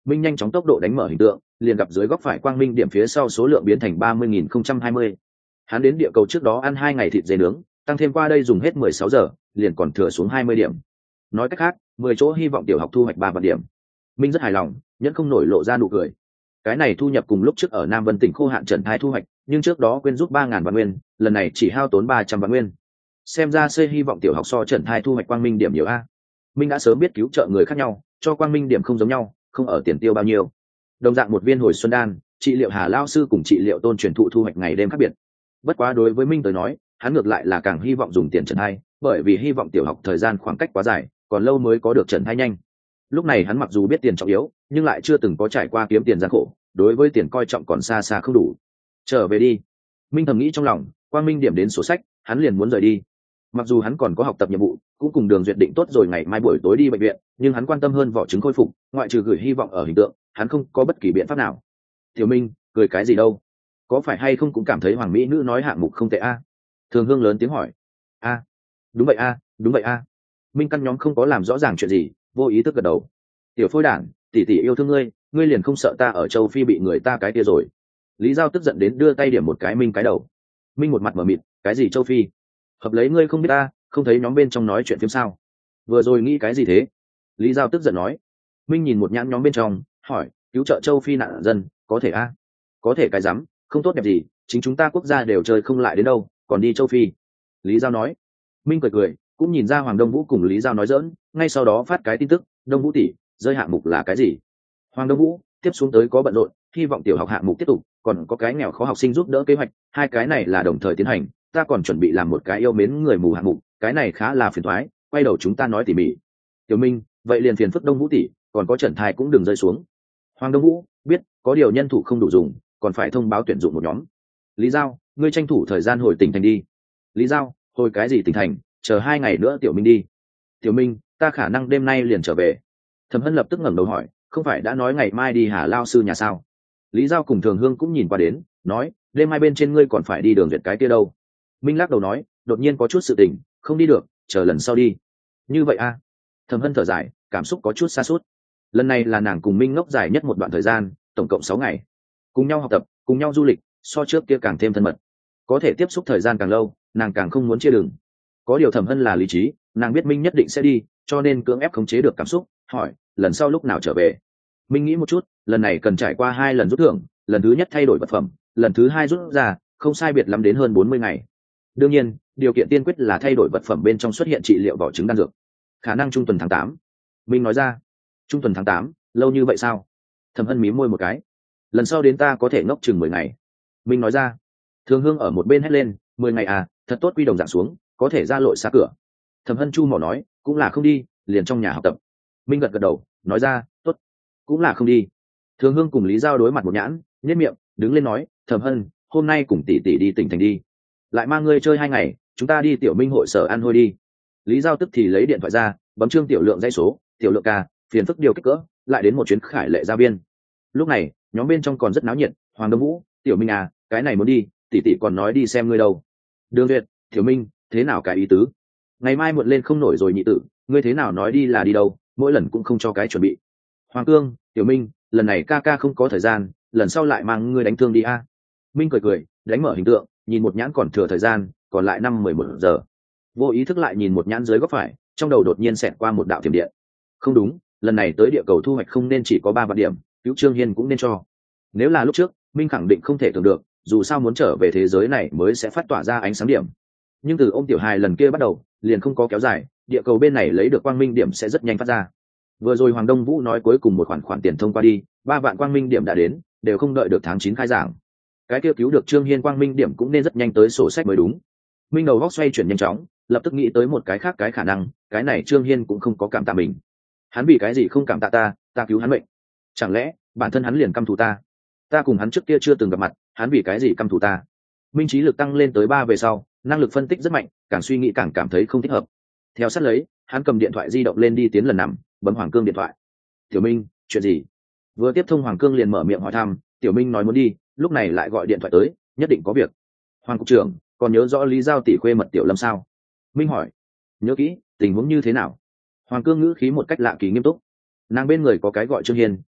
Minh nhanh chóng tốc độ đánh mở hình tượng, liền gặp dưới góc phải quang minh điểm phía sau số lượng biến thành 30.020. Hắn đến địa cầu trước đó ăn 2 ngày thịt dê nướng, tăng thêm qua đây dùng hết 16 giờ, liền còn thừa xuống 20 điểm. Nói cách khác, 10 chỗ hy vọng tiểu học thu hoạch 3 vạn điểm. Minh rất hài lòng, nhẫn không nổi lộ ra nụ cười. Cái này thu nhập cùng lúc trước ở Nam Vân tỉnh khô hạn Trần Thai thu hoạch, nhưng trước đó quên rút 3.000 vạn nguyên, lần này chỉ hao tốn 300 vạn nguyên. Xem ra xây hy vọng tiểu học so Trần Thai thu hoạch quang minh điểm nhiều a. Minh đã sớm biết cứu trợ người khác nhau, cho quang minh điểm không giống nhau, không ở tiền tiêu bao nhiêu. Đồng dạng một viên hồi xuân đan, trị liệu Hà lao sư cùng trị liệu Tôn truyền thụ thu hoạch ngày đêm khác biệt. Bất quá đối với Minh tới nói, hắn ngược lại là càng hy vọng dùng tiền Trần Thai, bởi vì hy vọng tiểu học thời gian khoảng cách quá dài, còn lâu mới có được Trần Thai nhanh. Lúc này hắn mặc dù biết tiền trọng yếu, nhưng lại chưa từng có trải qua kiếm tiền gian khổ, đối với tiền coi trọng còn xa xa không đủ. Trở về đi. Minh thầm nghĩ trong lòng, quang minh điểm đến sổ sách, hắn liền muốn rời đi. Mặc dù hắn còn có học tập nhiệm vụ, cũng cùng Đường Duyệt định tốt rồi ngày mai buổi tối đi bệnh viện, nhưng hắn quan tâm hơn vỏ trứng khôi phục, ngoại trừ gửi hy vọng ở hình tượng, hắn không có bất kỳ biện pháp nào. Tiểu Minh, cười cái gì đâu? Có phải hay không cũng cảm thấy hoàng mỹ nữ nói hạng mục không tệ a? Thường Hương lớn tiếng hỏi. A, đúng vậy a, đúng vậy a. Minh căn nhóm không có làm rõ ràng chuyện gì, vô ý thức gật đầu. Tiểu Phôi đản, tỷ tỷ yêu thương ngươi, ngươi liền không sợ ta ở châu Phi bị người ta cái kia rồi? Lý Giao tức giận đến đưa tay điểm một cái Minh cái đầu. Minh một mặt mở mịt, cái gì châu Phi? Hợp lấy ngươi không biết ta, không thấy nhóm bên trong nói chuyện phim sao? Vừa rồi nghĩ cái gì thế? Lý Giao tức giận nói. Minh nhìn một nhãn nhóm bên trong, hỏi, cứu trợ châu Phi nạn dân, có thể a? Có thể cái rắm, không tốt đẹp gì, chính chúng ta quốc gia đều chơi không lại đến đâu, còn đi châu Phi. Lý Giao nói. Minh cười cười, cũng nhìn ra Hoàng Đông Vũ cùng Lý Giao nói giỡn, ngay sau đó phát cái tin tức, Đông Vũ tỷ, rơi hạng mục là cái gì? Hoàng Đông Vũ, tiếp xuống tới có bận rộn, hy vọng tiểu học hạng mục tiếp tục, còn có cái nghèo khó học sinh giúp đỡ kế hoạch, hai cái này là đồng thời tiến hành, ta còn chuẩn bị làm một cái yêu mến người mù hạng mục, cái này khá là phiền toái, quay đầu chúng ta nói tỉ mỉ. Tiểu Minh, vậy liền phiền phức Đông Vũ tỷ, còn có Trần Thai cũng đừng rơi xuống. Hoàng Đông Vũ, biết, có điều nhân thủ không đủ dùng, còn phải thông báo tuyển dụng một nhóm. Lý Giao, ngươi tranh thủ thời gian hồi tỉnh thành đi. Lý Giao, hồi cái gì tỉnh thành, chờ 2 ngày nữa Tiểu Minh đi. Tiểu Minh, ta khả năng đêm nay liền trở về. Thẩm Hân lập tức ngẩng đầu hỏi, không phải đã nói ngày mai đi Hà lao sư nhà sao? Lý Giao cùng Thường Hương cũng nhìn qua đến, nói, đêm mai bên trên ngươi còn phải đi Đường Duyệt cái kia đâu. Minh lắc đầu nói, đột nhiên có chút sự tình, không đi được, chờ lần sau đi. Như vậy a? Thẩm Hân thở dài, cảm xúc có chút xa suốt. Lần này là nàng cùng Minh ngốc dài nhất một đoạn thời gian, tổng cộng 6 ngày. Cùng nhau học tập, cùng nhau du lịch, so trước kia càng thêm thân mật. Có thể tiếp xúc thời gian càng lâu, nàng càng không muốn chia đường. Có điều Thẩm Hân là lý trí, nàng biết Minh nhất định sẽ đi, cho nên cưỡng ép khống chế được cảm xúc, hỏi, lần sau lúc nào trở về? Minh nghĩ một chút, lần này cần trải qua 2 lần rút thưởng, lần thứ nhất thay đổi vật phẩm, lần thứ 2 rút ra, không sai biệt lắm đến hơn 40 ngày. Đương nhiên, điều kiện tiên quyết là thay đổi vật phẩm bên trong xuất hiện trị liệu vỏ trứng đan dược. Khả năng trung tuần tháng 8. Minh nói ra. Trung tuần tháng 8, lâu như vậy sao? Thẩm Hân mím môi một cái. Lần sau đến ta có thể ngốc chừng 10 ngày. Minh nói ra. Thường Hương ở một bên hét lên, 10 ngày à, thật tốt, quy đồng dạng xuống, có thể ra lội xa cửa. Thẩm Hân chu mỏ nói, cũng là không đi, liền trong nhà học tập. Minh gật gật đầu, nói ra, tốt, cũng là không đi. Thường Hương cùng Lý Giao đối mặt một nhãn, nhếch miệng, đứng lên nói, Thẩm Hân, hôm nay cùng tỷ tỷ đi tỉnh thành đi, lại mang ngươi chơi 2 ngày, chúng ta đi Tiểu Minh hội sở ăn hôi đi. Lý Giao tức thì lấy điện thoại ra, bấm Trương Tiểu Lượng dãy số, Tiểu Lượng ca, phiền phức điều kích cỡ, lại đến một chuyến Khải Lệ gia viên. Lúc này, nhóm bên trong còn rất náo nhiệt, Hoàng Đông Vũ, Tiểu Minh à, cái này muốn đi, tỷ tỷ còn nói đi xem ngươi đâu. Đường Duyệt, Tiểu Minh, thế nào cái ý tứ? Ngày mai muộn lên không nổi rồi nhị tử, ngươi thế nào nói đi là đi đâu, mỗi lần cũng không cho cái chuẩn bị. Hoàng Cương, Tiểu Minh, lần này ca ca không có thời gian, lần sau lại mang ngươi đánh thương đi a. Minh cười cười, đánh mở hình tượng, nhìn một nhãn còn thừa thời gian, còn lại 11 giờ. Vô ý thức lại nhìn một nhãn dưới góc phải, trong đầu đột nhiên xẹt qua một đạo thiểm điện. Không đúng, lần này tới địa cầu thu hoạch không nên chỉ có 3 vạn điểm, cứu Trương Hiên cũng nên cho. Nếu là lúc trước, Minh khẳng định không thể tưởng được, dù sao muốn trở về thế giới này mới sẽ phát tỏa ra ánh sáng điểm. Nhưng từ ôm tiểu hài lần kia bắt đầu, liền không có kéo dài, địa cầu bên này lấy được quang minh điểm sẽ rất nhanh phát ra. Vừa rồi Hoàng Đông Vũ nói cuối cùng một khoản tiền thông qua đi, 3 vạn quang minh điểm đã đến, đều không đợi được tháng 9 khai giảng. Cái kia cứu được Trương Hiên quang minh điểm cũng nên rất nhanh tới sổ sách mới đúng. Minh đầu góc xoay chuyển nhanh chóng, lập tức nghĩ tới một cái khác cái khả năng, cái này Trương Hiên cũng không có cảm tạ mình. Hắn vì cái gì không cảm tạ ta, ta cứu hắn mệnh. Chẳng lẽ bản thân hắn liền căm thù ta? Ta cùng hắn trước kia chưa từng gặp mặt, hắn vì cái gì căm thù ta? Minh trí lực tăng lên tới 3 về sau, năng lực phân tích rất mạnh, càng suy nghĩ càng cảm thấy không thích hợp. Theo sát lấy, hắn cầm điện thoại di động lên đi tiến lần nằm, bấm Hoàng Cương điện thoại. Tiểu Minh, chuyện gì? Vừa tiếp thông Hoàng Cương liền mở miệng hỏi thăm, Tiểu Minh nói muốn đi, lúc này lại gọi điện thoại tới, nhất định có việc. Hoàng cục trưởng, còn nhớ rõ Lý Giao tỷ khuê mật Tiểu Lâm sao? Minh hỏi. Nhớ kỹ, tình huống như thế nào? Hoàng Cương ngữ khí một cách lạ kỳ nghiêm túc. Nàng bên người có cái gọi Trương Hiên,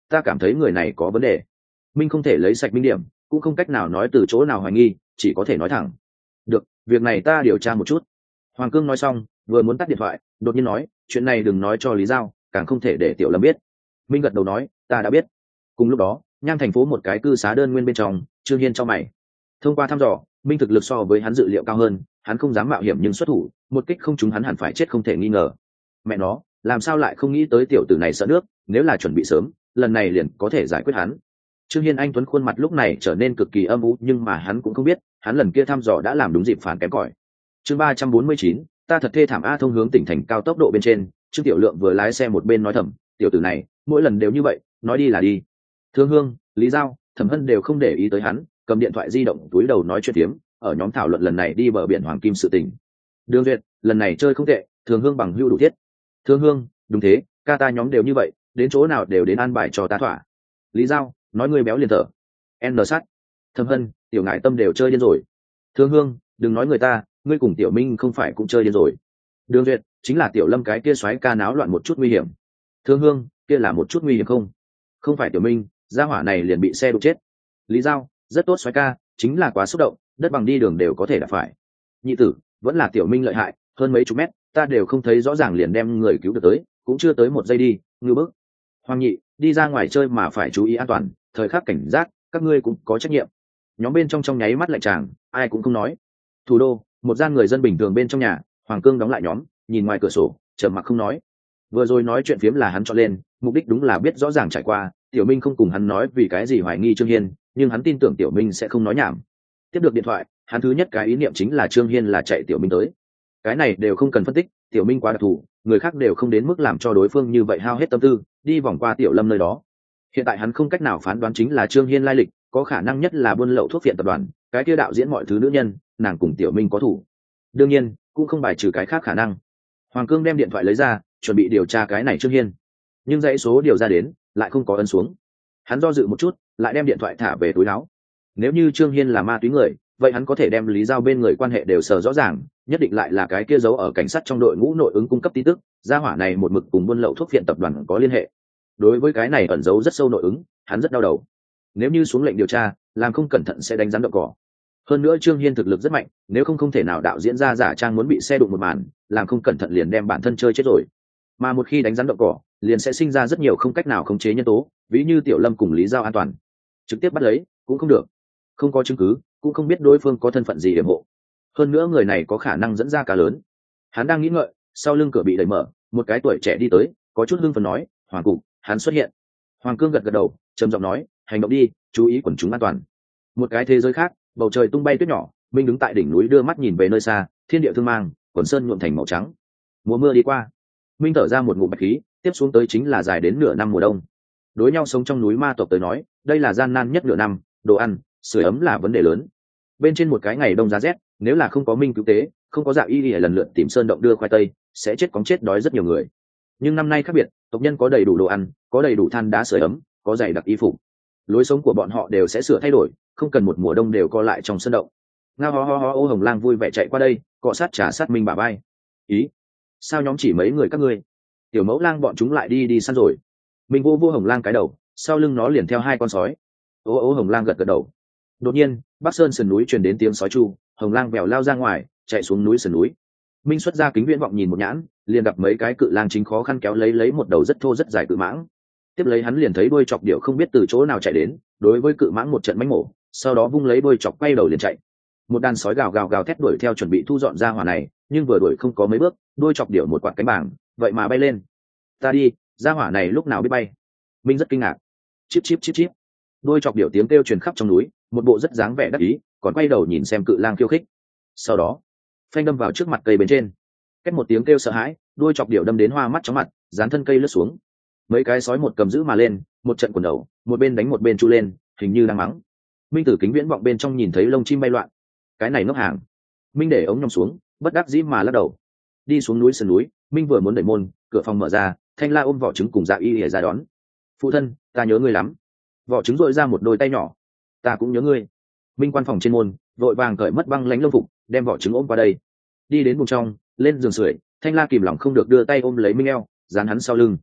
ta cảm thấy người này có vấn đề. Minh không thể lấy sạch minh điểm, cũng không cách nào nói từ chỗ nào hoài nghi, chỉ có thể nói thẳng. Được, việc này ta điều tra một chút. Hoàng Cương nói xong, vừa muốn tắt điện thoại, đột nhiên nói, chuyện này đừng nói cho Lý Giao, càng không thể để Tiểu Lâm biết. Minh gật đầu nói, ta đã biết. Cùng lúc đó, Nham thành phố một cái cư xá đơn nguyên bên trong, Trương Hiên cho mày. Thông qua thăm dò, Minh thực lực so với hắn dự liệu cao hơn, hắn không dám mạo hiểm nhưng xuất thủ, một kích không trúng hắn hẳn phải chết không thể nghi ngờ. Mẹ nó, làm sao lại không nghĩ tới tiểu tử này sợ nước, nếu là chuẩn bị sớm, lần này liền có thể giải quyết hắn. Trương Hiên anh tuấn khuôn mặt lúc này trở nên cực kỳ âm u, nhưng mà hắn cũng không biết, hắn lần kia thăm dò đã làm đúng dịp phản kém cỏi. Chương 349, ta thật thê thảm a. Thông hướng tỉnh thành cao tốc độ bên trên, Trương Tiểu Lượng vừa lái xe một bên nói thầm, tiểu tử này, mỗi lần đều như vậy, nói đi là đi. Thương Hương, Lý Giao, Thẩm Hân đều không để ý tới hắn, cầm điện thoại di động túi đầu nói chuyện tiếm, ở nhóm thảo luận lần này đi bờ biển Hoàng Kim sự tình. Đường Duyệt, lần này chơi không tệ, Thường Hương bằng hưu đủ thiết. Thương Hương, đúng thế, ca ta nhóm đều như vậy, đến chỗ nào đều đến an bài cho ta thỏa. Lý Giao, nói ngươi béo liền thở. N sát. Thẩm Hân, tiểu ngại tâm đều chơi điên rồi. Thương Hương, đừng nói người ta, ngươi cùng Tiểu Minh không phải cũng chơi điên rồi. Đường Duyệt, chính là Tiểu Lâm cái kia xoáy ca náo loạn một chút nguy hiểm. Thương Hương, kia là một chút nguy hiểm không? Không phải Tiểu Minh, gia hỏa này liền bị xe đụng chết. Lý Giao, rất tốt xoáy ca, chính là quá xúc động, đất bằng đi đường đều có thể đạp phải. Nhị tử, vẫn là Tiểu Minh lợi hại, hơn mấy chục mét, ta đều không thấy rõ ràng liền đem người cứu được tới, cũng chưa tới một giây đi, ngư bức. Hoàng Nhị, đi ra ngoài chơi mà phải chú ý an toàn, thời khắc cảnh giác, các ngươi cũng có trách nhiệm. Nhóm bên trong nháy mắt lạnh tràng, ai cũng không nói. Thủ đô, một gian người dân bình thường bên trong nhà, Hoàng Cương đóng lại nhóm, nhìn ngoài cửa sổ, trầm mặc không nói. Vừa rồi nói chuyện phiếm là hắn chọn lên, mục đích đúng là biết rõ ràng trải qua, Tiểu Minh không cùng hắn nói vì cái gì hoài nghi Trương Hiên, nhưng hắn tin tưởng Tiểu Minh sẽ không nói nhảm. Tiếp được điện thoại, hắn thứ nhất cái ý niệm chính là Trương Hiên là chạy Tiểu Minh tới. Cái này đều không cần phân tích, Tiểu Minh quá đặc thù, người khác đều không đến mức làm cho đối phương như vậy hao hết tâm tư, đi vòng qua Tiểu Lâm nơi đó. Hiện tại hắn không cách nào phán đoán chính là Trương Hiên lai lịch, có khả năng nhất là buôn lậu thuốc phiện tập đoàn, cái kia đạo diễn mọi thứ nữ nhân, nàng cùng Tiểu Minh có thủ. Đương nhiên, cũng không bài trừ cái khác khả năng. Hoàng Cương đem điện thoại lấy ra, chuẩn bị điều tra cái này Trương Hiên, nhưng dãy số điều ra đến, lại không có ấn xuống. Hắn do dự một chút, lại đem điện thoại thả về túi áo. Nếu như Trương Hiên là ma túy người, vậy hắn có thể đem Lý Giao bên người quan hệ đều sờ rõ ràng, nhất định lại là cái kia giấu ở cảnh sát trong đội ngũ nội ứng cung cấp tin tức, gia hỏa này một mực cùng buôn lậu thuốc phiện tập đoàn có liên hệ. Đối với cái này ẩn giấu rất sâu nội ứng, hắn rất đau đầu. Nếu như xuống lệnh điều tra, làm không cẩn thận sẽ đánh rắn đậu cỏ. Hơn nữa Trương Hiên thực lực rất mạnh, nếu không thể nào đạo diễn ra giả trang muốn bị xe đụng một màn, làm không cẩn thận liền đem bản thân chơi chết rồi. Mà một khi đánh rắn đậu cỏ, liền sẽ sinh ra rất nhiều không cách nào khống chế nhân tố, ví như Tiểu Lâm cùng Lý Giao an toàn. Trực tiếp bắt lấy cũng không được, không có chứng cứ, cũng không biết đối phương có thân phận gì yểm hộ. Hơn nữa người này có khả năng dẫn ra cá lớn. Hắn đang nghĩ ngợi, sau lưng cửa bị đẩy mở, một cái tuổi trẻ đi tới, có chút hưng phấn nói, Hoàng Cục, hắn xuất hiện. Hoàng Cương gật gật đầu, trầm giọng nói, hành động đi, chú ý quần chúng an toàn. Một cái thế giới khác, bầu trời tung bay tuyết nhỏ, Minh đứng tại đỉnh núi đưa mắt nhìn về nơi xa, thiên địa thương mang, quần sơn nhuộm thành màu trắng. Mùa mưa đi qua, Minh thở ra một ngụm bạch khí, tiếp xuống tới chính là dài đến nửa năm mùa đông. Đối nhau sống trong núi ma tộc tới nói, đây là gian nan nhất nửa năm, đồ ăn, sưởi ấm là vấn đề lớn. Bên trên một cái ngày đông giá rét, nếu là không có Minh cứu tế, không có Dạ Y Y lần lượt tìm sơn động đưa khoai tây, sẽ chết cóng chết đói rất nhiều người. Nhưng năm nay khác biệt, tộc nhân có đầy đủ đồ ăn, có đầy đủ than đá sưởi ấm, có dày đặc y phục. Lối sống của bọn họ đều sẽ sửa thay đổi, không cần một mùa đông đều co lại trong sơn động. Ngao ho ho ho, ô Hồng Lang vui vẻ chạy qua đây, cọ sát trả sát Minh bả vai. Ý, sao nhóm chỉ mấy người các ngươi? Tiểu Mẫu Lang bọn chúng lại đi săn rồi. Minh vô vô Hồng Lang cái đầu, sau lưng nó liền theo hai con sói. Ô Hồng Lang gật gật đầu. Đột nhiên, Bắc Sơn sườn núi truyền đến tiếng sói chu, Hồng Lang bèo lao ra ngoài, chạy xuống núi sườn núi. Minh xuất ra kính viễn vọng nhìn một nhãn, liền gặp mấy cái cự lang chính khó khăn kéo lấy một đầu rất thô rất dài cự mãng. Tiếp lấy hắn liền thấy đuôi chọc điệu không biết từ chỗ nào chạy đến, đối với cự mãng một trận mánh mổ, sau đó vung lấy đuôi chọc quay đầu liền chạy. Một đàn sói gào gào gào thét đuổi theo chuẩn bị thu dọn ra hỏa này, nhưng vừa đuổi không có mấy bước, đuôi chọc điệu một quạt cánh bảng, vậy mà bay lên. Ta đi, ra hỏa này lúc nào biết bay? Minh rất kinh ngạc. Chíp chíp chíp chíp. Đuôi chọc điệu tiếng kêu truyền khắp trong núi, một bộ rất dáng vẻ đắc ý, còn quay đầu nhìn xem cự lang khiêu khích. Sau đó, phanh đâm vào trước mặt cây bên trên. Cách một tiếng kêu sợ hãi, đuôi chọc điệu đâm đến hoa mắt chóng mặt, dán thân cây lướt xuống. Mấy cái sói một cầm giữ mà lên, một trận quần đầu, một bên đánh một bên chu lên, hình như đang mắng. Minh từ kính viễn vọng bên trong nhìn thấy lông chim bay loạn. Cái này ngốc hàng. Minh để ống nhòm xuống, bất đắc dĩ mà lắc đầu. Đi xuống núi sườn núi, Minh vừa muốn đẩy môn, cửa phòng mở ra, Thanh La ôm vỏ trứng cùng Dạ Y Y ra đón. Phụ thân, ta nhớ ngươi lắm. Vỏ trứng dội ra một đôi tay nhỏ. Ta cũng nhớ ngươi. Minh quan phòng trên môn, vội vàng cởi mất băng lánh lông phục, đem vỏ trứng ôm qua đây. Đi đến buồng trong, lên giường sưởi, Thanh La kìm lòng không được đưa tay ôm lấy Minh eo, dán hắn sau lưng.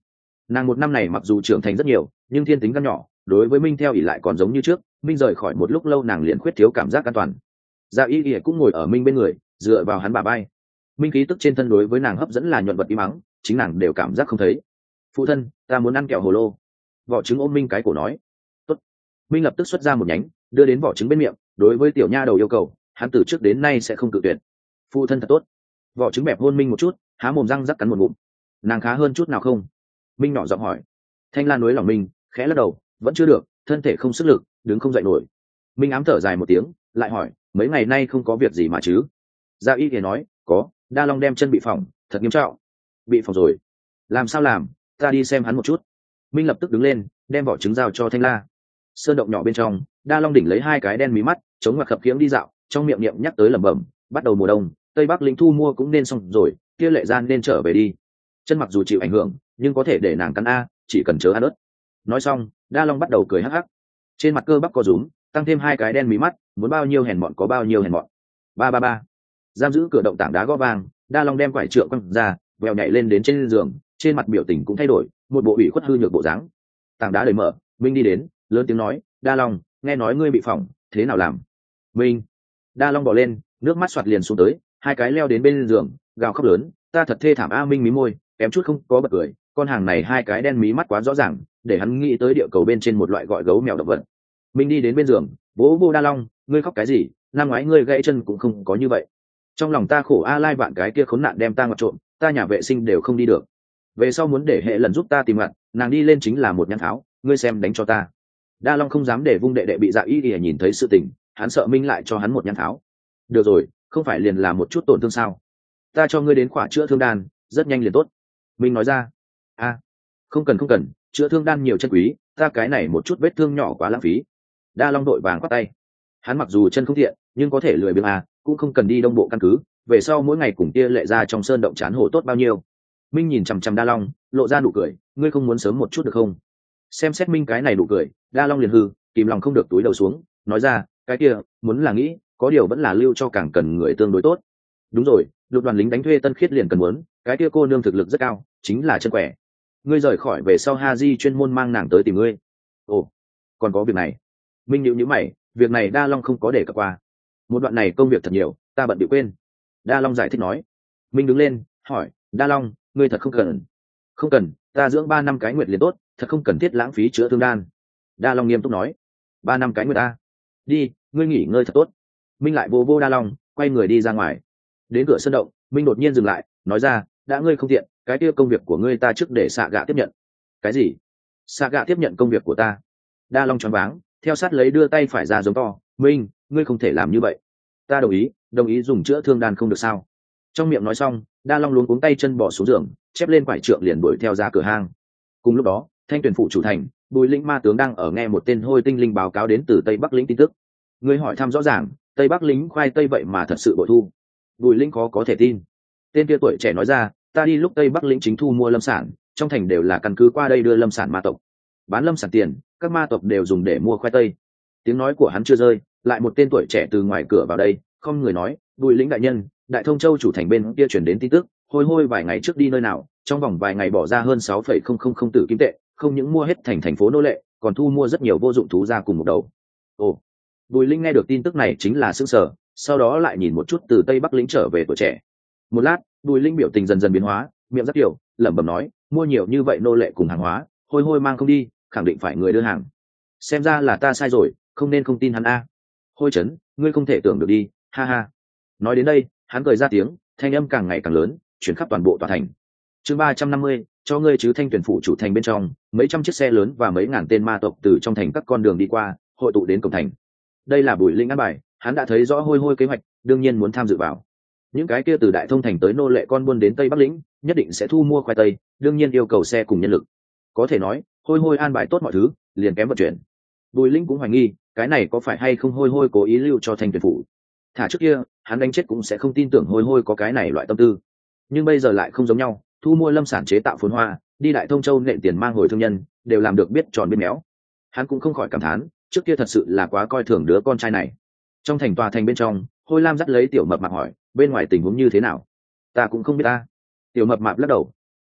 Nàng một năm này mặc dù trưởng thành rất nhiều nhưng thiên tính gan nhỏ, đối với Minh theo ỷ lại còn giống như trước. Minh rời khỏi một lúc lâu nàng liền khuyết thiếu cảm giác an toàn. Dạ y ỉa cũng ngồi ở Minh bên người, dựa vào hắn bả vai. Minh khí tức trên thân đối với nàng hấp dẫn là nhuận vật im mắng, chính nàng đều cảm giác không thấy. Phụ thân, ta muốn ăn kẹo hồ lô. Vỏ trứng ôm Minh cái cổ nói. Tốt. Minh lập tức xuất ra một nhánh, đưa đến vỏ trứng bên miệng. Đối với tiểu nha đầu yêu cầu, hắn từ trước đến nay sẽ không cự tuyệt. Phụ thân thật tốt. Vỏ trứng bẹp hôn Minh một chút, há mồm răng rắc cắn một ngụm. Nàng khá hơn chút nào không? Minh nhỏ giọng hỏi. Thanh Lan núi lòng Minh, khẽ lắc đầu, vẫn chưa được, thân thể không sức lực, đứng không dậy nổi. Minh ám thở dài một tiếng, lại hỏi, mấy ngày nay không có việc gì mà chứ? Gia y thì nói, có, Đa Long đem chân bị phỏng, thật nghiêm trọng. Bị phỏng rồi? Làm sao làm? Ta đi xem hắn một chút. Minh lập tức đứng lên, đem vỏ trứng giao cho Thanh La. Sơn động nhỏ bên trong, Đa Long đỉnh lấy hai cái đen mí mắt, chống ngoặc khập khiễng đi dạo, trong miệng niệm nhắc tới lẩm bẩm, bắt đầu mùa đông, Tây Bắc lính thu mua cũng nên xong rồi, kia Lệ Gian nên trở về đi. Chân mặc dù chịu ảnh hưởng, nhưng có thể để nàng cắn a, chỉ cần chớ ăn ớt. Nói xong, Đa Long bắt đầu cười hắc hắc. Trên mặt cơ bắp có rúm, tăng thêm hai cái đen mí mắt, muốn bao nhiêu hèn mọn có bao nhiêu hèn mọn. Ba ba ba. Giam giữ cửa động tảng đá gõ vang, Đa Long đem quải trượng quăng ra, vèo nhảy lên đến trên giường, trên mặt biểu tình cũng thay đổi, một bộ ủy khuất hư nhược bộ dáng. Tảng đá đầy mở, Minh đi đến, lớn tiếng nói, Đa Long, nghe nói ngươi bị phỏng, thế nào làm? Minh. Đa Long bỏ lên, nước mắt xoạt liền xuống tới, hai cái leo đến bên giường, gào khóc lớn, ta thật thê thảm a. Minh mí môi, kém chút không có bật cười, con hàng này hai cái đen mí mắt quá rõ ràng, để hắn nghĩ tới địa cầu bên trên một loại gọi gấu mèo động vật. Minh đi đến bên giường, vỗ vô Đa Long, ngươi khóc cái gì? Năm ngoái ngươi gãy chân cũng không có như vậy. Trong lòng ta khổ a lai vạn cái kia khốn nạn đem ta ngặt trộm, ta nhà vệ sinh đều không đi được. Về sau muốn để hệ lần giúp ta tìm ngặt, nàng đi lên chính là một nhăn tháo, ngươi xem đánh cho ta. Đa Long không dám để vung đệ đệ bị Dạ y ỉa nhìn thấy sự tình, hắn sợ Minh lại cho hắn một nhăn tháo. Được rồi, không phải liền là một chút tổn thương sao? Ta cho ngươi đến khỏa chữa thương đan, rất nhanh liền tốt. Minh nói ra. A, không cần không cần, chữa thương đan nhiều chân quý, ta cái này một chút vết thương nhỏ quá lãng phí. Đa Long đội vàng quát tay. Hắn mặc dù chân không thiện, nhưng có thể lười biếng à, cũng không cần đi đông bộ căn cứ, về sau mỗi ngày cùng kia Lệ ra trong sơn động chán hổ tốt bao nhiêu. Minh nhìn chằm chằm Đa Long, lộ ra nụ cười, ngươi không muốn sớm một chút được không? Xem xét Minh cái này nụ cười, Đa Long liền hư, kìm lòng không được túi đầu xuống, nói ra, cái kia, muốn là nghĩ, có điều vẫn là lưu cho càng cần người tương đối tốt. Đúng rồi, lục đoàn lính đánh thuê Tân Khiết liền cần muốn, cái kia cô nương thực lực rất cao, chính là chân quẻ. Ngươi rời khỏi về sau Haji chuyên môn mang nàng tới tìm ngươi. Ồ, còn có việc này. Minh nhíu nhíu mày, việc này Đa Long không có để cập qua. Một đoạn này công việc thật nhiều, ta bận bịu quên. Đa Long giải thích nói. Minh đứng lên, hỏi, Đa Long, ngươi thật không cần? Không cần, ta dưỡng 3 năm cái nguyệt liền tốt, thật không cần thiết lãng phí chữa thương đan. Đa Long nghiêm túc nói. 3 năm cái nguyệt a? Đi, ngươi nghỉ ngơi thật tốt. Minh lại vô vô Đa Long, quay người đi ra ngoài. Đến cửa sân động, Minh đột nhiên dừng lại, nói ra, đã ngươi không tiện, cái kia công việc của ngươi ta trước để xạ gạ tiếp nhận. Cái gì? Xạ gạ tiếp nhận công việc của ta? Đa Long choáng váng, theo sát lấy đưa tay phải ra giống to, Minh, ngươi không thể làm như vậy. Ta đồng ý dùng chữa thương đan không được sao? Trong miệng nói xong, Đa Long luống cuống tay chân bỏ xuống giường, chép lên quải trượng liền đuổi theo ra cửa hang. Cùng lúc đó, Thanh Tuyển phủ chủ thành, Bùi Lĩnh ma tướng đang ở nghe một tên hôi tinh linh báo cáo đến từ Tây Bắc lĩnh tin tức. Người hỏi thăm rõ ràng, Tây Bắc lính khoai tây vậy mà thật sự bội thu. Bùi Lĩnh khó có thể tin. Tên kia tuổi trẻ nói ra, ta đi lúc Tây Bắc lĩnh chính thu mua lâm sản, trong thành đều là căn cứ qua đây đưa lâm sản ma tộc. Bán lâm sản tiền, các ma tộc đều dùng để mua khoai tây. Tiếng nói của hắn chưa rơi, lại một tên tuổi trẻ từ ngoài cửa vào đây, không người nói, Bùi Lĩnh đại nhân, Đại Thông Châu chủ thành bên kia chuyển đến tin tức, hôi vài ngày trước đi nơi nào, trong vòng vài ngày bỏ ra hơn 6,000 tử kim tệ, không những mua hết thành phố nô lệ, còn thu mua rất nhiều vô dụng thú ra cùng một đầu. Ồ. Bùi Linh nghe được tin tức này chính là sững sờ, sau đó lại nhìn một chút từ Tây Bắc lĩnh trở về tuổi trẻ. Một lát, Bùi Linh biểu tình dần dần biến hóa, miệng rất kiểu, lẩm bẩm nói, mua nhiều như vậy nô lệ cùng hàng hóa, hôi mang không đi, khẳng định phải người đưa hàng. Xem ra là ta sai rồi, không nên không tin hắn a. Hôi chấn, ngươi không thể tưởng được đi, ha ha. Nói đến đây, hắn cười ra tiếng, thanh âm càng ngày càng lớn, chuyển khắp toàn bộ tòa thành. Chương 350, cho ngươi chứ. Thanh Tuyển phủ chủ thành bên trong, mấy trăm chiếc xe lớn và mấy ngàn tên ma tộc từ trong thành các con đường đi qua, hội tụ đến cổng thành. Đây là Bùi Linh ăn bài, hắn đã thấy rõ hôi kế hoạch, đương nhiên muốn tham dự vào. Những cái kia từ Đại Thông thành tới nô lệ con buôn đến Tây Bắc lĩnh, nhất định sẽ thu mua khoai tây, đương nhiên yêu cầu xe cùng nhân lực. Có thể nói, hôi an bài tốt mọi thứ, liền kém vận chuyển. Bùi Linh cũng hoài nghi, cái này có phải hay không hôi cố ý lưu cho Thanh Tuyển phủ. Thả trước kia, hắn đánh chết cũng sẽ không tin tưởng hôi có cái này loại tâm tư. Nhưng bây giờ lại không giống nhau, thu mua lâm sản chế tạo phồn hoa, đi Đại Thông Châu nện tiền mang hồi thương nhân, đều làm được biết tròn biết méo. Hắn cũng không khỏi cảm thán, trước kia thật sự là quá coi thường đứa con trai này. Trong thành tòa thành bên trong, Hôi Lam dắt lấy Tiểu Mập Mạp hỏi, bên ngoài tình huống như thế nào? Ta cũng không biết ta. Tiểu Mập Mạp lắc đầu.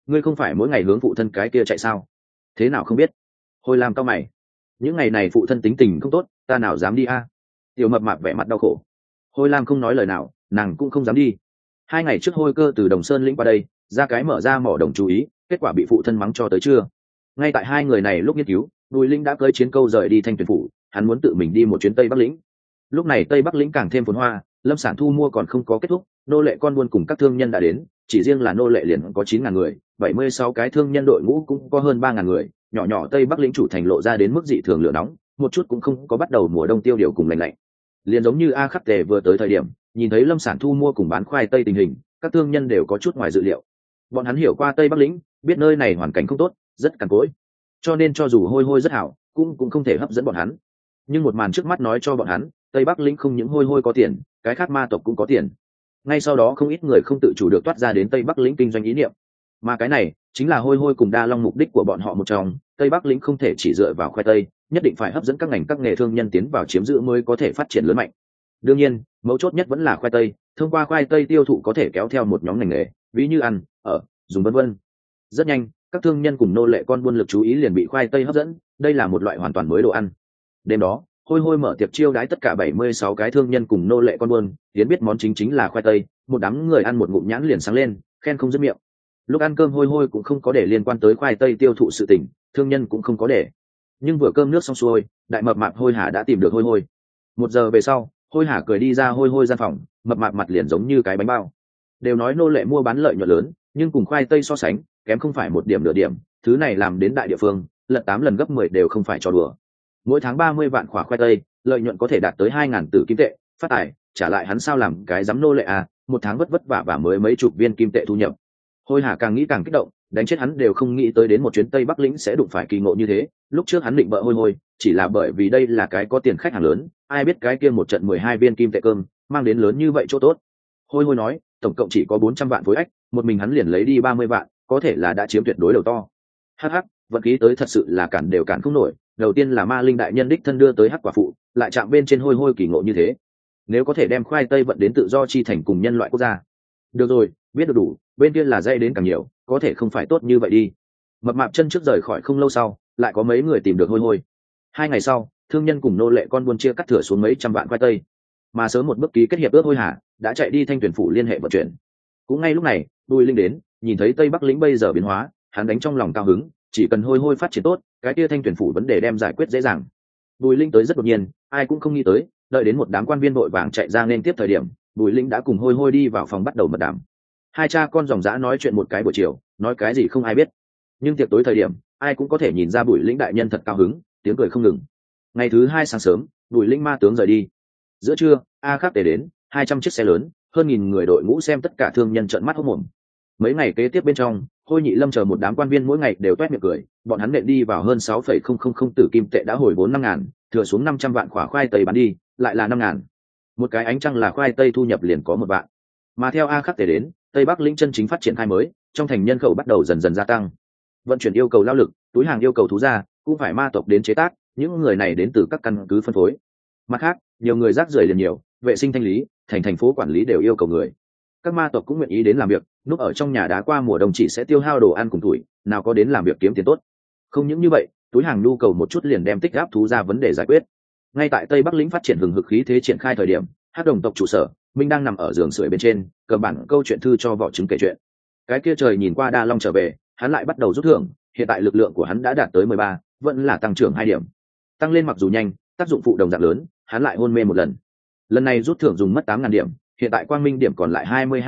ngươi không phải mỗi ngày hướng phụ thân cái kia chạy sao? Thế nào không biết? Hôi Lam cau mày. Những ngày này phụ thân tính tình không tốt, ta nào dám đi a? Tiểu mập mạp vẻ mặt đau khổ. Hôi Lam không nói lời nào, nàng cũng không dám đi. 2 ngày trước Hôi Cơ từ Đồng Sơn lĩnh qua đây, ra cái mở ra mỏ đồng chú ý, kết quả bị phụ thân mắng cho tới trưa. Ngay tại 2 người này lúc nghiên cứu, Bùi Linh đã cưỡi chiến câu rời đi Thanh Tuyền phủ, hắn muốn tự mình đi một chuyến Tây Bắc lĩnh. Lúc này Tây Bắc lĩnh càng thêm phồn hoa, lâm sản thu mua còn không có kết thúc, nô lệ con buôn cùng các thương nhân đã đến, chỉ riêng là nô lệ liền có 9.000 người, 76 cái thương nhân đội ngũ cũng có hơn 3.000 người, nhỏ nhỏ Tây Bắc lĩnh chủ thành lộ ra đến mức dị thường lửa nóng, một chút cũng không có bắt đầu mùa đông tiêu điều cùng lạnh lạnh. Liền giống như A Khắc Tề vừa tới thời điểm, nhìn thấy lâm sản thu mua cùng bán khoai tây tình hình, các thương nhân đều có chút ngoài dự liệu. Bọn hắn hiểu qua Tây Bắc lĩnh, biết nơi này hoàn cảnh không tốt, rất cằn cỗi, cho nên cho dù Hôi Hôi rất hảo, cũng không thể hấp dẫn bọn hắn. Nhưng một màn trước mắt nói cho bọn hắn, Tây Bắc lĩnh không những Hôi Hôi có tiền, cái khác ma tộc cũng có tiền. Ngay sau đó không ít người không tự chủ được toát ra đến Tây Bắc lĩnh kinh doanh ý niệm, mà cái này chính là Hôi Hôi cùng Đa Long mục đích của bọn họ một trong. Tây Bắc lĩnh không thể chỉ dựa vào khoai tây, nhất định phải hấp dẫn các ngành các nghề thương nhân tiến vào chiếm giữ mới có thể phát triển lớn mạnh. Đương nhiên mấu chốt nhất vẫn là khoai tây, thông qua khoai tây tiêu thụ có thể kéo theo một nhóm ngành nghề, ví như ăn, ở, dùng vân vân. Rất nhanh các thương nhân cùng nô lệ con buôn lực chú ý liền bị khoai tây hấp dẫn, đây là một loại hoàn toàn mới đồ ăn. Đêm đó Hôi Hôi mở tiệc chiêu đãi tất cả 76 cái thương nhân cùng nô lệ con buôn, tiến biết món chính là khoai tây, một đám người ăn một ngụm nhãn liền sáng lên, khen không dứt miệng. Lúc ăn cơm Hôi Hôi cũng không có để liên quan tới khoai tây tiêu thụ sự tình, thương nhân cũng không có để. Nhưng vừa cơm nước xong xuôi, đại mập mạp Hôi Hà đã tìm được Hôi Hôi. 1 giờ về sau, Hôi Hà cười đi ra Hôi Hôi gian phòng, mập mạp mặt liền giống như cái bánh bao. Đều nói nô lệ mua bán lợi nhuận lớn, nhưng cùng khoai tây so sánh, kém không phải một điểm nửa điểm, thứ này làm đến đại địa phương, lật 8 lần gấp 10 đều không phải trò đùa. Mỗi tháng 30 vạn quả khoai tây, lợi nhuận có thể đạt tới 2.000 tử kim tệ, phát tài, trả lại hắn sao làm cái giám nô lệ à, một tháng vất vả và mới mấy chục viên kim tệ thu nhập. Hôi Hà càng nghĩ càng kích động, đánh chết hắn đều không nghĩ tới đến một chuyến Tây Bắc lĩnh sẽ đụng phải kỳ ngộ như thế. Lúc trước hắn định bợ Hôi Hôi, chỉ là bởi vì đây là cái có tiền khách hàng lớn, ai biết cái kia một trận 12 viên kim tệ cơm, mang đến lớn như vậy chỗ tốt. Hôi Hôi nói, tổng cộng chỉ có 400 vạn phối ách, một mình hắn liền lấy đi 30 vạn, có thể là đã chiếm tuyệt đối đầu to. Hắc hắc, vận khí tới thật sự là cản đều cản không nổi, đầu tiên là ma linh đại nhân đích thân đưa tới hắc quả phụ, lại chạm bên trên Hôi Hôi kỳ ngộ như thế. Nếu có thể đem khoai tây vận đến tự do chi thành cùng nhân loại quốc gia. Được rồi, biết được đủ, bên kia là dây đến càng nhiều, có thể không phải tốt như vậy đi. Mập mạp chân trước rời khỏi không lâu sau, lại có mấy người tìm được Hôi Hôi. 2 ngày sau, thương nhân cùng nô lệ con buôn chia cắt thửa xuống mấy trăm vạn khoai tây, mà sớm một bước ký kết hiệp ước Hôi Hà đã chạy đi Thanh Tuyền phủ liên hệ vận chuyển. Cũng ngay lúc này, Bùi Linh đến, nhìn thấy Tây Bắc lĩnh bây giờ biến hóa, hắn đánh trong lòng cao hứng, chỉ cần Hôi Hôi phát triển tốt, cái kia Thanh Tuyền phủ vấn đề đem giải quyết dễ dàng. Bùi Linh tới rất đột nhiên, ai cũng không nghĩ tới, đợi đến một đám quan viên vội vàng chạy ra nên tiếp thời điểm, Bùi Linh đã cùng Hôi Hôi đi vào phòng bắt đầu mật đàm. Hai cha con dòng dã nói chuyện một cái buổi chiều, nói cái gì không ai biết, nhưng tiệc tối thời điểm ai cũng có thể nhìn ra Bùi Linh đại nhân thật cao hứng, tiếng cười không ngừng. Ngày thứ 2 sáng sớm, Bùi Linh ma tướng rời đi. Giữa trưa, A Khắc Tề đến, 200 chiếc xe lớn, hơn 1000 người đội ngũ xem tất cả thương nhân trợn mắt hốt mồm. Mấy ngày kế tiếp bên trong, Hôi Nhị Lâm chờ một đám quan viên mỗi ngày đều toét miệng cười, bọn hắn nện đi vào hơn 6,000 tử kim tệ đã hồi vốn 5.000, thừa xuống 500 vạn quả khoai tây bán đi, lại là 5.000. Một cái ánh trăng là khoai tây thu nhập liền có 1 vạn. Mà theo A Khắc Tề đến, Tây Bắc lĩnh chân chính phát triển khai mới, trong thành nhân khẩu bắt đầu dần dần gia tăng. Vận chuyển yêu cầu lao lực, túi hàng yêu cầu thú ra, cũng phải ma tộc đến chế tác, những người này đến từ các căn cứ phân phối. Mặt khác, nhiều người rác rưởi liền nhiều, vệ sinh thanh lý, thành phố quản lý đều yêu cầu người. Các ma tộc cũng nguyện ý đến làm việc, núp ở trong nhà đá qua mùa đông chỉ sẽ tiêu hao đồ ăn cùng tuổi, nào có đến làm việc kiếm tiền tốt. Không những như vậy, túi hàng nhu cầu một chút liền đem tích áp thú ra vấn đề giải quyết. Ngay tại Tây Bắc lĩnh phát triển hừng hực khí thế triển khai thời điểm, Hắc Đồng tộc trụ sở, Minh đang nằm ở giường sưởi bên trên, cầm bản câu chuyện thư cho Võ Trứng kể chuyện. Cái kia trời nhìn qua Đa Long trở về, hắn lại bắt đầu rút thưởng, hiện tại lực lượng của hắn đã đạt tới 13, vẫn là tăng trưởng 2 điểm. Tăng lên mặc dù nhanh, tác dụng phụ đồng dạng lớn, hắn lại hôn mê một lần. Lần này rút thưởng dùng mất 8.000 điểm, hiện tại quang minh điểm còn lại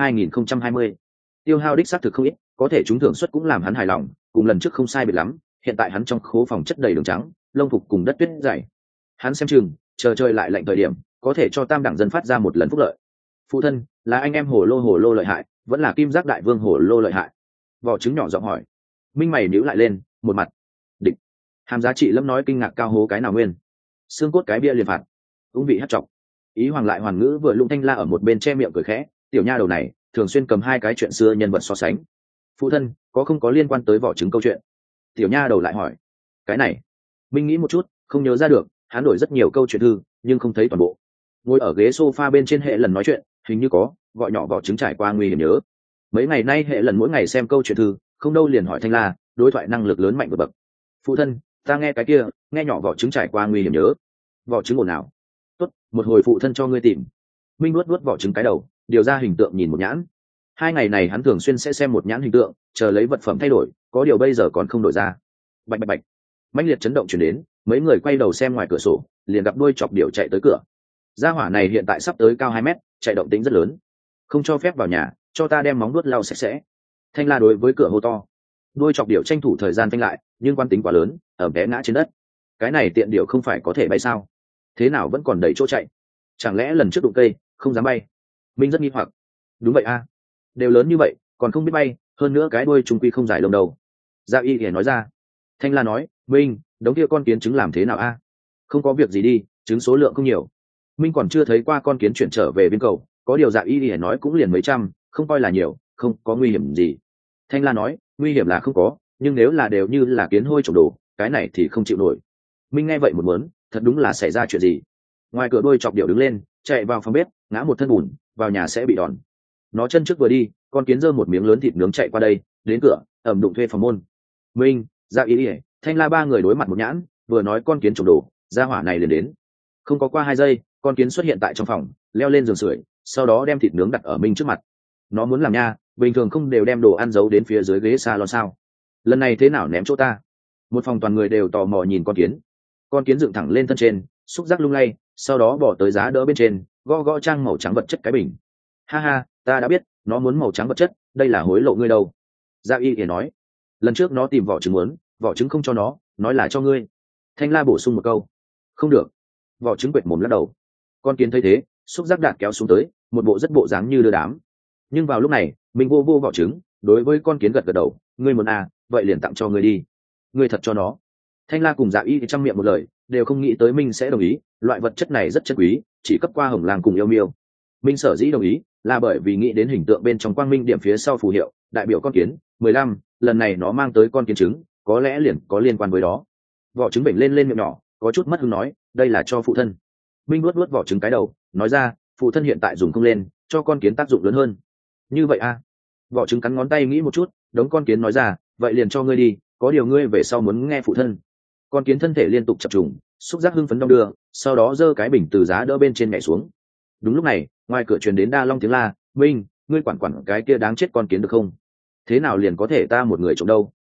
22.020. Tiêu hao đích xác thực không ít, có thể trúng thưởng suất cũng làm hắn hài lòng, cùng lần trước không sai biệt lắm, hiện tại hắn trong khố phòng chất đầy đường trắng, lông phục cùng đất tuyết dày. Hắn xem chừng, chờ trời lại lạnh thời điểm, có thể cho tam đẳng dân phát ra một lần phúc lợi. Phụ thân, là anh em hồ lô lợi hại, vẫn là kim giác đại vương hồ lô lợi hại? Vỏ trứng nhỏ giọng hỏi. Minh mày nhíu lại lên, một mặt địch. Hàm Giá Trị Lâm nói kinh ngạc cao hố cái nào nguyên? Xương cốt cái bia liền phạt. Ung vị hát chọc. Ý Hoàng lại hoàn ngữ vừa lung thanh la ở một bên che miệng cười khẽ, tiểu nha đầu này thường xuyên cầm 2 cái chuyện xưa nhân vật so sánh. Phụ thân, có không có liên quan tới Vỏ Trứng câu chuyện? Tiểu nha đầu lại hỏi. Cái này, Minh nghĩ một chút, không nhớ ra được, hắn đổi rất nhiều câu chuyện thư, nhưng không thấy toàn bộ. Ngồi ở ghế sofa bên trên Hệ Lần nói chuyện, hình như có, gọi nhỏ Vỏ Trứng trải qua nguy hiểm nhớ. Mấy ngày nay Hệ Lần mỗi ngày xem câu chuyện thư, không đâu liền hỏi Thanh La, đối thoại năng lực lớn mạnh vượt bậc. Phụ thân, ta nghe cái kia, nghe nhỏ vỏ trứng trải qua nguy hiểm nhớ. Vỏ trứng ồn nào? Tốt, một hồi phụ thân cho ngươi tìm. Minh nuốt nuốt vỏ trứng cái đầu, điều ra hình tượng nhìn một nhãn. 2 ngày này hắn thường xuyên sẽ xem một nhãn hình tượng, chờ lấy vật phẩm thay đổi, có điều bây giờ còn không đổi ra. Bạch bạch bạch, mãnh liệt chấn động chuyển đến, mấy người quay đầu xem ngoài cửa sổ, liền gặp đuôi chọc điểu chạy tới cửa. Gia hỏa này hiện tại sắp tới cao 2 mét, chạy động tính rất lớn, không cho phép vào nhà, cho ta đem móng vuốt lau sạch sẽ. Thanh La đối với cửa hô to. Đuôi chọc điểu tranh thủ thời gian phanh lại, nhưng quan tính quá lớn, ở bé ngã trên đất. Cái này tiện điểu không phải có thể bay sao? Thế nào vẫn còn đầy chỗ chạy? Chẳng lẽ lần trước đụng cây không dám bay? Minh rất nghi hoặc. Đúng vậy a, đều lớn như vậy còn không biết bay, hơn nữa cái đuôi trung quy không dài lông đầu. Gia Y thì nói ra. Thanh La nói, Minh, đống kia con kiến trứng làm thế nào a? Không có việc gì đi, trứng số lượng không nhiều. Minh còn chưa thấy qua con kiến chuyển trở về biên cầu, có điều Dạ Y thì nói cũng liền mấy trăm, không coi là nhiều, không có nguy hiểm gì. Thanh La nói, nguy hiểm là không có, nhưng nếu là đều như là kiến hôi trồng đồ, cái này thì không chịu nổi. Minh nghe vậy một muốn, thật đúng là xảy ra chuyện gì. Ngoài cửa đuôi chọc điểu đứng lên, chạy vào phòng bếp, ngã một thân bùn, vào nhà sẽ bị đòn. Nó chân trước vừa đi, con kiến giơ một miếng lớn thịt nướng chạy qua đây, đến cửa, ẩm đụng thuê phòng môn. Minh, Dạ Y, Thanh La ba người đối mặt một nhãn, vừa nói con kiến trồng đồ, gia hỏa này liền đến. Không có qua 2 giây, con kiến xuất hiện tại trong phòng, leo lên giường sưởi, sau đó đem thịt nướng đặt ở Minh trước mặt. Nó muốn làm nha, bình thường không đều đem đồ ăn giấu đến phía dưới ghế salon sao? Lần này thế nào ném chỗ ta? Một phòng toàn người đều tò mò nhìn con kiến. Con kiến dựng thẳng lên thân trên, xúc giác lung lay, sau đó bỏ tới giá đỡ bên trên, gõ gõ trang màu trắng vật chất cái bình. Ha ha, ta đã biết, nó muốn màu trắng vật chất, đây là hối lộ ngươi đâu. Gia Y thì nói, lần trước nó tìm vỏ trứng muốn, vỏ trứng không cho nó, nói là cho ngươi. Thanh La bổ sung một câu, không được. Vỏ trứng quệt mồm lắc đầu. Con kiến thấy thế, xúc giác đạn kéo xuống tới, một bộ rất bộ dáng như đưa đám. Nhưng vào lúc này, mình vô vô vỏ trứng, đối với con kiến gật gật đầu, ngươi muốn à, vậy liền tặng cho ngươi đi. Ngươi thật cho nó. Thanh La cùng Dạ Y thì trăm miệng một lời, đều không nghĩ tới Minh sẽ đồng ý, loại vật chất này rất chân quý, chỉ cấp qua Hồng Lang cùng Yêu Miêu. Minh sở dĩ đồng ý, là bởi vì nghĩ đến hình tượng bên trong quang minh điểm phía sau phù hiệu, đại biểu con kiến 15, lần này nó mang tới con kiến trứng, có lẽ liền có liên quan với đó. Vỏ trứng bệnh lên miệng nhỏ, có chút mất hứng nói, đây là cho phụ thân. Minh nuốt nuốt vỏ trứng cái đầu, nói ra, phụ thân hiện tại dùng không lên, cho con kiến tác dụng lớn hơn. Như vậy à? Vỏ trứng cắn ngón tay nghĩ một chút, đống con kiến nói ra, vậy liền cho ngươi đi, có điều ngươi về sau muốn nghe phụ thân. Con kiến thân thể liên tục chập trùng, xúc giác hưng phấn đong đưa, sau đó giơ cái bình từ giá đỡ bên trên nhảy xuống. Đúng lúc này, ngoài cửa truyền đến Đa Long tiếng la, Minh, ngươi quản cái kia đáng chết con kiến được không? Thế nào liền có thể ta một người trộm đâu?